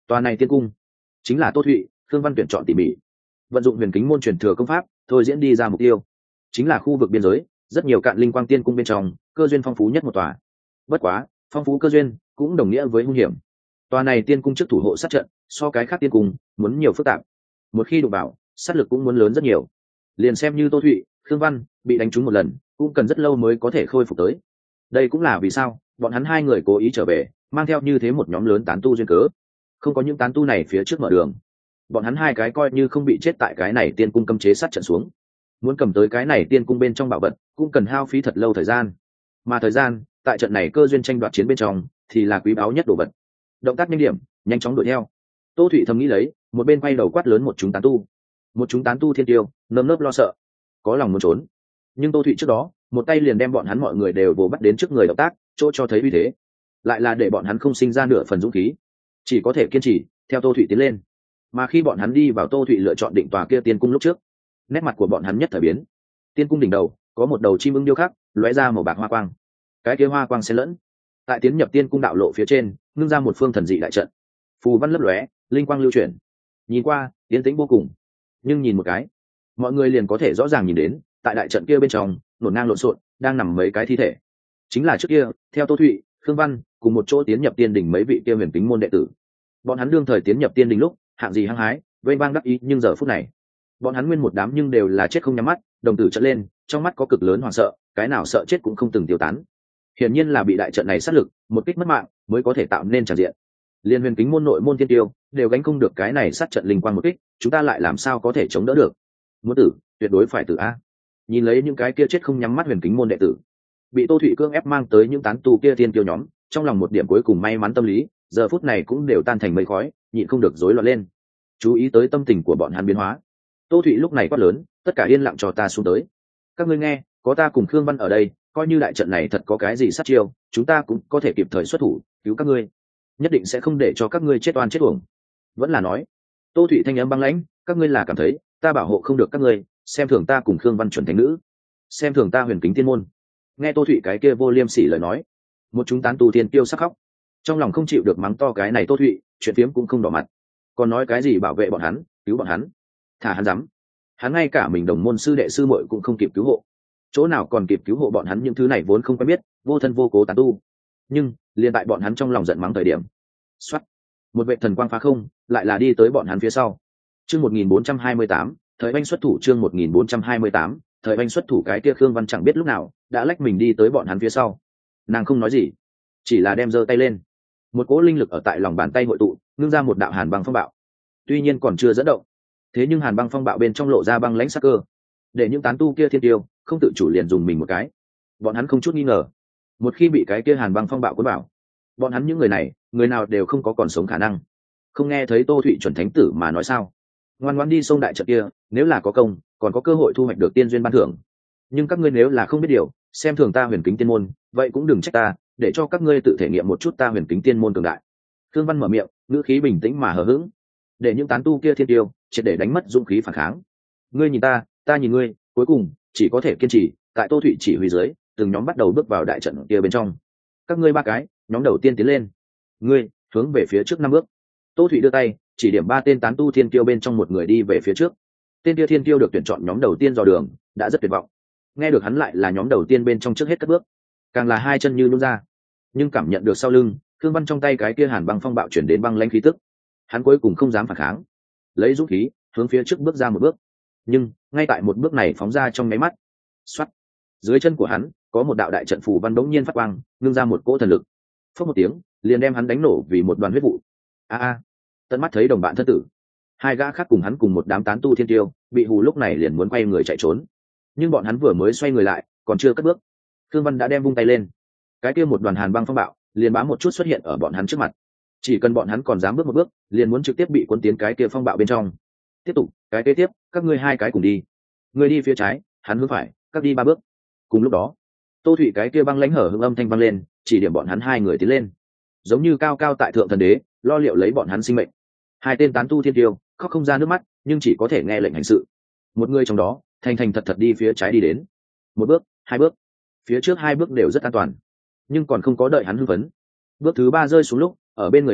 Tòa này tiên cung chính là Tô Thụy, Khương Văn tuyển chọn tỉ mỉ, vận dụng huyền kính môn truyền thừa công pháp thôi diễn đi ra mục tiêu, chính là khu vực biên giới, rất nhiều cạn linh quang tiên cung bên trong cơ duyên phong phú nhất một tòa. Bất quá phong phú cơ duyên cũng đồng nghĩa với hung hiểm. Tòa này tiên cung trước thủ hộ sát trận so cái khác tiên cung muốn nhiều phức tạp, một khi đụng vào sát lực cũng muốn lớn rất nhiều. Liền xem như Tô Thụy, Khương Văn bị đánh trúng một lần cũng cần rất lâu mới có thể khôi phục tới. Đây cũng là vì sao bọn hắn hai người cố ý trở về, mang theo như thế một nhóm lớn tán tu duyên cớ. Không có những tán tu này phía trước mở đường, bọn hắn hai cái coi như không bị chết tại cái này tiên cung cấm chế sát trận xuống. Muốn cầm tới cái này tiên cung bên trong bảo vật cũng cần hao phí thật lâu thời gian, mà thời gian tại trận này cơ duyên tranh đoạt chiến bên trong thì là quý báu nhất đồ vật. Động tác nhanh điểm, nhanh chóng đuổi theo. Tô Thụy thầm nghĩ lấy, một bên quay đầu quát lớn một chúng tán tu. Một chúng tán tu thiên tiêu nơm nớp lo sợ, có lòng muốn trốn, nhưng Tô Thụy trước đó một tay liền đem bọn hắn mọi người đều vồ bắt đến trước người, động tác chỗ cho thấy uy thế lại là để bọn hắn không sinh ra nửa phần dũng khí, chỉ có thể kiên trì theo Tô Thụy tiến lên. Mà khi bọn hắn đi vào Tô Thụy lựa chọn định tòa kia tiên cung lúc trước, nét mặt của bọn hắn nhất thời biến. Tiên cung đỉnh đầu có một đầu chim ưng điêu khắc lóe ra màu bạc hoa quang, cái kia hoa quang xen lẫn tại tiến nhập tiên cung đạo lộ phía trên, ngưng ra một phương thần dị đại trận, phù văn lấp lóe, linh quang lưu chuyển, nhìn qua yên tĩnh vô cùng. Nhưng nhìn một cái, mọi người liền có thể rõ ràng nhìn đến tại đại trận kia bên trong nổn ngang lộn xộn đang nằm mấy cái thi thể, chính là trước kia theo Tô Thụy, Khương Văn cùng một chỗ tiến nhập tiên đỉnh mấy vị kia huyền kính môn đệ tử. Bọn hắn đương thời tiến nhập tiên đỉnh lúc hạng gì hăng hái, vênh vang đắc ý, nhưng giờ phút này bọn hắn nguyên một đám nhưng đều là chết không nhắm mắt, đồng tử trợn lên, trong mắt có cực lớn hoảng sợ, cái nào sợ chết cũng không từng tiêu tán. Hiển nhiên là bị đại trận này sát lực một kích mất mạng mới có thể tạo nên tràn diện. Liên huyền kính môn nội môn tiên tiêu đều gánh không được cái này sát trận linh quang một kích, chúng ta lại làm sao có thể chống đỡ được? Muốn tử tuyệt đối phải tử a. Nhìn lấy những cái kia chết không nhắm mắt huyền kính môn đệ tử, bị Tô Thụy cưỡng ép mang tới những tán tu kia tiên tiêu nhóm, trong lòng một điểm cuối cùng may mắn tâm lý giờ phút này cũng đều tan thành mây khói, nhịn không được rối loạn lên. Chú ý tới tâm tình của bọn hắn biến hóa, Tô Thụy lúc này quát lớn, tất cả yên lặng cho ta xuống tới. Các ngươi nghe, có ta cùng Khương Văn ở đây, coi như đại trận này thật có cái gì sát chiêu, chúng ta cũng có thể kịp thời xuất thủ cứu các ngươi, nhất định sẽ không để cho các ngươi chết oan chết uổng. Vẫn là nói, Tô Thụy thanh âm băng lãnh, các ngươi là cảm thấy ta bảo hộ không được các ngươi, xem thường ta cùng Khương Văn chuẩn thánh nữ, xem thường ta huyền kính tiên môn. Nghe Tô Thụy cái kia vô liêm sỉ lời nói, một chúng tán tu tiên tiêu sắc khóc, trong lòng không chịu được mắng to cái này Tô Thụy, chuyện phiếm cũng không đỏ mặt, còn nói cái gì bảo vệ bọn hắn, cứu bọn hắn, thả hắn dám. Hắn ngay cả mình đồng môn sư đệ sư muội cũng không kịp cứu hộ, chỗ nào còn kịp cứu hộ bọn hắn những thứ này vốn không quen biết, vô thân vô cố tán tu. Nhưng liền tại bọn hắn trong lòng giận mắng thời điểm, xoắt, một vệ thần quang phá không, lại là đi tới bọn hắn phía sau. Chương một nghìn bốn trăm hai mươi tám, thời anh xuất thủ. Chương một nghìn bốn trăm hai mươi tám, thời anh xuất thủ. Cái kia Khương Văn chẳng biết lúc nào đã lách mình đi tới bọn hắn phía sau. Nàng không nói gì, chỉ là đem giơ tay lên, một cỗ linh lực ở tại lòng bàn tay hội tụ, ngưng ra một đạo hàn băng phong bạo. Tuy nhiên còn chưa dẫn động, thế nhưng hàn băng phong bạo bên trong lộ ra băng lãnh sắc cơ, để những tán tu kia thiên tiêu không tự chủ liền dùng mình một cái. Bọn hắn không chút nghi ngờ, một khi bị cái kia hàn băng phong bạo cuốn vào, bọn hắn những người này người nào đều không có còn sống khả năng. Không nghe thấy Tô Thụy chuẩn thánh tử mà nói sao, ngoan ngoãn đi sông đại trận kia, nếu là có công còn có cơ hội thu hoạch được tiên duyên ban thưởng. Nhưng các ngươi nếu là không biết điều, xem thường ta huyền kính tiên môn, vậy cũng đừng trách ta, để cho các ngươi tự thể nghiệm một chút ta huyền kính tiên môn cường đại. Thương Văn mở miệng, ngữ khí bình tĩnh mà hờ hững, để những tán tu kia thiên tiêu triệt để đánh mất dũng khí phản kháng. Ngươi nhìn ta, ta nhìn ngươi, cuối cùng chỉ có thể kiên trì tại Tô Thụy chỉ huy dưới, từng nhóm bắt đầu bước vào đại trận kia bên trong. Các ngươi ba cái, nhóm đầu tiên tiến lên, ngươi hướng về phía trước năm bước. Tô Thụy đưa tay chỉ điểm ba tên tán tu thiên tiêu bên trong một người đi về phía trước. Tên kia thiên tiêu được tuyển chọn nhóm đầu tiên dò đường, đã rất tuyệt vọng. Nghe được hắn lại là nhóm đầu tiên bên trong trước hết cất bước, càng là hai chân như nhún ra. Nhưng cảm nhận được sau lưng Khương Văn trong tay cái kia hàn băng phong bạo chuyển đến băng lãnh khí tức, hắn cuối cùng không dám phản kháng, lấy dũng khí hướng phía trước bước ra một bước. Nhưng ngay tại một bước này phóng ra trong máy mắt, xoắt, dưới chân của hắn có một đạo đại trận phù văn đống nhiên phát quang, ngưng ra một cỗ thần lực, phất một tiếng liền đem hắn đánh nổ vì một đoàn huyết vụ. a a tận mắt thấy đồng bạn thân tử, hai gã khác cùng hắn cùng một đám tán tu thiên tiêu bị hù, lúc này liền muốn quay người chạy trốn. Nhưng bọn hắn vừa mới xoay người lại, còn chưa cất bước, Khương Văn đã đem vung tay lên, cái kia một đoàn hàn băng phong bạo liền bám một chút xuất hiện ở bọn hắn trước mặt. Chỉ cần bọn hắn còn dám bước một bước, liền muốn trực tiếp bị cuốn tiến cái kia phong bạo bên trong. Tiếp tục, cái kế tiếp, các ngươi hai cái cùng đi. Ngươi đi phía trái, hắn hướng phải, các đi ba bước. Cùng lúc đó, Tô Thụy cái kia băng lãnh hở hững âm thanh vang lên, chỉ điểm bọn hắn hai người tiến lên, giống như cao cao tại thượng thần đế, lo liệu lấy bọn hắn sinh mệnh. Hai tên tán tu thiên tiêu khóc không ra nước mắt, nhưng chỉ có thể nghe lệnh hành sự. Một người trong đó thành thành thật thật đi phía trái đi đến, một bước, hai bước, phía trước hai bước đều rất an toàn, nhưng còn không có đợi hắn hưng phấn, bước thứ ba rơi xuống lúc, ở bên người hắn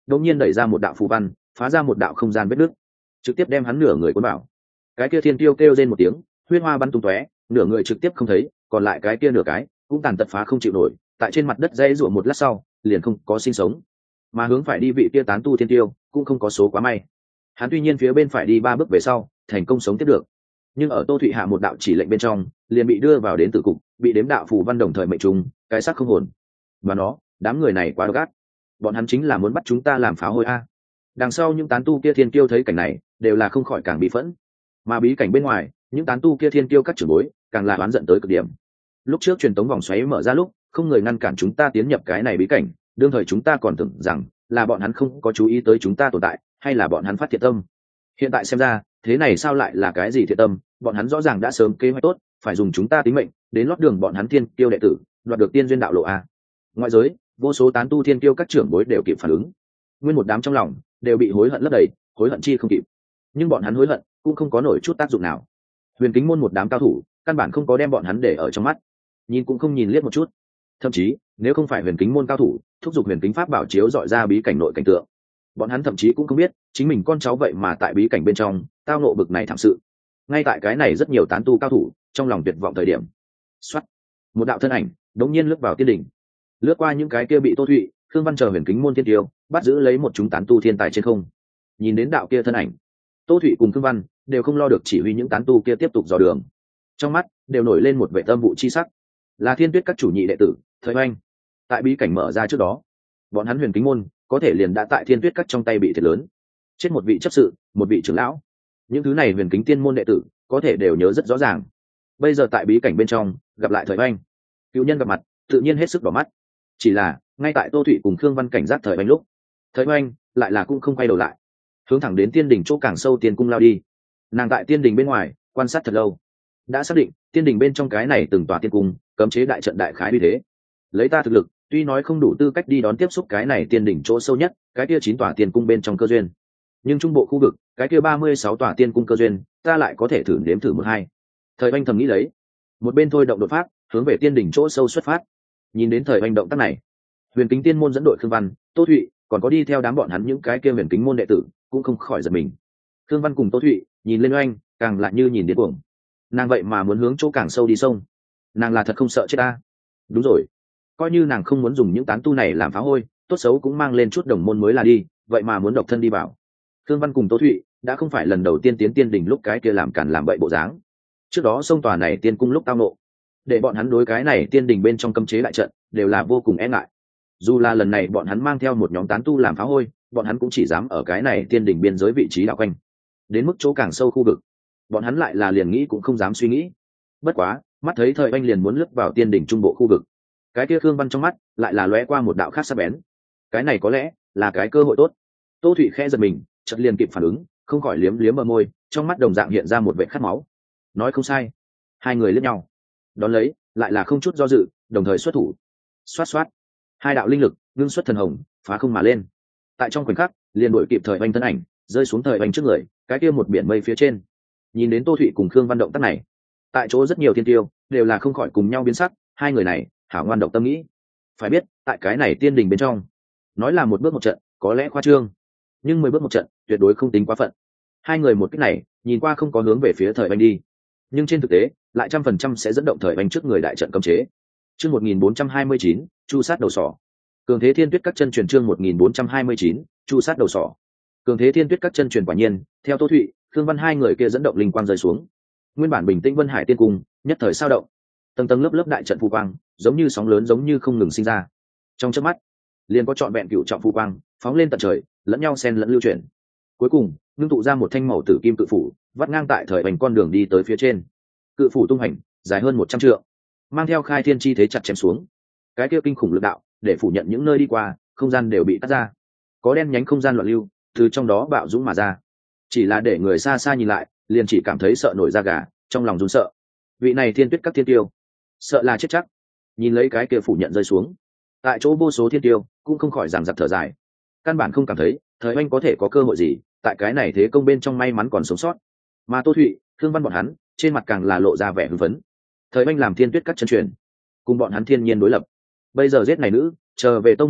đột nhiên đẩy ra một đạo phù văn, phá ra một đạo không gian vết nứt, trực tiếp đem hắn nửa người cuốn vào. Cái kia thiên tiêu kêu rên một tiếng, huyết hoa bắn tung tóe, nửa người trực tiếp không thấy, còn lại cái kia nửa cái cũng tàn tật phá không chịu nổi, tại trên mặt đất dãy rủa một lát sau, liền không có sinh sống. Mà hướng phải đi vị kia tán tu thiên tiêu cũng không có số quá may. Hắn tuy nhiên phía bên phải đi ba bước về sau, thành công sống tiếp được, nhưng ở Tô Thụy hạ một đạo chỉ lệnh bên trong, liền bị đưa vào đến tử cục, bị đếm đạo phù văn đồng thời mệnh trùng, cái xác không hồn. Và nó, đám người này quá độc ác, bọn hắn chính là muốn bắt chúng ta làm phá hôi a. Đằng sau những tán tu kia thiên kiêu thấy cảnh này, đều là không khỏi càng bị phẫn. Mà bí cảnh bên ngoài, những tán tu kia thiên kiêu các trưởng bối, càng là oán giận tới cực điểm. Lúc trước truyền tống vòng xoáy mở ra lúc, không người ngăn cản chúng ta tiến nhập cái này bí cảnh, đương thời chúng ta còn tưởng rằng là bọn hắn không có chú ý tới chúng ta tồn tại, hay là bọn hắn phát thiện tâm. Hiện tại xem ra, thế này sao lại là cái gì thiện tâm, bọn hắn rõ ràng đã sớm kế hoạch tốt, phải dùng chúng ta tính mệnh đến lót đường bọn hắn thiên kiêu đệ tử, đoạt được tiên duyên đạo lộ a. Ngoại giới, vô số tán tu thiên kiêu các trưởng bối đều kịp phản ứng, nguyên một đám trong lòng đều bị hối hận lấp đầy, hối hận chi không kịp. Nhưng bọn hắn hối hận cũng không có nổi chút tác dụng nào. Huyền Kính môn một đám cao thủ, căn bản không có đem bọn hắn để ở trong mắt, nhìn cũng không nhìn liếc một chút. Thậm chí, nếu không phải Huyền Kính môn cao thủ thúc giục Huyền Kính pháp bảo chiếu dọi ra bí cảnh nội cảnh tượng, bọn hắn thậm chí cũng không biết chính mình con cháu vậy mà tại bí cảnh bên trong tao nộ bực này thảm sự. Ngay tại cái này rất nhiều tán tu cao thủ trong lòng tuyệt vọng thời điểm, xoát, một đạo thân ảnh đống nhiên lướt vào tiên đỉnh, lướt qua những cái kia bị Tô Thụy, Khương Văn chờ Huyền Kính môn thiên tiêu bắt giữ lấy một chúng tán tu thiên tài trên không. Nhìn đến đạo kia thân ảnh, Tô Thụy cùng Khương Văn đều không lo được chỉ huy những tán tu kia tiếp tục dò đường, trong mắt đều nổi lên một vẻ tâm vụ chi sắc. Là Thiên Tuyết các chủ nhị đệ tử Thời Oanh. Tại bí cảnh mở ra trước đó, bọn hắn Huyền Kính môn có thể liền đã tại Thiên Tuyết các trong tay bị thiệt lớn, chết một vị chấp sự, một vị trưởng lão. Những thứ này Huyền Kính tiên môn đệ tử có thể đều nhớ rất rõ ràng. Bây giờ tại bí cảnh bên trong gặp lại Thời Oanh, cựu nhân gặp mặt tự nhiên hết sức đỏ mắt. Chỉ là ngay tại Tô Thụy cùng Khương Văn cảnh giác Thời Oanh lúc, Thời Oanh lại là cũng không quay đầu lại, hướng thẳng đến tiên đình chỗ càng sâu tiên cung lao đi. Nàng tại tiên đình bên ngoài quan sát thật lâu, đã xác định tiên đình bên trong cái này từng tòa tiên cung cấm chế đại trận đại khái như thế. Lấy ta thực lực tuy nói không đủ tư cách đi đón tiếp xúc cái này tiên đỉnh chỗ sâu nhất, cái kia chín tòa tiên cung bên trong cơ duyên, nhưng trung bộ khu vực cái kia ba mươi sáu tòa tiên cung cơ duyên ta lại có thể thử nếm thử một hai. Thời Oanh thầm nghĩ lấy, một bên thôi động đột phát hướng về tiên đỉnh chỗ sâu xuất phát. Nhìn đến Thời Oanh động tác này, Huyền Kính tiên môn dẫn đội Khương Văn, Tô Thụy, còn có đi theo đám bọn hắn những cái kia Huyền Kính môn đệ tử cũng không khỏi giật mình. Khương Văn cùng Tô Thụy nhìn lên Oanh càng lại như nhìn điên cuồng. Nàng vậy mà muốn hướng chỗ càng sâu đi sông, nàng là thật không sợ chết ta. Đúng rồi, coi như nàng không muốn dùng những tán tu này làm phá hôi, tốt xấu cũng mang lên chút đồng môn mới là đi, vậy mà muốn độc thân đi vào. Khương Văn cùng Tô Thụy đã không phải lần đầu tiên tiến tiên đình lúc cái kia làm càn làm bậy bộ dáng. Trước đó sông tòa này tiên cung lúc tao nộ, để bọn hắn đối cái này tiên đình bên trong cấm chế đại trận đều là vô cùng e ngại. Dù là lần này bọn hắn mang theo một nhóm tán tu làm phá hôi, bọn hắn cũng chỉ dám ở cái này tiên đình biên giới vị trí đạo quanh. Đến mức chỗ càng sâu khu vực, bọn hắn lại là liền nghĩ cũng không dám suy nghĩ. Bất quá, mắt thấy Thời Oanh liền muốn lướt vào tiên đỉnh trung bộ khu vực, cái kia Khương Văn trong mắt lại là lóe qua một đạo khác sắc bén. Cái này có lẽ là cái cơ hội tốt. Tô Thụy khẽ giật mình, chợt liền kịp phản ứng, không khỏi liếm liếm bờ môi, trong mắt đồng dạng hiện ra một vẻ khát máu. Nói không sai, hai người liếc nhau, đón lấy lại là không chút do dự, đồng thời xuất thủ. Xoát xoát, hai đạo linh lực ngưng xuất thần hồng, phá không mà lên. Tại trong khoảnh khắc, liền đuổi kịp Thời Oanh thân ảnh, rơi xuống Thời Oanh trước người, cái kia một biển mây phía trên. Nhìn đến Tô Thụy cùng Khương Văn động tác này, tại chỗ rất nhiều thiên tiêu đều là không khỏi cùng nhau biến sắc. Hai người này hảo ngoan độc tâm nghĩ. Phải biết, tại cái này tiên đình bên trong, nói là một bước một trận có lẽ khoa trương, nhưng mười bước một trận tuyệt đối không tính quá phận. Hai người một cách này nhìn qua không có hướng về phía Thời Oanh đi, nhưng trên thực tế lại trăm phần trăm sẽ dẫn động Thời Oanh trước người đại trận cấm chế. Chương một nghìn bốn trăm hai mươi chín, chu sát đầu sỏ. Cường thế thiên tuyết các chân truyền. Chương một nghìn bốn trăm hai mươi chín, chu sát đầu sỏ. Cường thế thiên tuyết các chân truyền. Quả nhiên, theo Tô Thụy, Khương Văn hai người kia dẫn động linh quang rơi xuống. Nguyên bản bình tĩnh Vân Hải tiên cung nhất thời sao động, tầng tầng lớp lớp đại trận phù quang giống như sóng lớn giống như không ngừng sinh ra. Trong chớp mắt, liền có trọn vẹn cựu trọng phù quang phóng lên tận trời, lẫn nhau xen lẫn lưu chuyển. Cuối cùng, ngưng tụ ra một thanh màu tử kim cự phủ, vắt ngang tại Thời Oanh con đường đi tới phía trên. Cự phủ tung hành, dài hơn một trăm trượng, mang theo khai thiên chi thế chặt chém xuống. Cái kia kinh khủng lực đạo, để phủ nhận những nơi đi qua, không gian đều bị cắt ra. Có đen nhánh không gian loạn lưu, từ trong đó bạo dũng mà ra. Chỉ là để người xa xa nhìn lại, liền chỉ cảm thấy sợ nổi da gà, trong lòng run sợ. Vị này thiên tuyết các thiên tiêu, sợ là chết chắc. Nhìn lấy cái kia phủ nhận rơi xuống, tại chỗ vô số thiên tiêu cũng không khỏi giằng giặc thở dài. Căn bản không cảm thấy Thời Oanh có thể có cơ hội gì tại cái này thế công bên trong may mắn còn sống sót. Mà Tô Thụy, Khương Văn bọn hắn trên mặt càng là lộ ra vẻ hưng phấn. Thời Oanh làm thiên tuyết các chân truyền, cùng bọn hắn thiên nhiên đối lập. Bây giờ giết này nữ, chờ về tông môn lúc,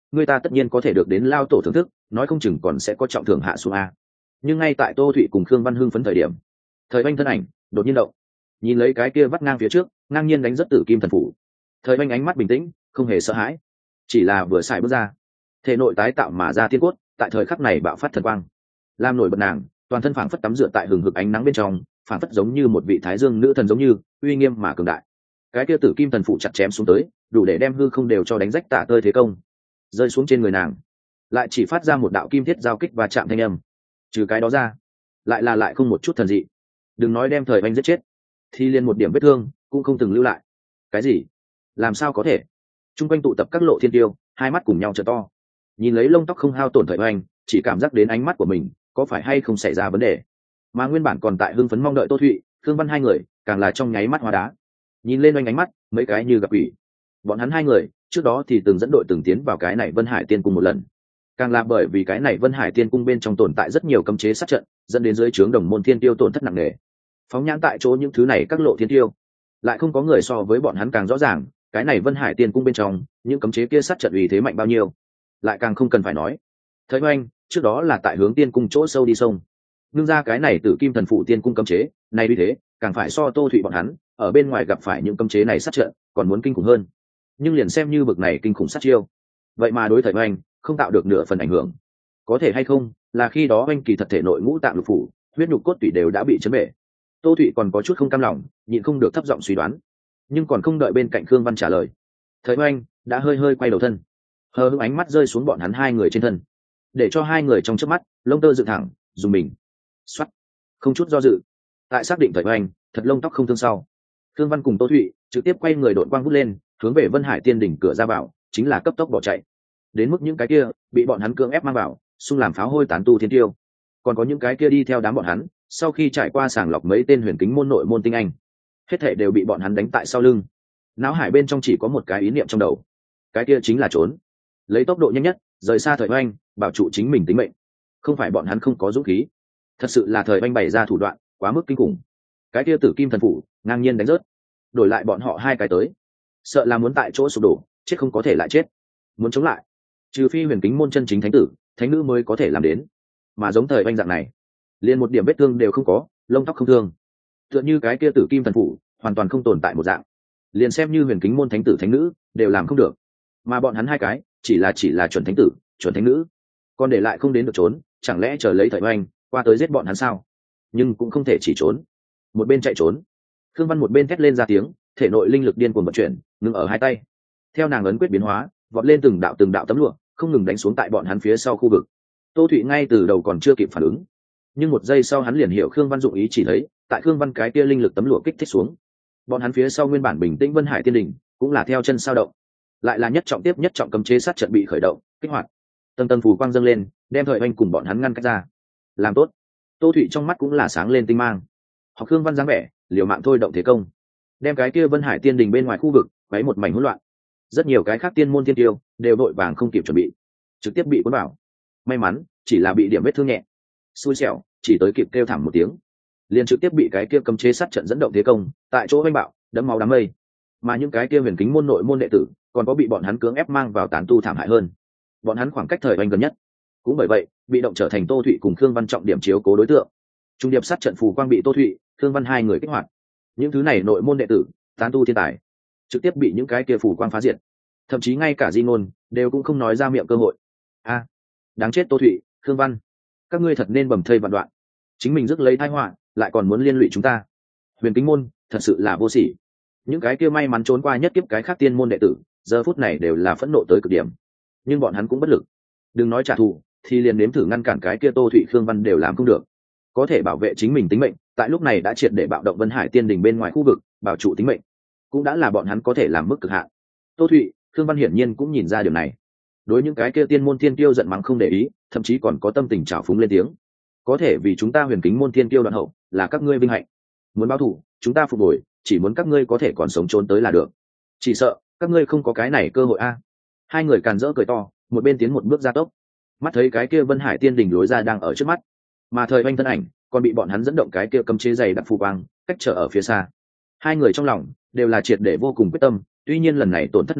người ta tất nhiên có thể được đến lao tổ thưởng thức, nói không chừng còn sẽ có trọng thưởng hạ xuống a. Nhưng ngay tại Tô Thụy cùng Khương Văn hưng phấn thời điểm, Thời Oanh thân ảnh đột nhiên động, nhìn lấy cái kia vắt ngang phía trước, ngang nhiên đánh rất Tử Kim Thần Phủ. Thời Oanh ánh mắt bình tĩnh, không hề sợ hãi, chỉ là vừa xài bước ra, thể nội tái tạo mà ra tiên cốt, tại thời khắc này bạo phát thần quang, làm nổi bật nàng, toàn thân phảng phất tắm rửa tại hừng hực ánh nắng bên trong, phảng phất giống như một vị thái dương nữ thần, giống như uy nghiêm mà cường đại. Cái kia Tử Kim Thần Phụ chặt chém xuống tới, đủ để đem hư không đều cho đánh rách tả tơi thế công, rơi xuống trên người nàng, lại chỉ phát ra một đạo kim thiết giao kích và chạm thanh âm. Trừ cái đó ra, lại là lại không một chút thần dị. Đừng nói đem Thời Oanh giết chết, thì liền một điểm vết thương cũng không từng lưu lại. Cái gì? Làm sao có thể? Trung quanh tụ tập các lộ thiên tiêu, hai mắt cùng nhau trợ to, nhìn lấy lông tóc không hao tổn Thời Oanh, chỉ cảm giác đến ánh mắt của mình có phải hay không xảy ra vấn đề. Mà nguyên bản còn tại hưng phấn mong đợi Tô Thụy, Khương Văn hai người càng là trong nháy mắt hóa đá, nhìn lên Oanh ánh mắt mấy cái như gặp quỷ. Bọn hắn hai người trước đó thì từng dẫn đội từng tiến vào cái này Vân Hải Tiên Cung một lần, càng là bởi vì cái này Vân Hải Tiên Cung bên trong tồn tại rất nhiều cấm chế sát trận, dẫn đến dưới trướng đồng môn thiên tiêu tổn thất nặng nề. Phóng nhãn tại chỗ những thứ này các lộ thiên tiêu, lại không có người so với bọn hắn càng rõ ràng cái này Vân Hải Tiên Cung bên trong những cấm chế kia sát trận uy thế mạnh bao nhiêu. Lại càng không cần phải nói, Thời Oanh trước đó là tại hướng Tiên Cung chỗ sâu đi sông, nương ra cái này Tử Kim Thần Phụ Tiên Cung cấm chế này, uy thế càng phải so Tô Thụy bọn hắn ở bên ngoài gặp phải những cấm chế này sát trận còn muốn kinh khủng hơn. Nhưng liền xem như bực này kinh khủng sát chiêu, vậy mà đối Thời Oanh không tạo được nửa phần ảnh hưởng. Có thể hay không là khi đó Oanh kỳ thật thể nội ngũ tạng lục phủ, huyết nhục cốt tủy đều đã bị chấn bể. Tô Thụy còn có chút không cam lòng, nhịn không được thấp giọng suy đoán. Nhưng còn không đợi bên cạnh Khương Văn trả lời, Thời Oanh đã hơi hơi quay đầu thân, hờ hững ánh mắt rơi xuống bọn hắn hai người trên thân, để cho hai người trong chớp mắt lông tơ dựng thẳng, dùng mình xoắt, không chút do dự. Tại xác định Thời Oanh thật lông tóc không thương sau, Khương Văn cùng Tô Thụy trực tiếp quay người đội quang vút lên, hướng về Vân Hải Tiên đỉnh cửa ra vào, chính là cấp tốc bỏ chạy. Đến mức những cái kia bị bọn hắn cưỡng ép mang vào, xung làm pháo hôi tán tu thiên tiêu, còn có những cái kia đi theo đám bọn hắn, sau khi trải qua sàng lọc mấy tên huyền kính môn nội môn tinh anh, hết thảy đều bị bọn hắn đánh tại sau lưng. Não hải bên trong chỉ có một cái ý niệm trong đầu, cái kia chính là trốn, lấy tốc độ nhanh nhất rời xa Thời Oanh, bảo trụ chính mình tính mệnh. Không phải bọn hắn không có dũng khí, thật sự là Thời Oanh bày ra thủ đoạn quá mức kinh khủng. Cái kia Tử Kim Thần Phủ ngang nhiên đánh rớt, đổi lại bọn họ hai cái tới, sợ là muốn tại chỗ sụp đổ, chết không có thể lại chết. Muốn chống lại, trừ phi huyền kính môn chân chính thánh tử thánh nữ mới có thể làm đến. Mà giống Thời Oanh dạng này, liền một điểm vết thương đều không có, lông tóc không thương, tựa như cái kia Tử Kim Thần Phủ hoàn toàn không tồn tại một dạng, liền xem như huyền kính môn thánh tử thánh nữ đều làm không được. Mà bọn hắn hai cái chỉ là chỉ là chuẩn thánh tử chuẩn thánh nữ, còn để lại không đến được trốn, chẳng lẽ chờ lấy Thời Oanh qua tới giết bọn hắn sao? Nhưng cũng không thể chỉ trốn, một bên chạy trốn, Khương Văn một bên thét lên ra tiếng, thể nội linh lực điên cuồng vận chuyển, ngưng ở hai tay, theo nàng ấn quyết biến hóa, vọt lên từng đạo từng đạo tấm lụa, không ngừng đánh xuống tại bọn hắn phía sau khu vực. Tô Thụy ngay từ đầu còn chưa kịp phản ứng, nhưng một giây sau hắn liền hiểu Khương Văn dụng ý, chỉ thấy tại Khương Văn cái kia linh lực tấm lụa kích thích xuống, bọn hắn phía sau nguyên bản bình tĩnh Vân Hải Tiên đỉnh cũng là theo chân sao động, lại là nhất trọng tiếp nhất trọng cấm chế sát trận bị khởi động, kích hoạt. Tầng tầng phù quang dâng lên, đem Thời Oanh cùng bọn hắn ngăn cách ra. Làm tốt. Tô Thụy trong mắt cũng là sáng lên tinh mang. Học Khương Văn dáng vẻ, liều mạng thôi động thế công, đem cái kia Vân Hải Tiên đỉnh bên ngoài khu vực quấy một mảnh hỗn loạn. Rất nhiều cái khác tiên môn tiên tiêu đều đội vàng không kịp chuẩn bị, trực tiếp bị cuốn vào. May mắn chỉ là bị điểm vết thương nhẹ, xui xẻo chỉ tới kịp kêu thảm một tiếng, liền trực tiếp bị cái kia cấm chế sát trận dẫn động thế công, tại chỗ oanh bạo, đẫm máu đám mây. Mà những cái kia huyền kính môn nội môn đệ tử còn có bị bọn hắn cưỡng ép mang vào tán tu thảm hại hơn. Bọn hắn khoảng cách Thời Oanh gần nhất, cũng bởi vậy bị động trở thành Tô Thụy cùng Khương Văn trọng điểm chiếu cố đối tượng. Trung điệp sát trận phù quang bị Tô Thụy, Khương Văn hai người kích hoạt. Những thứ này nội môn đệ tử, tán tu thiên tài, trực tiếp bị những cái kia phù quang phá diệt. Thậm chí ngay cả Di Ngôn đều cũng không nói ra miệng cơ hội. A, đáng chết Tô Thụy, Khương Văn, các ngươi thật nên bầm thây vạn đoạn, chính mình rước lấy tai họa, lại còn muốn liên lụy chúng ta. Huyền Kính môn thật sự là vô sỉ. Những cái kia may mắn trốn qua nhất kiếp cái khác tiên môn đệ tử, giờ phút này đều là phẫn nộ tới cực điểm. Nhưng bọn hắn cũng bất lực. Đừng nói trả thù, thì liền nếm thử ngăn cản cái kia Tô Thụy Khương Văn đều làm không được. Có thể bảo vệ chính mình tính mệnh, tại lúc này đã triệt để bạo động Vân Hải Tiên đỉnh bên ngoài khu vực, bảo trụ tính mệnh, cũng đã là bọn hắn có thể làm mức cực hạn. Tô Thụy, Khương Văn hiển nhiên cũng nhìn ra điều này. Đối những cái kia tiên môn thiên tiêu giận mắng không để ý, thậm chí còn có tâm tình trào phúng lên tiếng. Có thể vì chúng ta huyền kính môn thiên tiêu đoạn hậu, là các ngươi vinh hạnh. Muốn báo thù, chúng ta phục hồi, chỉ muốn các ngươi có thể còn sống trốn tới là được. Chỉ sợ các ngươi không có cái này cơ hội a. Hai người càn rỡ cười to, một bên tiến một bước gia tốc. Mắt thấy cái kia Vân Hải Tiên đỉnh lối ra đang ở trước mắt, mà Thời Oanh thân ảnh còn bị bọn hắn dẫn động cái kia cấm chế dày đặc phù quang cách trở ở phía xa. Hai người trong lòng đều là triệt để vô cùng quyết tâm, tuy nhiên lần này tổn thất nặng nề,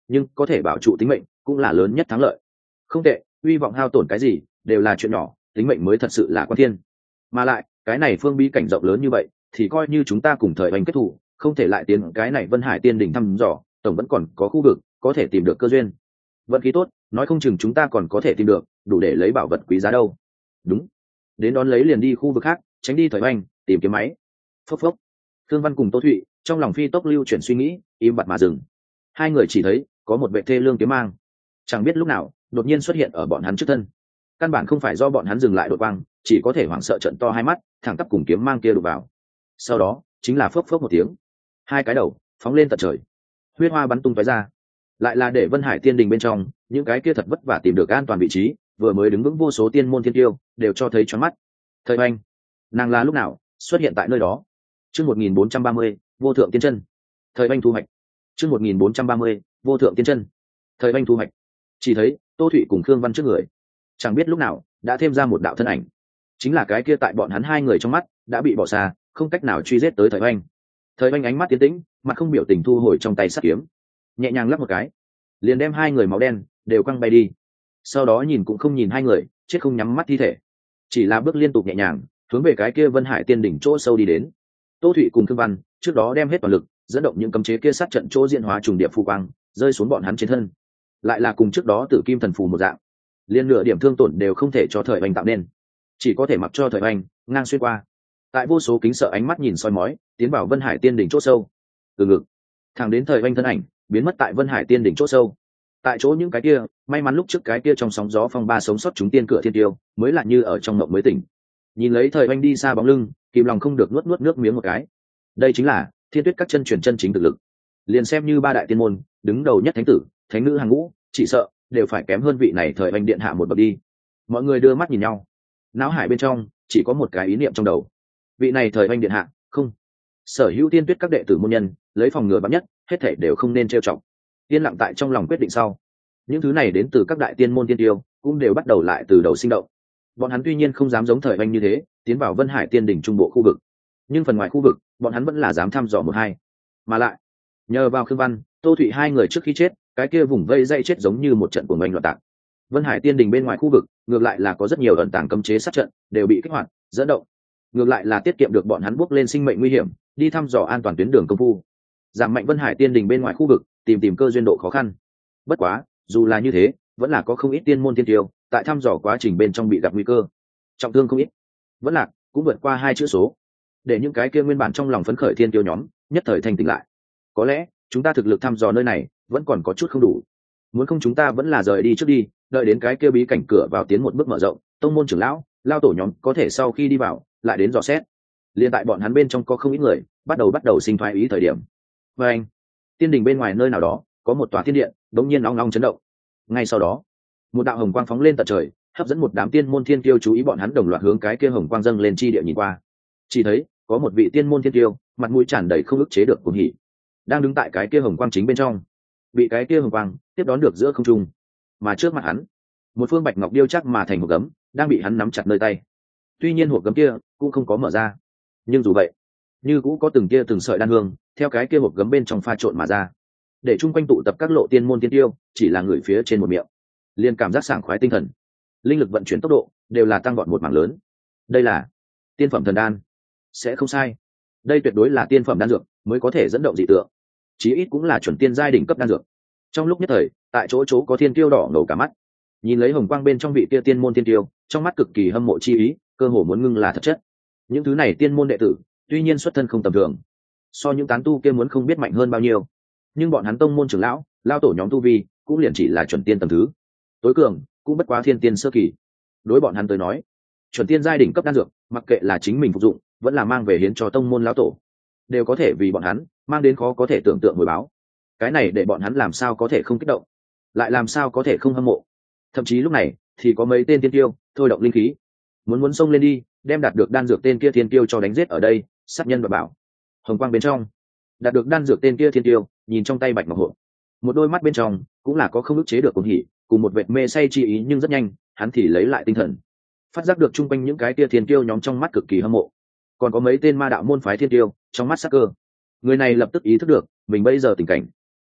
nhưng có thể bảo trụ tính mệnh cũng là lớn nhất thắng lợi. Không tệ, hy vọng hao tổn cái gì đều là chuyện nhỏ, tính mệnh mới thật sự là quan thiên. Mà lại cái này phương bí cảnh rộng lớn như vậy, thì coi như chúng ta cùng thời hành kết thủ, không thể lại tiến cái này Vân Hải Tiên Đỉnh thăm dò, tổng vẫn còn có khu vực có thể tìm được cơ duyên. Vận khí tốt, nói không chừng chúng ta còn có thể tìm được đủ để lấy bảo vật quý giá đâu. Đúng, đến đón lấy liền đi khu vực khác, tránh đi thời hành, tìm kiếm máy. Phốc phốc. Thương Văn cùng Tô Thụy trong lòng phi tốc lưu chuyển suy nghĩ, im bặt mà dừng. Hai người chỉ thấy có một vệ thê lương kiếm mang, chẳng biết lúc nào đột nhiên xuất hiện ở bọn hắn trước thân. Căn bản không phải do bọn hắn dừng lại đột quang, chỉ có thể hoảng sợ trận to hai mắt, thẳng tắp cùng kiếm mang kia đụng vào. Sau đó chính là phốc phốc một tiếng, hai cái đầu phóng lên tận trời, huyết hoa bắn tung tóe ra. Lại là để Vân Hải Tiên Đình bên trong những cái kia thật vất vả tìm được an toàn vị trí, vừa mới đứng vững vô số tiên môn thiên tiêu đều cho thấy choáng mắt. Thời Hoành, nàng là lúc nào xuất hiện tại nơi đó? Chương một nghìn bốn trăm ba mươi, vô thượng tiên chân. Thời Hoành thu hoạch. Chương một nghìn bốn trăm ba mươi, vô thượng tiên chân. Thời Hoành thu hoạch. Chỉ thấy Tô Thụy cùng Khương Văn trước người, chẳng biết lúc nào đã thêm ra một đạo thân ảnh, chính là cái kia tại bọn hắn hai người trong mắt đã bị bỏ xa, không cách nào truy giết tới Thời Hoành. Thời Hoành ánh mắt tiến tĩnh, mặt không biểu tình thu hồi trong tay sắt kiếm, nhẹ nhàng lắp một cái, liền đem hai người máu đen đều quăng bay đi. Sau đó nhìn cũng không nhìn hai người chết không nhắm mắt thi thể, chỉ là bước liên tục nhẹ nhàng hướng về cái kia Vân Hải Tiên Đỉnh chỗ sâu đi đến. Tô Thụy cùng Thương Văn trước đó đem hết toàn lực dẫn động những cấm chế kia sát trận chỗ diễn hóa trùng điệp phù quang rơi xuống bọn hắn trên thân, lại là cùng trước đó Tử Kim Thần Phù một dạng, liên nửa điểm thương tổn đều không thể cho Thời Hoành tạo nên, chỉ có thể mặc cho Thời Hoành ngang xuyên qua, tại vô số kính sợ ánh mắt nhìn soi mói tiến vào Vân Hải Tiên Đỉnh chỗ sâu. Từ ngực thẳng đến Thời Hoành thân ảnh biến mất tại Vân Hải Tiên Đỉnh chỗ sâu. Tại chỗ những cái kia may mắn lúc trước cái kia trong sóng gió phong ba sống sót chúng tiên cửa thiên tiêu mới là như ở trong mộng mới tỉnh, nhìn lấy Thời Hoành đi xa bóng lưng, kìm lòng không được nuốt nuốt nước miếng một cái. Đây chính là Thiên Tuyết các chân truyền chân chính thực lực, liền xem như ba đại tiên môn đứng đầu nhất thánh tử thánh nữ hàng ngũ, chỉ sợ đều phải kém hơn vị này Thời Hoành điện hạ một bậc đi. Mọi người đưa mắt nhìn nhau, não hải bên trong chỉ có một cái ý niệm trong đầu: vị này Thời Hoành điện hạ không. Sở hữu Tiên Tuyết các đệ tử môn nhân lấy phòng ngừa bắn nhất, hết thảy đều không nên trêu chọc. Yên lặng tại trong lòng quyết định sau, những thứ này đến từ các đại tiên môn tiên tiêu cũng đều bắt đầu lại từ đầu sinh động. Bọn hắn tuy nhiên không dám giống Thời Hoành như thế tiến vào Vân Hải Tiên Đỉnh trung bộ khu vực, nhưng phần ngoài khu vực bọn hắn vẫn là dám thăm dò một hai. Mà lại nhờ vào Khương Văn, Tô Thụy hai người trước khi chết, cái kia vùng vây dây chết giống như một trận cuồng oanh loạn tạc. Vân Hải Tiên Đỉnh bên ngoài khu vực ngược lại là có rất nhiều ẩn tàng cấm chế sát trận đều bị kích hoạt dẫn động, ngược lại là tiết kiệm được bọn hắn bước lên sinh mệnh nguy hiểm đi thăm dò an toàn tuyến đường công phu, giảm mạnh Vân Hải Tiên Đỉnh bên ngoài khu vực tìm tìm cơ duyên độ khó khăn. Bất quá dù là như thế, vẫn là có không ít tiên môn tiên tiêu tại thăm dò quá trình bên trong bị gặp nguy cơ, trọng thương không ít, vẫn lạc cũng vượt qua hai chữ số, để những cái kia nguyên bản trong lòng phấn khởi thiên tiêu nhóm nhất thời thanh tỉnh lại. Có lẽ chúng ta thực lực thăm dò nơi này vẫn còn có chút không đủ, muốn không chúng ta vẫn là rời đi trước đi, đợi đến cái kia bí cảnh cửa vào tiến một bước mở rộng, tông môn trưởng lão lao tổ nhóm có thể sau khi đi vào lại đến dò xét. Liên tại bọn hắn bên trong có không ít người bắt đầu bắt đầu sinh thoái ý thời điểm, và anh tiên đình bên ngoài nơi nào đó có một tòa thiên điện đống nhiên ong ong chấn động. Ngay sau đó một đạo hồng quang phóng lên tận trời, hấp dẫn một đám tiên môn thiên tiêu chú ý, bọn hắn đồng loạt hướng cái kia hồng quang dâng lên chi địa nhìn qua. Chỉ thấy có một vị tiên môn thiên tiêu mặt mũi tràn đầy không ức chế được cuồng hỉ, đang đứng tại cái kia hồng quang chính bên trong, bị cái kia hồng quang tiếp đón được giữa không trung. Mà trước mặt hắn, một phương bạch ngọc điêu chắc mà thành hộp gấm đang bị hắn nắm chặt nơi tay. Tuy nhiên hộp gấm kia cũng không có mở ra, nhưng dù vậy như cũng có từng kia từng sợi đan hương theo cái kia hộp gấm bên trong pha trộn mà ra, để chung quanh tụ tập các lộ tiên môn tiên tiêu chỉ là người phía trên một miệng liền cảm giác sảng khoái tinh thần, linh lực vận chuyển tốc độ đều là tăng gọn một mảng lớn. Đây là tiên phẩm thần đan, sẽ không sai, đây tuyệt đối là tiên phẩm đan dược mới có thể dẫn động dị tượng, chí ít cũng là chuẩn tiên giai đỉnh cấp đan dược. Trong lúc nhất thời, tại chỗ chỗ có thiên tiêu đỏ ngầu cả mắt, nhìn lấy hồng quang bên trong vị kia tiên môn tiên tiêu, trong mắt cực kỳ hâm mộ chi ý, cơ hồ muốn ngưng là thật chất. Những thứ này tiên môn đệ tử tuy nhiên xuất thân không tầm thường, so những tán tu kia muốn không biết mạnh hơn bao nhiêu, nhưng bọn hắn tông môn trưởng lão lao tổ nhóm tu vi cũng liền chỉ là chuẩn tiên tầm thứ, tối cường cũng bất quá thiên tiên sơ kỳ. Đối bọn hắn tới nói, chuẩn tiên giai đỉnh cấp đan dược, mặc kệ là chính mình phục dụng vẫn là mang về hiến cho tông môn lão tổ, đều có thể vì bọn hắn mang đến khó có thể tưởng tượng hồi báo. Cái này để bọn hắn làm sao có thể không kích động, lại làm sao có thể không hâm mộ. Thậm chí lúc này thì có mấy tên tiên tiêu thôi động linh khí, muốn muốn xông lên đi đem đạt được đan dược tên kia thiên tiêu cho đánh giết ở đây, sát nhân và bảo. Hồng quang bên trong đạt được đan dược tên kia thiên tiêu nhìn trong tay bạch ngọc hộp, một đôi mắt bên trong cũng là có không ức chế được cuồng hỉ cùng một vệt mê say chi ý, nhưng rất nhanh hắn thì lấy lại tinh thần, phát giác được chung quanh những cái kia thiên tiêu nhóm trong mắt cực kỳ hâm mộ, còn có mấy tên ma đạo môn phái thiên tiêu trong mắt sắc cơ. Người này lập tức ý thức được mình bây giờ tình cảnh,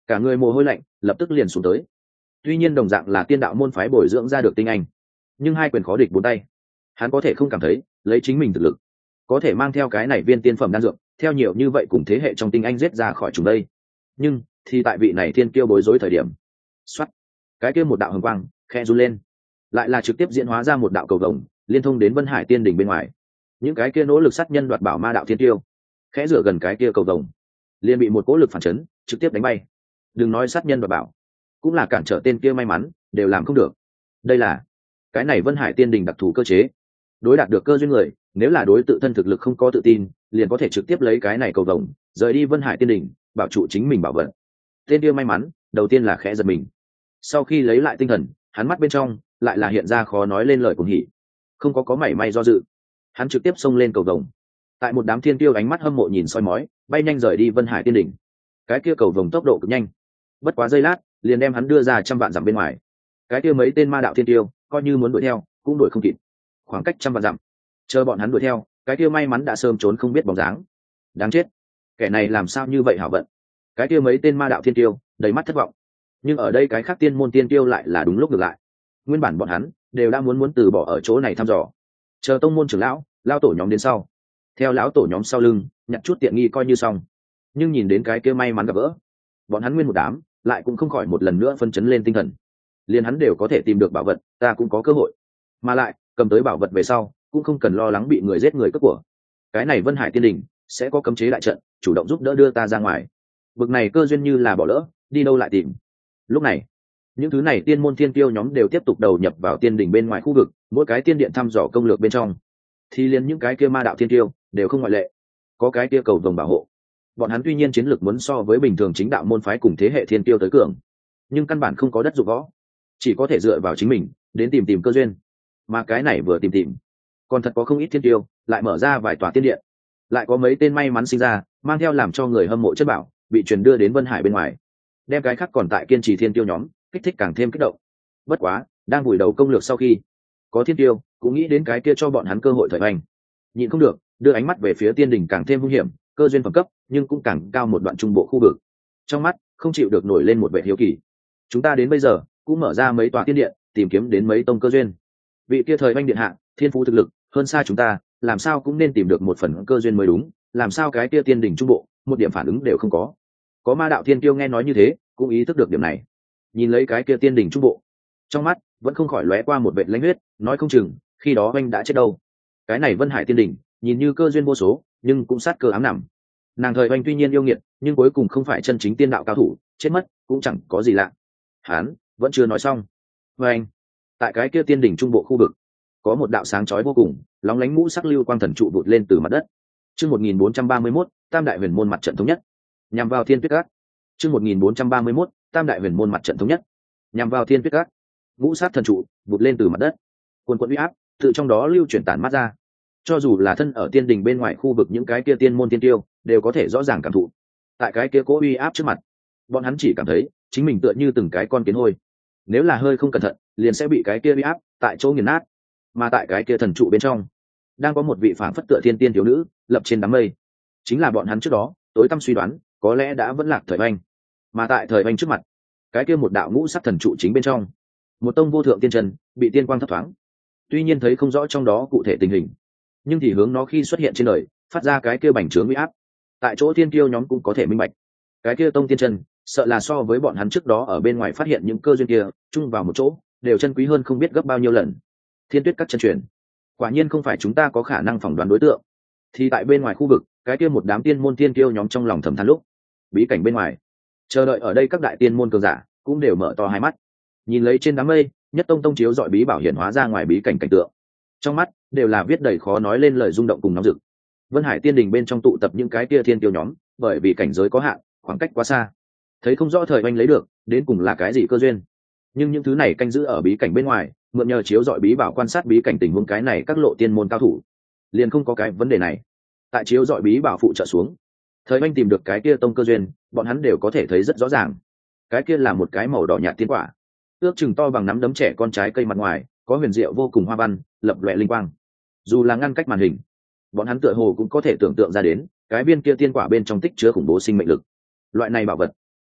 cả người mồ hôi lạnh lập tức liền xuống tới. Tuy nhiên đồng dạng là tiên đạo môn phái bồi dưỡng ra được tinh anh, nhưng hai quyền khó địch bốn tay, hắn có thể không cảm thấy lấy chính mình thực lực có thể mang theo cái này viên tiên phẩm đan dược theo nhiều như vậy cùng thế hệ trong tinh anh giết ra khỏi chúng đây. Nhưng thì tại vị này thiên kiêu bối rối thời điểm, xoắt, cái kia một đạo hồng quang khe run lên, lại là trực tiếp diễn hóa ra một đạo cầu vồng liên thông đến Vân Hải Tiên đỉnh bên ngoài. Những cái kia nỗ lực sát nhân đoạt bảo ma đạo thiên tiêu khẽ rửa gần cái kia cầu vồng, liền bị một cỗ lực phản chấn trực tiếp đánh bay. Đừng nói sát nhân đoạt bảo, cũng là cản trở tên kia may mắn đều làm không được. Đây là cái này Vân Hải Tiên đỉnh đặc thù cơ chế, đối đạt được cơ duyên người nếu là đối tự thân thực lực không có tự tin, liền có thể trực tiếp lấy cái này cầu vồng rời đi Vân Hải Tiên đỉnh, bảo trụ chính mình bảo vật. Tên kia may mắn đầu tiên là khẽ giật mình, sau khi lấy lại tinh thần, hắn mắt bên trong lại là hiện ra khó nói lên lời cuồng hỉ, không có có mảy may do dự, hắn trực tiếp xông lên cầu vồng. Tại một đám thiên tiêu ánh mắt hâm mộ nhìn soi mói, bay nhanh rời đi Vân Hải Tiên đỉnh. Cái kia cầu vồng tốc độ cực nhanh, bất quá giây lát liền đem hắn đưa ra trăm vạn dặm bên ngoài. Cái kia mấy tên ma đạo thiên tiêu coi như muốn đuổi theo cũng đuổi không kịp, khoảng cách trăm vạn dặm, chờ bọn hắn đuổi theo, cái kia may mắn đã sớm trốn không biết bóng dáng. Đáng chết, kẻ này làm sao như vậy hảo vận. Cái kia mấy tên ma đạo thiên tiêu đầy mắt thất vọng, nhưng ở đây cái khác tiên môn tiên tiêu lại là đúng lúc ngược lại. Nguyên bản bọn hắn đều đã muốn muốn từ bỏ ở chỗ này thăm dò, chờ tông môn trưởng lão lao tổ nhóm đến sau, theo lão tổ nhóm sau lưng nhặt chút tiện nghi coi như xong. Nhưng nhìn đến cái kia may mắn gặp gỡ, bọn hắn nguyên một đám lại cũng không khỏi một lần nữa phân chấn lên tinh thần. Liền hắn đều có thể tìm được bảo vật, ta cũng có cơ hội, mà lại cầm tới bảo vật về sau cũng không cần lo lắng bị người giết người cướp của. Cái này Vân Hải Tiên đỉnh sẽ có cấm chế đại trận chủ động giúp đỡ đưa ta ra ngoài, bực này cơ duyên như là bỏ lỡ đi đâu lại tìm. Lúc này những thứ này tiên môn thiên tiêu nhóm đều tiếp tục đầu nhập vào tiên đỉnh bên ngoài khu vực, mỗi cái tiên điện thăm dò công lược bên trong, thì liền những cái kia ma đạo thiên tiêu đều không ngoại lệ. Có cái kia cầu vồng bảo hộ, bọn hắn tuy nhiên chiến lược muốn so với bình thường chính đạo môn phái cùng thế hệ thiên tiêu tới cường, nhưng căn bản không có đất dụng võ, chỉ có thể dựa vào chính mình đến tìm tìm cơ duyên. Mà cái này vừa tìm tìm, còn thật có không ít thiên tiêu lại mở ra vài tòa tiên điện, lại có mấy tên may mắn sinh ra mang theo làm cho người hâm mộ chất bảo bị truyền đưa đến Vân Hải bên ngoài, đem cái khác còn tại kiên trì thiên tiêu nhóm kích thích càng thêm kích động. Bất quá đang vùi đầu công lược sau khi, có thiên tiêu cũng nghĩ đến cái kia cho bọn hắn cơ hội thời hành, nhịn không được đưa ánh mắt về phía tiên đỉnh càng thêm hung hiểm, cơ duyên phẩm cấp nhưng cũng càng cao một đoạn trung bộ khu vực. Trong mắt không chịu được nổi lên một vẻ hiếu kỳ. Chúng ta đến bây giờ cũng mở ra mấy tòa tiên điện, tìm kiếm đến mấy tông cơ duyên. Vị kia thời hành điện hạ thiên phú thực lực hơn xa chúng ta, làm sao cũng nên tìm được một phần cơ duyên mới đúng, làm sao cái kia tiên đỉnh trung bộ một điểm phản ứng đều không có. Có ma đạo thiên tiêu nghe nói như thế cũng ý thức được điểm này, nhìn lấy cái kia tiên đỉnh trung bộ, trong mắt vẫn không khỏi lóe qua một vệt lãnh huyết, nói không chừng khi đó anh đã chết đâu. Cái này Vân Hải Tiên đỉnh nhìn như cơ duyên vô số, nhưng cũng sát cơ ám nằm. Nàng thời anh tuy nhiên yêu nghiệt, nhưng cuối cùng không phải chân chính tiên đạo cao thủ, chết mất cũng chẳng có gì lạ. Hán vẫn chưa nói xong. Và anh, tại cái kia tiên đỉnh trung bộ khu vực, có một đạo sáng chói vô cùng, lóng lánh ngũ sắc lưu quang thần trụ vụt lên từ mặt đất. Chương một nghìn bốn trăm ba mươi mốt, Tam đại huyền môn mặt trận thống nhất. Nhằm vào Thiên Tuyết Các. Chương một nghìn bốn trăm ba mươi mốt, Tam đại huyền môn mặt trận thống nhất. Nhằm vào Thiên Tuyết Các. Ngũ sắc thần trụ vụt lên từ mặt đất. Cuồn cuộn uy áp tự trong đó lưu chuyển tản mát ra. Cho dù là thân ở tiên đình bên ngoài khu vực những cái kia tiên môn tiên tiêu, đều có thể rõ ràng cảm thụ. Tại cái kia cố uy áp trước mặt, bọn hắn chỉ cảm thấy chính mình tựa như từng cái con kiến hôi. Nếu là hơi không cẩn thận, liền sẽ bị cái kia uy áp tại chỗ nghiền nát. Mà tại cái kia thần trụ bên trong, đang có một vị phảng phất tựa thiên tiên thiếu nữ lập trên đám mây, chính là bọn hắn trước đó tối tâm suy đoán có lẽ đã vẫn lạc thời oanh. Mà tại thời oanh trước mặt, cái kia một đạo ngũ sắc thần trụ chính bên trong, một tông vô thượng tiên trần bị tiên quang thấp thoáng. Tuy nhiên thấy không rõ trong đó cụ thể tình hình, nhưng thì hướng nó khi xuất hiện trên đời phát ra cái kia bành trướng uy áp, tại chỗ tiên kiêu nhóm cũng có thể minh bạch, cái kia tông tiên trần sợ là so với bọn hắn trước đó ở bên ngoài phát hiện những cơ duyên kia chung vào một chỗ đều chân quý hơn không biết gấp bao nhiêu lần. Thiên Tuyết Các chân truyền, quả nhiên không phải chúng ta có khả năng phỏng đoán đối tượng. Thì tại bên ngoài khu vực, cái kia một đám tiên môn tiên kiêu nhóm trong lòng thầm than lúc, bí cảnh bên ngoài, chờ đợi ở đây các đại tiên môn cường giả cũng đều mở to hai mắt, nhìn lấy trên đám mây nhất tông tông chiếu dọi bí bảo hiển hóa ra ngoài bí cảnh cảnh tượng, trong mắt đều là viết đầy khó nói lên lời rung động cùng nóng rực. Vân Hải Tiên Đình bên trong tụ tập những cái kia thiên tiêu nhóm, bởi vì cảnh giới có hạn, khoảng cách quá xa, thấy không rõ thời oanh lấy được đến cùng là cái gì cơ duyên. Nhưng những thứ này canh giữ ở bí cảnh bên ngoài, mượn nhờ chiếu dọi bí bảo quan sát bí cảnh tình huống cái này các lộ tiên môn cao thủ, liền không có cái vấn đề này. Tại chiếu dọi bí bảo phụ trợ xuống, thời oanh tìm được cái kia tông cơ duyên, bọn hắn đều có thể thấy rất rõ ràng. Cái kia là một cái màu đỏ nhạt tiên quả, ước chừng to bằng nắm đấm trẻ con, trái cây mặt ngoài có huyền diệu vô cùng hoa văn, lập lòe linh quang. Dù là ngăn cách màn hình, bọn hắn tựa hồ cũng có thể tưởng tượng ra đến cái viên kia tiên quả bên trong tích chứa khủng bố sinh mệnh lực. Loại này bảo vật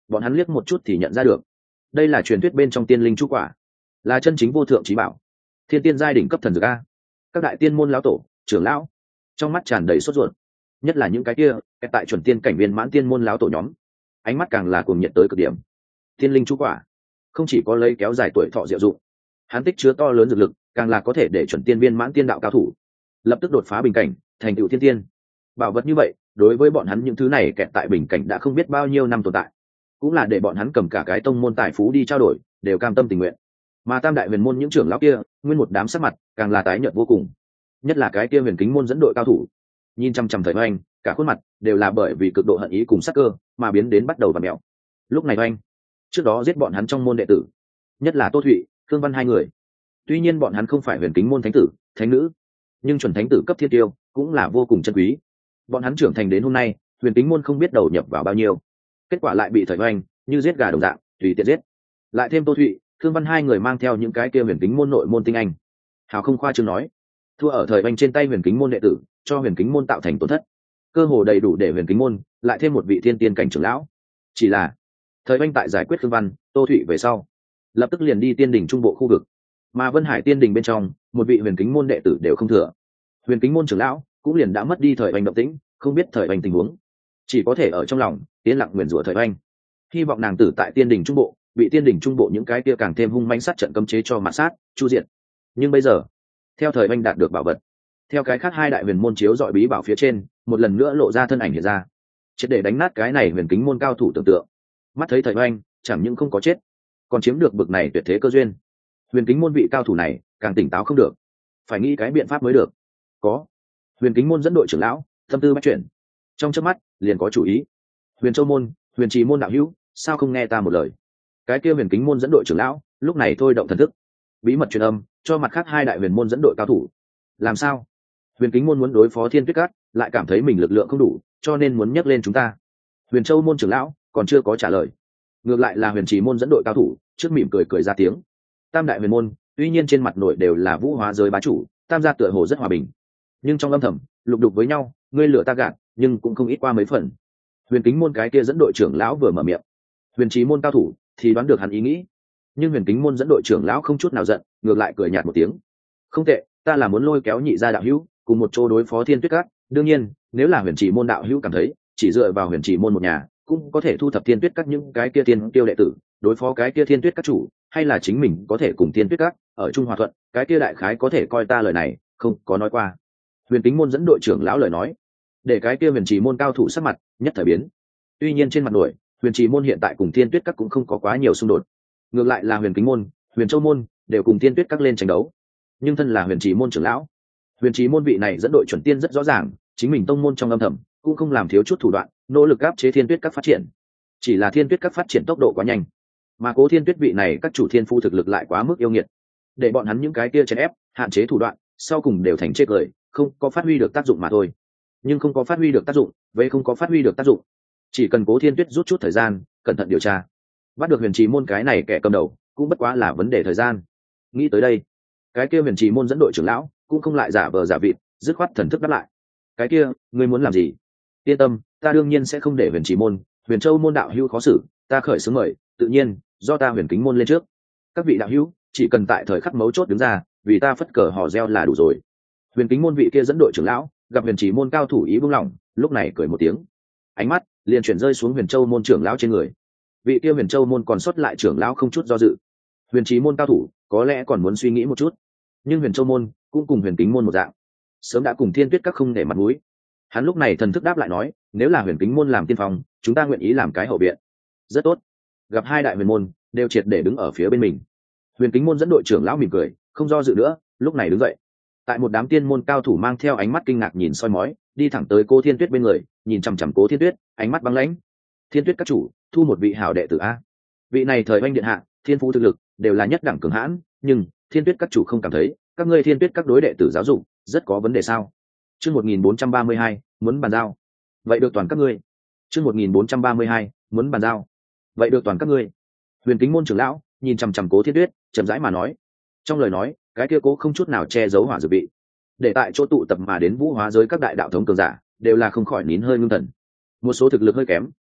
bọn hắn liếc một chút thì nhận ra được đây là truyền thuyết bên trong tiên linh chú quả, là chân chính vô thượng trí bảo, thiên tiên giai đỉnh cấp thần dược a. Các đại tiên môn lão tổ trưởng lão trong mắt tràn đầy sốt ruột, nhất là những cái kia tại chuẩn tiên cảnh viên mãn tiên môn lão tổ nhóm, ánh mắt càng là cuồng nhiệt tới cực điểm. Tiên linh chú quả không chỉ có lấy kéo dài tuổi thọ diệu dụng, hắn tích chứa to lớn dược lực, càng là có thể để chuẩn tiên viên mãn tiên đạo cao thủ lập tức đột phá bình cảnh, thành tựu thiên tiên. Bảo vật như vậy đối với bọn hắn những thứ này kẹt tại bình cảnh đã không biết bao nhiêu năm tồn tại, cũng là để bọn hắn cầm cả cái tông môn tài phú đi trao đổi, đều cam tâm tình nguyện. Mà tam đại huyền môn những trưởng lão kia nguyên một đám sắc mặt càng là tái nhợt vô cùng, nhất là cái kia huyền kính môn dẫn đội cao thủ, nhìn chăm chăm thời oanh, cả khuôn mặt đều là bởi vì cực độ hận ý cùng sắc cơ mà biến đến bắt đầu và mẹo. Lúc này oanh, trước đó giết bọn hắn trong môn đệ tử, nhất là Tô Thụy, Thương Văn hai người, tuy nhiên bọn hắn không phải huyền kính môn thánh tử thánh nữ, nhưng chuẩn thánh tử cấp thiên tiêu cũng là vô cùng chân quý. Bọn hắn trưởng thành đến hôm nay, huyền kính môn không biết đầu nhập vào bao nhiêu, kết quả lại bị thời oanh như giết gà đồng dạng tùy tiện giết. Lại thêm Tô Thụy, Thương Văn hai người mang theo những cái kia huyền kính môn nội môn tinh anh, hào không khoa trương nói, thua ở thời oanh trên tay huyền kính môn đệ tử, cho huyền kính môn tạo thành tổn thất cơ hồ đầy đủ để huyền kính môn lại thêm một vị thiên tiên cảnh trưởng lão. Chỉ là thời oanh tại giải quyết Thương Văn, Tô Thụy về sau, lập tức liền đi tiên đỉnh trung bộ khu vực, mà Vân Hải tiên đỉnh bên trong một vị huyền kính môn đệ tử đều không thừa. Huyền kính môn trưởng lão cũng liền đã mất đi thời oanh động tĩnh, không biết thời oanh tình huống, chỉ có thể ở trong lòng tiến lặng nguyền rủa thời oanh, hy vọng nàng tử tại tiên đỉnh trung bộ bị tiên đỉnh trung bộ những cái kia càng thêm hung manh sát trận cấm chế cho mạt sát chu diện. Nhưng bây giờ theo thời oanh đạt được bảo vật, theo cái khác hai đại huyền môn chiếu dọi bí bảo phía trên một lần nữa lộ ra thân ảnh hiện ra, triệt để đánh nát cái này huyền kính môn cao thủ tưởng tượng. Mắt thấy thời oanh chẳng những không có chết, còn chiếm được bực này tuyệt thế cơ duyên, huyền kính môn vị cao thủ này càng tỉnh táo không được, phải nghĩ cái biện pháp mới được. Có huyền kính môn dẫn đội trưởng lão tâm tư bắt chuyển, trong chớp mắt liền có chủ ý. Huyền Châu môn, Huyền Trì môn đạo hữu, sao không nghe ta một lời? Cái kia huyền kính môn dẫn đội trưởng lão lúc này thôi động thần thức, bí mật truyền âm cho mặt khác hai đại huyền môn dẫn đội cao thủ. Làm sao? Huyền kính môn muốn đối phó Thiên Tuyết Cát, lại cảm thấy mình lực lượng không đủ, cho nên muốn nhấc lên chúng ta. Huyền Châu môn trưởng lão còn chưa có trả lời, ngược lại là Huyền Trì môn dẫn đội cao thủ trước mỉm cười cười ra tiếng. Tam đại huyền môn tuy nhiên trên mặt nội đều là vũ hóa giới bá chủ, tam gia tựa hồ rất hòa bình, nhưng trong âm thầm lục đục với nhau, ngươi lửa ta gạt, nhưng cũng không ít qua mấy phần. Huyền kính môn cái kia dẫn đội trưởng lão vừa mở miệng, Huyền Trì môn cao thủ thì đoán được hắn ý nghĩ, nhưng huyền kính môn dẫn đội trưởng lão không chút nào giận, ngược lại cười nhạt một tiếng. Không tệ, ta là muốn lôi kéo nhị gia đạo hữu cùng một chỗ đối phó Thiên Tuyết Cát. Đương nhiên nếu là Huyền Trì môn đạo hữu cảm thấy chỉ dựa vào Huyền Trì môn một nhà cũng có thể thu thập Thiên Tuyết Cát những cái kia tiên tiêu đệ tử, đối phó cái kia Thiên Tuyết Cát chủ, hay là chính mình có thể cùng Thiên Tuyết Cát ở chung hòa thuận, cái kia đại khái có thể coi ta lời này không có nói qua. Huyền kính môn dẫn đội trưởng lão lời nói để cái kia Huyền Trì môn cao thủ sắc mặt nhất thời biến. Tuy nhiên trên mặt nổi, Huyền Trì môn hiện tại cùng Thiên Tuyết Cát cũng không có quá nhiều xung đột, ngược lại là huyền kính môn, Huyền Châu môn đều cùng Thiên Tuyết Cát lên tranh đấu. Nhưng thân là Huyền Trì môn trưởng lão, Huyền Trì môn vị này dẫn đội chuẩn tiên rất rõ ràng, chính mình tông môn trong âm thầm cũng không làm thiếu chút thủ đoạn, nỗ lực áp chế Thiên Tuyết Cát phát triển. Chỉ là Thiên Tuyết Cát phát triển tốc độ quá nhanh, mà Cố Thiên Tuyết vị này các chủ thiên phu thực lực lại quá mức yêu nghiệt, để bọn hắn những cái kia chèn ép, hạn chế thủ đoạn, sau cùng đều thành chê cười, không có phát huy được tác dụng mà thôi. Nhưng không có phát huy được tác dụng, vậy không có phát huy được tác dụng. Chỉ cần Cố Thiên Tuyết rút chút thời gian, cẩn thận điều tra, bắt được Huyền Trì môn cái này kẻ cầm đầu, cũng bất quá là vấn đề thời gian. Nghĩ tới đây, cái kia Huyền Trì môn dẫn đội trưởng lão cũng không lại giả vờ giả vịt, dứt khoát thần thức đáp lại. Cái kia, ngươi muốn làm gì? Yên tâm, ta đương nhiên sẽ không để Huyền Trì môn, Huyền Châu môn đạo hữu khó xử, ta khởi xướng mời, tự nhiên do ta Huyền kính môn lên trước. Các vị đạo hữu chỉ cần tại thời khắc mấu chốt đứng ra, vì ta phất cờ hò reo là đủ rồi. Huyền kính môn vị kia dẫn đội trưởng lão gặp Huyền Trì môn cao thủ ý buông lỏng, lúc này cười một tiếng, ánh mắt liền chuyển rơi xuống Huyền Châu môn trưởng lão trên người. Vị kia Huyền Châu môn còn sót lại trưởng lão không chút do dự. Huyền Trì môn cao thủ có lẽ còn muốn suy nghĩ một chút, nhưng Huyền Châu môn cũng cùng Huyền kính môn một dạng, sớm đã cùng Thiên Tuyết Các không để mặt mũi. Hắn lúc này thần thức đáp lại nói, nếu là Huyền kính môn làm tiên phong, chúng ta nguyện ý làm cái hậu viện. Rất tốt. Gặp hai đại huyền môn đều triệt để đứng ở phía bên mình, Huyền kính môn dẫn đội trưởng lão mỉm cười, không do dự nữa, lúc này đứng dậy. Tại một đám tiên môn cao thủ mang theo ánh mắt kinh ngạc nhìn soi mói, đi thẳng tới Cố Thiên Tuyết bên người, nhìn chằm chằm Cố Thiên Tuyết, ánh mắt băng lãnh. Thiên Tuyết Các chủ, thu một vị hảo đệ tử a. Vị này thời oanh điện hạ, thiên phú thực lực đều là nhất đẳng cường hãn, nhưng Thiên Tuyết Các chủ không cảm thấy các ngươi Thiên Tuyết Các đối đệ tử giáo dục rất có vấn đề sao? Chương một nghìn bốn trăm ba mươi hai, muốn bàn giao. Vậy được toàn các ngươi. Chương một nghìn bốn trăm ba mươi hai, muốn bàn giao. Vậy được toàn các ngươi. Huyền kính môn trưởng lão nhìn chằm chằm Cố Thiên Tuyết, chậm rãi mà nói. Trong lời nói, cái kia Cố không chút nào che giấu hỏa dự bị. Để tại chỗ tụ tập mà đến vũ hóa giới các đại đạo thống cường giả, đều là không khỏi nín hơi ngưng thần. Một số thực lực hơi kém,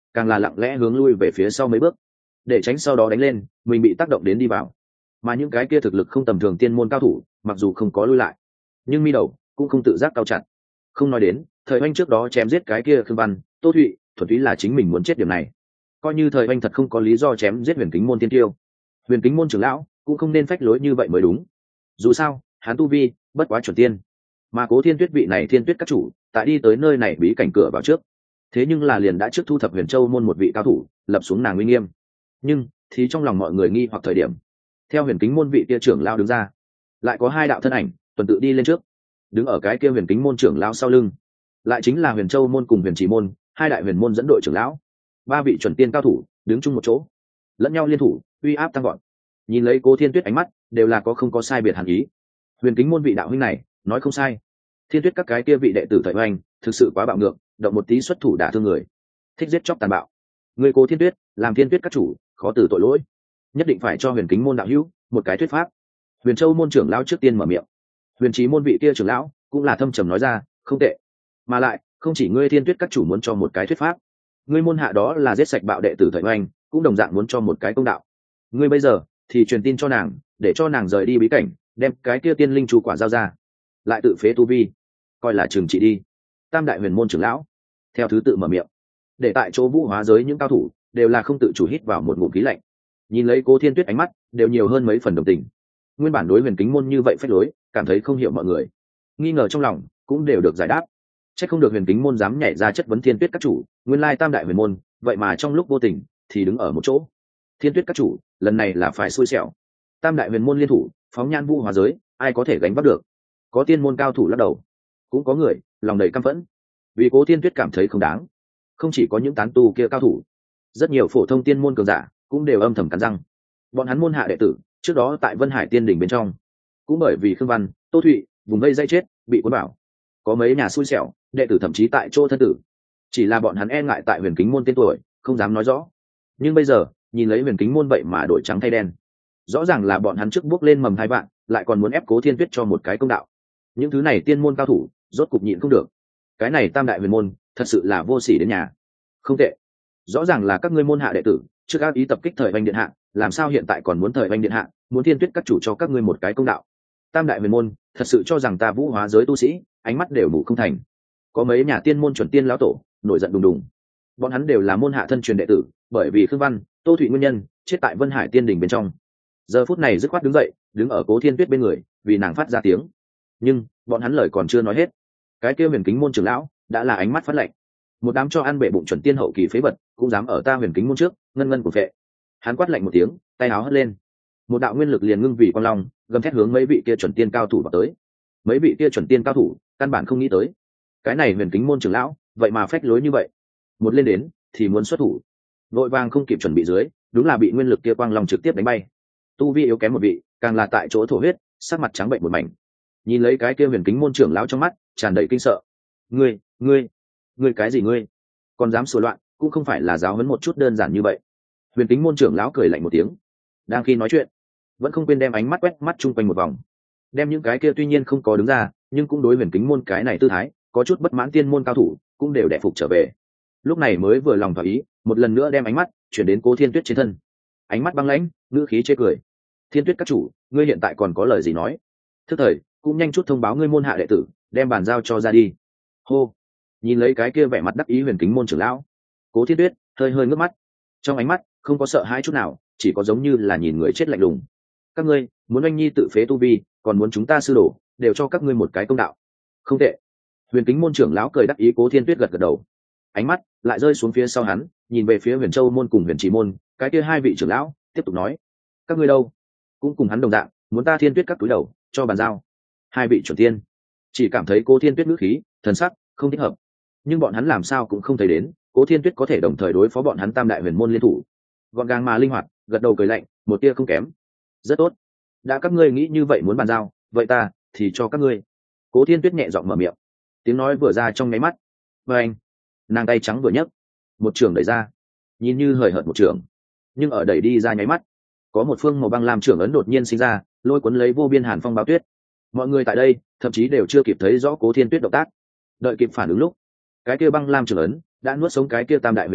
càng là lặng lẽ hướng lui về phía sau mấy bước, để tránh sau đó đánh lên mình bị tác động đến đi vào. Mà những cái kia thực lực không tầm thường tiên môn cao thủ mặc dù không có lui lại, nhưng mi đầu cũng không tự giác cao chặt. Không nói đến thời oanh trước đó chém giết cái kia Khương Văn, Tô Thụy, thuần túy là chính mình muốn chết điểm này. Coi như thời oanh thật không có lý do chém giết huyền kính môn tiên tiêu, huyền kính môn trưởng lão cũng không nên phách lối như vậy mới đúng. Dù sao hắn tu vi bất quá chuẩn tiên, mà Cố Thiên Tuyết vị này thiên tuyết các chủ tại đi tới nơi này bí cảnh cửa vào trước, thế nhưng là liền đã trước thu thập huyền châu môn một vị cao thủ, lập xuống nàng uy nghiêm. Nhưng thì trong lòng mọi người nghi hoặc thời điểm, theo huyền kính môn vị kia trưởng lão đứng ra, lại có hai đạo thân ảnh tuần tự đi lên trước. Đứng ở cái kia huyền kính môn trưởng lão sau lưng lại chính là huyền châu môn cùng huyền trì môn hai đại huyền môn dẫn đội trưởng lão. Ba vị chuẩn tiên cao thủ đứng chung một chỗ, lẫn nhau liên thủ, uy áp tăng gọn. Nhìn lấy Cố Thiên Tuyết ánh mắt đều là có không có sai biệt hẳn ý. Huyền kính môn vị đạo huynh này nói không sai, Thiên Tuyết các cái kia vị đệ tử thời oanh thực sự quá bạo ngược, động một tí xuất thủ đả thương người, thích giết chóc tàn bạo. Người Cố Thiên Tuyết làm Thiên Tuyết các chủ, khó từ tội lỗi, nhất định phải cho huyền kính môn đạo hữu một cái thuyết pháp. Huyền châu môn trưởng lão trước tiên mở miệng. Huyền trí môn vị kia trưởng lão cũng là thâm trầm nói ra, không tệ, mà lại không chỉ ngươi Thiên Tuyết các chủ muốn cho một cái thuyết pháp, ngươi môn hạ đó là giết sạch bạo đệ tử thời oanh cũng đồng dạng muốn cho một cái công đạo. Ngươi bây giờ thì truyền tin cho nàng, để cho nàng rời đi bí cảnh, đem cái kia tiên linh chu quả giao ra, lại tự phế tu vi, coi là trừng trị đi. Tam đại huyền môn trưởng lão theo thứ tự mở miệng, để tại chỗ vũ hóa giới những cao thủ đều là không tự chủ hít vào một ngụm khí lạnh. Nhìn lấy Cố Thiên Tuyết ánh mắt đều nhiều hơn mấy phần đồng tình. Nguyên bản đối huyền kính môn như vậy phách lối, cảm thấy không hiểu mọi người, nghi ngờ trong lòng cũng đều được giải đáp. Chắc không được huyền kính môn dám nhảy ra chất vấn Thiên Tuyết các chủ, nguyên lai tam đại huyền môn vậy mà trong lúc vô tình thì đứng ở một chỗ. Thiên Tuyết các chủ lần này là phải xui xẻo, tam đại huyền môn liên thủ phóng nhan vũ hóa giới, ai có thể gánh vác được? Có tiên môn cao thủ lắc đầu, cũng có người lòng đầy căm phẫn, vì Cố Thiên Tuyết cảm thấy không đáng. Không chỉ có những tán tu kia cao thủ, rất nhiều phổ thông tiên môn cường giả cũng đều âm thầm cắn răng. Bọn hắn môn hạ đệ tử trước đó tại Vân Hải Tiên Đỉnh bên trong, cũng bởi vì Khương Văn, Tô Thụy vùng vây dây chết bị cuốn bảo, có mấy nhà xui xẻo đệ tử thậm chí tại chỗ thân tử. Chỉ là bọn hắn e ngại tại huyền kính môn tên tuổi, không dám nói rõ. Nhưng bây giờ nhìn lấy huyền kính môn vậy mà đổi trắng thay đen, rõ ràng là bọn hắn trước bước lên mầm hai bạn, lại còn muốn ép Cố Thiên Tuyết cho một cái công đạo. Những thứ này tiên môn cao thủ rốt cục nhịn không được. Cái này tam đại huyền môn thật sự là vô sỉ đến nhà. Không tệ, rõ ràng là các ngươi môn hạ đệ tử trước ác ý tập kích thời oanh điện hạ, làm sao hiện tại còn muốn thời oanh điện hạ muốn Thiên Tuyết các chủ cho các ngươi một cái công đạo? Tam đại huyền môn thật sự cho rằng ta vũ hóa giới tu sĩ ánh mắt đều mù không thành. Có mấy nhà tiên môn chuẩn tiên lão tổ nổi giận đùng đùng. Bọn hắn đều là môn hạ thân truyền đệ tử, bởi vì Khương Văn, Tô Thụy nguyên nhân chết tại Vân Hải Tiên Đỉnh bên trong. Giờ phút này dứt khoát đứng dậy, đứng ở Cố Thiên Tuyết bên người, vì nàng phát ra tiếng. Nhưng bọn hắn lời còn chưa nói hết, cái kia huyền kính môn trưởng lão đã là ánh mắt phát lạnh. Một đám cho ăn bệ bụng chuẩn tiên hậu kỳ phế vật, cũng dám ở ta huyền kính môn trước ngân ngân của phệ. Hắn quát lạnh một tiếng, tay áo hất lên, một đạo nguyên lực liền ngưng vì quang long, gầm thét hướng mấy vị kia chuẩn tiên cao thủ vào tới. Mấy vị kia chuẩn tiên cao thủ căn bản không nghĩ tới, cái này huyền kính môn trưởng lão vậy mà phách lối như vậy, một lên đến thì muốn xuất thủ. Vội vàng không kịp chuẩn bị dưới, đúng là bị nguyên lực kia quang long trực tiếp đánh bay. Tu vi yếu kém một vị, càng là tại chỗ thổ huyết, sắc mặt trắng bệnh một mảnh. Nhìn lấy cái kia huyền kính môn trưởng lão trong mắt tràn đầy kinh sợ. Ngươi, ngươi, ngươi cái gì ngươi? Còn dám sửa loạn, cũng không phải là giáo huấn một chút đơn giản như vậy. Huyền kính môn trưởng lão cười lạnh một tiếng, đang khi nói chuyện, vẫn không quên đem ánh mắt quét mắt chung quanh một vòng, đem những cái kia tuy nhiên không có đứng ra, nhưng cũng đối huyền kính môn cái này tư thái có chút bất mãn tiên môn cao thủ cũng đều đẻ phục trở về. Lúc này mới vừa lòng thỏa ý, một lần nữa đem ánh mắt chuyển đến Cố Thiên Tuyết trên thân. Ánh mắt băng lãnh, ngữ khí chê cười. Thiên Tuyết các chủ, ngươi hiện tại còn có lời gì nói? Thức thời cũng nhanh chút thông báo ngươi môn hạ đệ tử, đem bàn giao cho ra đi. Hô. Nhìn lấy cái kia vẻ mặt đắc ý huyền kính môn trưởng lão, Cố Thiên Tuyết hơi hơi ngước mắt, trong ánh mắt không có sợ hãi chút nào, chỉ có giống như là nhìn người chết lạnh lùng. Các ngươi muốn anh nhi tự phế tu vi, còn muốn chúng ta sư đổ, đều cho các ngươi một cái công đạo. Không tệ. Huyền kính môn trưởng lão cười đắc ý. Cố Thiên Tuyết gật gật đầu, ánh mắt lại rơi xuống phía sau hắn, nhìn về phía huyền châu môn cùng huyền trì môn cái kia hai vị trưởng lão, tiếp tục nói, các ngươi đâu cũng cùng hắn đồng dạng, muốn ta Thiên Tuyết các túi đầu cho bàn giao. Hai vị chuẩn tiên chỉ cảm thấy Cố Thiên Tuyết ngữ khí thần sắc không thích hợp, nhưng bọn hắn làm sao cũng không thấy đến Cố Thiên Tuyết có thể đồng thời đối phó bọn hắn tam đại huyền môn liên thủ. Gọn gàng mà linh hoạt, gật đầu cười lạnh, một tia không kém. Rất tốt, đã các ngươi nghĩ như vậy muốn bàn giao, vậy ta thì cho các ngươi. Cố Thiên Tuyết nhẹ giọng mở miệng, tiếng nói vừa ra trong nháy mắt, và anh nàng tay trắng vừa nhấc, một trường đẩy ra, nhìn như hời hợt một trường, nhưng ở đẩy đi ra nháy mắt, có một phương màu băng làm trưởng ấn đột nhiên sinh ra, lôi cuốn lấy vô biên hàn phong bao tuyết. Mọi người tại đây thậm chí đều chưa kịp thấy rõ Cố Thiên Tuyết động tác, đợi kịp phản ứng lúc, cái kia băng lam trưởng ấn đã nuốt sống cái kia tam đại huyền môn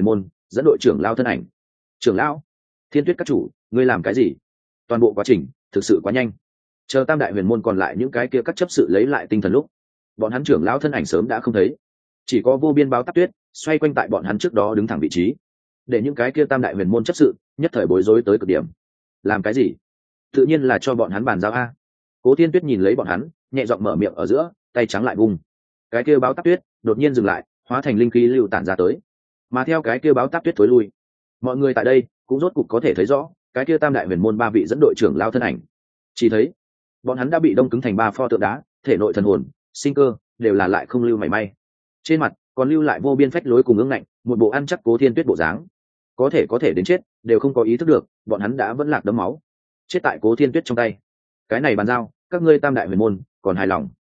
dẫn đội trưởng lao thân ảnh. Trưởng lão, Thiên Tuyết các chủ, ngươi làm cái gì? Toàn bộ quá trình thực sự quá nhanh. Chờ tam đại huyền môn còn lại những cái kia các chấp sự lấy lại tinh thần lúc, bọn hắn trưởng lão thân ảnh sớm đã không thấy, chỉ có vô biên báo táp tuyết xoay quanh tại bọn hắn trước đó đứng thẳng vị trí, để những cái kia tam đại huyền môn chấp sự nhất thời bối rối tới cực điểm. Làm cái gì? Tự nhiên là cho bọn hắn bàn giao a. Cố Thiên Tuyết nhìn lấy bọn hắn, nhẹ giọng mở miệng ở giữa, tay trắng lại vung, cái kia báo táp tuyết đột nhiên dừng lại, hóa thành linh khí lưu tản ra tới. Mà theo cái kia báo táp tuyết tối lui, mọi người tại đây cũng rốt cục có thể thấy rõ cái kia tam đại huyền môn ba vị dẫn đội trưởng lao thân ảnh. Chỉ thấy bọn hắn đã bị đông cứng thành ba pho tượng đá, thể nội thần hồn, sinh cơ đều là lại không lưu mảy may, trên mặt còn lưu lại vô biên phách lối cùng ương ngạnh, một bộ ăn chắc Cố Thiên Tuyết bộ dáng. Có thể có thể đến chết đều không có ý thức được bọn hắn đã vẫn lạc đẫm máu, chết tại Cố Thiên Tuyết trong tay. Cái này bàn giao, các ngươi tam đại huyền môn còn hài lòng?